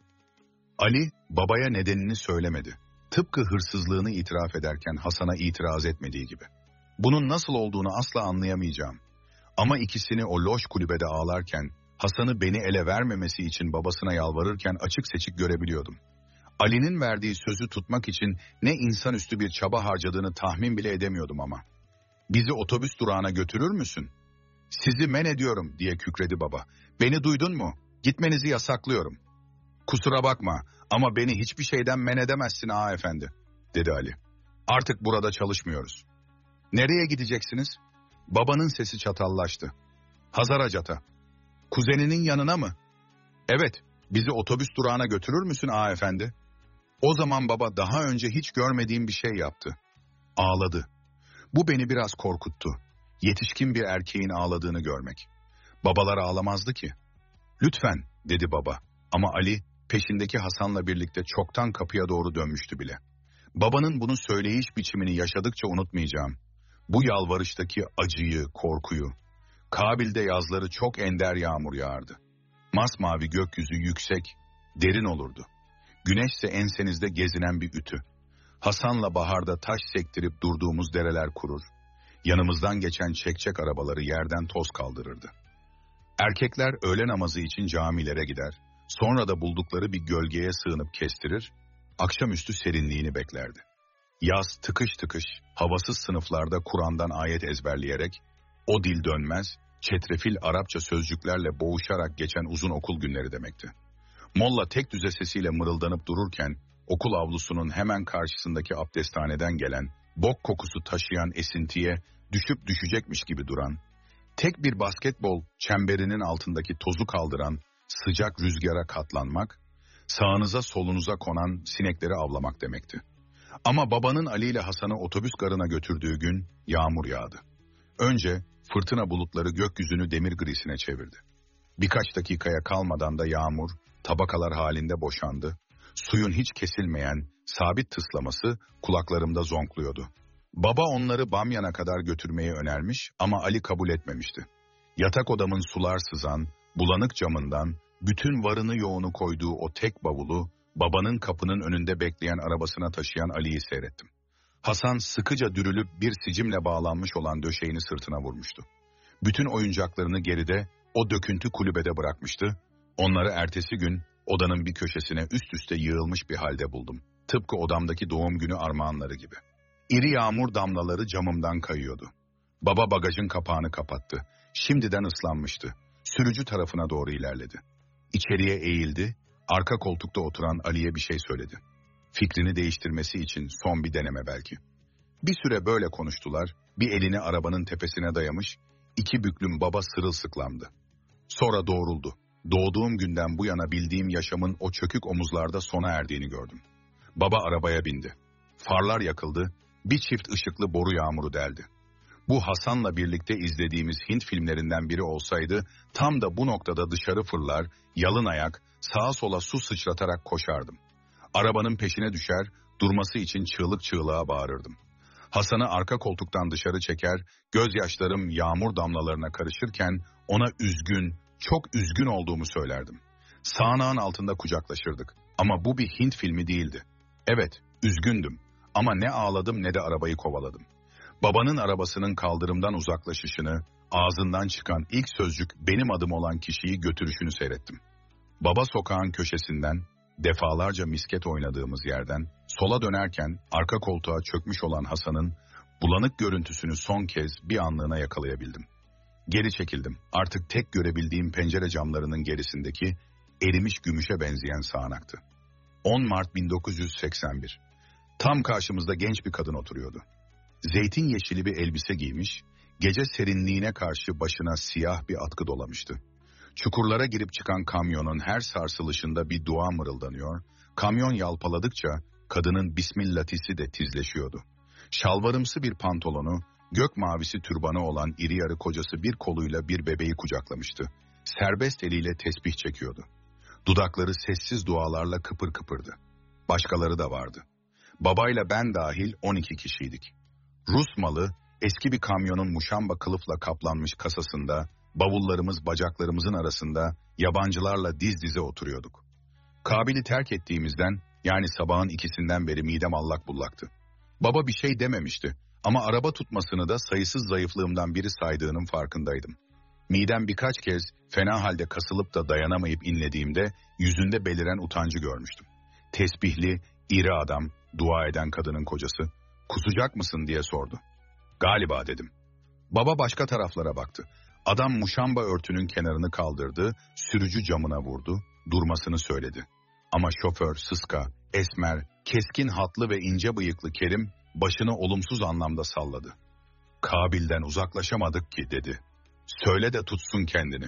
Ali, babaya nedenini söylemedi. Tıpkı hırsızlığını itiraf ederken Hasan'a itiraz etmediği gibi. Bunun nasıl olduğunu asla anlayamayacağım. Ama ikisini o loş kulübede ağlarken, Hasan'ı beni ele vermemesi için babasına yalvarırken açık seçik görebiliyordum. Ali'nin verdiği sözü tutmak için ne insanüstü bir çaba harcadığını tahmin bile edemiyordum ama. Bizi otobüs durağına götürür müsün? Sizi men ediyorum diye kükredi baba. Beni duydun mu? Gitmenizi yasaklıyorum. Kusura bakma ama beni hiçbir şeyden men edemezsin ağa efendi, dedi Ali. Artık burada çalışmıyoruz. Nereye gideceksiniz? Babanın sesi çatallaştı. Hazaracat'a. Kuzeninin yanına mı? Evet, bizi otobüs durağına götürür müsün ağa efendi? O zaman baba daha önce hiç görmediğim bir şey yaptı. Ağladı. Bu beni biraz korkuttu. Yetişkin bir erkeğin ağladığını görmek. Babalar ağlamazdı ki. Lütfen, dedi baba. Ama Ali, peşindeki Hasan'la birlikte çoktan kapıya doğru dönmüştü bile. Babanın bunu söyleyiş biçimini yaşadıkça unutmayacağım. Bu yalvarıştaki acıyı, korkuyu. Kabil'de yazları çok ender yağmur yağardı. Masmavi gökyüzü yüksek, derin olurdu. Güneşse ensenizde gezinen bir ütü. Hasan'la baharda taş sektirip durduğumuz dereler kurur. Yanımızdan geçen çekçek arabaları yerden toz kaldırırdı. Erkekler öğle namazı için camilere gider, sonra da buldukları bir gölgeye sığınıp kestirir, akşamüstü serinliğini beklerdi. Yaz tıkış tıkış, havasız sınıflarda Kur'an'dan ayet ezberleyerek, o dil dönmez, çetrefil Arapça sözcüklerle boğuşarak geçen uzun okul günleri demekti. Molla tek düze sesiyle mırıldanıp dururken, okul avlusunun hemen karşısındaki abdesthaneden gelen, bok kokusu taşıyan esintiye düşüp düşecekmiş gibi duran, tek bir basketbol çemberinin altındaki tozu kaldıran sıcak rüzgara katlanmak, sağınıza solunuza konan sinekleri avlamak demekti. Ama babanın Ali ile Hasan'ı otobüs garına götürdüğü gün yağmur yağdı. Önce fırtına bulutları gökyüzünü demir grisine çevirdi. Birkaç dakikaya kalmadan da yağmur tabakalar halinde boşandı. Suyun hiç kesilmeyen sabit tıslaması kulaklarımda zonkluyordu. Baba onları Bamyan'a kadar götürmeyi önermiş ama Ali kabul etmemişti. Yatak odamın sular sızan, bulanık camından bütün varını yoğunu koyduğu o tek bavulu babanın kapının önünde bekleyen arabasına taşıyan Ali'yi seyrettim. Hasan sıkıca dürülüp bir sicimle bağlanmış olan döşeğini sırtına vurmuştu. Bütün oyuncaklarını geride o döküntü kulübede bırakmıştı. Onları ertesi gün odanın bir köşesine üst üste yığılmış bir halde buldum. Tıpkı odamdaki doğum günü armağanları gibi. İri yağmur damlaları camımdan kayıyordu. Baba bagajın kapağını kapattı. Şimdiden ıslanmıştı. Sürücü tarafına doğru ilerledi. İçeriye eğildi, arka koltukta oturan Ali'ye bir şey söyledi. Fikrini değiştirmesi için son bir deneme belki. Bir süre böyle konuştular, bir elini arabanın tepesine dayamış, iki büklüm baba sırılsıklamdı. Sonra doğruldu. Doğduğum günden bu yana bildiğim yaşamın o çökük omuzlarda sona erdiğini gördüm. Baba arabaya bindi. Farlar yakıldı, bir çift ışıklı boru yağmuru deldi. Bu Hasan'la birlikte izlediğimiz Hint filmlerinden biri olsaydı, tam da bu noktada dışarı fırlar, yalın ayak, sağa sola su sıçratarak koşardım. Arabanın peşine düşer, durması için çığlık çığlığa bağırırdım. Hasan'ı arka koltuktan dışarı çeker, gözyaşlarım yağmur damlalarına karışırken ona üzgün, çok üzgün olduğumu söylerdim. Sağanağın altında kucaklaşırdık ama bu bir Hint filmi değildi. Evet, üzgündüm ama ne ağladım ne de arabayı kovaladım. Babanın arabasının kaldırımdan uzaklaşışını, ağzından çıkan ilk sözcük benim adım olan kişiyi götürüşünü seyrettim. Baba sokağın köşesinden, defalarca misket oynadığımız yerden, sola dönerken arka koltuğa çökmüş olan Hasan'ın bulanık görüntüsünü son kez bir anlığına yakalayabildim. Geri çekildim. Artık tek görebildiğim pencere camlarının gerisindeki erimiş gümüşe benzeyen sağanaktı. on Mart bin dokuz yüz seksen bir. Tam karşımızda genç bir kadın oturuyordu. Zeytin yeşili bir elbise giymiş, gece serinliğine karşı başına siyah bir atkı dolamıştı. Çukurlara girip çıkan kamyonun her sarsılışında bir dua mırıldanıyor, kamyon yalpaladıkça kadının Bismillatisi de tizleşiyordu. Şalvarımsı bir pantolonu, gök mavisi türbanı olan iri yarı kocası bir koluyla bir bebeği kucaklamıştı. Serbest eliyle tesbih çekiyordu. Dudakları sessiz dualarla kıpır kıpırdı. Başkaları da vardı. Babayla ben dahil on iki kişiydik. Rus malı, eski bir kamyonun muşamba kılıfla kaplanmış kasasında, bavullarımız bacaklarımızın arasında yabancılarla diz dize oturuyorduk. Kabil'i terk ettiğimizden, yani sabahın ikisinden beri midem allak bullaktı. Baba bir şey dememişti ama araba tutmasını da sayısız zayıflığımdan biri saydığının farkındaydım. Midem birkaç kez fena halde kasılıp da dayanamayıp inlediğimde yüzünde beliren utancı görmüştüm. Tesbihli, iri adam, dua eden kadının kocası, "Kusacak mısın?" diye sordu. "Galiba," dedim. Baba başka taraflara baktı. Adam muşamba örtünün kenarını kaldırdı, sürücü camına vurdu, durmasını söyledi. Ama şoför, sıska, esmer, keskin hatlı ve ince bıyıklı Kerim başını olumsuz anlamda salladı. "Kabil'den uzaklaşamadık ki," dedi. "Söyle de tutsun kendini."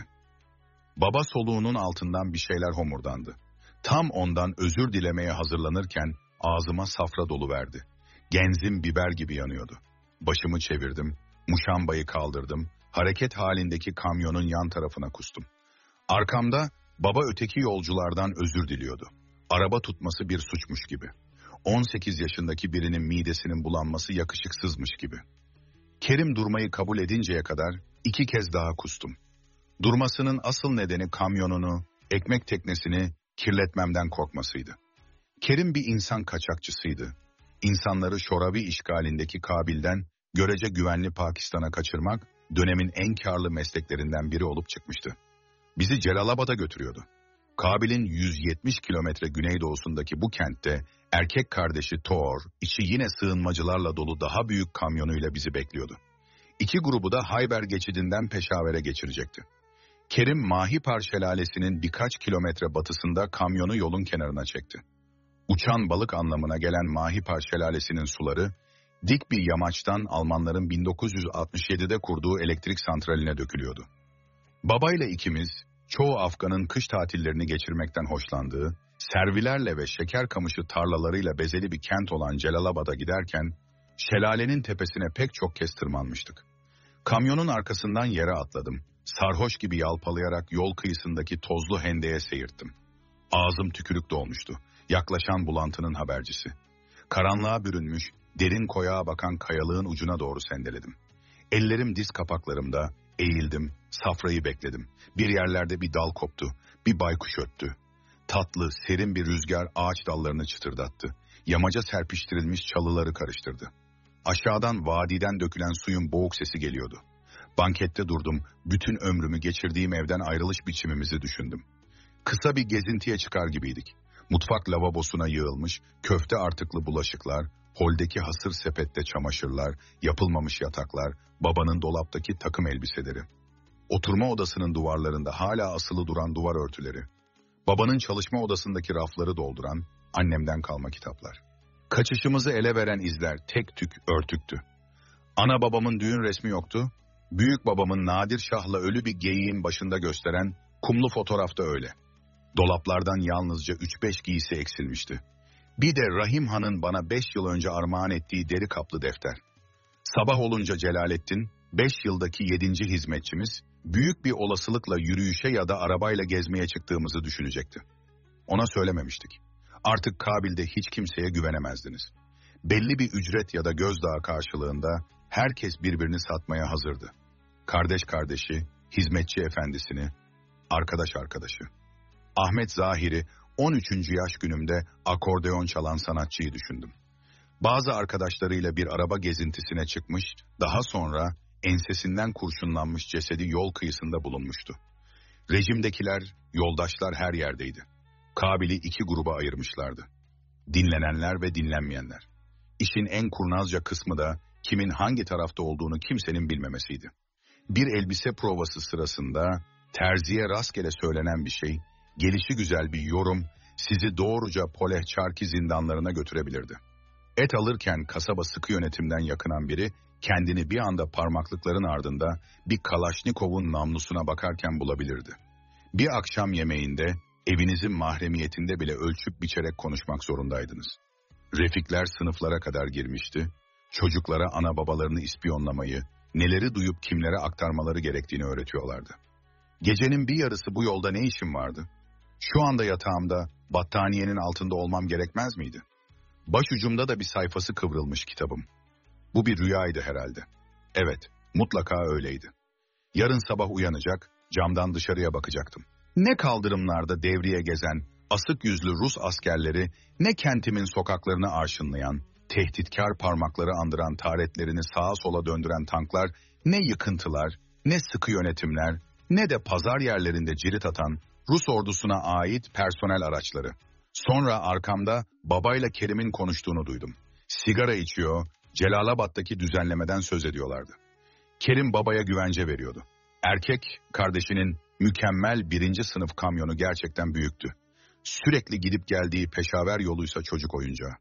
Baba soluğunun altından bir şeyler homurdandı. Tam ondan özür dilemeye hazırlanırken ağzıma safra doluverdi. Genzim biber gibi yanıyordu. Başımı çevirdim. Muşambayı kaldırdım, hareket halindeki kamyonun yan tarafına kustum. Arkamda baba öteki yolculardan özür diliyordu. Araba tutması bir suçmuş gibi. on sekiz yaşındaki birinin midesinin bulanması yakışıksızmış gibi. Kerim durmayı kabul edinceye kadar iki kez daha kustum. Durmasının asıl nedeni kamyonunu, ekmek teknesini kirletmemden korkmasıydı. Kerim bir insan kaçakçısıydı. İnsanları Şoravi işgalindeki Kabil'den görece güvenli Pakistan'a kaçırmak dönemin en karlı mesleklerinden biri olup çıkmıştı. Bizi Celalabad'a götürüyordu. Kabil'in yüz yetmiş kilometre güneydoğusundaki bu kentte erkek kardeşi Tor, içi yine sığınmacılarla dolu daha büyük kamyonuyla bizi bekliyordu. İki grubu da Hayber geçidinden Peşaver'e geçirecekti. Kerim Mahipar Şelalesi'nin birkaç kilometre batısında kamyonu yolun kenarına çekti. Uçan balık anlamına gelen Mahipar Şelalesi'nin suları, dik bir yamaçtan Almanların bin dokuz yüz altmış yedide kurduğu elektrik santraline dökülüyordu. Babayla ikimiz, çoğu Afgan'ın kış tatillerini geçirmekten hoşlandığı, servilerle ve şeker kamışı tarlalarıyla bezeli bir kent olan Celalabad'a giderken, şelalenin tepesine pek çok kez tırmanmıştık. Kamyonun arkasından yere atladım, sarhoş gibi yalpalayarak yol kıyısındaki tozlu hendeye seyirttim. Ağzım tükürük dolmuştu, yaklaşan bulantının habercisi. Karanlığa bürünmüş, derin koyağa bakan kayalığın ucuna doğru sendeledim. Ellerim diz kapaklarımda, eğildim, safrayı bekledim. Bir yerlerde bir dal koptu, bir baykuş öttü. Tatlı, serin bir rüzgar ağaç dallarını çıtırdattı. Yamaca serpiştirilmiş çalıları karıştırdı. Aşağıdan vadiden dökülen suyun boğuk sesi geliyordu. Bankette durdum, bütün ömrümü geçirdiğim evden ayrılış biçimimizi düşündüm. Kısa bir gezintiye çıkar gibiydik. Mutfak lavabosuna yığılmış, köfte artıklı bulaşıklar, holdeki hasır sepette çamaşırlar, yapılmamış yataklar, babanın dolaptaki takım elbiseleri. Oturma odasının duvarlarında hala asılı duran duvar örtüleri. Babanın çalışma odasındaki rafları dolduran, annemden kalma kitaplar. Kaçışımızı ele veren izler tek tük örtüktü. Ana babamın düğün resmi yoktu, büyük babamın Nadir Şah'la ölü bir geyiğin başında gösteren kumlu fotoğrafta öyle. Dolaplardan yalnızca üç beş giysi eksilmişti. Bir de Rahim Han'ın bana beş yıl önce armağan ettiği deri kaplı defter. Sabah olunca Celalettin, beş yıldaki yedinci hizmetçimiz, büyük bir olasılıkla yürüyüşe ya da arabayla gezmeye çıktığımızı düşünecekti. Ona söylememiştik. Artık Kabil'de hiç kimseye güvenemezdiniz. Belli bir ücret ya da gözdağı karşılığında herkes birbirini satmaya hazırdı. Kardeş kardeşi, hizmetçi efendisini, arkadaş arkadaşı. Ahmet Zahir'i on üçüncü yaş günümde akordeon çalan sanatçıyı düşündüm. Bazı arkadaşlarıyla bir araba gezintisine çıkmış, daha sonra ensesinden kurşunlanmış cesedi yol kıyısında bulunmuştu. Rejimdekiler, yoldaşlar her yerdeydi. Kabil'i iki gruba ayırmışlardı. Dinlenenler ve dinlenmeyenler. İşin en kurnazca kısmı da kimin hangi tarafta olduğunu kimsenin bilmemesiydi. Bir elbise provası sırasında terziye rastgele söylenen bir şey, gelişi güzel bir yorum sizi doğruca Poleh-Çarki zindanlarına götürebilirdi. Et alırken kasaba sıkı yönetimden yakınan biri kendini bir anda parmaklıkların ardında bir Kalaşnikov'un namlusuna bakarken bulabilirdi. Bir akşam yemeğinde evinizin mahremiyetinde bile ölçüp biçerek konuşmak zorundaydınız. Refikler sınıflara kadar girmişti, çocuklara ana babalarını ispiyonlamayı, neleri duyup kimlere aktarmaları gerektiğini öğretiyorlardı. Gecenin bir yarısı bu yolda ne işim vardı? Şu anda yatağımda, battaniyenin altında olmam gerekmez miydi? Başucumda da bir sayfası kıvrılmış kitabım. Bu bir rüyaydı herhalde. Evet, mutlaka öyleydi. Yarın sabah uyanacak, camdan dışarıya bakacaktım. Ne kaldırımlarda devriye gezen, asık yüzlü Rus askerleri, ne kentimin sokaklarını arşınlayan, tehditkar parmakları andıran taretlerini sağa sola döndüren tanklar, ne yıkıntılar, ne sıkı yönetimler, ne de pazar yerlerinde cirit atan Rus ordusuna ait personel araçları. Sonra arkamda babayla Kerim'in konuştuğunu duydum. Sigara içiyor, Celalabad'daki düzenlemeden söz ediyorlardı. Kerim babaya güvence veriyordu. Erkek kardeşinin mükemmel birinci sınıf kamyonu gerçekten büyüktü. Sürekli gidip geldiği Peşaver yoluysa çocuk oyuncağı.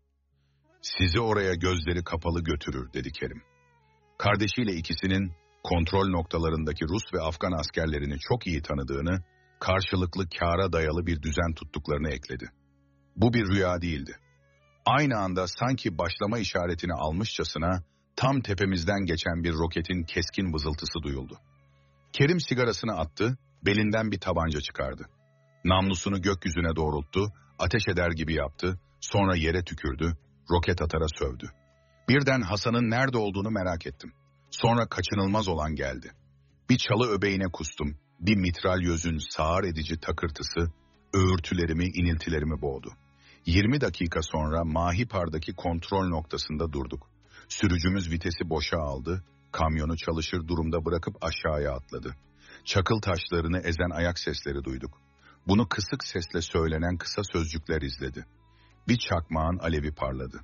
Sizi oraya gözleri kapalı götürür dedi Kerim. Kardeşiyle ikisinin kontrol noktalarındaki Rus ve Afgan askerlerini çok iyi tanıdığını, karşılıklı kâra dayalı bir düzen tuttuklarını ekledi. Bu bir rüya değildi. Aynı anda sanki başlama işaretini almışçasına Tam tepemizden geçen bir roketin keskin vızıltısı duyuldu. Kerim sigarasını attı, belinden bir tabanca çıkardı. Namlusunu gökyüzüne doğrulttu, ateş eder gibi yaptı, sonra yere tükürdü, roket atara sövdü. Birden Hasan'ın nerede olduğunu merak ettim. Sonra kaçınılmaz olan geldi. Bir çalı öbeğine kustum, bir mitralyözün sağır edici takırtısı, öğürtülerimi, iniltilerimi boğdu. Yirmi dakika sonra Mahipar'daki kontrol noktasında durduk. Sürücümüz vitesi boşa aldı, kamyonu çalışır durumda bırakıp aşağıya atladı. Çakıl taşlarını ezen ayak sesleri duyduk. Bunu kısık sesle söylenen kısa sözcükler izledi. Bir çakmağın alevi parladı.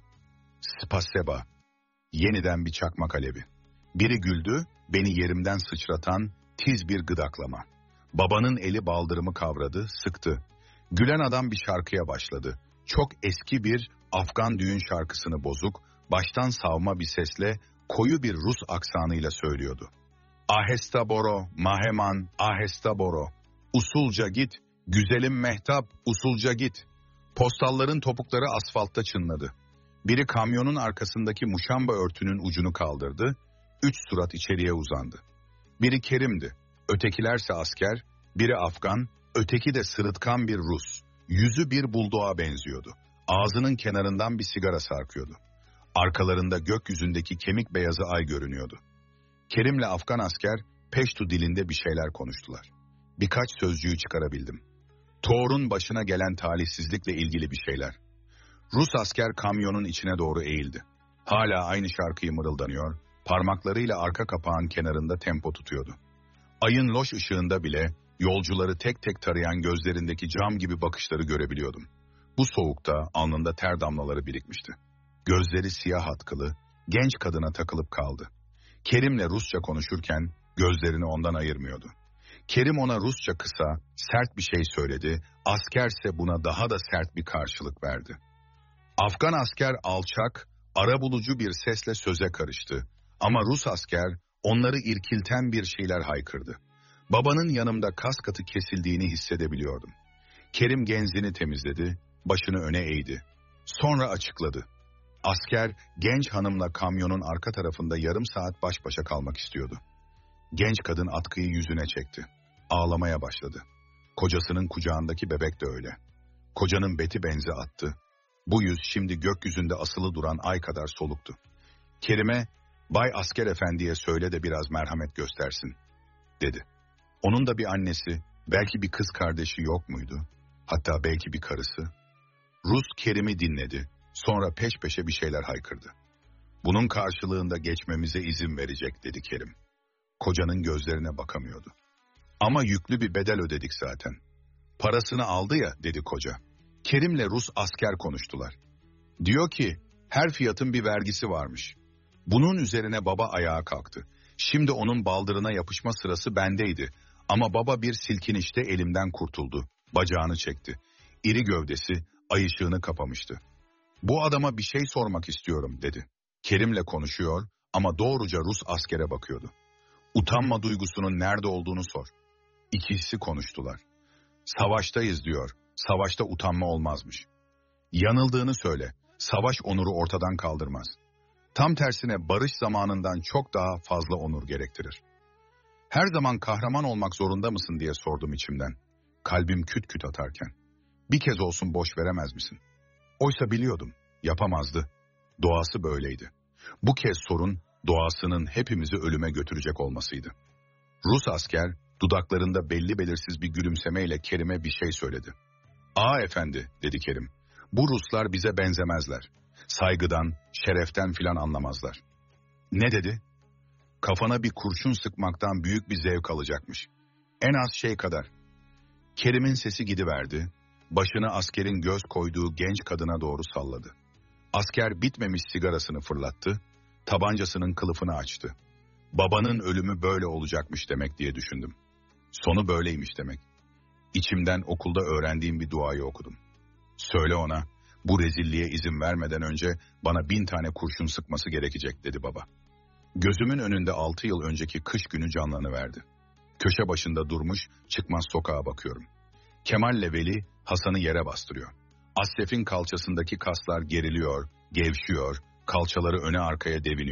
Spaseba. Yeniden bir çakmak alevi. Biri güldü, beni yerimden sıçratan tiz bir gıdaklama. Babanın eli baldırımı kavradı, sıktı. Gülen adam bir şarkıya başladı. Çok eski bir Afgan düğün şarkısını bozuk, baştan savma bir sesle, koyu bir Rus aksanıyla söylüyordu. Ahesta boro, maheman, ahesta boro. Usulca git, güzelim mehtap, usulca git. Postalların topukları asfaltta çınladı. Biri kamyonun arkasındaki muşamba örtünün ucunu kaldırdı, üç surat içeriye uzandı. Biri Kerim'di, ötekilerse asker, biri Afgan, öteki de sırıtkan bir Rus. Yüzü bir buldoğa benziyordu. Ağzının kenarından bir sigara sarkıyordu. Arkalarında gökyüzündeki kemik beyazı ay görünüyordu. Kerim'le Afgan asker Peştu dilinde bir şeyler konuştular. Birkaç sözcüğü çıkarabildim. Thor'un başına gelen talihsizlikle ilgili bir şeyler. Rus asker kamyonun içine doğru eğildi. Hala aynı şarkıyı mırıldanıyor, parmaklarıyla arka kapağın kenarında tempo tutuyordu. Ayın loş ışığında bile yolcuları tek tek tarayan gözlerindeki cam gibi bakışları görebiliyordum. Bu soğukta alnında ter damlaları birikmişti. Gözleri siyah atkılı, genç kadına takılıp kaldı. Kerim'le Rusça konuşurken gözlerini ondan ayırmıyordu. Kerim ona Rusça kısa, sert bir şey söyledi, askerse buna daha da sert bir karşılık verdi. Afgan asker alçak, arabulucu bir sesle söze karıştı. Ama Rus asker onları irkilten bir şeyler haykırdı. Babanın yanımda kas katı kesildiğini hissedebiliyordum. Kerim genzini temizledi, başını öne eğdi. Sonra açıkladı. Asker genç hanımla kamyonun arka tarafında yarım saat baş başa kalmak istiyordu. Genç kadın atkıyı yüzüne çekti. Ağlamaya başladı. Kocasının kucağındaki bebek de öyle. Kocanın beti benzi attı. Bu yüz şimdi gökyüzünde asılı duran ay kadar soluktu. Kerim'e, "Bay Asker Efendi'ye söyle de biraz merhamet göstersin," dedi. Onun da bir annesi, belki bir kız kardeşi yok muydu? Hatta belki bir karısı. Rus Kerim'i dinledi, sonra peş peşe bir şeyler haykırdı. "Bunun karşılığında geçmemize izin verecek," dedi Kerim. Kocanın gözlerine bakamıyordu. "Ama yüklü bir bedel ödedik zaten." "Parasını aldı ya," dedi koca. Kerim'le Rus asker konuştular. Diyor ki, her fiyatın bir vergisi varmış. Bunun üzerine baba ayağa kalktı. Şimdi onun baldırına yapışma sırası bendeydi. Ama baba bir silkinişte elimden kurtuldu. Bacağını çekti. İri gövdesi ay ışığını kapamıştı. "Bu adama bir şey sormak istiyorum," dedi. Kerim'le konuşuyor ama doğruca Rus askere bakıyordu. "Utanma duygusunun nerede olduğunu sor." İkisi konuştular. "Savaştayız," diyor. "Savaşta utanma olmazmış." "Yanıldığını söyle. Savaş onuru ortadan kaldırmaz. Tam tersine barış zamanından çok daha fazla onur gerektirir." "Her zaman kahraman olmak zorunda mısın?" diye sordum içimden. Kalbim küt küt atarken. "Bir kez olsun boş veremez misin?" Oysa biliyordum, yapamazdı. Doğası böyleydi. Bu kez sorun, doğasının hepimizi ölüme götürecek olmasıydı. Rus asker, dudaklarında belli belirsiz bir gülümsemeyle Kerim'e bir şey söyledi. "Aa efendi," dedi Kerim, "bu Ruslar bize benzemezler. Saygıdan, şereften filan anlamazlar." "Ne dedi?" "Kafana bir kurşun sıkmaktan büyük bir zevk alacakmış. En az şey kadar." Kerim'in sesi gidiverdi, başını askerin göz koyduğu genç kadına doğru salladı. Asker bitmemiş sigarasını fırlattı, tabancasının kılıfını açtı. Babanın ölümü böyle olacakmış demek diye düşündüm. Sonu böyleymiş demek. İçimden okulda öğrendiğim bir duayı okudum. "Söyle ona, bu rezilliğe izin vermeden önce bana bin tane kurşun sıkması gerekecek," dedi baba. Gözümün önünde altı yıl önceki kış günü canlanıverdi. Köşe başında durmuş, çıkmaz sokağa bakıyorum. Kemal'le Veli Hasan'ı yere bastırıyor. Asref'in kalçasındaki kaslar geriliyor, gevşiyor, kalçaları öne arkaya deviniyor.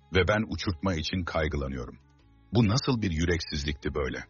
ve ben uçurtma için kaygılanıyorum. Bu nasıl bir yüreksizlikti böyle?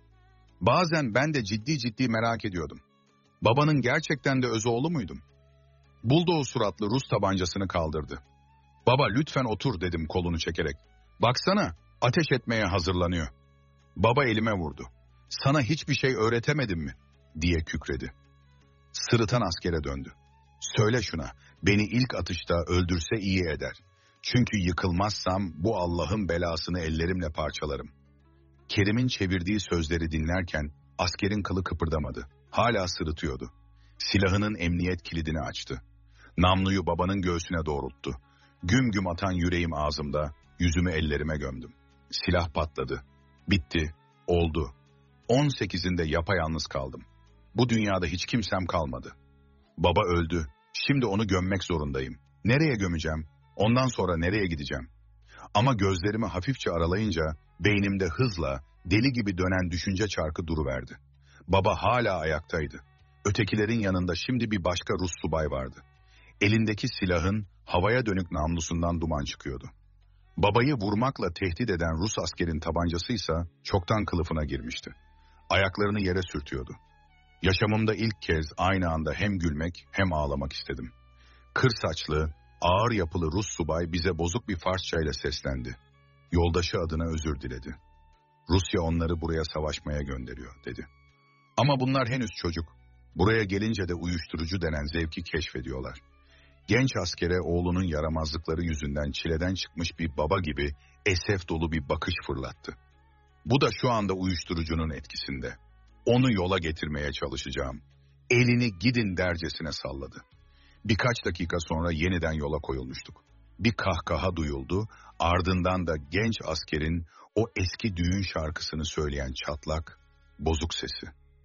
Bazen ben de ciddi ciddi merak ediyordum. Babanın gerçekten de öz oğlu muydum? Buldoğu suratlı Rus tabancasını kaldırdı. Baba lütfen otur dedim kolunu çekerek. Baksana ateş etmeye hazırlanıyor. Baba elime vurdu. Sana hiçbir şey öğretemedim mi? Diye kükredi. Sırıtan askere döndü. Söyle şuna, beni ilk atışta öldürse iyi eder. Çünkü yıkılmazsam bu Allah'ın belasını ellerimle parçalarım. Kerim'in çevirdiği sözleri dinlerken askerin kılı kıpırdamadı. Hala sırıtıyordu. Silahının emniyet kilidini açtı. Namluyu babanın göğsüne doğrulttu. Güm güm atan yüreğim ağzımda, yüzümü ellerime gömdüm. Silah patladı. Bitti, oldu. on sekizinde yapayalnız kaldım. Bu dünyada hiç kimsem kalmadı. Baba öldü. Şimdi onu gömmek zorundayım. Nereye gömeceğim? Ondan sonra nereye gideceğim? Ama gözlerimi hafifçe aralayınca beynimde hızla, deli gibi dönen düşünce çarkı duruverdi. Baba hala ayaktaydı. Ötekilerin yanında şimdi bir başka Rus subay vardı. Elindeki silahın havaya dönük namlusundan duman çıkıyordu. Babayı vurmakla tehdit eden Rus askerin tabancasıysa çoktan kılıfına girmişti. Ayaklarını yere sürtüyordu. Yaşamımda ilk kez aynı anda hem gülmek hem ağlamak istedim. Kır saçlı, ağır yapılı Rus subay bize bozuk bir Farsça ile seslendi. Yoldaşı adına özür diledi. Rusya onları buraya savaşmaya gönderiyor dedi. Ama bunlar henüz çocuk. Buraya gelince de uyuşturucu denen zevki keşfediyorlar. Genç askere oğlunun yaramazlıkları yüzünden çileden çıkmış bir baba gibi esef dolu bir bakış fırlattı. Bu da şu anda uyuşturucunun etkisinde. Onu yola getirmeye çalışacağım. Elini gidin dercesine salladı. Birkaç dakika sonra yeniden yola koyulmuştuk. Bir kahkaha duyuldu, ardından da genç askerin o eski düğün şarkısını söyleyen çatlak, bozuk sesi.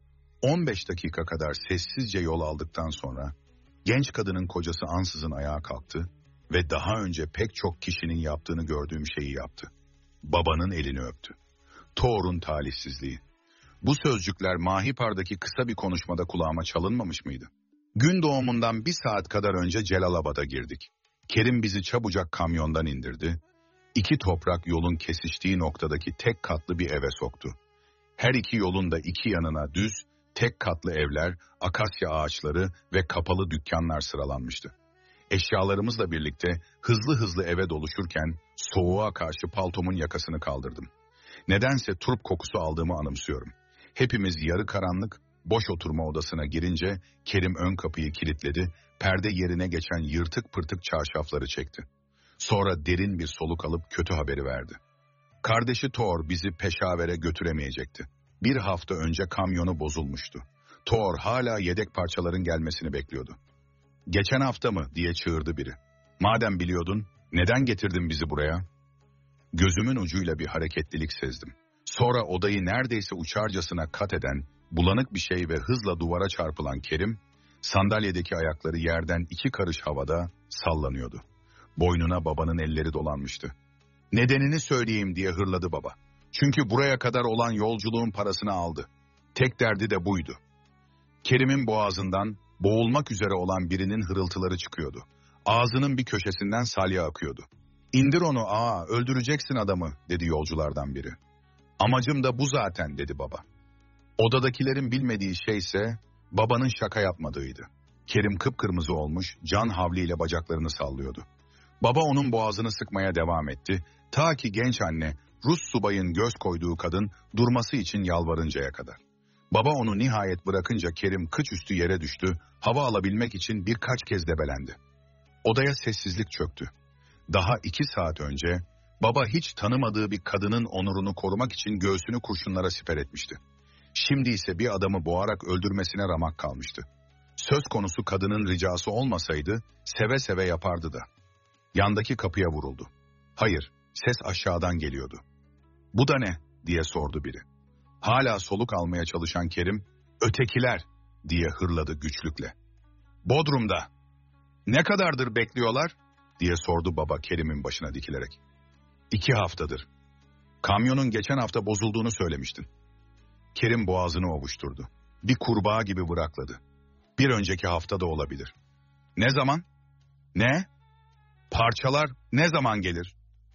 on beş dakika kadar sessizce yol aldıktan sonra genç kadının kocası ansızın ayağa kalktı ve daha önce pek çok kişinin yaptığını gördüğüm şeyi yaptı. Babanın elini öptü. Thor'un talihsizliği. Bu sözcükler Mahipar'daki kısa bir konuşmada kulağıma çalınmamış mıydı? Gün doğumundan bir saat kadar önce Celalabad'a girdik. Kerim bizi çabucak kamyondan indirdi. İki toprak yolun kesiştiği noktadaki tek katlı bir eve soktu. Her iki yolun da iki yanına düz, tek katlı evler, akasya ağaçları ve kapalı dükkanlar sıralanmıştı. Eşyalarımızla birlikte hızlı hızlı eve doluşurken soğuğa karşı paltomun yakasını kaldırdım. Nedense turp kokusu aldığımı anımsıyorum. Hepimiz yarı karanlık, boş oturma odasına girince Kerim ön kapıyı kilitledi, perde yerine geçen yırtık pırtık çarşafları çekti. Sonra derin bir soluk alıp kötü haberi verdi. Kardeşi Thor bizi Peşaver'e götüremeyecekti. Bir hafta önce kamyonu bozulmuştu. Thor hala yedek parçaların gelmesini bekliyordu. "Geçen hafta mı?" diye çığırdı biri. "Madem biliyordun, neden getirdin bizi buraya?" Gözümün ucuyla bir hareketlilik sezdim. Sonra odayı neredeyse uçarcasına kat eden, bulanık bir şey ve hızla duvara çarpılan Kerim, sandalyedeki ayakları yerden iki karış havada sallanıyordu. Boynuna babanın elleri dolanmıştı. "Nedenini söyleyeyim," diye hırladı baba. "Çünkü buraya kadar olan yolculuğun parasını aldı. Tek derdi de buydu." Kerim'in boğazından boğulmak üzere olan birinin hırıltıları çıkıyordu. Ağzının bir köşesinden salya akıyordu. "İndir onu ağa, öldüreceksin adamı," dedi yolculardan biri. "Amacım da bu zaten," dedi baba. Odadakilerin bilmediği şeyse babanın şaka yapmadığıydı. Kerim kıpkırmızı olmuş, can havliyle bacaklarını sallıyordu. Baba onun boğazını sıkmaya devam etti, ta ki genç anne, Rus subayın göz koyduğu kadın durması için yalvarıncaya kadar. Baba onu nihayet bırakınca Kerim kıç üstü yere düştü, hava alabilmek için birkaç kez debelendi. Odaya sessizlik çöktü. Daha iki saat önce baba hiç tanımadığı bir kadının onurunu korumak için göğsünü kurşunlara siper etmişti. Şimdi ise bir adamı boğarak öldürmesine ramak kalmıştı. Söz konusu kadının ricası olmasaydı seve seve yapardı da. Yandaki kapıya vuruldu. Hayır, ses aşağıdan geliyordu. "Bu da ne?" diye sordu biri. Hala soluk almaya çalışan Kerim, "Ötekiler," diye hırladı güçlükle. "Bodrum'da." "Ne kadardır bekliyorlar?" diye sordu baba Kerim'in başına dikilerek. "İki haftadır. Kamyonun geçen hafta bozulduğunu söylemiştin." Kerim boğazını ovuşturdu. Bir kurbağa gibi bırakladı. "Bir önceki hafta da olabilir." "Ne zaman?" "Ne? Parçalar ne zaman gelir?"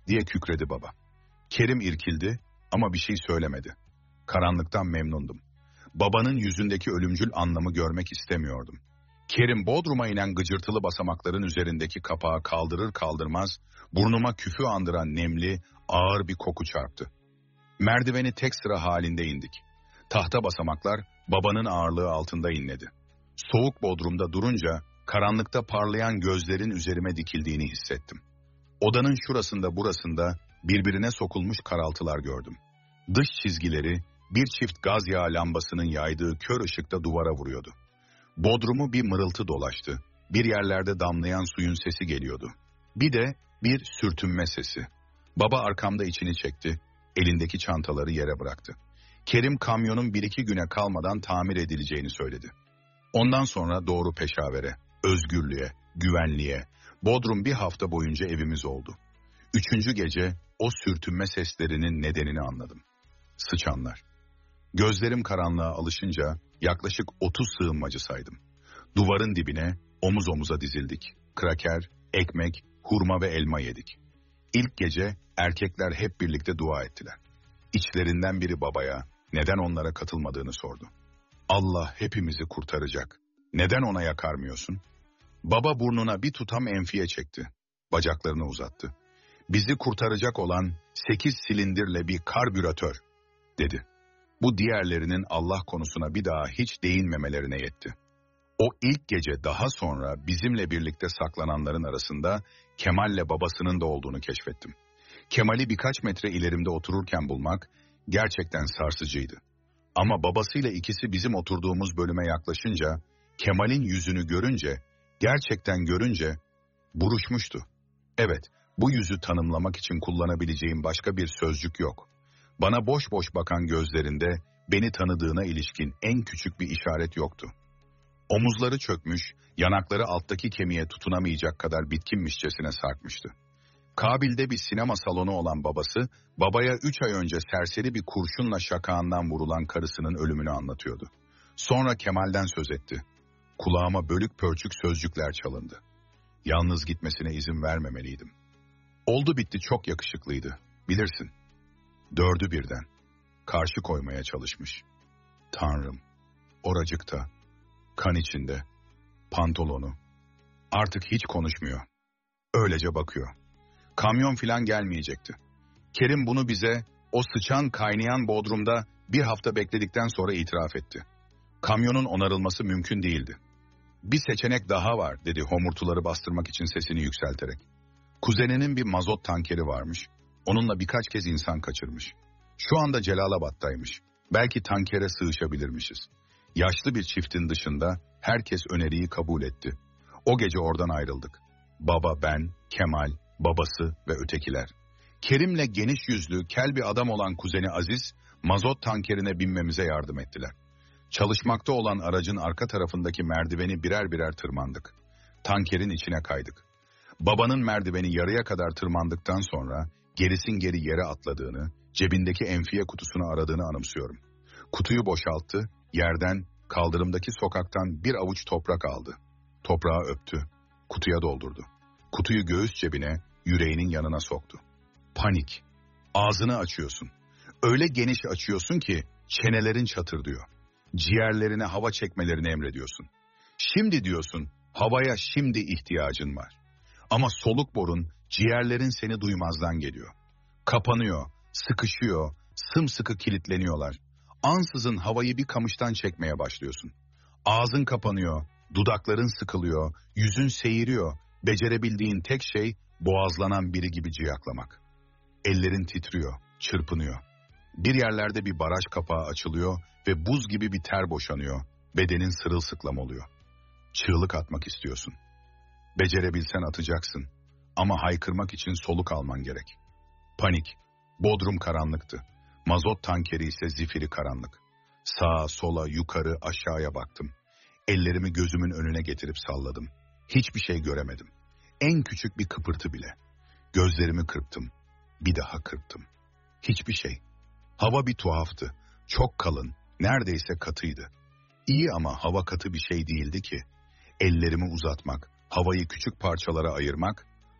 diye kükredi baba. Kerim irkildi ama bir şey söylemedi. Karanlıktan memnundum. Babanın yüzündeki ölümcül anlamı görmek istemiyordum. Kerim Bodrum'a inen gıcırtılı basamakların üzerindeki kapağı kaldırır kaldırmaz burnuma küfü andıran nemli, ağır bir koku çarptı. Merdiveni tek sıra halinde indik. Tahta basamaklar babanın ağırlığı altında inledi. Soğuk bodrumda durunca karanlıkta parlayan gözlerin üzerime dikildiğini hissettim. Odanın şurasında burasında birbirine sokulmuş karaltılar gördüm. Dış çizgileri bir çift gaz yağı lambasının yaydığı kör ışıkta duvara vuruyordu. Bodrumu bir mırıltı dolaştı. Bir yerlerde damlayan suyun sesi geliyordu. Bir de bir sürtünme sesi. Baba arkamda içini çekti. Elindeki çantaları yere bıraktı. Kerim kamyonun bir iki güne kalmadan tamir edileceğini söyledi. Ondan sonra doğru Peşaver'e, özgürlüğe, güvenliğe, Bodrum bir hafta boyunca evimiz oldu. Üçüncü gece o sürtünme seslerinin nedenini anladım. Sıçanlar. Gözlerim karanlığa alışınca yaklaşık otuz sığınmacı saydım. Duvarın dibine omuz omuza dizildik. Kraker, ekmek, hurma ve elma yedik. İlk gece erkekler hep birlikte dua ettiler. İçlerinden biri babaya neden onlara katılmadığını sordu. Allah hepimizi kurtaracak. Neden ona yakarmıyorsun? Baba burnuna bir tutam enfiye çekti. Bacaklarını uzattı. Bizi kurtaracak olan sekiz silindirle bir karbüratör, dedi. Bu diğerlerinin Allah konusuna bir daha hiç değinmemelerine yetti. O ilk gece daha sonra bizimle birlikte saklananların arasında Kemal'le babasının da olduğunu keşfettim. Kemal'i birkaç metre ilerimde otururken bulmak gerçekten sarsıcıydı. Ama babasıyla ikisi bizim oturduğumuz bölüme yaklaşınca, Kemal'in yüzünü görünce, gerçekten görünce buruşmuştu. Evet, bu yüzü tanımlamak için kullanabileceğim başka bir sözcük yok. Bana boş boş bakan gözlerinde beni tanıdığına ilişkin en küçük bir işaret yoktu. Omuzları çökmüş, yanakları alttaki kemiğe tutunamayacak kadar bitkinmişçesine sarkmıştı. Kabil'de bir sinema salonu olan babası, babaya üç ay önce serseri bir kurşunla şakağından vurulan karısının ölümünü anlatıyordu. Sonra Kemal'den söz etti. Kulağıma bölük pörçük sözcükler çalındı. Yalnız gitmesine izin vermemeliydim. Oldu bitti çok yakışıklıydı, bilirsin. Dördü birden. Karşı koymaya çalışmış. Tanrım, oracıkta, kan içinde, pantolonu. Artık hiç konuşmuyor. Öylece bakıyor. Kamyon filan gelmeyecekti. Kerim bunu bize o sıçan kaynayan bodrumda bir hafta bekledikten sonra itiraf etti. Kamyonun onarılması mümkün değildi. Bir seçenek daha var, dedi homurtuları bastırmak için sesini yükselterek. Kuzeninin bir mazot tankeri varmış. Onunla birkaç kez insan kaçırmış. Şu anda Celalabad'daymış. Belki tankere sığışabilirmişiz. Yaşlı bir çiftin dışında herkes öneriyi kabul etti. O gece oradan ayrıldık. Baba, ben, Kemal, babası ve ötekiler. Kerim'le geniş yüzlü, kel bir adam olan kuzeni Aziz, mazot tankerine binmemize yardım ettiler. Çalışmakta olan aracın arka tarafındaki merdiveni birer birer tırmandık. Tankerin içine kaydık. Babanın merdiveni yarıya kadar tırmandıktan sonra gerisin geri yere atladığını, cebindeki enfiye kutusunu aradığını anımsıyorum. Kutuyu boşalttı, yerden, kaldırımdaki sokaktan bir avuç toprak aldı. Toprağı öptü, kutuya doldurdu. Kutuyu göğüs cebine, yüreğinin yanına soktu. Panik. Ağzını açıyorsun. Öyle geniş açıyorsun ki çenelerin çatırdıyor. Ciğerlerine hava çekmelerini emrediyorsun. Şimdi diyorsun, havaya şimdi ihtiyacın var. Ama soluk borun, ciğerlerin seni duymazdan geliyor. Kapanıyor, sıkışıyor, sımsıkı kilitleniyorlar. Ansızın havayı bir kamıştan çekmeye başlıyorsun. Ağzın kapanıyor, dudakların sıkılıyor, yüzün seyiriyor. Becerebildiğin tek şey boğazlanan biri gibi ciyaklamak. Ellerin titriyor, çırpınıyor. Bir yerlerde bir baraj kapağı açılıyor ve buz gibi bir ter boşanıyor. Bedenin sırılsıklam oluyor. Çığlık atmak istiyorsun. Becerebilsen atacaksın. Ama haykırmak için soluk alman gerek. Panik. Bodrum karanlıktı. Mazot tankeri ise zifiri karanlık. Sağa, sola, yukarı, aşağıya baktım. Ellerimi gözümün önüne getirip salladım. Hiçbir şey göremedim. En küçük bir kıpırtı bile. Gözlerimi kırptım. Bir daha kırptım. Hiçbir şey. Hava bir tuhaftı. Çok kalın, neredeyse katıydı. İyi ama hava katı bir şey değildi ki. Ellerimi uzatmak, havayı küçük parçalara ayırmak,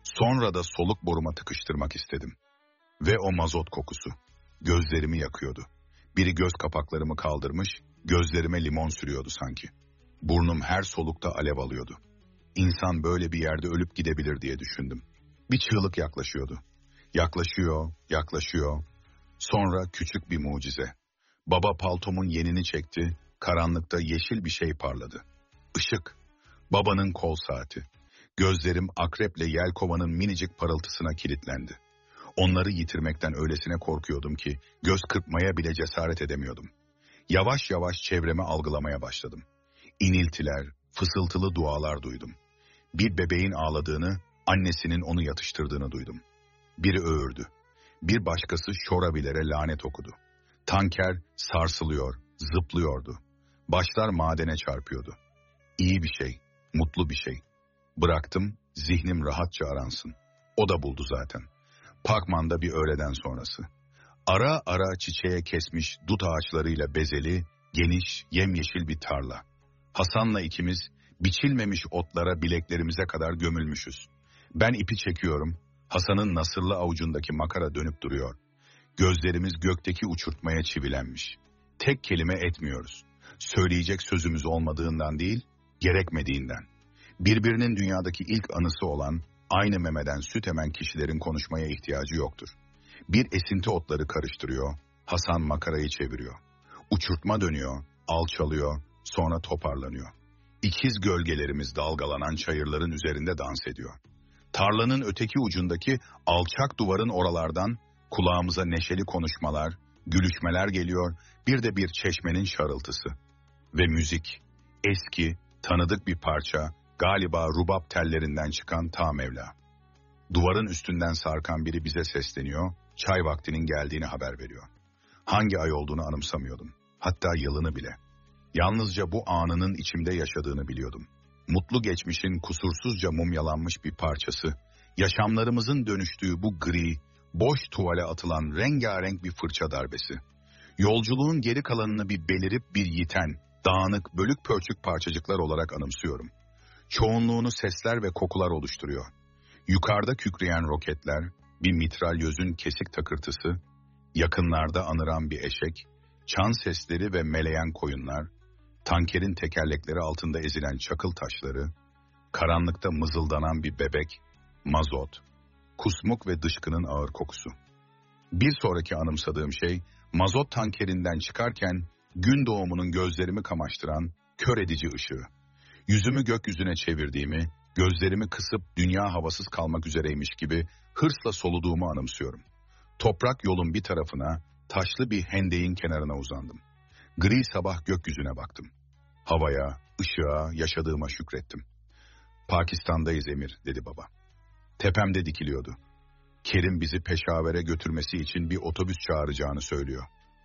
Sonra da soluk boruma tıkıştırmak istedim. Ve o mazot kokusu. Gözlerimi yakıyordu. Biri göz kapaklarımı kaldırmış, gözlerime limon sürüyordu sanki. Burnum her solukta alev alıyordu. İnsan böyle bir yerde ölüp gidebilir diye düşündüm. Bir çığlık yaklaşıyordu. Yaklaşıyor, yaklaşıyor. Sonra küçük bir mucize. Baba paltomun yenini çekti, karanlıkta yeşil bir şey parladı. Işık. Babanın kol saati. Gözlerim akreple yelkovanın minicik parıltısına kilitlendi. Onları yitirmekten öylesine korkuyordum ki göz kırpmaya bile cesaret edemiyordum. Yavaş yavaş çevremi algılamaya başladım. İniltiler, fısıltılı dualar duydum. Bir bebeğin ağladığını, annesinin onu yatıştırdığını duydum. Biri öğürdü. Bir başkası şorabilere lanet okudu. Tanker sarsılıyor, zıplıyordu. Başlar madene çarpıyordu. İyi bir şey, mutlu bir şey. Bıraktım, zihnim rahatça aransın. O da buldu zaten. Pakman'da bir öğleden sonrası. Ara ara çiçeğe kesmiş dut ağaçlarıyla bezeli, geniş, yemyeşil bir tarla. Hasan'la ikimiz biçilmemiş otlara bileklerimize kadar gömülmüşüz. Ben ipi çekiyorum, Hasan'ın nasırlı avucundaki makara dönüp duruyor. Gözlerimiz gökteki uçurtmaya çivilenmiş. Tek kelime etmiyoruz. Söyleyecek sözümüz olmadığından değil, gerekmediğinden. Birbirinin dünyadaki ilk anısı olan, aynı memeden süt emen kişilerin konuşmaya ihtiyacı yoktur. Bir esinti otları karıştırıyor, Hasan makarayı çeviriyor. Uçurtma dönüyor, alçalıyor, sonra toparlanıyor. İkiz gölgelerimiz dalgalanan çayırların üzerinde dans ediyor. Tarlanın öteki ucundaki alçak duvarın oralardan kulağımıza neşeli konuşmalar, gülüşmeler geliyor, bir de bir çeşmenin şarıltısı. Ve müzik, eski, tanıdık bir parça, galiba rubab tellerinden çıkan ta Mevla. Duvarın üstünden sarkan biri bize sesleniyor, çay vaktinin geldiğini haber veriyor. Hangi ay olduğunu anımsamıyordum, hatta yılını bile. Yalnızca bu anının içimde yaşadığını biliyordum. Mutlu geçmişin kusursuzca mumyalanmış bir parçası, yaşamlarımızın dönüştüğü bu gri, boş tuvale atılan rengarenk bir fırça darbesi. Yolculuğun geri kalanını bir belirip bir yiten, dağınık, bölük pörçük parçacıklar olarak anımsıyorum. Çoğunluğunu sesler ve kokular oluşturuyor. Yukarıda kükreyen roketler, bir mitralyözün kesik takırtısı, yakınlarda anıran bir eşek, çan sesleri ve meleyen koyunlar, tankerin tekerlekleri altında ezilen çakıl taşları, karanlıkta mızıldanan bir bebek, mazot, kusmuk ve dışkının ağır kokusu. Bir sonraki anımsadığım şey, mazot tankerinden çıkarken gün doğumunun gözlerimi kamaştıran kör edici ışığı. Yüzümü gökyüzüne çevirdiğimi, gözlerimi kısıp dünya havasız kalmak üzereymiş gibi hırsla soluduğumu anımsıyorum. Toprak yolun bir tarafına, taşlı bir hendeğin kenarına uzandım. Gri sabah gökyüzüne baktım. Havaya, ışığa, yaşadığıma şükrettim. Pakistan'dayız Emir, dedi baba. Tepemde dikiliyordu. Kerim bizi Peşaver'e götürmesi için bir otobüs çağıracağını söylüyor.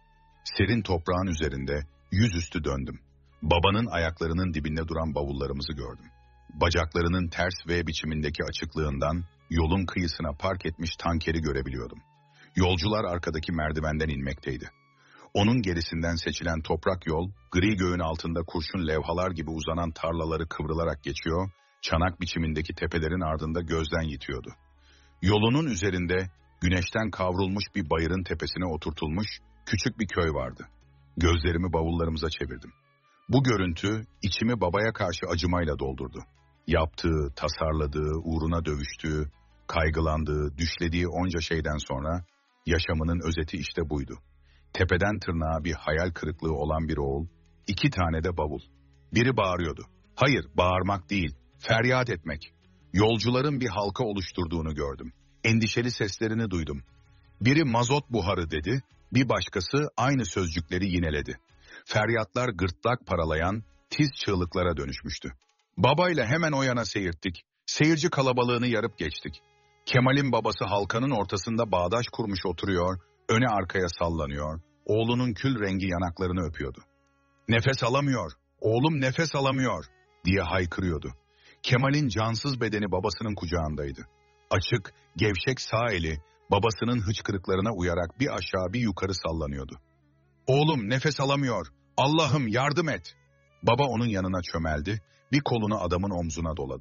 Serin toprağın üzerinde yüzüstü döndüm. Babanın ayaklarının dibinde duran bavullarımızı gördüm. Bacaklarının ters V biçimindeki açıklığından yolun kıyısına park etmiş tankeri görebiliyordum. Yolcular arkadaki merdivenden inmekteydi. Onun gerisinden seçilen toprak yol, gri göğün altında kurşun levhalar gibi uzanan tarlaları kıvrılarak geçiyor, çanak biçimindeki tepelerin ardında gözden yitiyordu. Yolunun üzerinde güneşten kavrulmuş bir bayırın tepesine oturtulmuş küçük bir köy vardı. Gözlerimi bavullarımıza çevirdim. Bu görüntü içimi babaya karşı acımayla doldurdu. Yaptığı, tasarladığı, uğruna dövüştüğü, kaygılandığı, düşlediği onca şeyden sonra yaşamının özeti işte buydu. Tepeden tırnağa bir hayal kırıklığı olan bir oğul, iki tane de bavul. Biri bağırıyordu. Hayır, bağırmak değil, feryat etmek. Yolcuların bir halka oluşturduğunu gördüm. Endişeli seslerini duydum. Biri mazot buharı dedi, bir başkası aynı sözcükleri yineledi. Feryatlar gırtlak paralayan, tiz çığlıklara dönüşmüştü. Babayla hemen o yana seyirttik. Seyirci kalabalığını yarıp geçtik. Kemal'in babası halkanın ortasında bağdaş kurmuş oturuyor, öne arkaya sallanıyor, oğlunun kül rengi yanaklarını öpüyordu. Nefes alamıyor, oğlum nefes alamıyor diye haykırıyordu. Kemal'in cansız bedeni babasının kucağındaydı. Açık, gevşek sağ eli babasının hıçkırıklarına uyarak bir aşağı bir yukarı sallanıyordu. Oğlum nefes alamıyor, Allah'ım yardım et. Baba onun yanına çömeldi, bir kolunu adamın omzuna doladı.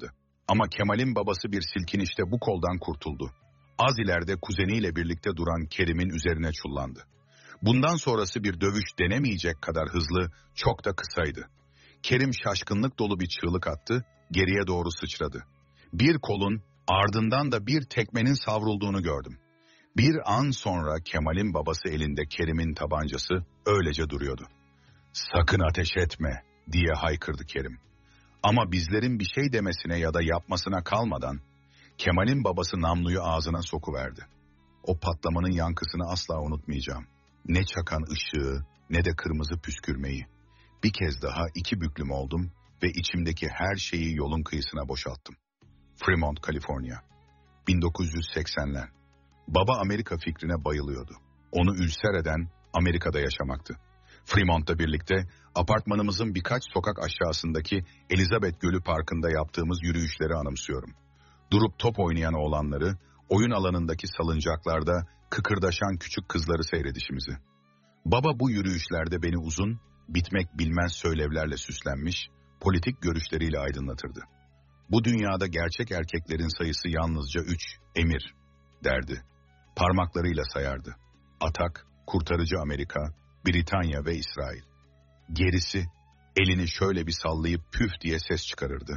Ama Kemal'in babası bir silkinişte bu koldan kurtuldu. Az ileride kuzeniyle birlikte duran Kerim'in üzerine çullandı. Bundan sonrası bir dövüş denemeyecek kadar hızlı, çok da kısaydı. Kerim şaşkınlık dolu bir çığlık attı, geriye doğru sıçradı. Bir kolun, ardından da bir tekmenin savrulduğunu gördüm. Bir an sonra Kemal'in babası elinde Kerim'in tabancası öylece duruyordu. "Sakın ateş etme," diye haykırdı Kerim. Ama bizlerin bir şey demesine ya da yapmasına kalmadan Kemal'in babası namluyu ağzına sokuverdi. O patlamanın yankısını asla unutmayacağım. Ne çakan ışığı ne de kırmızı püskürmeyi. Bir kez daha iki büklüm oldum ve içimdeki her şeyi yolun kıyısına boşalttım. Fremont, Kaliforniya. bin dokuz yüz seksenler. Baba Amerika fikrine bayılıyordu. Onu ülser eden Amerika'da yaşamaktı. Fremont'ta birlikte apartmanımızın birkaç sokak aşağısındaki Elizabeth Gölü Parkı'nda yaptığımız yürüyüşleri anımsıyorum. Durup top oynayan oğlanları, oyun alanındaki salıncaklarda kıkırdaşan küçük kızları seyredişimizi. Baba bu yürüyüşlerde beni uzun, bitmek bilmez söylevlerle süslenmiş, politik görüşleriyle aydınlatırdı. Bu dünyada gerçek erkeklerin sayısı yalnızca üç, emir, derdi. Parmaklarıyla sayardı. Atak, kurtarıcı Amerika, Britanya ve İsrail. Gerisi, elini şöyle bir sallayıp püf diye ses çıkarırdı.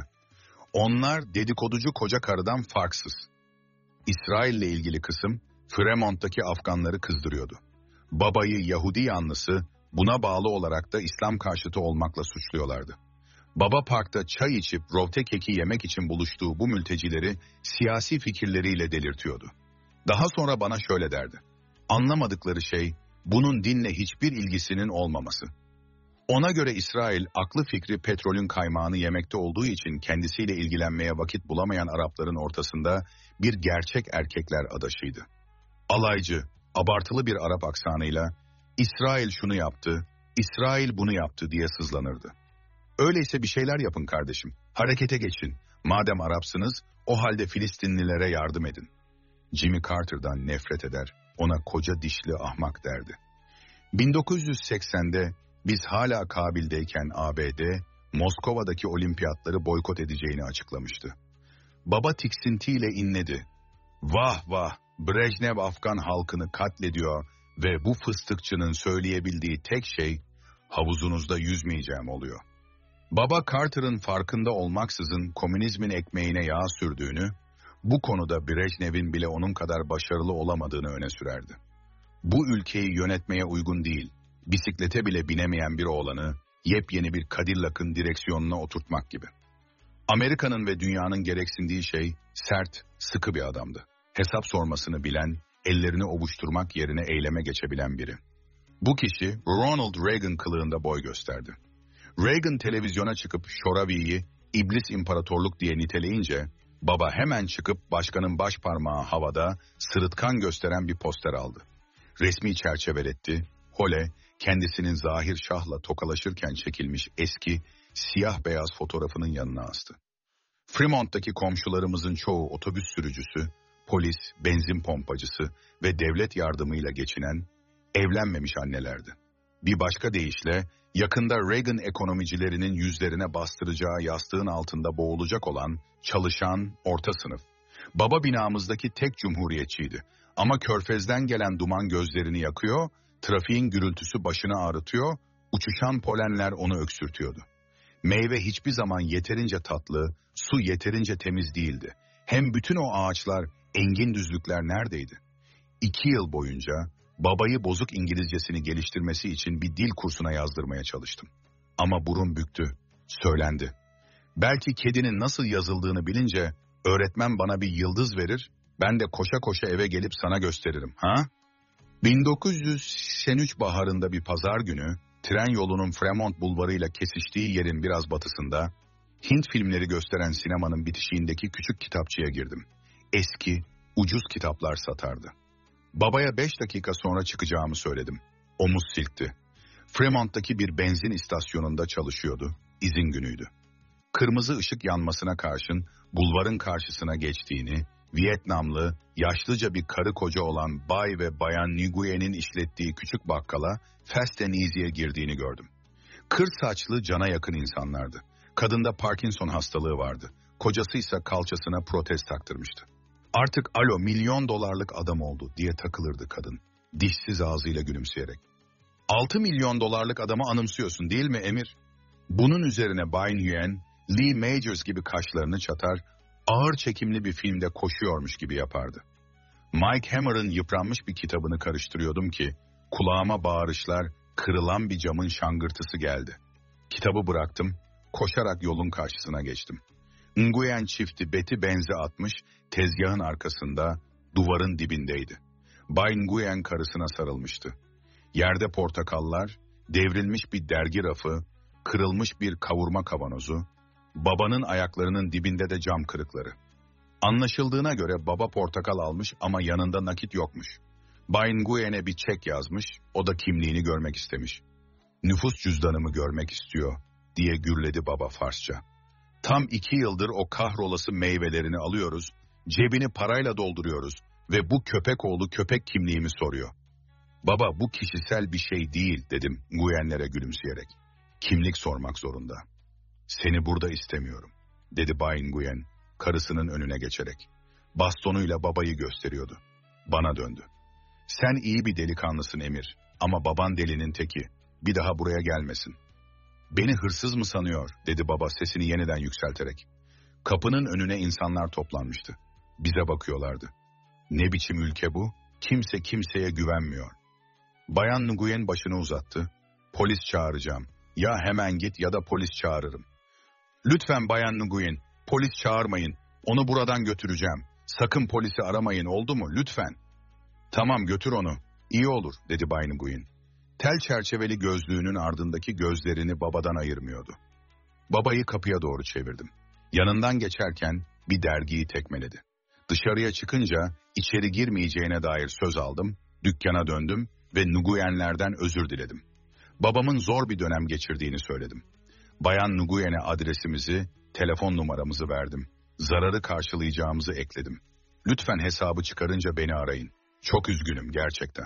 Onlar dedikoducu koca karıdan farksız. İsrail'le ilgili kısım, Fremont'taki Afganları kızdırıyordu. Babayı Yahudi yanlısı, buna bağlı olarak da İslam karşıtı olmakla suçluyorlardı. Baba parkta çay içip rofte keki yemek için buluştuğu bu mültecileri siyasi fikirleriyle delirtiyordu. Daha sonra bana şöyle derdi. Anlamadıkları şey, bunun dinle hiçbir ilgisinin olmaması. Ona göre İsrail, aklı fikri petrolün kaymağını yemekte olduğu için kendisiyle ilgilenmeye vakit bulamayan Arapların ortasında bir gerçek erkekler adaşıydı. Alaycı, abartılı bir Arap aksanıyla, İsrail şunu yaptı, İsrail bunu yaptı diye sızlanırdı. Öyleyse bir şeyler yapın kardeşim, harekete geçin. Madem Arapsınız, o halde Filistinlilere yardım edin. Jimmy Carter'dan nefret eder, ona koca dişli ahmak derdi. bin dokuz yüz seksende biz hala Kabil'deyken A B D, Moskova'daki olimpiyatları boykot edeceğini açıklamıştı. Baba tiksintiyle inledi. Vah vah, Brejnev Afgan halkını katlediyor ve bu fıstıkçının söyleyebildiği tek şey, havuzunuzda yüzmeyeceğim oluyor. Baba Carter'ın farkında olmaksızın komünizmin ekmeğine yağ sürdüğünü, bu konuda Brejnev'in bile onun kadar başarılı olamadığını öne sürerdi. Bu ülkeyi yönetmeye uygun değil, bisiklete bile binemeyen bir oğlanı yepyeni bir Cadillac'ın direksiyonuna oturtmak gibi. Amerika'nın ve dünyanın gereksindiği şey sert, sıkı bir adamdı. Hesap sormasını bilen, ellerini ovuşturmak yerine eyleme geçebilen biri. Bu kişi Ronald Reagan kılığında boy gösterdi. Reagan televizyona çıkıp Şoravi'yi İblis İmparatorluk diye niteleyince, baba hemen çıkıp başkanın baş parmağı havada sırıtkan gösteren bir poster aldı. Resmi çerçeveletti, Hole kendisinin Zahir Şah'la tokalaşırken çekilmiş eski siyah beyaz fotoğrafının yanına astı. Fremont'taki komşularımızın çoğu otobüs sürücüsü, polis, benzin pompacısı ve devlet yardımıyla geçinen, evlenmemiş annelerdi. Bir başka deyişle, yakında Reagan ekonomicilerinin yüzlerine bastıracağı yastığın altında boğulacak olan, çalışan, orta sınıf. Baba binamızdaki tek cumhuriyetçiydi ama körfezden gelen duman gözlerini yakıyor, trafiğin gürültüsü başını ağrıtıyor, uçuşan polenler onu öksürtüyordu. Meyve hiçbir zaman yeterince tatlı, su yeterince temiz değildi. Hem bütün o ağaçlar, engin düzlükler neredeydi? İki yıl boyunca babayı bozuk İngilizcesini geliştirmesi için bir dil kursuna yazdırmaya çalıştım. Ama burun büktü, söylendi. Belki kedinin nasıl yazıldığını bilince öğretmen bana bir yıldız verir, ben de koşa koşa eve gelip sana gösteririm, ha? bin dokuz yüz seksen üç baharında bir pazar günü, tren yolunun Fremont bulvarıyla kesiştiği yerin biraz batısında, Hint filmleri gösteren sinemanın bitişiğindeki küçük kitapçıya girdim. Eski, ucuz kitaplar satardı. Babaya beş dakika sonra çıkacağımı söyledim. Omuz silkti. Fremont'taki bir benzin istasyonunda çalışıyordu, izin günüydü. Kırmızı ışık yanmasına karşın bulvarın karşısına geçtiğini, Vietnamlı, yaşlıca bir karı koca olan Bay ve Bayan Nguyen'in işlettiği küçük bakkala Fast and Easy'ye girdiğini gördüm. Kır saçlı, cana yakın insanlardı. Kadında Parkinson hastalığı vardı. kocası ise kalçasına protez taktırmıştı. Artık alo milyon dolarlık adam oldu diye takılırdı kadın, dişsiz ağzıyla gülümseyerek. Altı milyon dolarlık adamı anımsıyorsun değil mi Emir? Bunun üzerine Bay Nguyen, Lee Majors gibi kaşlarını çatar, ağır çekimli bir filmde koşuyormuş gibi yapardı. Mike Hammer'ın yıpranmış bir kitabını karıştırıyordum ki, kulağıma bağırışlar, kırılan bir camın şangırtısı geldi. Kitabı bıraktım, koşarak yolun karşısına geçtim. Nguyen çifti beti benze atmış, tezgahın arkasında, duvarın dibindeydi. Bay Nguyen karısına sarılmıştı. Yerde portakallar, devrilmiş bir dergi rafı, kırılmış bir kavurma kavanozu, babanın ayaklarının dibinde de cam kırıkları. Anlaşıldığına göre baba portakal almış ama yanında nakit yokmuş. Bay Nguyen'e bir çek yazmış, o da kimliğini görmek istemiş. Nüfus cüzdanımı görmek istiyor diye gürledi baba Farsça. Tam iki yıldır o kahrolası meyvelerini alıyoruz, cebini parayla dolduruyoruz ve bu köpek oğlu köpek kimliğimi soruyor. Baba bu kişisel bir şey değil dedim Nguyenlere gülümseyerek. Kimlik sormak zorunda. Seni burada istemiyorum dedi Bay Nguyen karısının önüne geçerek. Bastonuyla babayı gösteriyordu. Bana döndü. Sen iyi bir delikanlısın Emir ama baban delinin teki. Bir daha buraya gelmesin. Beni hırsız mı sanıyor dedi baba sesini yeniden yükselterek. Kapının önüne insanlar toplanmıştı. Bize bakıyorlardı. Ne biçim ülke bu? Kimse kimseye güvenmiyor. Bayan Nguyen başını uzattı. Polis çağıracağım. Ya hemen git ya da polis çağırırım. Lütfen Bayan Nguyen, polis çağırmayın. Onu buradan götüreceğim. Sakın polisi aramayın oldu mu lütfen. Tamam götür onu. İyi olur dedi Bay Nguyen. Tel çerçeveli gözlüğünün ardındaki gözlerini babadan ayırmıyordu. Babayı kapıya doğru çevirdim. Yanından geçerken bir dergiyi tekmeledi. Dışarıya çıkınca içeri girmeyeceğine dair söz aldım, dükkana döndüm ve Nguyenlerden özür diledim. Babamın zor bir dönem geçirdiğini söyledim. Bayan Nguyen'e adresimizi, telefon numaramızı verdim. Zararı karşılayacağımızı ekledim. Lütfen hesabı çıkarınca beni arayın. Çok üzgünüm gerçekten.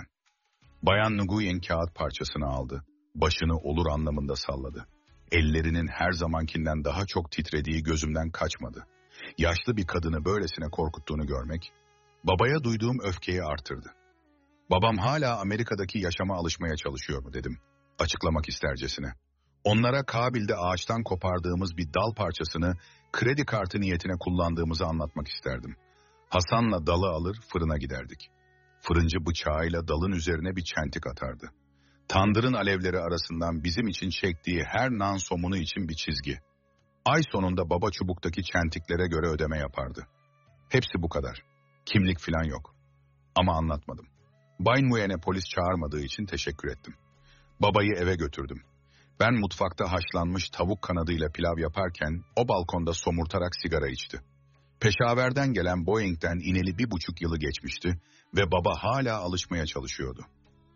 Bayan Nguyen kağıt parçasını aldı. Başını olur anlamında salladı. Ellerinin her zamankinden daha çok titrediği gözümden kaçmadı. Yaşlı bir kadını böylesine korkuttuğunu görmek, babaya duyduğum öfkeyi artırdı. Babam hala Amerika'daki yaşama alışmaya çalışıyor mu dedim, açıklamak istercesine. Onlara Kabil'de ağaçtan kopardığımız bir dal parçasını kredi kartı niyetine kullandığımızı anlatmak isterdim. Hasan'la dalı alır fırına giderdik. Fırıncı bıçağıyla dalın üzerine bir çentik atardı. Tandırın alevleri arasından bizim için çektiği her nan somunu için bir çizgi. Ay sonunda baba çubuktaki çentiklere göre ödeme yapardı. Hepsi bu kadar. Kimlik filan yok. Ama anlatmadım. Bay Nguyen'e polis çağırmadığı için teşekkür ettim. Babayı eve götürdüm. Ben mutfakta haşlanmış tavuk kanadıyla pilav yaparken o balkonda somurtarak sigara içti. Peşaverden gelen Boeing'den ineli bir buçuk yılı geçmişti ve baba hala alışmaya çalışıyordu.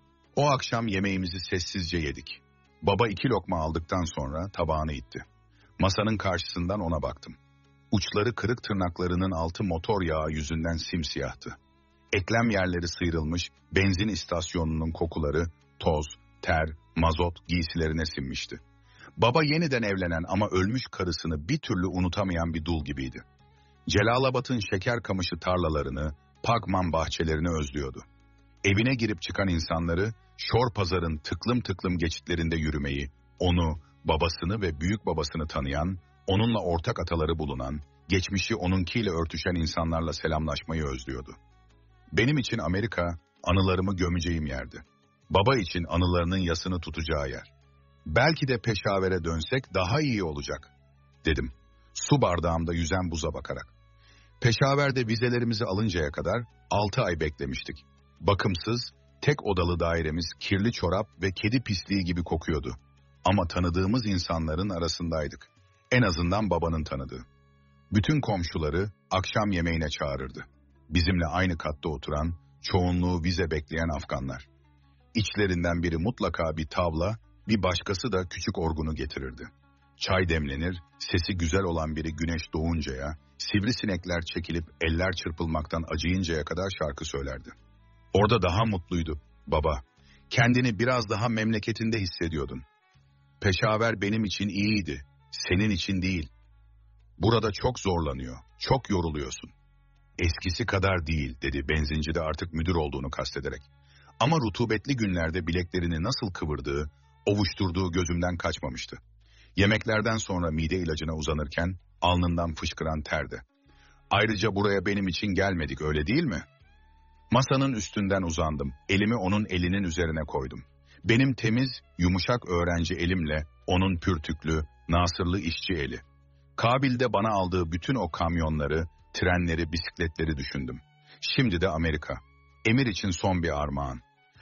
O akşam yemeğimizi sessizce yedik. Baba iki lokma aldıktan sonra tabağını itti. Masanın karşısından ona baktım. Uçları kırık tırnaklarının altı motor yağı yüzünden simsiyahtı. Eklem yerleri sıyrılmış, benzin istasyonunun kokuları, toz, ter, mazot giysilerine sinmişti. Baba yeniden evlenen ama ölmüş karısını bir türlü unutamayan bir dul gibiydi. Celalabad'ın şeker kamışı tarlalarını, Pagman bahçelerini özlüyordu. Evine girip çıkan insanları, Şor Pazar'ın tıklım tıklım geçitlerinde yürümeyi, onu, babasını ve büyük babasını tanıyan, onunla ortak ataları bulunan, geçmişi onunkiyle örtüşen insanlarla selamlaşmayı özlüyordu. Benim için Amerika, anılarımı gömeceğim yerdi. Baba için anılarının yasını tutacağı yer. Belki de Peşaver'e dönsek daha iyi olacak, dedim. Su bardağımda yüzen buza bakarak. Peşaver'de vizelerimizi alıncaya kadar altı ay beklemiştik. Bakımsız, tek odalı dairemiz kirli çorap ve kedi pisliği gibi kokuyordu. Ama tanıdığımız insanların arasındaydık. En azından babanın tanıdığı. Bütün komşuları akşam yemeğine çağırırdı. Bizimle aynı katta oturan, çoğunluğu vize bekleyen Afganlar. İçlerinden biri mutlaka bir tavla, bir başkası da küçük orgunu getirirdi. Çay demlenir, sesi güzel olan biri güneş doğuncaya, sivrisinekler çekilip eller çırpılmaktan acıyıncaya kadar şarkı söylerdi. Orada daha mutluydu, baba. Kendini biraz daha memleketinde hissediyordun. Peşaver benim için iyiydi, senin için değil. Burada çok zorlanıyor, çok yoruluyorsun. Eskisi kadar değil dedi benzincide artık müdür olduğunu kastederek. Ama rutubetli günlerde bileklerini nasıl kıvırdığı, ovuşturduğu gözümden kaçmamıştı. Yemeklerden sonra mide ilacına uzanırken alnından fışkıran terdi. Ayrıca buraya benim için gelmedik öyle değil mi? Masanın üstünden uzandım, elimi onun elinin üzerine koydum. Benim temiz, yumuşak öğrenci elimle onun pürtüklü, nasırlı işçi eli. Kabil'de bana aldığı bütün o kamyonları, trenleri, bisikletleri düşündüm. Şimdi de Amerika. Emir için son bir armağan.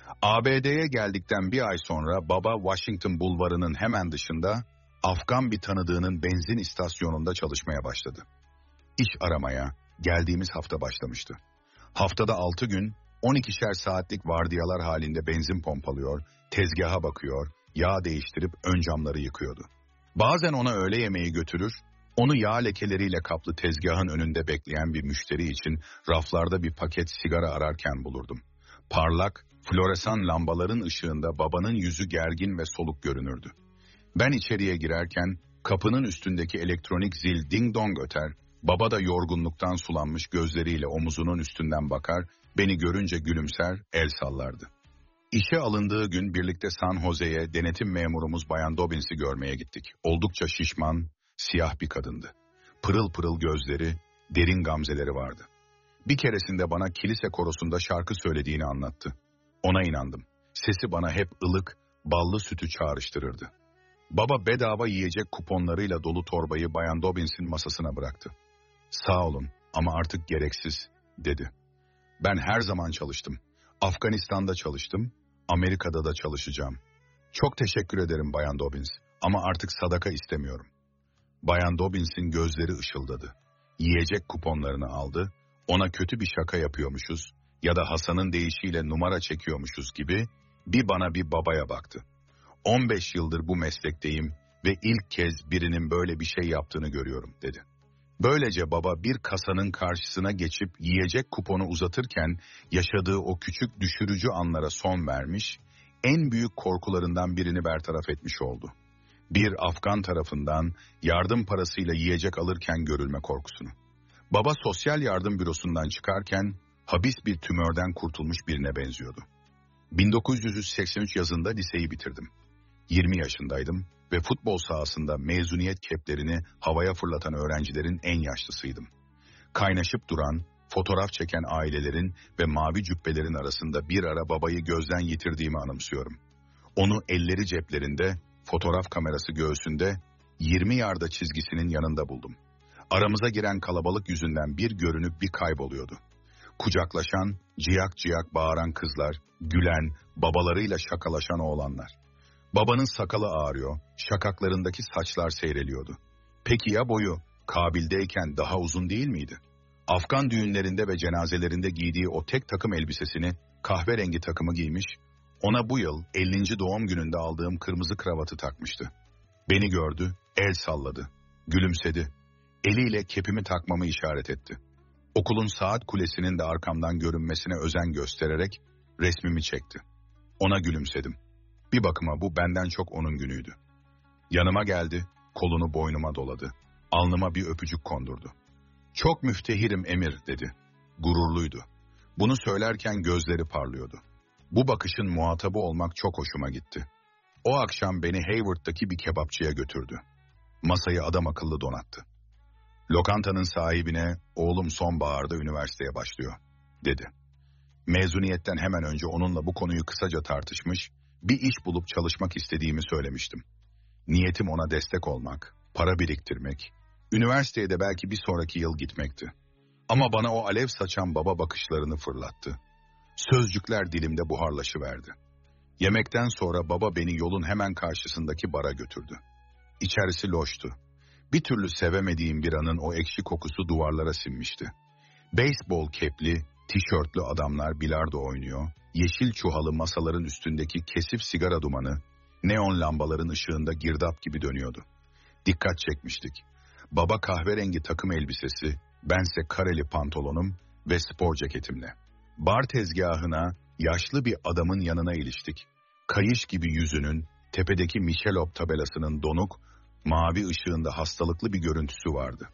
A B D'ye geldikten bir ay sonra baba Washington Bulvarı'nın hemen dışında Afgan bir tanıdığının benzin istasyonunda çalışmaya başladı. İş aramaya geldiğimiz hafta başlamıştı. Haftada altı gün on ikişer saatlik vardiyalar halinde benzin pompalıyor, tezgaha bakıyor, yağ değiştirip ön camları yıkıyordu. Bazen ona öğle yemeği götürür, onu yağ lekeleriyle kaplı tezgahın önünde bekleyen bir müşteri için raflarda bir paket sigara ararken bulurdum. Parlak, floresan lambaların ışığında babanın yüzü gergin ve soluk görünürdü. Ben içeriye girerken kapının üstündeki elektronik zil ding dong öter, baba da yorgunluktan sulanmış gözleriyle omuzunun üstünden bakar, beni görünce gülümser, el sallardı. İşe alındığı gün birlikte San Jose'ye denetim memurumuz Bayan Dobbins'i görmeye gittik. Oldukça şişman, siyah bir kadındı. Pırıl pırıl gözleri, derin gamzeleri vardı. Bir keresinde bana kilise korosunda şarkı söylediğini anlattı. Ona inandım. Sesi bana hep ılık, ballı sütü çağrıştırırdı. Baba bedava yiyecek kuponlarıyla dolu torbayı Bayan Dobbins'in masasına bıraktı. "Sağ olun ama artık gereksiz," dedi. "Ben her zaman çalıştım. Afganistan'da çalıştım, Amerika'da da çalışacağım. Çok teşekkür ederim Bayan Dobbins ama artık sadaka istemiyorum." Bayan Dobbins'in gözleri ışıldadı. Yiyecek kuponlarını aldı, ona kötü bir şaka yapıyormuşuz ya da Hasan'ın deyişiyle numara çekiyormuşuz gibi bir bana bir babaya baktı. on beş yıldır bu meslekteyim ve ilk kez birinin böyle bir şey yaptığını görüyorum dedi. Böylece baba bir kasanın karşısına geçip yiyecek kuponu uzatırken yaşadığı o küçük düşürücü anlara son vermiş, en büyük korkularından birini bertaraf etmiş oldu. Bir Afgan tarafından yardım parasıyla yiyecek alırken görülme korkusunu. Baba sosyal yardım bürosundan çıkarken habis bir tümörden kurtulmuş birine benziyordu. bin dokuz yüz seksen üç yazında liseyi bitirdim. yirmi yaşındaydım ve futbol sahasında mezuniyet keplerini havaya fırlatan öğrencilerin en yaşlısıydım. Kaynaşıp duran, fotoğraf çeken ailelerin ve mavi cübbelerin arasında bir ara babayı gözden yitirdiğimi anımsıyorum. Onu elleri ceplerinde, fotoğraf kamerası göğsünde, yirmi yarda çizgisinin yanında buldum. Aramıza giren kalabalık yüzünden bir görünüp bir kayboluyordu. Kucaklaşan, ciyak ciyak bağıran kızlar, gülen, babalarıyla şakalaşan oğlanlar. Babanın sakalı ağarıyor, şakaklarındaki saçlar seyreliyordu. Peki ya boyu, Kabil'deyken daha uzun değil miydi? Afgan düğünlerinde ve cenazelerinde giydiği o tek takım elbisesini, kahverengi takımı giymiş, ona bu yıl ellinci doğum gününde aldığım kırmızı kravatı takmıştı. Beni gördü, el salladı, gülümsedi. Eliyle kepimi takmamı işaret etti. Okulun saat kulesinin de arkamdan görünmesine özen göstererek resmimi çekti. Ona gülümsedim. Bir bakıma bu benden çok onun günüydü. Yanıma geldi, kolunu boynuma doladı. Alnıma bir öpücük kondurdu. "Çok müftehirim Emir," dedi. Gururluydu. Bunu söylerken gözleri parlıyordu. Bu bakışın muhatabı olmak çok hoşuma gitti. O akşam beni Hayward'daki bir kebapçıya götürdü. Masayı adam akıllı donattı. "Lokantanın sahibine oğlum sonbaharda üniversiteye başlıyor," dedi. Mezuniyetten hemen önce onunla bu konuyu kısaca tartışmış, bir iş bulup çalışmak istediğimi söylemiştim. Niyetim ona destek olmak, para biriktirmek, üniversiteye de belki bir sonraki yıl gitmekti. Ama bana o alev saçan baba bakışlarını fırlattı. Sözcükler dilimde buharlaşıverdi. Yemekten sonra baba beni yolun hemen karşısındaki bara götürdü. İçerisi loştu. Bir türlü sevemediğim bir anın o ekşi kokusu duvarlara sinmişti. Beyzbol kepli, tişörtlü adamlar bilardo oynuyor, yeşil çuhalı masaların üstündeki kesif sigara dumanı, neon lambaların ışığında girdap gibi dönüyordu. Dikkat çekmiştik. Baba kahverengi takım elbisesi, bense kareli pantolonum ve spor ceketimle. Bar tezgahına yaşlı bir adamın yanına iliştik. Kayış gibi yüzünün, tepedeki Michelob tabelasının donuk, mavi ışığında hastalıklı bir görüntüsü vardı.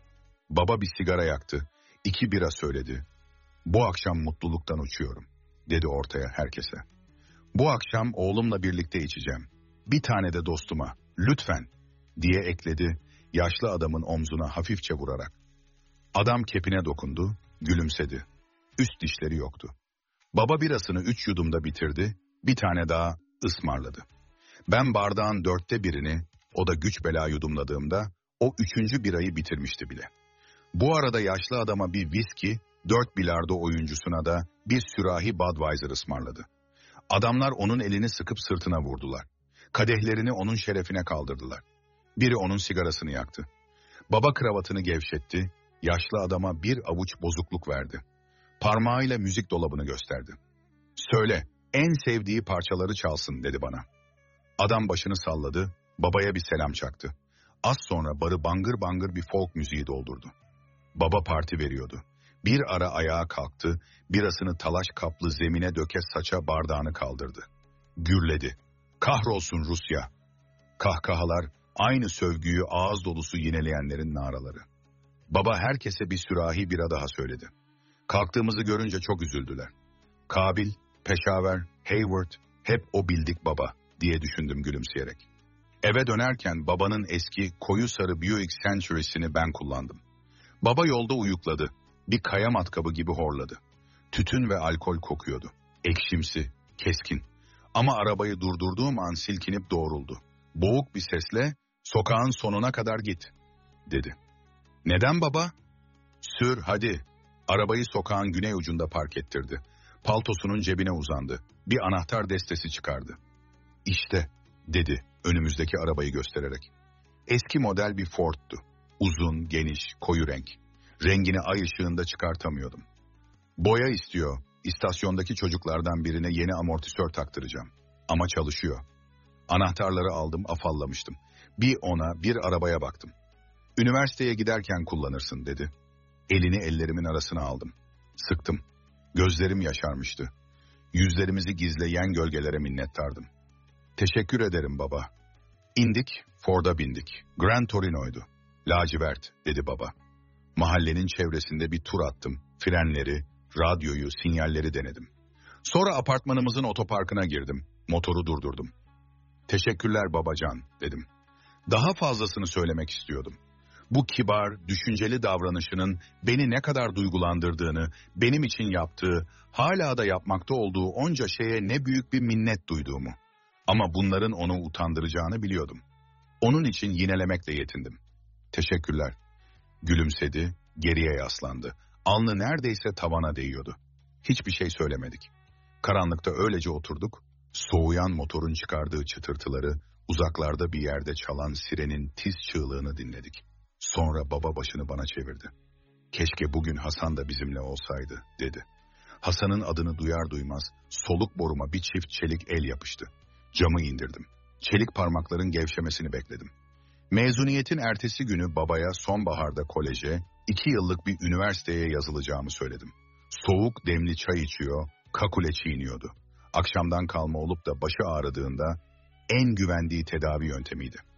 Baba bir sigara yaktı, iki bira söyledi. Bu akşam mutluluktan uçuyorum, dedi ortaya herkese. Bu akşam oğlumla birlikte içeceğim. Bir tane de dostuma, lütfen, diye ekledi, yaşlı adamın omzuna hafifçe vurarak. Adam kepine dokundu, gülümsedi. Üst dişleri yoktu. Baba birasını üç yudumda bitirdi, bir tane daha ısmarladı. Ben bardağın dörtte birini, o da güç bela yudumladığımda, o üçüncü birayı bitirmişti bile. Bu arada yaşlı adama bir viski, dört bilardo oyuncusuna da bir sürahi Budweiser ısmarladı. Adamlar onun elini sıkıp sırtına vurdular. Kadehlerini onun şerefine kaldırdılar. Biri onun sigarasını yaktı. Baba kravatını gevşetti, yaşlı adama bir avuç bozukluk verdi. Parmağıyla müzik dolabını gösterdi. Söyle, en sevdiği parçaları çalsın, dedi bana. Adam başını salladı, babaya bir selam çaktı. Az sonra barı bangır bangır bir folk müziği doldurdu. Baba parti veriyordu. Bir ara ayağa kalktı, birasını talaş kaplı zemine döke saça bardağını kaldırdı. Gürledi. Kahrolsun Rusya! Kahkahalar, aynı sövgüyü ağız dolusu yineleyenlerin naraları. Baba herkese bir sürahi bira daha söyledi. Kalktığımızı görünce çok üzüldüler. Kabil, Peşaver, Hayward, hep o bildik baba, diye düşündüm gülümseyerek. Eve dönerken babanın eski koyu sarı Buick Century'sini ben kullandım. Baba yolda uyukladı. Bir kaya matkabı gibi horladı. Tütün ve alkol kokuyordu. Ekşimsi, keskin. Ama arabayı durdurduğum an silkinip doğruldu. Boğuk bir sesle, "Sokağın sonuna kadar git," dedi. "Neden baba?" "Sür hadi." Arabayı sokağın güney ucunda park ettirdi. Paltosunun cebine uzandı. Bir anahtar destesi çıkardı. "İşte," dedi önümüzdeki arabayı göstererek. Eski model bir Ford'tu. Uzun, geniş, koyu renk. Rengini ay ışığında çıkartamıyordum. "Boya istiyor. İstasyondaki çocuklardan birine yeni amortisör taktıracağım. Ama çalışıyor." Anahtarları aldım, afallamıştım. Bir ona, bir arabaya baktım. "Üniversiteye giderken kullanırsın," dedi. Elini ellerimin arasına aldım. Sıktım. Gözlerim yaşarmıştı. Yüzlerimizi gizleyen gölgelere minnettardım. "Teşekkür ederim baba." İndik, Ford'a bindik. Gran Torino'ydu. "Lacivert," dedi baba. Mahallenin çevresinde bir tur attım. Frenleri, radyoyu, sinyalleri denedim. Sonra apartmanımızın otoparkına girdim. Motoru durdurdum. "Teşekkürler babacan," dedim. Daha fazlasını söylemek istiyordum. Bu kibar, düşünceli davranışının beni ne kadar duygulandırdığını, benim için yaptığı, hala da yapmakta olduğu onca şeye ne büyük bir minnet duyduğumu. Ama bunların onu utandıracağını biliyordum. Onun için yinelemekle yetindim. "Teşekkürler." Gülümsedi, geriye yaslandı. Alnı neredeyse tavana değiyordu. Hiçbir şey söylemedik. Karanlıkta öylece oturduk, soğuyan motorun çıkardığı çıtırtıları, uzaklarda bir yerde çalan sirenin tiz çığlığını dinledik. Sonra baba başını bana çevirdi. "Keşke bugün Hasan da bizimle olsaydı," dedi. Hasan'ın adını duyar duymaz soluk boruma bir çift çelik el yapıştı. Camı indirdim. Çelik parmakların gevşemesini bekledim. Mezuniyetin ertesi günü babaya sonbaharda koleje, iki yıllık bir üniversiteye yazılacağımı söyledim. Soğuk demli çay içiyor, kakule çiğniyordu. Akşamdan kalma olup da başı ağrıdığında en güvendiği tedavi yöntemiydi.